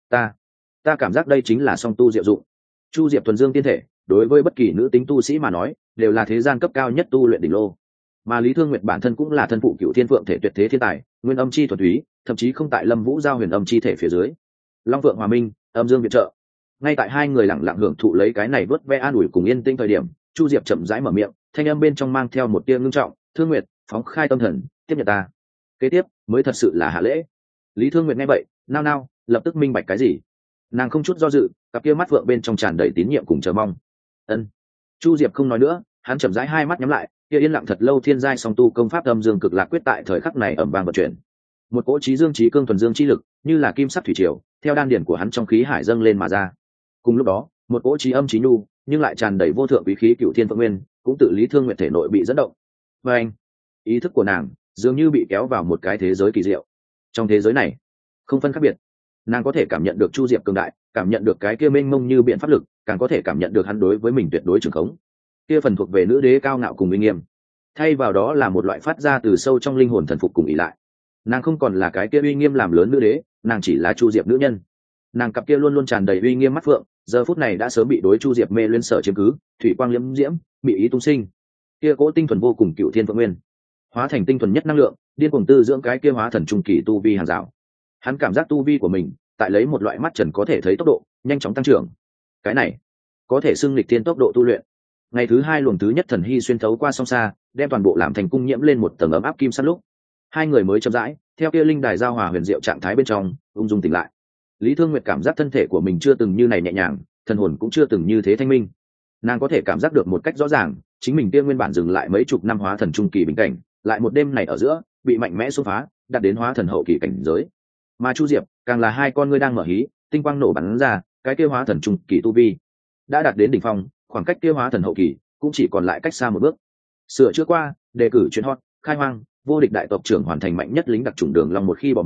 Ta cảm giác đây chính là song tu diệu dụng. Chu Diệp thuần dương tiên thể, đối với bất kỳ nữ tính tu sĩ mà nói, đều là thế gian cấp cao nhất tu luyện đỉnh lô. Mà Lý Thương Nguyệt bản thân cũng là thân phụ Cửu Thiên Phượng thể tuyệt thế thiên tài, nguyên âm chi thuần túy, thậm chí không tại Lâm Vũ giao huyền âm chi thể phía dưới. Long Phượng hòa minh, âm dương viện trợ. Ngay tại hai người lặng lặng hưởng thụ lấy cái này vớt ve an ủi cùng yên tĩnh thời điểm, Chu Diệp chậm rãi mở miệng, thanh âm bên trong mang theo một tia ngưng trọng, "Thương Nguyệt, phóng khai tâm thần, tiếp nhận ta." Kế tiếp mới thật sự là hạ lễ. Lý Thương Nguyệt nghe vậy, nao nao, lập tức minh bạch cái gì. Nàng không chút do dự, cặp kia mắt phượng bên trong tràn đầy tín nhiệm cùng chờ mong. Ân. Chu Diệp không nói nữa, hắn chậm rãi hai mắt nhắm lại, kia yên lặng thật lâu thiên giai song tu công pháp âm dương cực lạc quyết tại thời khắc này ầm vang vận chuyển. Một cỗ trí dương trí cương thuần dương chi lực, như là kim sắc thủy triều, theo đan điển của hắn trong khí hải dâng lên mà ra. Cùng lúc đó, một cỗ trí âm trí nhu, nhưng lại tràn đầy vô thượng quý khí Cửu Thiên Phượng Nguyên, cũng tự Lý Thương Nguyệt thể nội bị dẫn động. Và anh, ý thức của nàng dường như bị kéo vào một cái thế giới kỳ diệu. Trong thế giới này, không phân khác biệt, nàng có thể cảm nhận được Chu Diệp cường đại, cảm nhận được cái kia mênh mông như biện pháp lực, càng có thể cảm nhận được hắn đối với mình tuyệt đối trường khống. Kia phần thuộc về nữ đế cao ngạo cùng uy nghiêm, thay vào đó là một loại phát ra từ sâu trong linh hồn thần phục cùng ỷ lại. Nàng không còn là cái kia uy nghiêm làm lớn nữ đế, nàng chỉ là Chu Diệp nữ nhân. Nàng cặp kia luôn luôn tràn đầy uy nghiêm mắt phượng, giờ phút này đã sớm bị đối Chu Diệp mê luyến sở chiếm cứ, thủy quang liễm diễm, bị ý tung sinh. Kia cỗ tinh thuần vô cùng Cửu Thiên Phượng Nguyên, hóa thành tinh thuần nhất năng lượng, điên cuồng tư dưỡng cái kia hóa thần trung kỳ tu vi hàng rào. Hắn cảm giác tu vi của mình tại lấy một loại mắt trần có thể thấy tốc độ nhanh chóng tăng trưởng. Cái này có thể xưng lịch thiên tốc độ tu luyện. Ngày thứ hai luồng thứ nhất thần hy xuyên thấu qua song xa, đem toàn bộ làm thành cung nhiễm lên một tầng ấm áp kim sắt lúc, hai người mới chậm rãi theo kia linh đài giao hòa huyền diệu trạng thái bên trong ung dung tỉnh lại. Lý Thương Nguyệt cảm giác thân thể của mình chưa từng như này nhẹ nhàng, thần hồn cũng chưa từng như thế thanh minh. Nàng có thể cảm giác được một cách rõ ràng, chính mình kia nguyên bản dừng lại mấy chục năm hóa thần trung kỳ bình cảnh, lại một đêm này ở giữa bị mạnh mẽ xông phá, đạt đến hóa thần hậu kỳ cảnh giới. Mà Chu Diệp càng là hai con ngươi đang mở hí, tinh quang nổ bắn ra, cái kia hóa thần trung kỳ tu vi đã đạt đến đỉnh phong, khoảng cách kia hóa thần hậu kỳ cũng chỉ còn lại cách xa một bước. Sửa chữa qua, đề cử chuyến hot, khai hoang, vô địch đại tộc trưởng hoàn thành mạnh nhất lính đặc chủng đường long một khi bỏ mình,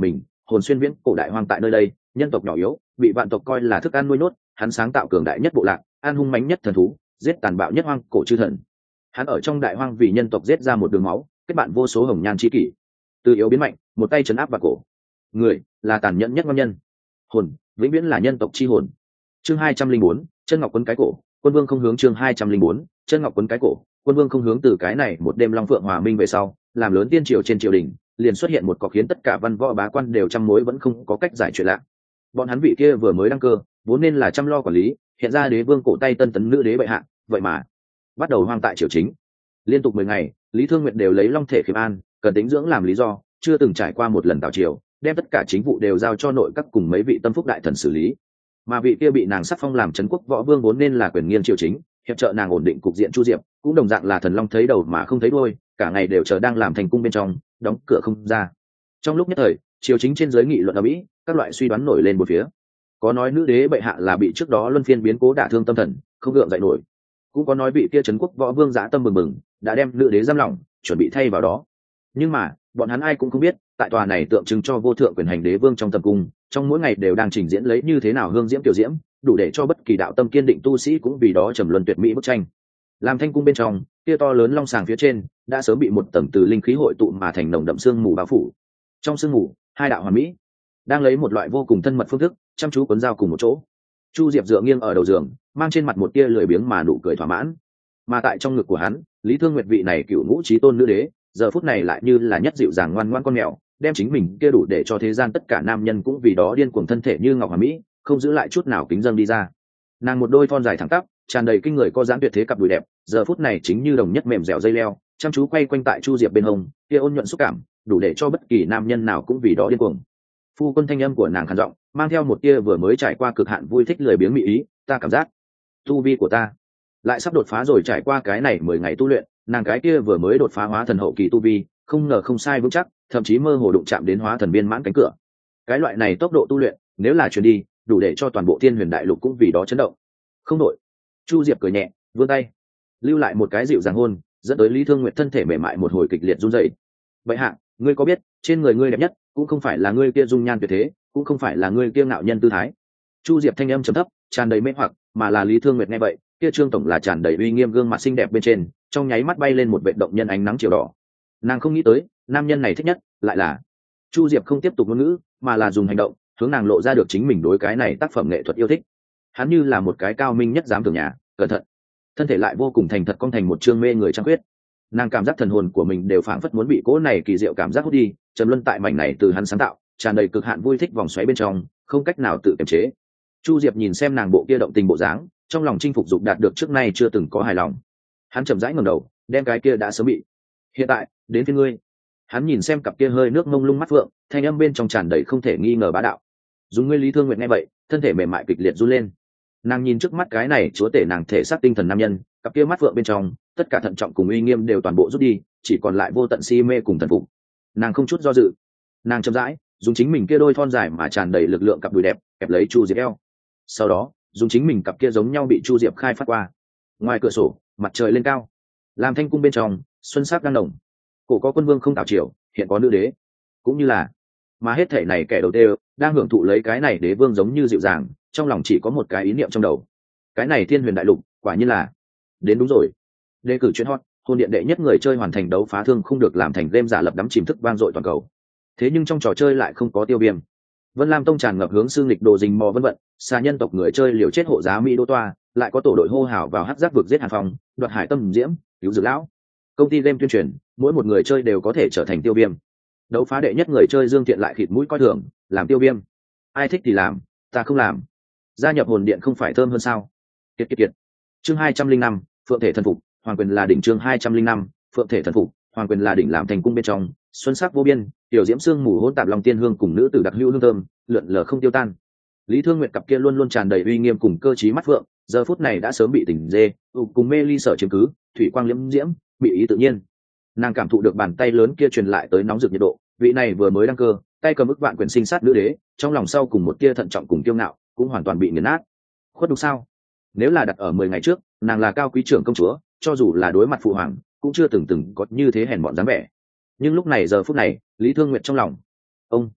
hồn xuyên viễn cổ đại hoang tại nơi đây, nhân tộc nhỏ yếu bị vạn tộc coi là thức ăn nuôi nhốt, hắn sáng tạo cường đại nhất bộ lạc, an hung mãnh nhất thần thú, giết tàn bạo nhất hoang cổ chư thần. Hắn ở trong đại hoang vì nhân tộc giết ra một đường máu, kết bạn vô số hồng nhan chi kỷ, từ yếu biến mạnh, một tay trấn áp vào cổ. Người là tàn nhẫn nhất ngon nhân, hồn vĩnh viễn là nhân tộc chi hồn. Chương 204, chân ngọc quấn cái cổ, quân vương không hướng. Chương 204, chân ngọc quấn cái cổ, quân vương không hướng. Từ cái này một đêm long phượng hòa minh về sau, làm lớn tiên triều trên triều đình liền xuất hiện một cọc khiến tất cả văn võ bá quan đều trăm mối vẫn không có cách giải chuyện lạ. Bọn hắn vị kia vừa mới đăng cơ, vốn nên là chăm lo quản lý, hiện ra đế vương cổ tay tân tấn nữ đế bệ hạ, vậy mà bắt đầu hoang tại triều chính. Liên tục 10 ngày, Lý Thương Nguyệt đều lấy long thể khiêm an, cần tính dưỡng làm lý do, chưa từng trải qua một lần tạo triều, đem tất cả chính vụ đều giao cho nội các cùng mấy vị tâm phúc đại thần xử lý. Mà vị kia bị nàng sắc phong làm trấn quốc võ vương vốn nên là quyền nghiêng triều chính, hiệp trợ nàng ổn định cục diện Chu Diệp, cũng đồng dạng là thần long thấy đầu mà không thấy đuôi, cả ngày đều chờ đang làm thành cung bên trong, đóng cửa không ra. Trong lúc nhất thời, triều chính trên dưới nghị luận ở mỹ, các loại suy đoán nổi lên một phía. Có nói nữ đế bệ hạ là bị trước đó luân phiên biến cố đả thương tâm thần, không gượng dậy nổi. Cũng có nói vị kia trấn quốc võ vương dã tâm bừng bừng, đã đem nữ đế giam lỏng, chuẩn bị thay vào đó. Nhưng mà bọn hắn ai cũng không biết, tại tòa này tượng trưng cho vô thượng quyền hành đế vương trong tầm cung, trong mỗi ngày đều đang trình diễn lấy như thế nào hương diễm tiểu diễm, đủ để cho bất kỳ đạo tâm kiên định tu sĩ cũng vì đó trầm luân tuyệt mỹ bức tranh. Làm thanh cung bên trong, kia to lớn long sàng phía trên đã sớm bị một tầng từ linh khí hội tụ mà thành nồng đậm sương mù bao phủ. Trong sương mù, hai đạo hoàn mỹ đang lấy một loại vô cùng thân mật phương thức chăm chú cuốn dao cùng một chỗ. Chu Diệp dựa nghiêng ở đầu giường, mang trên mặt một tia lười biếng mà nụ cười thỏa mãn. Mà tại trong ngực của hắn, Lý Thương Nguyệt vị này cựu ngũ chí tôn nữ đế, giờ phút này lại như là nhất dịu dàng ngoan ngoãn con mèo, đem chính mình kia đủ để cho thế gian tất cả nam nhân cũng vì đó điên cuồng thân thể như ngọc hoàn mỹ, không giữ lại chút nào kính dâng đi ra. Nàng một đôi thon dài thẳng tắp, tràn đầy kinh người có dáng tuyệt thế cặp đùi đẹp, giờ phút này chính như đồng nhất mềm dẻo dây leo, chăm chú quay quanh tại Chu Diệp bên hông, kia ôn nhuận xúc cảm, đủ để cho bất kỳ nam nhân nào cũng vì đó điên cuồng. Phu quân, thanh âm của nàng khàn giọng, mang theo một tia vừa mới trải qua cực hạn vui thích lười biếng mỹ ý, ta cảm giác tu vi của ta lại sắp đột phá rồi. Trải qua cái này 10 ngày tu luyện, nàng cái kia vừa mới đột phá hóa thần hậu kỳ tu vi, không ngờ không sai vững chắc, thậm chí mơ hồ đụng chạm đến hóa thần viên mãn cánh cửa. Cái loại này tốc độ tu luyện, nếu là truyền đi, đủ để cho toàn bộ Thiên Huyền Đại Lục cũng vì đó chấn động. Không đổi. Chu Diệp cười nhẹ, vươn tay, lưu lại một cái dịu dàng hôn, dẫn tới Lý Thương Nguyệt thân thể mềm mại một hồi kịch liệt run rẩy. Vậy hạ, ngươi có biết, trên người ngươi đẹp nhất, cũng không phải là ngươi kia dung nhan tuyệt thế, cũng không phải là ngươi kia ngạo nhân tư thái. Chu Diệp thanh âm trầm thấp, tràn đầy mê hoặc, mà là Lý Thương Nguyệt nghe vậy, kia Trương tổng là tràn đầy uy nghiêm gương mặt xinh đẹp bên trên, trong nháy mắt bay lên một vệt động nhân ánh nắng chiều đỏ. Nàng không nghĩ tới, nam nhân này thích nhất lại là Chu Diệp. Không tiếp tục ngôn ngữ, mà là dùng hành động hướng nàng lộ ra được chính mình đối cái này tác phẩm nghệ thuật yêu thích. Hắn như là một cái cao minh nhất dám tưởng nhà, cẩn thận, thân thể lại vô cùng thành thật, cong thành một chương mê người trăng khuyết. Nàng cảm giác thần hồn của mình đều phảng phất muốn bị cỗ này kỳ diệu cảm giác hút đi, trầm luân tại mảnh này từ hắn sáng tạo, tràn đầy cực hạn vui thích vòng xoáy bên trong, không cách nào tự kiềm chế. Chu Diệp nhìn xem nàng bộ kia động tình bộ dáng, trong lòng chinh phục dục đạt được trước nay chưa từng có hài lòng. Hắn chậm rãi ngẩng đầu, đem cái kia đã sớm bị. Hiện tại, đến phía ngươi. Hắn nhìn xem cặp kia hơi nước mông lung mắt phượng, thanh âm bên trong tràn đầy không thể nghi ngờ bá đạo. Dùng ngươi. Lý Thương Nguyệt nghe vậy, thân thể mềm mại kịch liệt run lên. Nàng nhìn trước mắt cái này chúa tể nàng thể xác tinh thần nam nhân, cặp kia mắt phượng bên trong, tất cả thận trọng cùng uy nghiêm đều toàn bộ rút đi, chỉ còn lại vô tận si mê cùng thần phục. Nàng không chút do dự, nàng chậm rãi dùng chính mình kia đôi thon dài mà tràn đầy lực lượng cặp đùi đẹp kẹp lấy Chu Diệp eo. Sau đó dùng chính mình cặp kia giống nhau bị Chu Diệp khai phát qua. Ngoài cửa sổ, mặt trời lên cao, làm thanh cung bên trong xuân sắc đang nồng. Cổ có quân vương không tạo triều, hiện có nữ đế, cũng như là mà hết thể này kẻ đầu tiên đang hưởng thụ lấy cái này đế vương giống như dịu dàng, trong lòng chỉ có một cái ý niệm trong đầu. Cái này Thiên Huyền Đại Lục quả nhiên là đến đúng rồi. Đề cử chuyên hot, hôn điện đệ nhất người chơi hoàn thành đấu phá thương không được làm thành game giả lập đắm chìm thức vang dội toàn cầu. Thế nhưng trong trò chơi lại không có tiêu viêm. Vân Lam Tông tràn ngập hướng xương lịch đồ rình mò vân vận, xa nhân tộc người chơi liều chết hộ giá Mỹ Đô Toa, lại có tổ đội hô hào vào hắc giác vực giết Hàn Phong, đoạt hải tâm diễm, cứu dược lão. Công ty game tuyên truyền, mỗi một người chơi đều có thể trở thành tiêu viêm. Đấu phá đệ nhất người chơi Dương Thiện lại khịt mũi coi thường, làm tiêu viêm. Ai thích thì làm, ta không làm. Gia nhập hồn điện không phải thơm hơn sao? Kiệt kiệt kiệt. Chương 205, Phượng thể thần phục, hoàng quyền là đỉnh. Chương 205, Phượng thể thần phục, hoàng quyền là đỉnh. Làm thành cung bên trong, xuân sắc vô biên, tiểu diễm sương mù hỗn tạp lòng tiên hương cùng nữ tử đặc hữu hương thơm, lượn lờ không tiêu tan. Lý Thương Nguyệt cặp kia luôn luôn tràn đầy uy nghiêm cùng cơ trí mắt phượng, giờ phút này đã sớm bị tỉnh dê, cùng mê ly sở chiếm cứ, thủy quang liễm diễm, bị ý tự nhiên. Nàng cảm thụ được bàn tay lớn kia truyền lại tới nóng rực nhiệt độ, vị này vừa mới đăng cơ, tay cầm ức vạn quyền sinh sát nữ đế, trong lòng sau cùng một tia thận trọng cùng kiêu ngạo, cũng hoàn toàn bị nghiền nát. Khuất đục sao? Nếu là đặt ở 10 ngày trước, nàng là cao quý trưởng công chúa, cho dù là đối mặt phụ hoàng, cũng chưa từng có như thế hèn mọn dáng vẻ. Nhưng lúc này giờ phút này, Lý Thương Nguyệt trong lòng, ông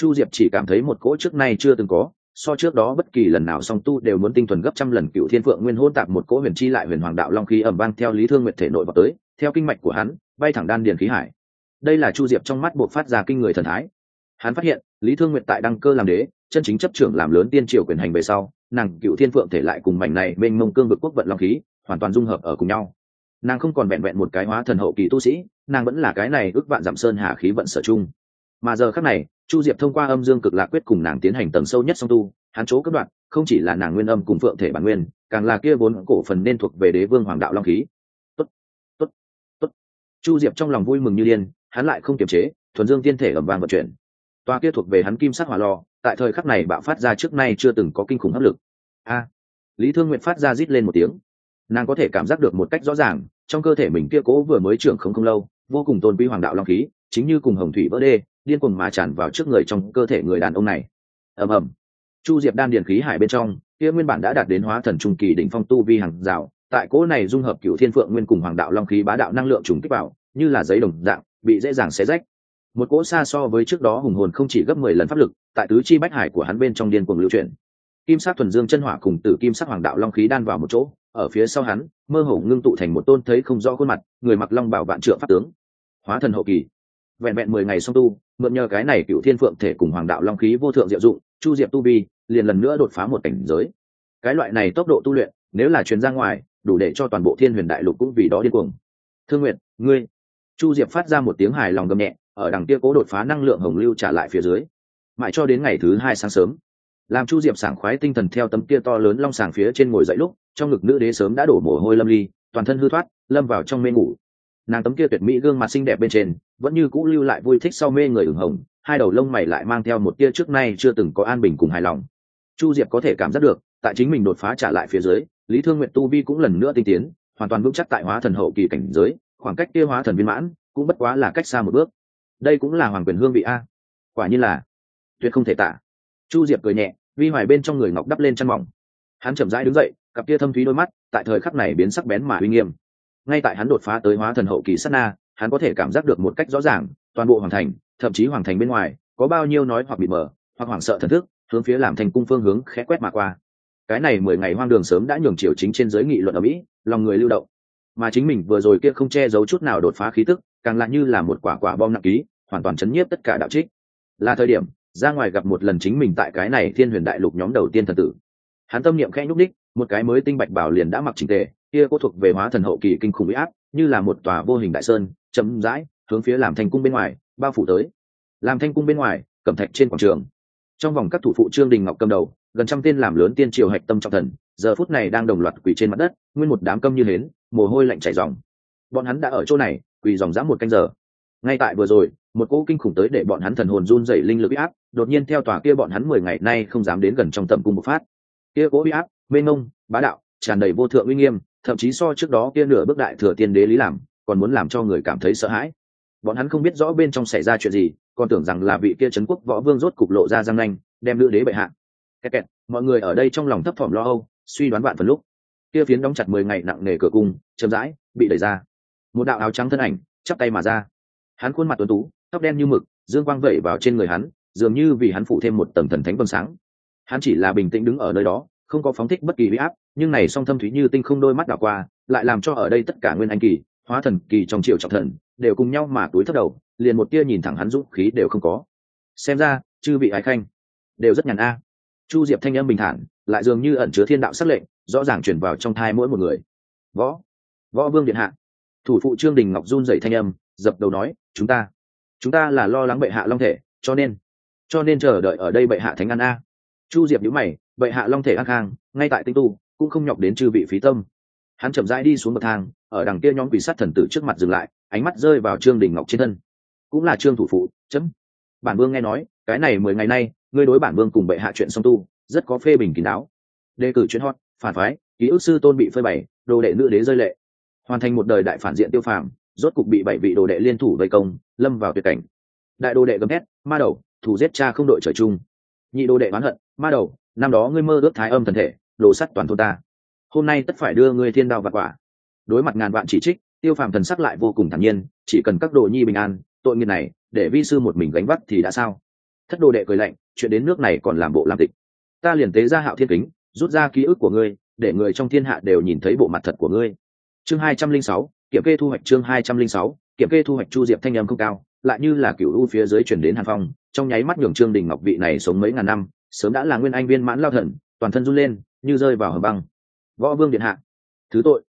Chu Diệp chỉ cảm thấy một cỗ trước nay chưa từng có, so trước đó bất kỳ lần nào song tu đều muốn tinh thuần gấp trăm lần. Cựu Thiên Phượng Nguyên hỗn tạp một cỗ huyền chi lại huyền hoàng đạo long khí ầm vang theo Lý Thương Nguyệt thể nội vào tới, theo kinh mạch của hắn bay thẳng đan điền khí hải. Đây là Chu Diệp trong mắt buộc phát ra kinh người thần thái. Hắn phát hiện Lý Thương Nguyệt tại đăng cơ làm đế, chân chính chấp trưởng làm lớn tiên triều quyền hành về sau, nàng Cựu Thiên Phượng thể lại cùng mảnh này mênh mông cương vực quốc vận long khí hoàn toàn dung hợp ở cùng nhau. Nàng không còn vẹn vẹn một cái hóa thần hậu kỳ tu sĩ, nàng vẫn là cái này ước vạn dặm sơn hà khí vận sở chung. Mà giờ khắc này, Chu Diệp thông qua âm dương cực lạc quyết cùng nàng tiến hành tầng sâu nhất song tu, hắn chỗ cấp đoạn không chỉ là nàng nguyên âm cùng phượng thể bản nguyên, càng là kia vốn cổ phần nên thuộc về đế vương hoàng đạo long khí. Tốt, tốt, tốt. Chu Diệp trong lòng vui mừng như điên, hắn lại không kiềm chế, thuần dương tiên thể ầm vang vận chuyển. Toa kia thuộc về hắn kim sắc hỏa lò, tại thời khắc này bạo phát ra trước nay chưa từng có kinh khủng áp lực. A! Lý Thương Nguyệt phát ra rít lên một tiếng. Nàng có thể cảm giác được một cách rõ ràng, trong cơ thể mình kia cố vừa mới trưởng không lâu, vô cùng tôn quý hoàng đạo long khí, chính như cùng hồng thủy vỡ đê, điên cuồng mà tràn vào trước người trong cơ thể người đàn ông này. Ầm ầm. Chu Diệp đan điền khí hải bên trong, kia nguyên bản đã đạt đến hóa thần trung kỳ đỉnh phong tu vi hàng rào, tại cỗ này dung hợp Cửu Thiên Phượng Nguyên cùng hoàng đạo long khí bá đạo năng lượng trùng kích vào, như là giấy đồng dạng, bị dễ dàng xé rách. Một cỗ xa so với trước đó hùng hồn không chỉ gấp 10 lần pháp lực, tại tứ chi bách hải của hắn bên trong điên cuồng lưu chuyển. Kim sắc thuần dương chân hỏa cùng tử kim sắc hoàng đạo long khí đan vào một chỗ, ở phía sau hắn, mơ hồ ngưng tụ thành một tôn thấy không rõ khuôn mặt, người mặc long bào vạn trượng pháp tướng. Hóa thần hậu kỳ. Vẹn vẹn 10 ngày song tu, mượn nhờ cái này Cửu Thiên Phượng thể cùng hoàng đạo long khí vô thượng diệu dụng, Chu Diệp tu vi liền lần nữa đột phá một cảnh giới. Cái loại này tốc độ tu luyện, nếu là truyền ra ngoài, đủ để cho toàn bộ Thiên Huyền Đại Lục cũng vì đó điên cuồng. Thương Nguyệt, ngươi. Chu Diệp phát ra một tiếng hài lòng gầm nhẹ, ở đằng kia cố đột phá năng lượng hồng lưu trả lại phía dưới. Mãi cho đến ngày thứ 2 sáng sớm, làm Chu Diệp sảng khoái tinh thần theo tấm kia to lớn long sàng phía trên ngồi dậy lúc, trong ngực nữ đế sớm đã đổ mồ hôi lâm ly, toàn thân hư thoát, lâm vào trong mê ngủ. Nàng tấm kia tuyệt mỹ gương mặt xinh đẹp bên trên, vẫn như cũ lưu lại vui thích sau mê người ửng hồng, hai đầu lông mày lại mang theo một tia trước nay chưa từng có an bình cùng hài lòng. Chu Diệp có thể cảm giác được, tại chính mình đột phá trả lại phía dưới, Lý Thương Nguyệt tu vi cũng lần nữa tinh tiến, hoàn toàn vững chắc tại hóa thần hậu kỳ cảnh giới, khoảng cách kia hóa thần viên mãn cũng bất quá là cách xa một bước. Đây cũng là hoàng quyền hương vị a. Quả nhiên là tuyệt không thể tả. Chu Diệp cười nhẹ, vi hoài bên trong người ngọc đắp lên chăn mỏng. Hắn chậm rãi đứng dậy, cặp kia thâm thúy đôi mắt tại thời khắc này biến sắc bén mà uy nghiêm. Ngay tại hắn đột phá tới hóa thần hậu kỳ sát na, hắn có thể cảm giác được một cách rõ ràng, toàn bộ hoàng thành, thậm chí hoàng thành bên ngoài, có bao nhiêu nói hoặc bị mờ, hoặc hoảng sợ thần thức, hướng phía làm thành cung phương hướng khẽ quét mà qua. Cái này 10 ngày hoang đường sớm đã nhường triều chính trên giới nghị luận ở Mỹ, lòng người lưu động. Mà chính mình vừa rồi kia không che giấu chút nào đột phá khí tức, càng lại như là một quả bom nặng ký, hoàn toàn chấn nhiếp tất cả đạo trích. Là thời điểm ra ngoài gặp một lần chính mình tại cái này Thiên Huyền Đại Lục nhóm đầu tiên thần tử. Hắn tâm niệm khẽ nhúc đích, một cái mới tinh bạch bảo liền đã mặc chỉnh tề, kia cô thuộc về hóa thần hậu kỳ kinh khủng uy áp, như là một tòa vô hình đại sơn, chậm rãi hướng phía làm thành cung bên ngoài bao phủ tới. Làm thanh cung bên ngoài, cẩm thạch trên quảng trường, trong vòng các thủ phụ Trương Đình Ngọc cầm đầu, gần trăm tên làm lớn tiên triều hạch tâm trọng thần, giờ phút này đang đồng loạt quỳ trên mặt đất, nguyên một đám câm như hến, mồ hôi lạnh chảy ròng. Bọn hắn đã ở chỗ này quỳ dòng dã một canh giờ. Ngay tại vừa rồi, một cỗ kinh khủng tới để bọn hắn thần hồn run rẩy linh lực uy áp, đột nhiên theo tòa kia bọn hắn 10 ngày nay không dám đến gần trong tầm cung một phát. Kia cỗ uy áp, mênh mông, bá đạo, tràn đầy vô thượng uy nghiêm, thậm chí so trước đó kia nửa bước đại thừa tiên đế Lý Làm, còn muốn làm cho người cảm thấy sợ hãi. Bọn hắn không biết rõ bên trong xảy ra chuyện gì, còn tưởng rằng là vị kia trấn quốc võ vương rốt cục lộ ra răng nanh, đem nữ đế bệ hạ. Kẹt. Mọi người ở đây trong lòng thấp thỏm lo âu, suy đoán vạn phần lúc, kia phiến đóng chặt 10 ngày nặng nề cửa cung, chậm rãi bị đẩy ra. Một đạo áo trắng thân ảnh chắp tay mà ra. Hắn khuôn mặt tuấn tú, tóc đen như mực, dương quang vẩy vào trên người hắn, dường như vì hắn phủ thêm một tầng thần thánh vầng sáng. Hắn chỉ là bình tĩnh đứng ở nơi đó, không có phóng thích bất kỳ uy áp, nhưng này song thâm thúy như tinh không đôi mắt đảo qua, lại làm cho ở đây tất cả nguyên anh kỳ, hóa thần kỳ trong triều trọng thần đều cùng nhau mà túi thấp đầu, liền một tia nhìn thẳng hắn dũng khí đều không có. Xem ra, chư vị ái khanh đều rất nhàn a. Chu Diệp thanh âm bình thản, lại dường như ẩn chứa thiên đạo sắc lệnh, rõ ràng truyền vào trong thai mỗi một người. Võ vương điện hạ. Thủ phụ Trương Đình Ngọc run rẩy thanh âm, dập đầu nói, chúng ta là lo lắng bệ hạ long thể, cho nên chờ đợi ở đây bệ hạ thánh an a. Chu Diệp nhíu mày, bệ hạ long thể an khang, ngay tại tinh tu, cũng không nhọc đến chư vị phí tâm. Hắn chậm rãi đi xuống bậc thang, ở đằng kia nhóm quỷ sát thần tử trước mặt dừng lại, ánh mắt rơi vào Trương Đình Ngọc trên thân. Cũng là Trương thủ phụ, bản vương nghe nói, cái này 10 ngày nay, ngươi đối bản vương cùng bệ hạ chuyện song tu, rất có phê bình kín đáo. Đề cử chuyện hot, phản phái, ký ức sư tôn bị phơi bày, đồ đệ nữ đế rơi lệ, hoàn thành một đời đại phản diện tiêu phàm, rốt cục bị 7 vị đồ đệ liên thủ vây công, lâm vào tuyệt cảnh. Đại đồ đệ gầm thét, ma đầu, thủ giết cha không đội trời chung. Nhị đồ đệ oán hận, ma đầu, năm đó ngươi mơ ước thái âm thần thể, đồ sắt toàn thôn ta, hôm nay tất phải đưa ngươi thiên đao vạn quả. Đối mặt ngàn vạn chỉ trích, tiêu phàm thần sắc lại vô cùng thản nhiên, chỉ cần các đồ nhi bình an, tội nghiệp này để vi sư một mình gánh vác thì đã sao. Thất đồ đệ cười lạnh, chuyện đến nước này còn làm bộ làm tịch. Ta liền tế ra Hạo Thiên kính, rút ra ký ức của ngươi, để người trong thiên hạ đều nhìn thấy bộ mặt thật của ngươi. Chương 206, kiểm kê thu hoạch. Chương 206, kiểm kê thu hoạch. Chu Diệp thanh âm không cao, lại như là cửu u phía dưới truyền đến hàn phong, trong nháy mắt nhường Trương Đình Ngọc vị này sống mấy ngàn năm, sớm đã là nguyên anh viên mãn lao thần, toàn thân run lên, như rơi vào hầm băng. Võ Vương điện hạ, thứ tội.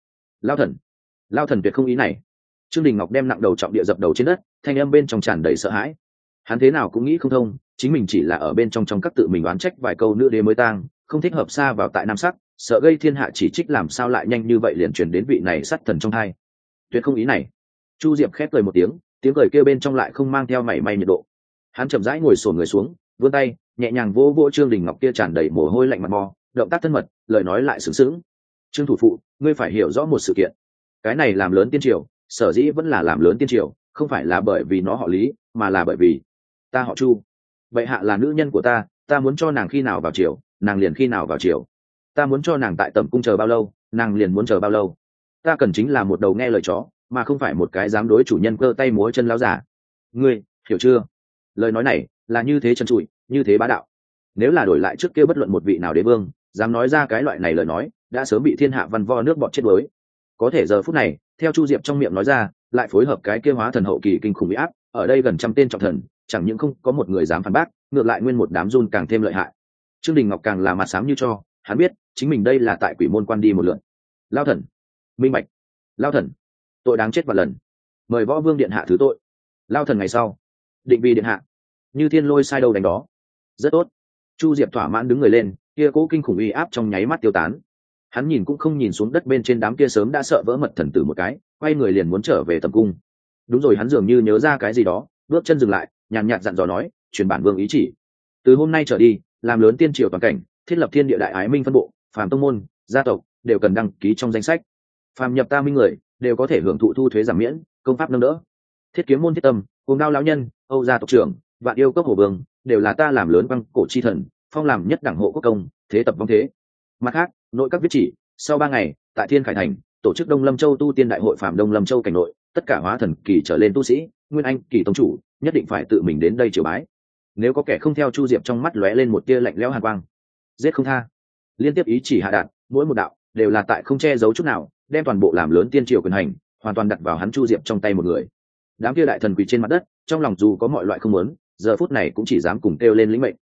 Lao thần tuyệt không ý này. Trương Đình Ngọc đem nặng đầu trọng địa dập đầu trên đất, thanh âm bên trong tràn đầy sợ hãi. Hắn thế nào cũng nghĩ không thông, chính mình chỉ là ở bên trong các tự mình oán trách vài câu nữ đế mới tang, không thích hợp xa vào tại nam sắc, sợ gây thiên hạ chỉ trích, làm sao lại nhanh như vậy liền truyền đến vị này sát thần trong hai. Tuyệt không ý này. Chu Diệp khép cười một tiếng, tiếng cười kêu bên trong lại không mang theo mảy may nhiệt độ. Hắn chậm rãi ngồi xổm người xuống, vươn tay nhẹ nhàng vỗ vỗ Trương Đình Ngọc kia tràn đầy mồ hôi lạnh mặt mò, động tác thân mật, lời nói lại sướng sướng. Trương thủ phụ, ngươi phải hiểu rõ một sự kiện. Cái này làm lớn tiên triều, sở dĩ vẫn là làm lớn tiên triều, không phải là bởi vì nó họ Lý, mà là bởi vì ta họ Chu. Bệ hạ là nữ nhân của ta muốn cho nàng khi nào vào triều, nàng liền khi nào vào triều. Ta muốn cho nàng tại tẩm cung chờ bao lâu, nàng liền muốn chờ bao lâu. Ta cần chính là một đầu nghe lời chó, mà không phải một cái dám đối chủ nhân cơ tay múa chân láo giả. Ngươi hiểu chưa? Lời nói này là như thế trần trụi, như thế bá đạo. Nếu là đổi lại trước kia bất luận một vị nào đế vương dám nói ra cái loại này lời nói, đã sớm bị thiên hạ văn vo nước bọt chết đuối. Có thể giờ phút này, theo Chu Diệp trong miệng nói ra, lại phối hợp cái kia hóa thần hậu kỳ kinh khủng uy áp, ở đây gần trăm tên trọng thần, chẳng những không có một người dám phản bác, ngược lại nguyên một đám run càng thêm lợi hại. Trương Đình Ngọc càng là mặt xám như cho, hắn biết chính mình đây là tại quỷ môn quan đi một lượt. Lao thần, minh bạch. Lao thần, tội đáng chết vạn lần, mời Võ Vương điện hạ thứ tội. Lao thần ngày sau định vì điện hạ như thiên lôi sai đâu đánh đó. Rất tốt. Chu Diệp thỏa mãn đứng người lên, kia cố kinh khủng uy áp trong nháy mắt tiêu tán. Hắn nhìn cũng không nhìn xuống đất bên trên đám kia sớm đã sợ vỡ mật thần tử một cái, quay người liền muốn trở về tầm cung. Đúng rồi, hắn dường như nhớ ra cái gì đó, bước chân dừng lại, nhàn nhạt dặn dò nói, truyền bản vương ý chỉ, từ hôm nay trở đi, làm lớn tiên triều toàn cảnh, thiết lập thiên địa đại ái minh phân bộ, phàm tông môn, gia tộc đều cần đăng ký trong danh sách. Phàm nhập ta minh người đều có thể hưởng thụ thu thuế giảm miễn, công pháp nâng đỡ. Thiết kiếm môn thiết tâm, cùng đao lão nhân, Âu gia tộc trưởng, vạn yêu cốc hồ vương, đều là ta làm lớn băng cổ chi thần, phong làm nhất đẳng hộ quốc công, thế tập vong thế. Mặt khác, nội các viết chỉ, sau 3 ngày, tại Thiên Khải thành tổ chức Đông Lâm Châu tu tiên đại hội phạm Đông Lâm Châu cảnh nội, tất cả hóa thần kỳ trở lên tu sĩ, nguyên anh kỳ tông chủ, nhất định phải tự mình đến đây triều bái. Nếu có kẻ không theo, Chu Diệp trong mắt lóe lên một tia lạnh lẽo hàn quang. Giết không tha. Liên tiếp ý chỉ hạ đạt, mỗi một đạo đều là tại không che giấu chút nào, đem toàn bộ làm lớn tiên triều quyền hành hoàn toàn đặt vào hắn Chu Diệp trong tay một người. Đám kia đại thần quỳ trên mặt đất, trong lòng dù có mọi loại không muốn, giờ phút này cũng chỉ dám cùng kêu lên lĩnh mệnh.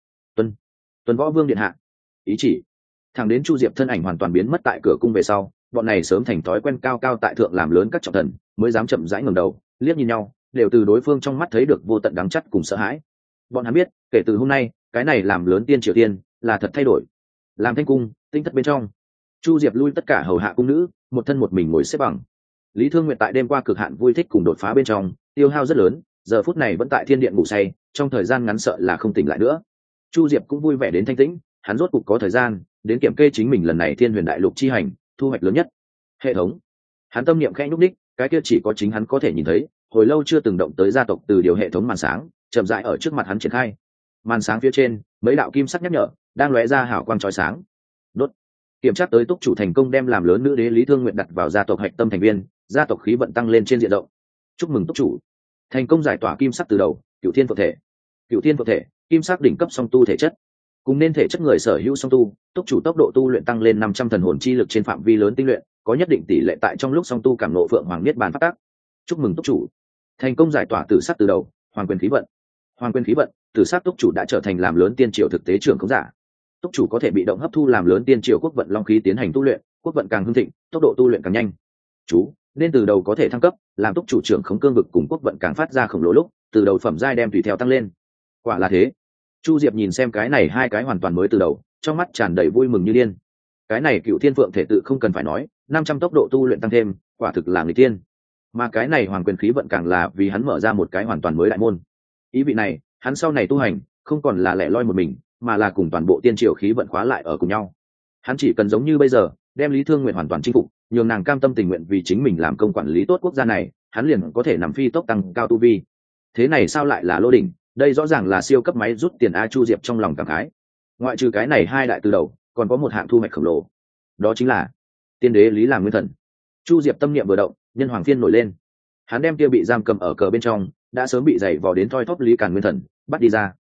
Tuân Võ Vương điện hạ. Ý chỉ. Thẳng đến Chu Diệp thân ảnh hoàn toàn biến mất tại cửa cung về sau, bọn này sớm thành thói quen cao cao tại thượng làm lớn các trọng thần, mới dám chậm rãi ngẩng đầu, liếc nhìn nhau, đều từ đối phương trong mắt thấy được vô tận đắng chắt cùng sợ hãi. Bọn hắn biết, kể từ hôm nay, cái này làm lớn tiên triều tiên là thật thay đổi. Làm thanh cung, tinh thất bên trong, Chu Diệp lui tất cả hầu hạ cung nữ, một thân một mình ngồi xếp bằng. Lý Thương Nguyệt tại đêm qua cực hạn vui thích cùng đột phá bên trong, tiêu hao rất lớn, giờ phút này vẫn tại thiên điện ngủ say, trong thời gian ngắn sợ là không tỉnh lại nữa. Chu Diệp cũng vui vẻ đến thanh tĩnh, hắn rốt cục có thời gian đến kiểm kê chính mình lần này Thiên Huyền Đại Lục chi hành thu hoạch lớn nhất. Hệ thống. Hắn tâm niệm khẽ nhúc đích, cái kia chỉ có chính hắn có thể nhìn thấy, hồi lâu chưa từng động tới gia tộc từ điều hệ thống màn sáng, chậm rãi ở trước mặt hắn triển khai. Màn sáng phía trên, mấy đạo kim sắc nhắc nhở đang lóe ra hào quang chói sáng. Đốt. Kiểm tra tới túc chủ thành công đem làm lớn nữ đế Lý Thương Nguyện đặt vào gia tộc hạch tâm thành viên, gia tộc khí vận tăng lên trên diện rộng. Chúc mừng túc chủ thành công giải tỏa kim sắc từ đầu, Cửu Thiên Phượng Thể. Cửu Thiên Phượng Thể, kim sắc đỉnh cấp song tu thể chất. Cùng nên thể chất người sở hữu song tu, túc chủ tốc độ tu luyện tăng lên 500 thần hồn chi lực trên phạm vi lớn tinh luyện, có nhất định tỷ lệ tại trong lúc song tu cảm ngộ Phượng Hoàng Niết Bàn phát tác. Chúc mừng túc chủ thành công giải tỏa tử sắc từ đầu, Hoàng Quyền khí vận. Hoàng Quyền khí vận, tử sắc túc chủ đã trở thành làm lớn tiên triều thực tế trưởng khống giả. Túc chủ có thể bị động hấp thu làm lớn tiên triều quốc vận long khí tiến hành tu luyện, quốc vận càng hưng thịnh, tốc độ tu luyện càng nhanh. Chú, nên từ đầu có thể thăng cấp, làm túc chủ trưởng khống cương vực cùng quốc vận càng phát ra khổng lồ lúc, từ đầu phẩm giai đem tùy theo tăng lên. Quả là thế. Chu Diệp nhìn xem cái này hai cái hoàn toàn mới từ đầu, trong mắt tràn đầy vui mừng như điên. Cái này Cửu Thiên Phượng Thể tự không cần phải nói, 500 tốc độ tu luyện tăng thêm, quả thực là nghịch thiên. Mà cái này Hoàng Quyền khí vận càng là vì hắn mở ra một cái hoàn toàn mới đại môn. Ý vị này, hắn sau này tu hành, không còn là lẻ loi một mình, mà là cùng toàn bộ tiên triều khí vận khóa lại ở cùng nhau. Hắn chỉ cần giống như bây giờ, đem Lý Thương Nguyện hoàn toàn chinh phục, nhường nàng cam tâm tình nguyện vì chính mình làm công quản lý tốt quốc gia này, hắn liền có thể nằm phi tốc tăng cao tu vi. Thế này sao lại là lô đỉnh, đây rõ ràng là siêu cấp máy rút tiền a. Chu Diệp trong lòng cảm khái. Ngoại trừ cái này hai đại từ đầu, còn có một hạng thu hoạch khổng lồ, đó chính là tiên đế Lý làm nguyên thần. Chu Diệp tâm niệm vừa động, nhân hoàng phiên nổi lên. Hắn đem kia bị giam cầm ở cờ bên trong, đã sớm bị dày vò đến thoi thóp Lý Càn nguyên thần bắt đi ra.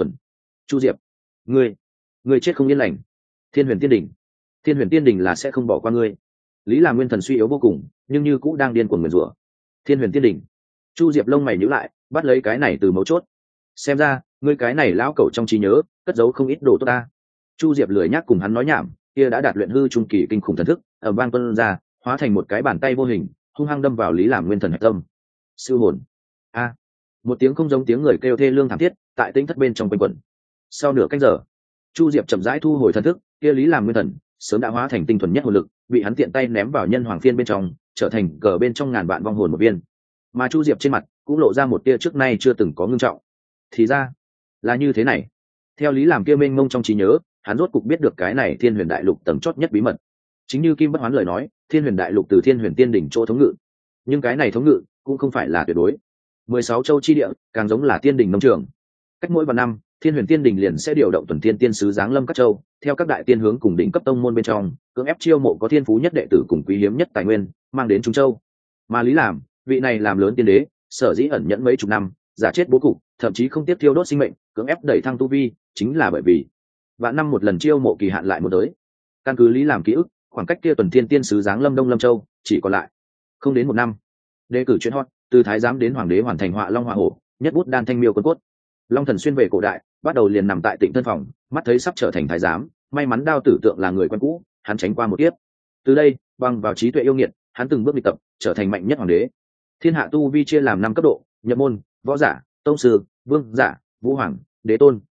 Chu Diệp, ngươi chết không yên lành. Thiên Huyền Tiên Đỉnh, Thiên Huyền Tiên Đỉnh là sẽ không bỏ qua ngươi. Lý Làm Nguyên thần suy yếu vô cùng, nhưng như cũng đang điên cuồng nguyền rủa. Thiên Huyền Tiên Đỉnh. Chu Diệp lông mày nhíu lại, bắt lấy cái này từ mấu chốt. Xem ra, ngươi cái này lão cẩu trong trí nhớ, cất giấu không ít đồ tốt ta. Chu Diệp lười nhác cùng hắn nói nhảm, kia đã đạt luyện hư trung kỳ kinh khủng thần thức, ở vang tuôn ra, hóa thành một cái bàn tay vô hình, hung hăng đâm vào Lý Làm Nguyên thần hạch tâm. Siêu hồn. A. Một tiếng không giống tiếng người kêu thê lương thảm thiết, tại tĩnh thất bên trong quanh quẩn. Sau nửa canh giờ, Chu Diệp chậm rãi thu hồi thần thức, kia Lý Làm Nguyên thần sớm đã hóa thành tinh thuần nhất hồn lực, bị hắn tiện tay ném vào nhân hoàng phiên bên trong, trở thành cờ bên trong ngàn vạn vong hồn một viên. Mà Chu Diệp trên mặt cũng lộ ra một tia trước nay chưa từng có ngưng trọng. Thì ra là như thế này. Theo Lý Làm kia mênh mông trong trí nhớ, hắn rốt cục biết được cái này Thiên Huyền Đại Lục tầng chót nhất bí mật. Chính như Kim Bất Hoán lời nói, Thiên Huyền Đại Lục từ Thiên Huyền Tiên Đỉnh chỗ thống ngự, nhưng cái này thống ngự cũng không phải là tuyệt đối. 16 châu chi địa càng giống là tiên đỉnh nông trường. Cách mỗi vài năm, Thiên Huyền Tiên Đỉnh liền sẽ điều động tuần tiên tiên sứ giáng lâm các châu, theo các đại tiên hướng cùng đỉnh cấp tông môn bên trong, cưỡng ép chiêu mộ có thiên phú nhất đệ tử cùng quý hiếm nhất tài nguyên, mang đến Trung Châu. Mà Lý Làm, vị này làm lớn tiên đế, sở dĩ ẩn nhẫn mấy chục năm, giả chết bố cục, thậm chí không tiếp thiêu đốt sinh mệnh, cưỡng ép đẩy thăng tu vi, chính là bởi vì vạn năm một lần chiêu mộ kỳ hạn lại một tới. Căn cứ Lý Làm ký ức, khoảng cách kia tuần thiên tiên sứ giáng lâm Đông Lâm Châu chỉ còn lại không đến một năm. Đề cử chuyên hot, từ thái giám đến hoàng đế hoàn thành họa long họa hổ, nhất bút đan thanh miêu quân cốt. Long Thần xuyên về cổ đại, bắt đầu liền nằm tại Tịnh Thân phòng, mắt thấy sắp trở thành thái giám, may mắn Đao Tử Tượng là người quen cũ, hắn tránh qua một kiếp. Từ đây, bằng vào trí tuệ yêu nghiệt, hắn từng bước đi tập, trở thành mạnh nhất hoàng đế. Thiên hạ tu vi chia làm 5 cấp độ: nhập môn, võ giả, tông sư, vương giả, vũ hoàng, đế tôn,